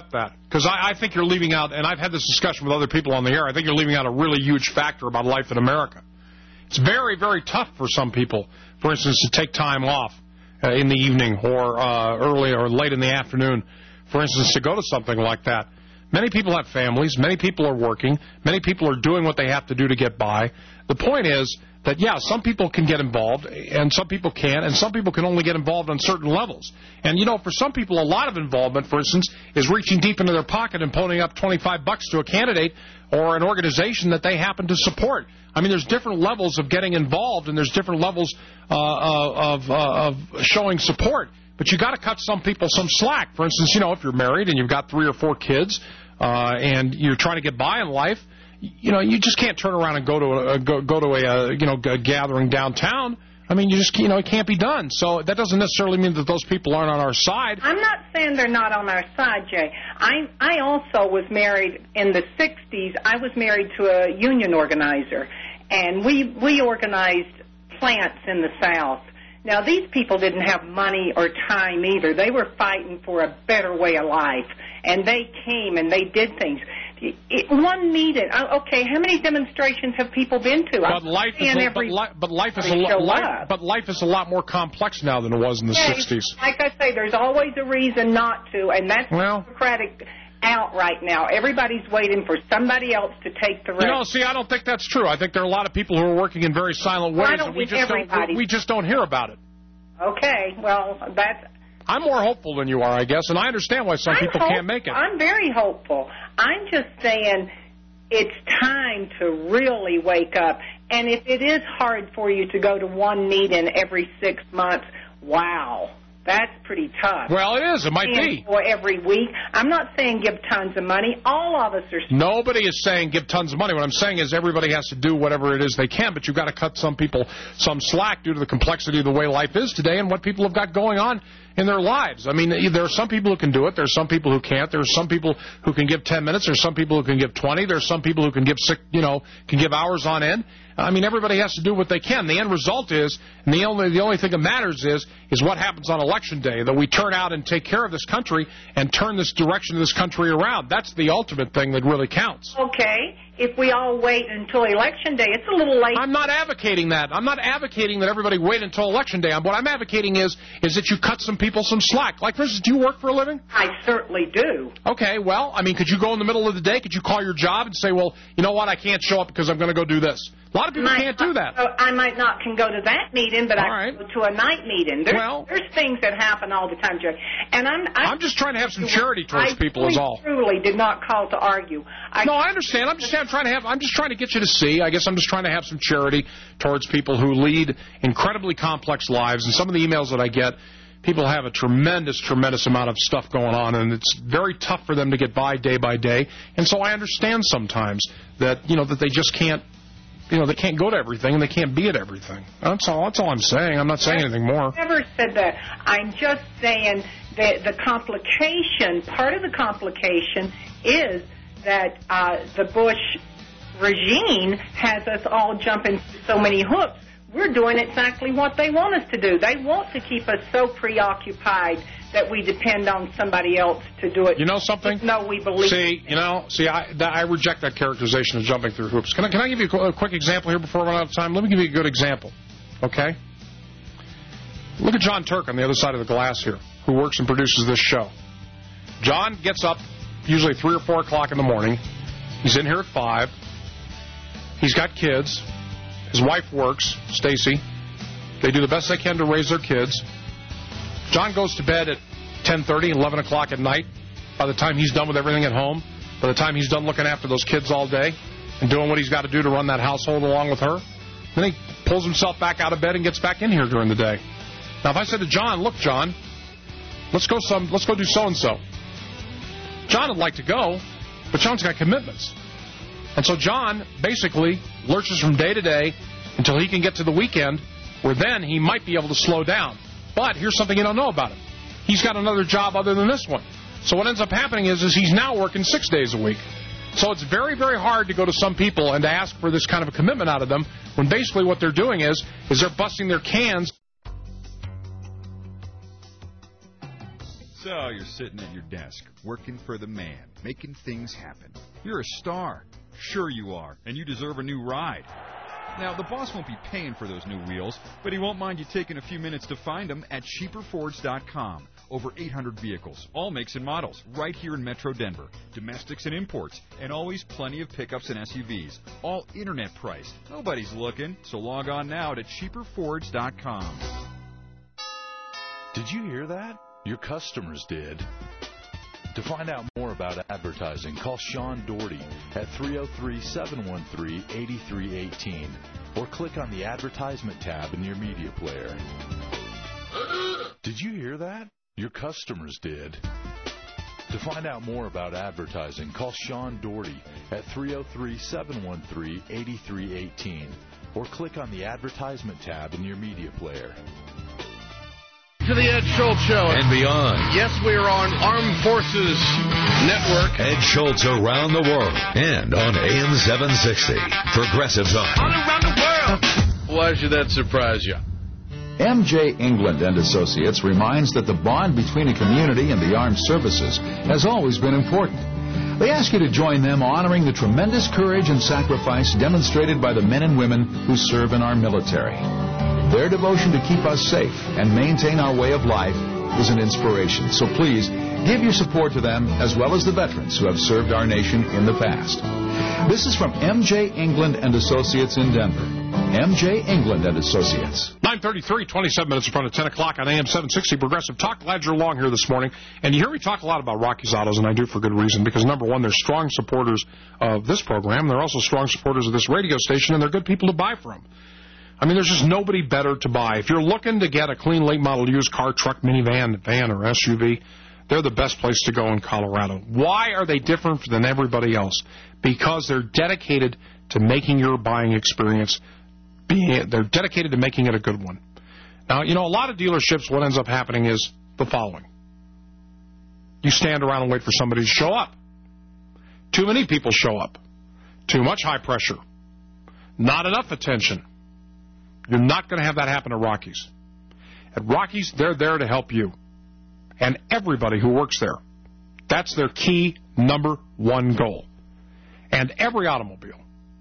Because I, I think you're leaving out, and I've had this discussion with other people on the air, I think you're leaving out a really huge factor about life in America. It's very, very tough for some people, for instance, to take time off uh, in the evening or uh, early or late in the afternoon, for instance, to go to something like that. Many people have families. Many people are working. Many people are doing what they have to do to get by. The point is that, yeah, some people can get involved, and some people can't, and some people can only get involved on certain levels. And, you know, for some people, a lot of involvement, for instance, is reaching deep into their pocket and ponying up twenty-five bucks to a candidate or an organization that they happen to support. I mean, there's different levels of getting involved, and there's different levels uh, of, uh, of showing support. But you got to cut some people some slack. For instance, you know, if you're married and you've got three or four kids uh, and you're trying to get by in life, you know, you just can't turn around and go to a, go, go to a, uh, you know, a gathering downtown. I mean, you just, you know, it can't be done. So that doesn't necessarily mean that those people aren't on our side. I'm not saying they're not on our side, Jay. I I also was married in the sixties. I was married to a union organizer, and we we organized plants in the South. Now, these people didn't have money or time either. They were fighting for a better way of life, and they came and they did things. It, one needed. Okay, how many demonstrations have people been to? But life is a, but, li but life is a lot. Life, but life is a lot more complex now than it was in the yeah, sixties. Like I say, there's always a reason not to, and that's well, Democratic out right now. Everybody's waiting for somebody else to take the reins. You know, see, I don't think that's true. I think there are a lot of people who are working in very silent ways, well, and we just don't. We, we just don't hear about it. Okay, well, that's. I'm more hopeful than you are, I guess, and I understand why some I'm people hope can't make it. I'm very hopeful. I'm just saying it's time to really wake up. And if it is hard for you to go to one meeting every six months, wow, that's pretty tough. Well, it is. It might and be. For every week. I'm not saying give tons of money. All of us are. Nobody is saying give tons of money. What I'm saying is everybody has to do whatever it is they can, but you've got to cut some people some slack due to the complexity of the way life is today and what people have got going on in their lives. I mean, there are some people who can do it. There are some people who can't. There are some people who can give ten minutes. There are some people who can give twenty. There are some people who can give six, you know, can give hours on end. I mean, everybody has to do what they can. The end result is, and the only the only thing that matters is, is what happens on Election Day, that we turn out and take care of this country and turn this direction of this country around. That's the ultimate thing that really counts. Okay. If we all wait until Election Day, it's a little late. I'm not advocating that. I'm not advocating that everybody wait until Election Day. What I'm advocating is is that you cut some people some slack. Like, for instance, do you work for a living? I certainly do. Okay, well, I mean, could you go in the middle of the day? Could you call your job and say, well, you know what, I can't show up because I'm going to go do this? A lot of people might can't not, do that. So I might not can go to that meeting, but all I right. can go to a night meeting. There's, well, there's things that happen all the time, Jerry. And I'm, I'm, I'm just trying to have some charity towards I people really, is all. I truly did not call to argue. I, no, I understand. I'm just I'm trying to have. I'm just trying to get you to see. I guess I'm just trying to have some charity towards people who lead incredibly complex lives. And some of the emails that I get, people have a tremendous, tremendous amount of stuff going on, and it's very tough for them to get by day by day. And so I understand sometimes that you know that they just can't. You know, they can't go to everything and they can't be at everything. That's all. That's all I'm saying. I'm not saying anything more. I never said that. I'm just saying that the complication, part of the complication is that uh, the Bush regime has us all jumping through so many hoops. We're doing exactly what they want us to do. They want to keep us so preoccupied that we depend on somebody else to do it. You know something? No, we believe. See, you know, see, I, that, I reject that characterization of jumping through hoops. Can I, can I give you a, a quick example here before I run out of time? Let me give you a good example, okay? Look at John Turk on the other side of the glass here, who works and produces this show. John gets up usually three or four o'clock in the morning. He's in here at five. He's got kids. His wife works, Stacy. They do the best they can to raise their kids. John goes to bed at ten thirty, eleven o'clock at night. By the time he's done with everything at home, by the time he's done looking after those kids all day and doing what he's got to do to run that household along with her, then he pulls himself back out of bed and gets back in here during the day. Now, if I said to John, look, John, let's go some, let's go do so-and-so. John would like to go, but John's got commitments. And so John basically lurches from day to day until he can get to the weekend, where then he might be able to slow down. But here's something you don't know about him. He's got another job other than this one. So what ends up happening is, is he's now working six days a week. So it's very, very hard to go to some people and to ask for this kind of a commitment out of them when basically what they're doing is, is they're busting their cans. So you're sitting at your desk, working for the man, making things happen. You're a star. Sure you are, and you deserve a new ride. Now, the boss won't be paying for those new wheels, but he won't mind you taking a few minutes to find them at cheaper fords dot com. Over eight hundred vehicles, all makes and models, right here in Metro Denver. Domestics and imports, and always plenty of pickups and S U Vs. All internet priced. Nobody's looking, so log on now to cheaper fords dot com. Did you hear that? Your customers did. To find out more about advertising, call Sean Doherty at three oh three, seven one three, eight three one eight or click on the advertisement tab in your media player. Did you hear that? Your customers did. To find out more about advertising, call Sean Doherty at three oh three, seven one three, eight three one eight or click on the advertisement tab in your media player. To the Ed Schultz Show. And beyond. Yes, we are on Armed Forces Network. Ed Schultz around the world and on A M seven sixty. Progressive Talk. All around the world. Why should that surprise you? M J England and Associates reminds that the bond between a community and the armed services has always been important. They ask you to join them honoring the tremendous courage and sacrifice demonstrated by the men and women who serve in our military. Their devotion to keep us safe and maintain our way of life is an inspiration. So please, give your support to them as well as the veterans who have served our nation in the past. This is from M J England and Associates in Denver. M J England and Associates. nine thirty-three, twenty-seven minutes in front of ten o'clock on A M seven sixty Progressive Talk. Glad you're along here this morning. And you hear me talk a lot about Rocky's Autos, and I do for good reason, because, number one, they're strong supporters of this program. They're also strong supporters of this radio station, and they're good people to buy from. I mean, there's just nobody better to buy. If you're looking to get a clean late model used car, truck, minivan, van, or S U V, they're the best place to go in Colorado. Why are they different than everybody else? Because they're dedicated to making your buying experience, being, they're dedicated to making it a good one. Now, you know, a lot of dealerships, what ends up happening is the following. You stand around and wait for somebody to show up. Too many people show up. Too much high pressure. Not enough attention. You're not going to have that happen at Rocky's. At Rocky's, they're there to help you. And everybody who works there. That's their key number one goal. And every automobile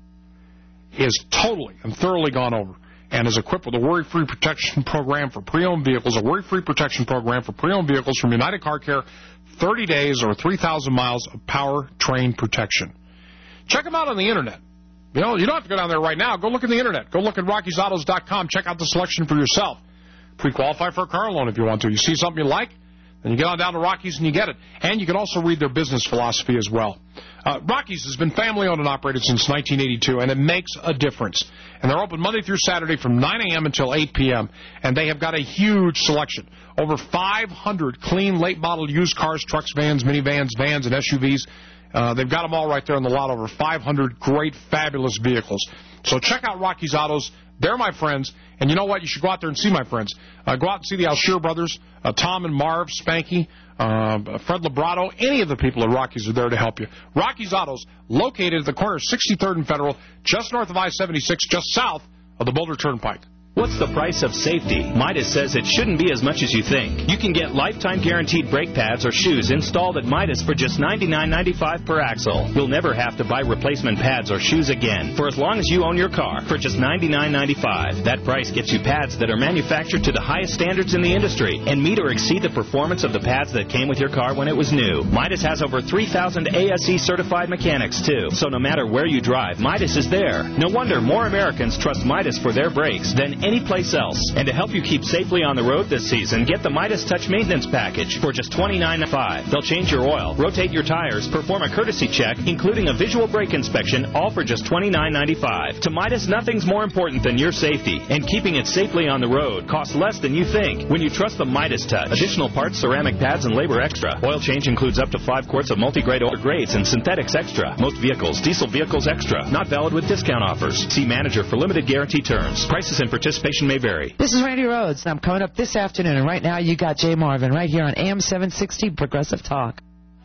is totally and thoroughly gone over and is equipped with a worry-free protection program for pre-owned vehicles, a worry-free protection program for pre-owned vehicles from United Car Care, thirty days or three thousand miles of powertrain protection. Check them out on the Internet. You know, you don't have to go down there right now. Go look at the Internet. Go look at Rockies Autos dot com. Check out the selection for yourself. Pre-qualify for a car loan if you want to. You see something you like, then you get on down to Rockies and you get it. And you can also read their business philosophy as well. Uh, Rockies has been family-owned and operated since nineteen eighty-two, and it makes a difference. And they're open Monday through Saturday from nine a.m. until eight p.m., and they have got a huge selection. Over five hundred clean, late-model used cars, trucks, vans, minivans, vans, and S U Vs. Uh, they've got them all right there on the lot, over five hundred great, fabulous vehicles. So check out Rocky's Autos. They're my friends. And you know what? You should go out there and see my friends. Uh, go out and see the Alshear brothers, uh, Tom and Marv, Spanky, uh, Fred Librato. Any of the people at Rocky's are there to help you. Rocky's Autos, located at the corner of sixty-third and Federal, just north of I seventy-six, just south of the Boulder Turnpike. What's the price of safety? Midas says it shouldn't be as much as you think. You can get lifetime guaranteed brake pads or shoes installed at Midas for just ninety-nine ninety-five per axle. You'll never have to buy replacement pads or shoes again for as long as you own your car for just ninety-nine ninety-five. That price gets you pads that are manufactured to the highest standards in the industry and meet or exceed the performance of the pads that came with your car when it was new. Midas has over three thousand A S E certified mechanics too. So no matter where you drive, Midas is there. No wonder more Americans trust Midas for their brakes than any place else. And to help you keep safely on the road this season, get the Midas Touch Maintenance Package for just twenty-nine ninety-five. They'll change your oil, rotate your tires, perform a courtesy check, including a visual brake inspection, all for just twenty-nine ninety-five. To Midas, nothing's more important than your safety, and keeping it safely on the road costs less than you think when you trust the Midas Touch. Additional parts, ceramic pads, and labor extra. Oil change includes up to five quarts of multi-grade oil grades and synthetics extra. Most vehicles, diesel vehicles extra. Not valid with discount offers. See manager for limited guarantee terms. Prices and participation may vary. This is Randy Rhodes, and I'm coming up this afternoon, and right now you got Jay Marvin right here on A M seven sixty Progressive Talk.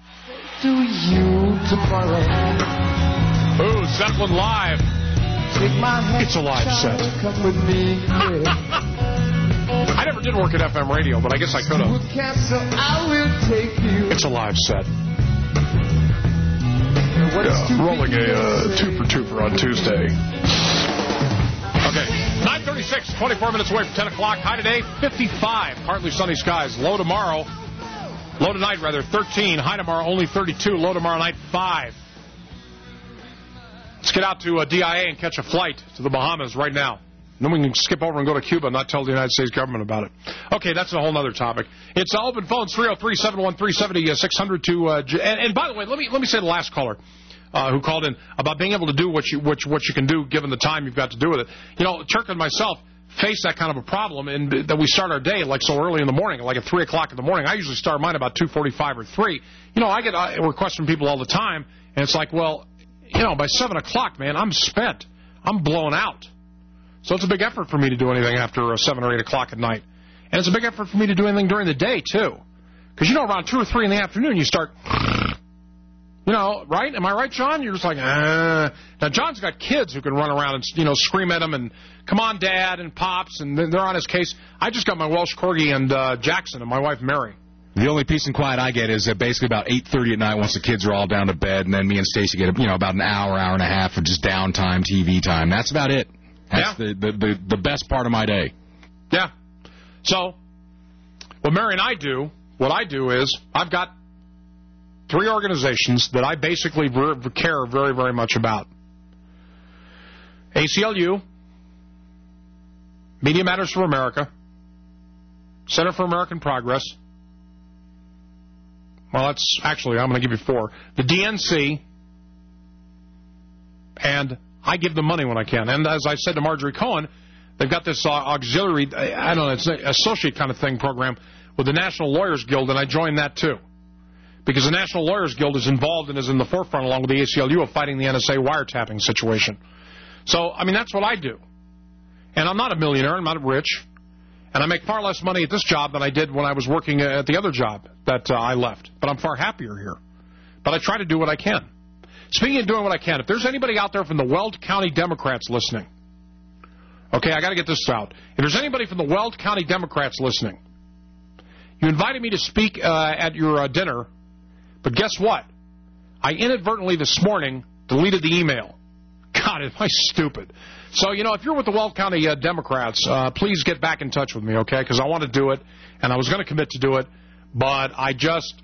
Do you tomorrow? Ooh, set one live. Take my hand, it's a live set. Come with me. I never did work at F M radio, but I guess I could have. It's a live set. Yeah, rolling a uh, two-for-twofer on Tuesday. Okay, nine thirty-six, twenty-four minutes away from ten o'clock. High today, fifty-five. Partly sunny skies. Low tomorrow. Low tonight, rather, thirteen. High tomorrow, only thirty-two. Low tomorrow night, five. Let's get out to uh, D I A and catch a flight to the Bahamas right now. Then we can skip over and go to Cuba and not tell the United States government about it. Okay, that's a whole other topic. It's uh, open phones, three oh three, seven one three, seven six hundred to... Uh, and, and by the way, let me let me say the last caller uh, who called in about being able to do what you, what, what you can do given the time you've got to do with it. You know, Turk and myself face that kind of a problem in that we start our day like so early in the morning, like at three o'clock in the morning. I usually start mine about two forty-five or three. You know, I get uh, requests from people all the time, and it's like, well, you know, by seven o'clock, man, I'm spent. I'm blown out. So it's a big effort for me to do anything after uh, seven or eight o'clock at night. And it's a big effort for me to do anything during the day, too. Because, you know, around two or three in the afternoon, you start, you know, right? Am I right, John? You're just like, uh. Now, John's got kids who can run around and, you know, scream at him and, come on, Dad, and Pops, and they're on his case. I just got my Welsh Corgi and uh, Jackson and my wife, Mary. The only peace and quiet I get is uh, basically about eight thirty at night once the kids are all down to bed, and then me and Stacy get, you know, about an hour, hour and a half of just downtime, T V time. That's about it. That's yeah. the, the, the, the best part of my day. Yeah. So, what Mary and I do, what I do is, I've got three organizations that I basically care very, very much about. A C L U, Media Matters for America, Center for American Progress. Well, that's actually, I'm going to give you four. The D N C, and I give them money when I can. And as I said to Marjorie Cohen, they've got this uh, auxiliary, I don't know, it's an associate kind of thing program with the National Lawyers Guild, and I joined that too. Because the National Lawyers Guild is involved and is in the forefront, along with the A C L U, of fighting the N S A wiretapping situation. So, I mean, that's what I do. And I'm not a millionaire, I'm not rich, and I make far less money at this job than I did when I was working at the other job that uh, I left. But I'm far happier here. But I try to do what I can. Speaking of doing what I can, if there's anybody out there from the Weld County Democrats listening, okay, I got to get this out. If there's anybody from the Weld County Democrats listening, you invited me to speak uh, at your uh, dinner, but guess what? I inadvertently this morning deleted the email. God, am I stupid. So, you know, if you're with the Weld County uh, Democrats, uh, please get back in touch with me, okay? Because I want to do it, and I was going to commit to do it, but I just,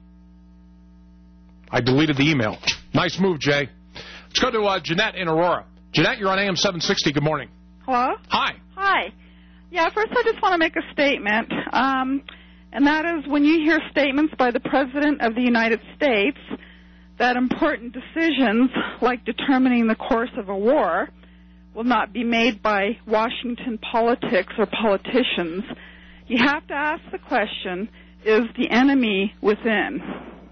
I deleted the email. Nice move, Jay. Let's go to uh, Jeanette in Aurora. Jeanette, you're on A M seven sixty. Good morning. Hello? Hi. Hi. Yeah, first I just want to make a statement, um, and that is when you hear statements by the President of the United States that important decisions, like determining the course of a war, will not be made by Washington politics or politicians, you have to ask the question, is the enemy within?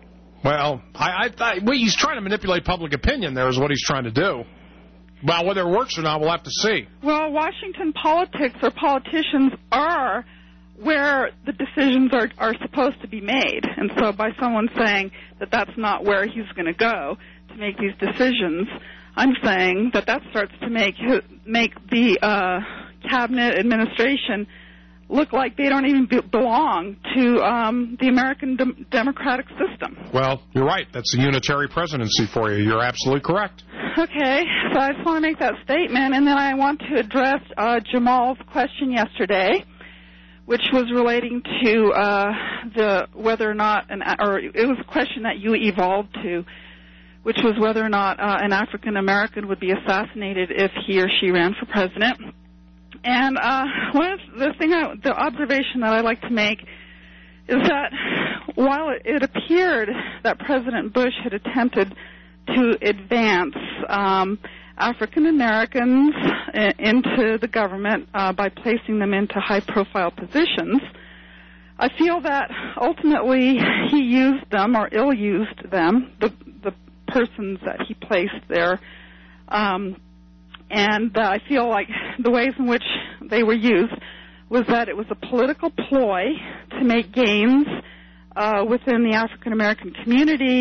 Well, I, I thought well, he's trying to manipulate public opinion there is what he's trying to do. Well, whether it works or not, we'll have to see. Well, Washington politics or politicians are where the decisions are, are supposed to be made. And so by someone saying that that's not where he's going to go to make these decisions, I'm saying that that starts to make make the uh, cabinet administration look like they don't even be belong to um, the American de- democratic system. Well, you're right. That's a unitary presidency for you. You're absolutely correct. Okay, so I just want to make that statement, and then I want to address uh, Jamal's question yesterday, which was relating to uh, the whether or not, an, or it was a question that you evolved to, which was whether or not uh, an African American would be assassinated if he or she ran for president. And uh, one of the thing, I, the observation that I like to make is that while it, it appeared that President Bush had attempted to advance um, African Americans into the government uh, by placing them into high-profile positions, I feel that ultimately he used them or ill-used them, the the persons that he placed there. Um, And uh, I feel like the ways in which they were used was that it was a political ploy to make gains uh, within the African-American community,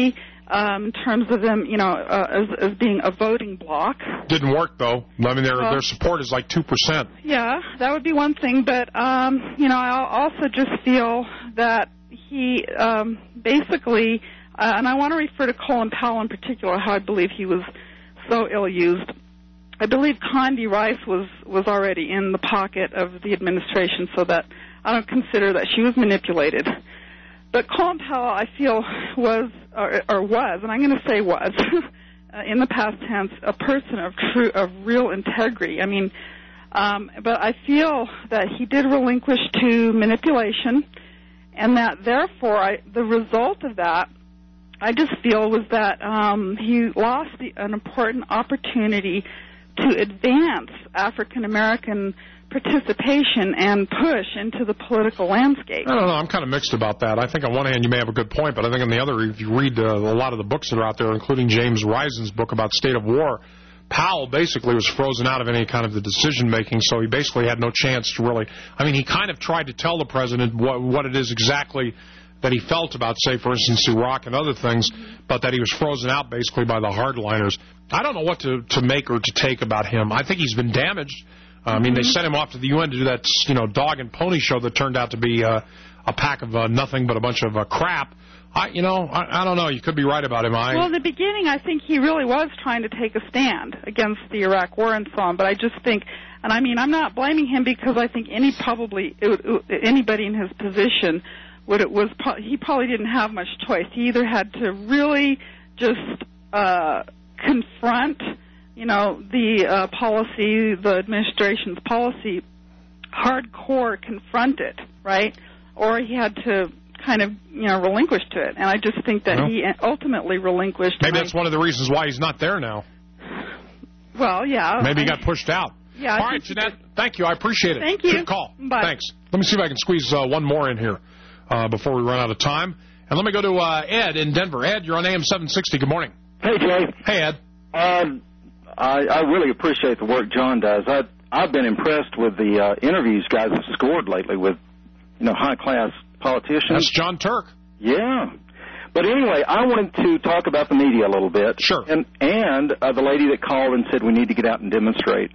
um, in terms of them, you know, uh, as, as being a voting bloc. Didn't work, though. I mean, their Well- their support is like two percent. Yeah, that would be one thing, but, um, you know, I also just feel that he um, basically, uh, and I want to refer to Colin Powell in particular, how I believe he was so ill-used. I believe Condi Rice was, was already in the pocket of the administration, so that I don't consider that she was manipulated. But Colin Powell, I feel, was, or, or was, and I'm going to say was, uh, in the past tense, a person of true, of real integrity. I mean, um, but I feel that he did relinquish to manipulation, and that therefore, I, the result of that, I just feel, was that um, he lost the, an important opportunity to advance African American participation and push into the political landscape. I don't know. I'm kind of mixed about that. I think on one hand you may have a good point, but I think on the other, if you read uh, a lot of the books that are out there, including James Risen's book about State of War, Powell basically was frozen out of any kind of the decision-making, so he basically had no chance to really... I mean, he kind of tried to tell the president what, what it is exactly that he felt about, say, for instance, Iraq and other things, but that he was frozen out basically by the hardliners. I don't know what to, to make or to take about him. I think he's been damaged. Uh, I mean, they sent him off to the U N to do that, you know, dog and pony show that turned out to be uh, a pack of uh, nothing but a bunch of uh, crap. I, you know, I, I don't know. You could be right about him. I... Well, in the beginning, I think he really was trying to take a stand against the Iraq War and so on. But I just think, and I mean, I'm not blaming him because I think any probably anybody in his position would it was he probably didn't have much choice. He either had to really just uh, confront, you know, the uh, policy, the administration's policy, hardcore confront it, right? Or he had to kind of, you know, relinquish to it. And I just think that Well, he ultimately relinquished. maybe and that's one of the reasons why he's not there now. I, well, yeah. Maybe he I- got pushed out. Yeah. I All right, think he Jeanette, thank you. I appreciate it. Thank you. Good call. Bye. Thanks. Let me see if I can squeeze uh, one more in here uh, before we run out of time. And let me go to uh, Ed in Denver. Ed, you're on A M seven sixty. Good morning. Hey, Jay. Hey, Ed. Um, I, I really appreciate the work John does. I, I've been impressed with the uh, interviews guys have scored lately with, you know, high-class politicians. That's John Turk. Yeah. But anyway, I wanted to talk about the media a little bit. Sure. And, and uh, the lady that called and said we need to get out and demonstrate.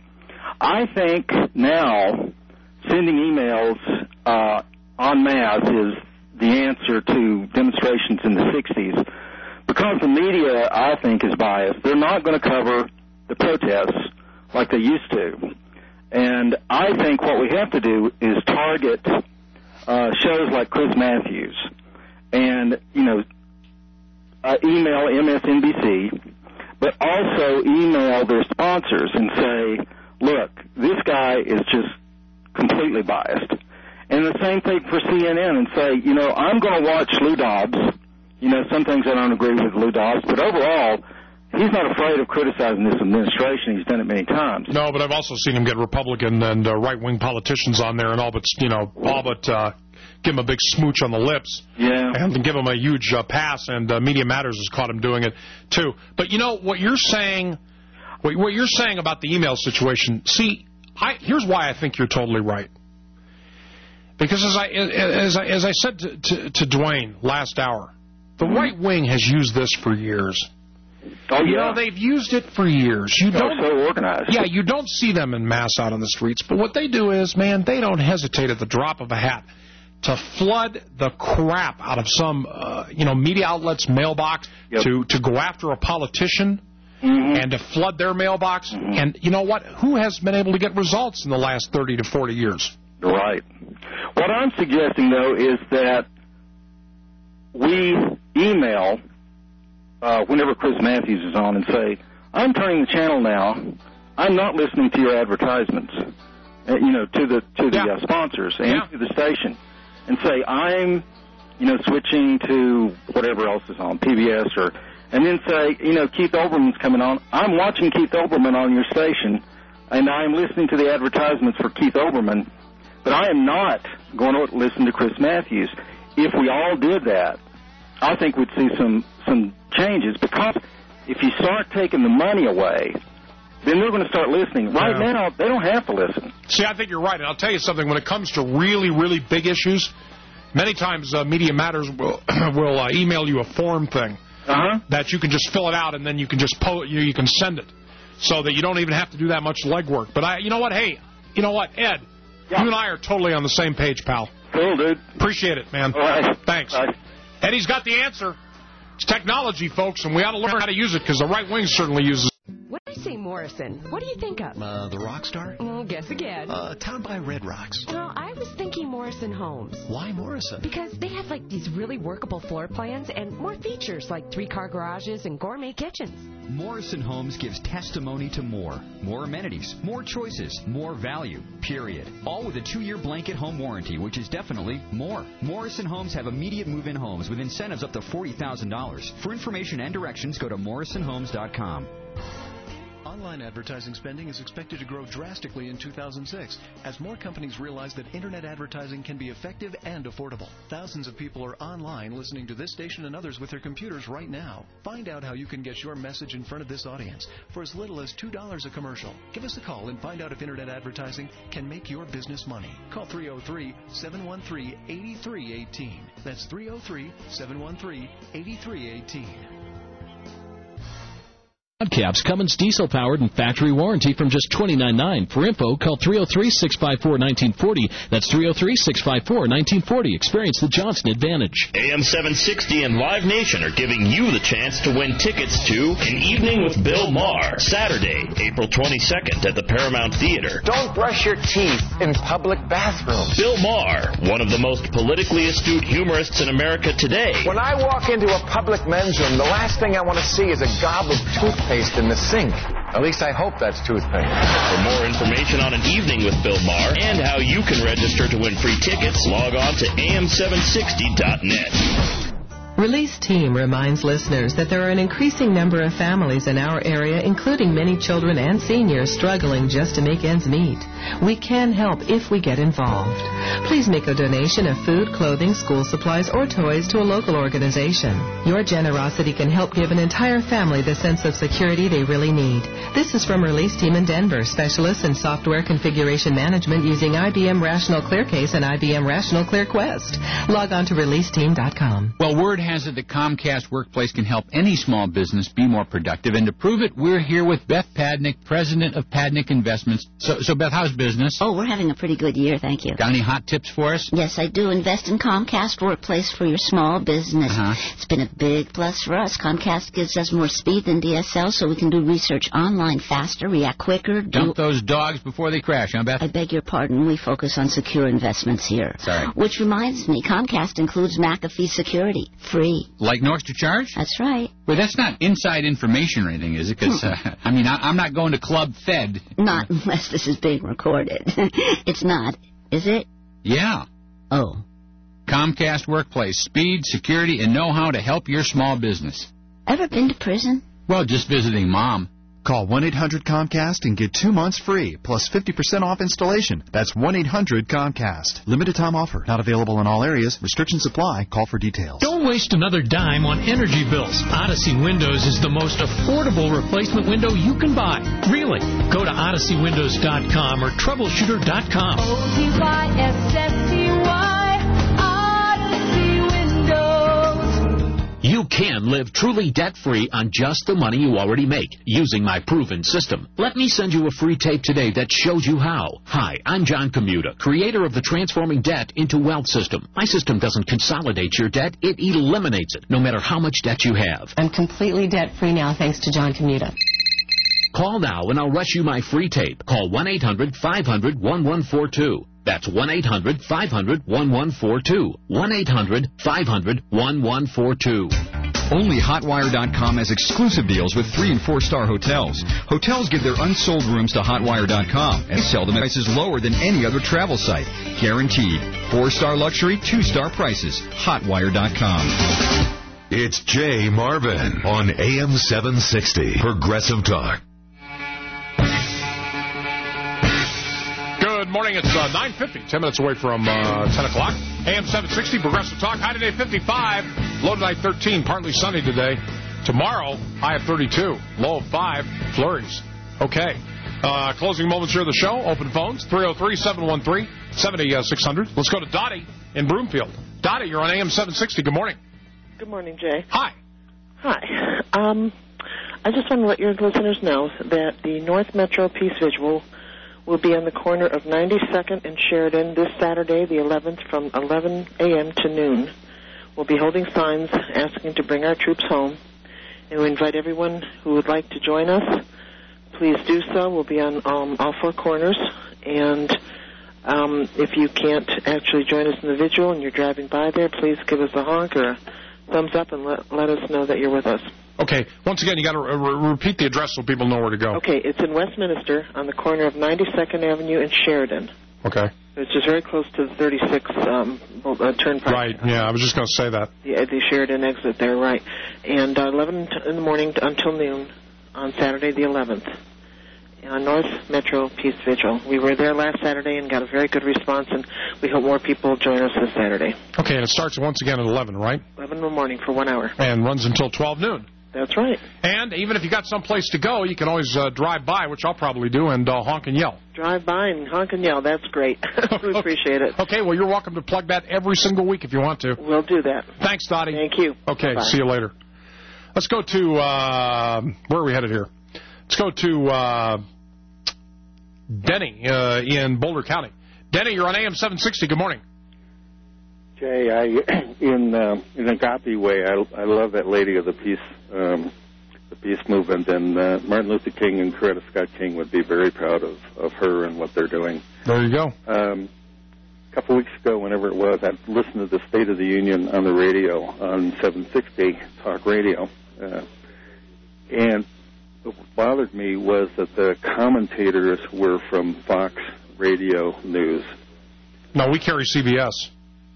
I think now sending emails uh, en masse is the answer to demonstrations in the sixties because the media, I think, is biased. They're not going to cover the protests like they used to. And I think what we have to do is target uh, shows like Chris Matthews and, you know, uh, email M S N B C, but also email their sponsors and say, look, this guy is just completely biased. And the same thing for C N N and say, you know, I'm going to watch Lou Dobbs. You know, some things I don't agree with Lou Dobbs, but overall, he's not afraid of criticizing this administration. He's done it many times. No, but I've also seen him get Republican and uh, right-wing politicians on there and all but, you know, all but uh, give him a big smooch on the lips. Yeah. And give him a huge uh, pass, and uh, Media Matters has caught him doing it, too. But, you know, what you're saying, what, what you're saying about the email situation, see, I, here's why I think you're totally right. Because as I as I, as I said to, to, to Dwayne last hour, the right wing has used this for years. Oh, you yeah. know, they've used it for years. You They're don't, so organized. Yeah, you don't see them in mass out on the streets. But what they do is, man, they don't hesitate at the drop of a hat to flood the crap out of some, uh, you know, media outlets' mailbox, Yep. to, to go after a politician Mm-hmm. and to flood their mailbox. Mm-hmm. And you know what? Who has been able to get results in the last thirty to forty years? Right. What I'm suggesting, though, is that we email uh, whenever Chris Matthews is on and say, I'm turning the channel now. I'm not listening to your advertisements, uh, you know, to the to the Yeah. uh, sponsors and Yeah. to the station, and say, I'm, you know, switching to whatever else is on, P B S or, and then say, you know, Keith Olbermann's coming on. I'm watching Keith Olbermann on your station, and I'm listening to the advertisements for Keith Olbermann, but I am not going to listen to Chris Matthews. If we all did that, I think we'd see some, some changes, because if you start taking the money away, then they're going to start listening. Right Yeah. now, they don't have to listen. See, I think you're right. And I'll tell you something. When it comes to really, really big issues, many times uh, Media Matters will, will uh, email you a form thing. uh-huh. that you can just fill it out and then you can just po- you, you can send it, so that you don't even have to do that much legwork. But I, you know what? Hey, you know what, Ed? Yeah. You and I are totally on the same page, pal. Cool, dude. Appreciate it, man. All right. Thanks. Bye. Eddie's got the answer. It's technology, folks, and we ought to learn how to use it because the right wing certainly uses it. When I say Morrison, what do you think of? Uh, the rock star? Mm, guess again. Uh, Town by Red Rocks. Well, I was thinking Morrison Homes. Why Morrison? Because they have, like, these really workable floor plans and more features, like three-car garages and gourmet kitchens. Morrison Homes gives testimony to more. More amenities, more choices, more value, period. All with a two-year blanket home warranty, which is definitely more. Morrison Homes have immediate move-in homes with incentives up to forty thousand dollars. For information and directions, go to morrison homes dot com. Online advertising spending is expected to grow drastically in two thousand six as more companies realize that internet advertising can be effective and affordable. Thousands of people are online listening to this station and others with their computers right now. Find out how you can get your message in front of this audience for as little as two dollars a commercial. Give us a call and find out if internet advertising can make your business money. Call three oh three, seven one three, eight three one eight. That's three oh three, seven one three, eight three one eight. Caps Cummins diesel-powered and factory warranty from just twenty-nine ninety-nine. For info, call three oh three, six five four, one nine four oh. That's three oh three, six five four, one nine four oh. Experience the Johnson advantage. A M seven sixty and Live Nation are giving you the chance to win tickets to An Evening with Bill Maher, Saturday, April twenty-second at the Paramount Theater. Don't brush your teeth in public bathrooms. Bill Maher, one of the most politically astute humorists in America today. When I walk into a public men's room, the last thing I want to see is a gob of toothpaste in the sink. At least I hope that's toothpaste. For more information on An Evening with Bill Maher and how you can register to win free tickets, log on to A M seven sixty dot net. Release Team reminds listeners that there are an increasing number of families in our area, including many children and seniors, struggling just to make ends meet. We can help if we get involved. Please make a donation of food, clothing, school supplies, or toys to a local organization. Your generosity can help give an entire family the sense of security they really need. This is from Release Team in Denver, specialists in software configuration management using I B M Rational ClearCase and I B M Rational ClearQuest. Log on to release team dot com. Well, word has it that Comcast Workplace can help any small business be more productive, and to prove it, we're here with Beth Padnick, president of Padnick Investments. So, so Beth, how's business? Oh, we're having a pretty good year, thank you. Got any hot tips for us? Yes, I do. Invest in Comcast Workplace for your small business. Uh-huh. It's been a big plus for us. Comcast gives us more speed than D S L, so we can do research online faster, react quicker. Dump those dogs before they crash, huh, Beth? I beg your pardon. We focus on secure investments here. Sorry. Which reminds me, Comcast includes McAfee security. Free. Like no extra charge? That's right. Well, that's not inside information or anything, is it? Because, hmm. uh, I mean, I, I'm not going to Club Fed. Not unless this is being recorded. It's not, is it? Yeah. Oh. Comcast Workplace. Speed, security, and know-how to help your small business. Ever been to prison? Well, just visiting Mom. Call one eight hundred Comcast and get two months free, plus fifty percent off installation. That's one eight hundred Comcast. Limited time offer. Not available in all areas. Restrictions apply. Call for details. Don't waste another dime on energy bills. Odyssey Windows is the most affordable replacement window you can buy. Really. Go to odyssey windows dot com or troubleshooter dot com. O D Y S S T Y, Odyssey Windows. You can live truly debt-free on just the money you already make using my proven system. Let me send you a free tape today that shows you how. Hi, I'm John Commuta, creator of the Transforming Debt into Wealth system. My system doesn't consolidate your debt, it eliminates it, no matter how much debt you have. I'm completely debt-free now thanks to John Commuta. Call now and I'll rush you my free tape. Call one eight hundred five hundred one one four two. That's one eight hundred five hundred one one four two. one eight hundred five hundred one one four two. Only Hotwire dot com has exclusive deals with three and four star hotels. Hotels give their unsold rooms to Hotwire dot com and sell them at prices lower than any other travel site. Guaranteed. Four star luxury, two star prices. Hotwire dot com. It's Jay Marvin on A M seven sixty Progressive Talk. Good morning. It's uh, nine fifty, ten minutes away from uh, ten o'clock. A M seven sixty, Progressive Talk. High today, fifty-five. Low tonight, thirteen. Partly sunny today. Tomorrow, high of thirty-two. Low of five. Flurries. Okay. Uh, closing moments here of the show. Open phones, three oh three, seven one three, seven oh six hundred. Let's go to Dottie in Broomfield. Dottie, you're on A M seven sixty. Good morning. Good morning, Jay. Hi. Hi. Um, I just want to let your listeners know that the North Metro Peace Vigil will be on the corner of ninety-second and Sheridan this Saturday, the eleventh, from eleven a.m. to noon. We'll be holding signs asking to bring our troops home, and we invite everyone who would like to join us. Please do so. We'll be on um, all four corners, and um, if you can't actually join us in the vigil and you're driving by there, please give us a honk or a thumbs up and let, let us know that you're with us. Okay. Once again, you got to re- repeat the address so people know where to go. Okay. It's in Westminster on the corner of ninety-second Avenue and Sheridan. Okay. It's just very close to the thirty-six um, uh, Turnpike. Right. Yeah, I was just going to say that. The, the Sheridan exit there, right. And uh, eleven in the morning until noon on Saturday the eleventh. On North Metro Peace Vigil. We were there last Saturday and got a very good response, and we hope more people will join us this Saturday. Okay, and it starts once again at eleven, right? eleven in the morning for one hour. And runs until twelve noon. That's right. And even if you got someplace to go, you can always uh, drive by, which I'll probably do, and uh, honk and yell. Drive by and honk and yell. That's great. We appreciate it. Okay, well, you're welcome to plug that every single week if you want to. We'll do that. Thanks, Dottie. Thank you. Okay, Bye-bye. See you later. Let's go to, uh, where are we headed here? Let's go to uh, Denny uh, in Boulder County. Denny, you're on A M seven sixty. Good morning. Jay, I, in uh, in a Agape way, I, I love that lady of the peace, um, the peace movement, and uh, Martin Luther King and Coretta Scott King would be very proud of, of her and what they're doing. There you go. Um, a couple weeks ago, whenever it was, I listened to the State of the Union on the radio on seven sixty Talk Radio, uh, and what bothered me was that the commentators were from Fox Radio News. No, we carry C B S.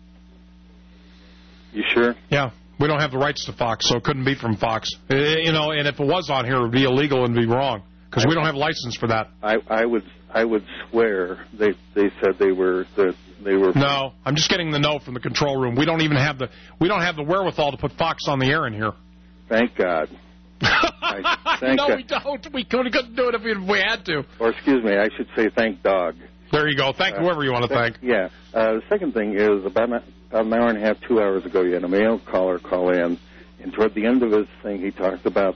You sure? Yeah. We don't have the rights to Fox, so it couldn't be from Fox. Uh, you know, and if it was on here, it would be illegal and be wrong, because we don't have a license for that. I, I would I would swear they they said they were that they were. No, I'm just getting the no from the control room. We don't even have the we don't have the wherewithal to put Fox on the air in here. Thank God. I, thank no, God. we don't. We couldn't, couldn't do it if we, if we had to. Or excuse me, I should say thank dog. There you go. Thank Uh, whoever you want to thank. Yeah. Uh, the second thing is about an, about an hour and a half, two hours ago, you had a male caller call in, and toward the end of his thing, he talked about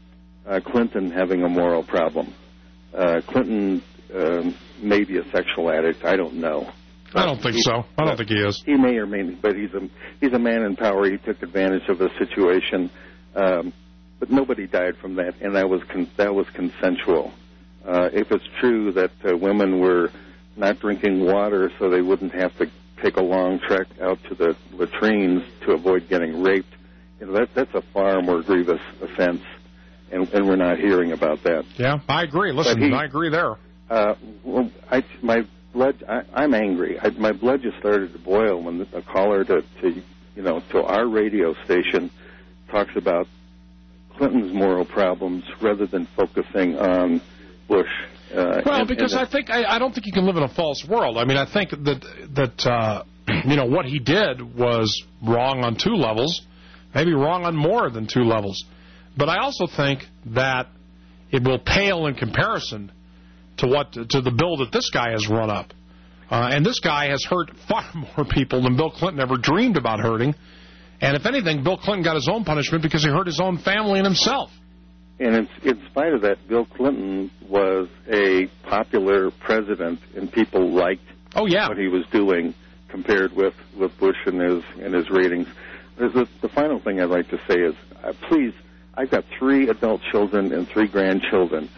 uh, Clinton having a moral problem. Uh, Clinton um, may be a sexual addict. I don't know. I don't think he, so. I don't think he is. He may or may not, but he's a he's a man in power. He took advantage of the situation, um, but nobody died from that, and that was con- that was consensual. Uh, if it's true that uh, women were not drinking water so they wouldn't have to take a long trek out to the latrines to avoid getting raped, you know, that, that's a far more grievous offense, and, and we're not hearing about that. Yeah, I agree. Listen, he, I agree there. Uh, well, I, my blood, I, I'm angry. I, my blood just started to boil when a caller to, to, you know, to our radio station talks about Clinton's moral problems rather than focusing on Bush. Uh, well, and, because and I think I, I don't think you can live in a false world. I mean, I think that that uh, you know what he did was wrong on two levels, maybe wrong on more than two levels. But I also think that it will pale in comparison to what to the bill that this guy has run up. Uh, and this guy has hurt far more people than Bill Clinton ever dreamed about hurting. And if anything, Bill Clinton got his own punishment because he hurt his own family and himself. And in, in spite of that, Bill Clinton was a popular president, and people liked oh, yeah. what he was doing compared with, with Bush and his and his ratings. The, the final thing I'd like to say is, uh, please, I've got three adult children and three grandchildren.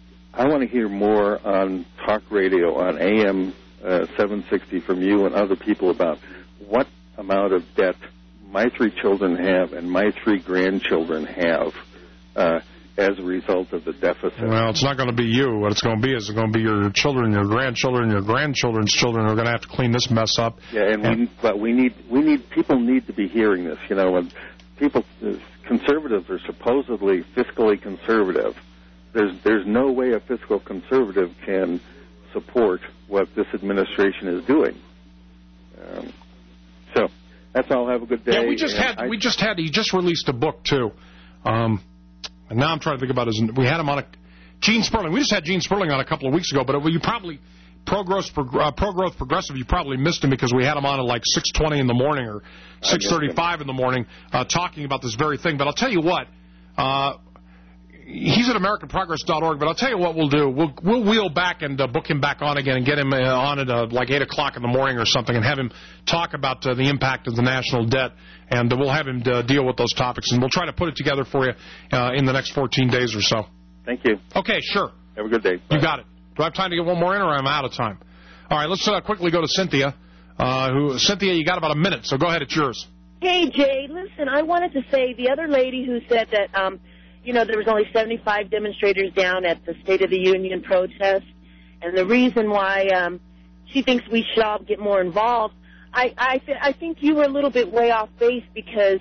I want to hear more on talk radio, on A M uh, seven sixty from you and other people about what amount of debt my three children have and my three grandchildren have uh, as a result of the deficit. Well, it's not going to be you. What it's going to be is it's going to be your children, your grandchildren, your grandchildren's children who are going to have to clean this mess up. Yeah, and, and we, but we need, we need, people need to be hearing this. You know, when people, conservatives are supposedly fiscally conservative. There's, there's no way a fiscal conservative can support what this administration is doing. Um, so that's all. Have a good day. Yeah, we just had, I, we just had, he just released a book too. Um, And now I'm trying to think about his. We had him on a Gene Sperling. We just had Gene Sperling on a couple of weeks ago, but you probably pro growth uh, pro growth progressive. You probably missed him because we had him on at like six twenty in the morning or six thirty-five in the morning, uh, talking about this very thing. But I'll tell you what, Uh, he's at American Progress dot org, but I'll tell you what we'll do. We'll we'll wheel back and uh, book him back on again and get him uh, on at uh, like eight o'clock in the morning or something and have him talk about uh, the impact of the national debt, and uh, we'll have him uh, deal with those topics, and we'll try to put it together for you uh, in the next fourteen days or so. Thank you. Okay, sure. Have a good day. Bye. You got it. Do I have time to get one more in, or am I out of time? All right, let's uh, quickly go to Cynthia. Uh, who Cynthia, you got about a minute, so go ahead. It's yours. Hey, Jay, listen, I wanted to say the other lady who said that, um, you know, there was only seventy-five demonstrators down at the State of the Union protest, and the reason why um, she thinks we should all get more involved, I, I, th- I think you were a little bit way off base because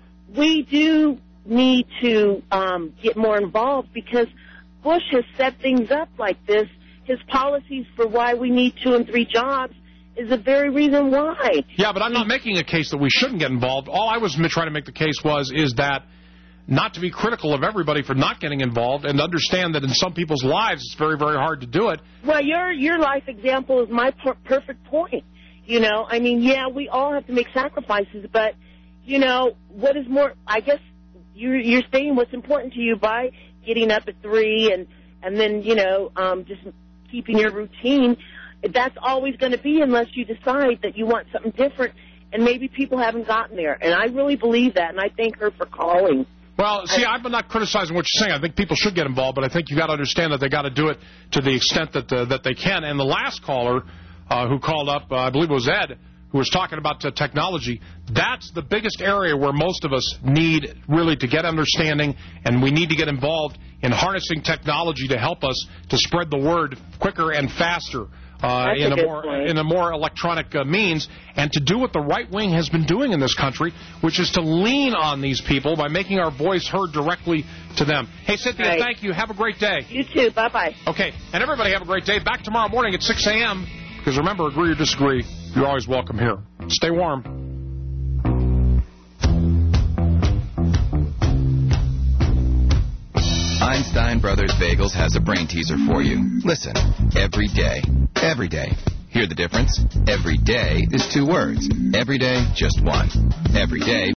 we do need to um, get more involved because Bush has set things up like this. His policies for why we need two and three jobs is the very reason why. Yeah, but I'm not making a case that we shouldn't get involved. All I was trying to make the case was is that not to be critical of everybody for not getting involved and understand that in some people's lives it's very, very hard to do it. Well, your your life example is my per- perfect point. You know, I mean, yeah, we all have to make sacrifices, but, you know, what is more, I guess you're, you're saying what's important to you by getting up at three and, and then, you know, um, just keeping your routine. That's always going to be unless you decide that you want something different, and maybe people haven't gotten there. And I really believe that, and I thank her for calling. Well, see, I'm not criticizing what you're saying. I think people should get involved, but I think you got to understand that they got to do it to the extent that uh, that they can. And the last caller uh, who called up, uh, I believe it was Ed, who was talking about uh, technology, that's the biggest area where most of us need really to get understanding, and we need to get involved in harnessing technology to help us to spread the word quicker and faster. Uh, in, a a more, in a more electronic uh, means, and to do what the right wing has been doing in this country, which is to lean on these people by making our voice heard directly to them. Hey, Cynthia, right. Thank you. Have a great day. You too. Bye-bye. Okay, and everybody have a great day. Back tomorrow morning at six a.m., because remember, agree or disagree, you're always welcome here. Stay warm. Einstein Brothers Bagels has a brain teaser for you. Listen, every day, every day. Hear the difference? Every day is two words. Every day, just one. Every day.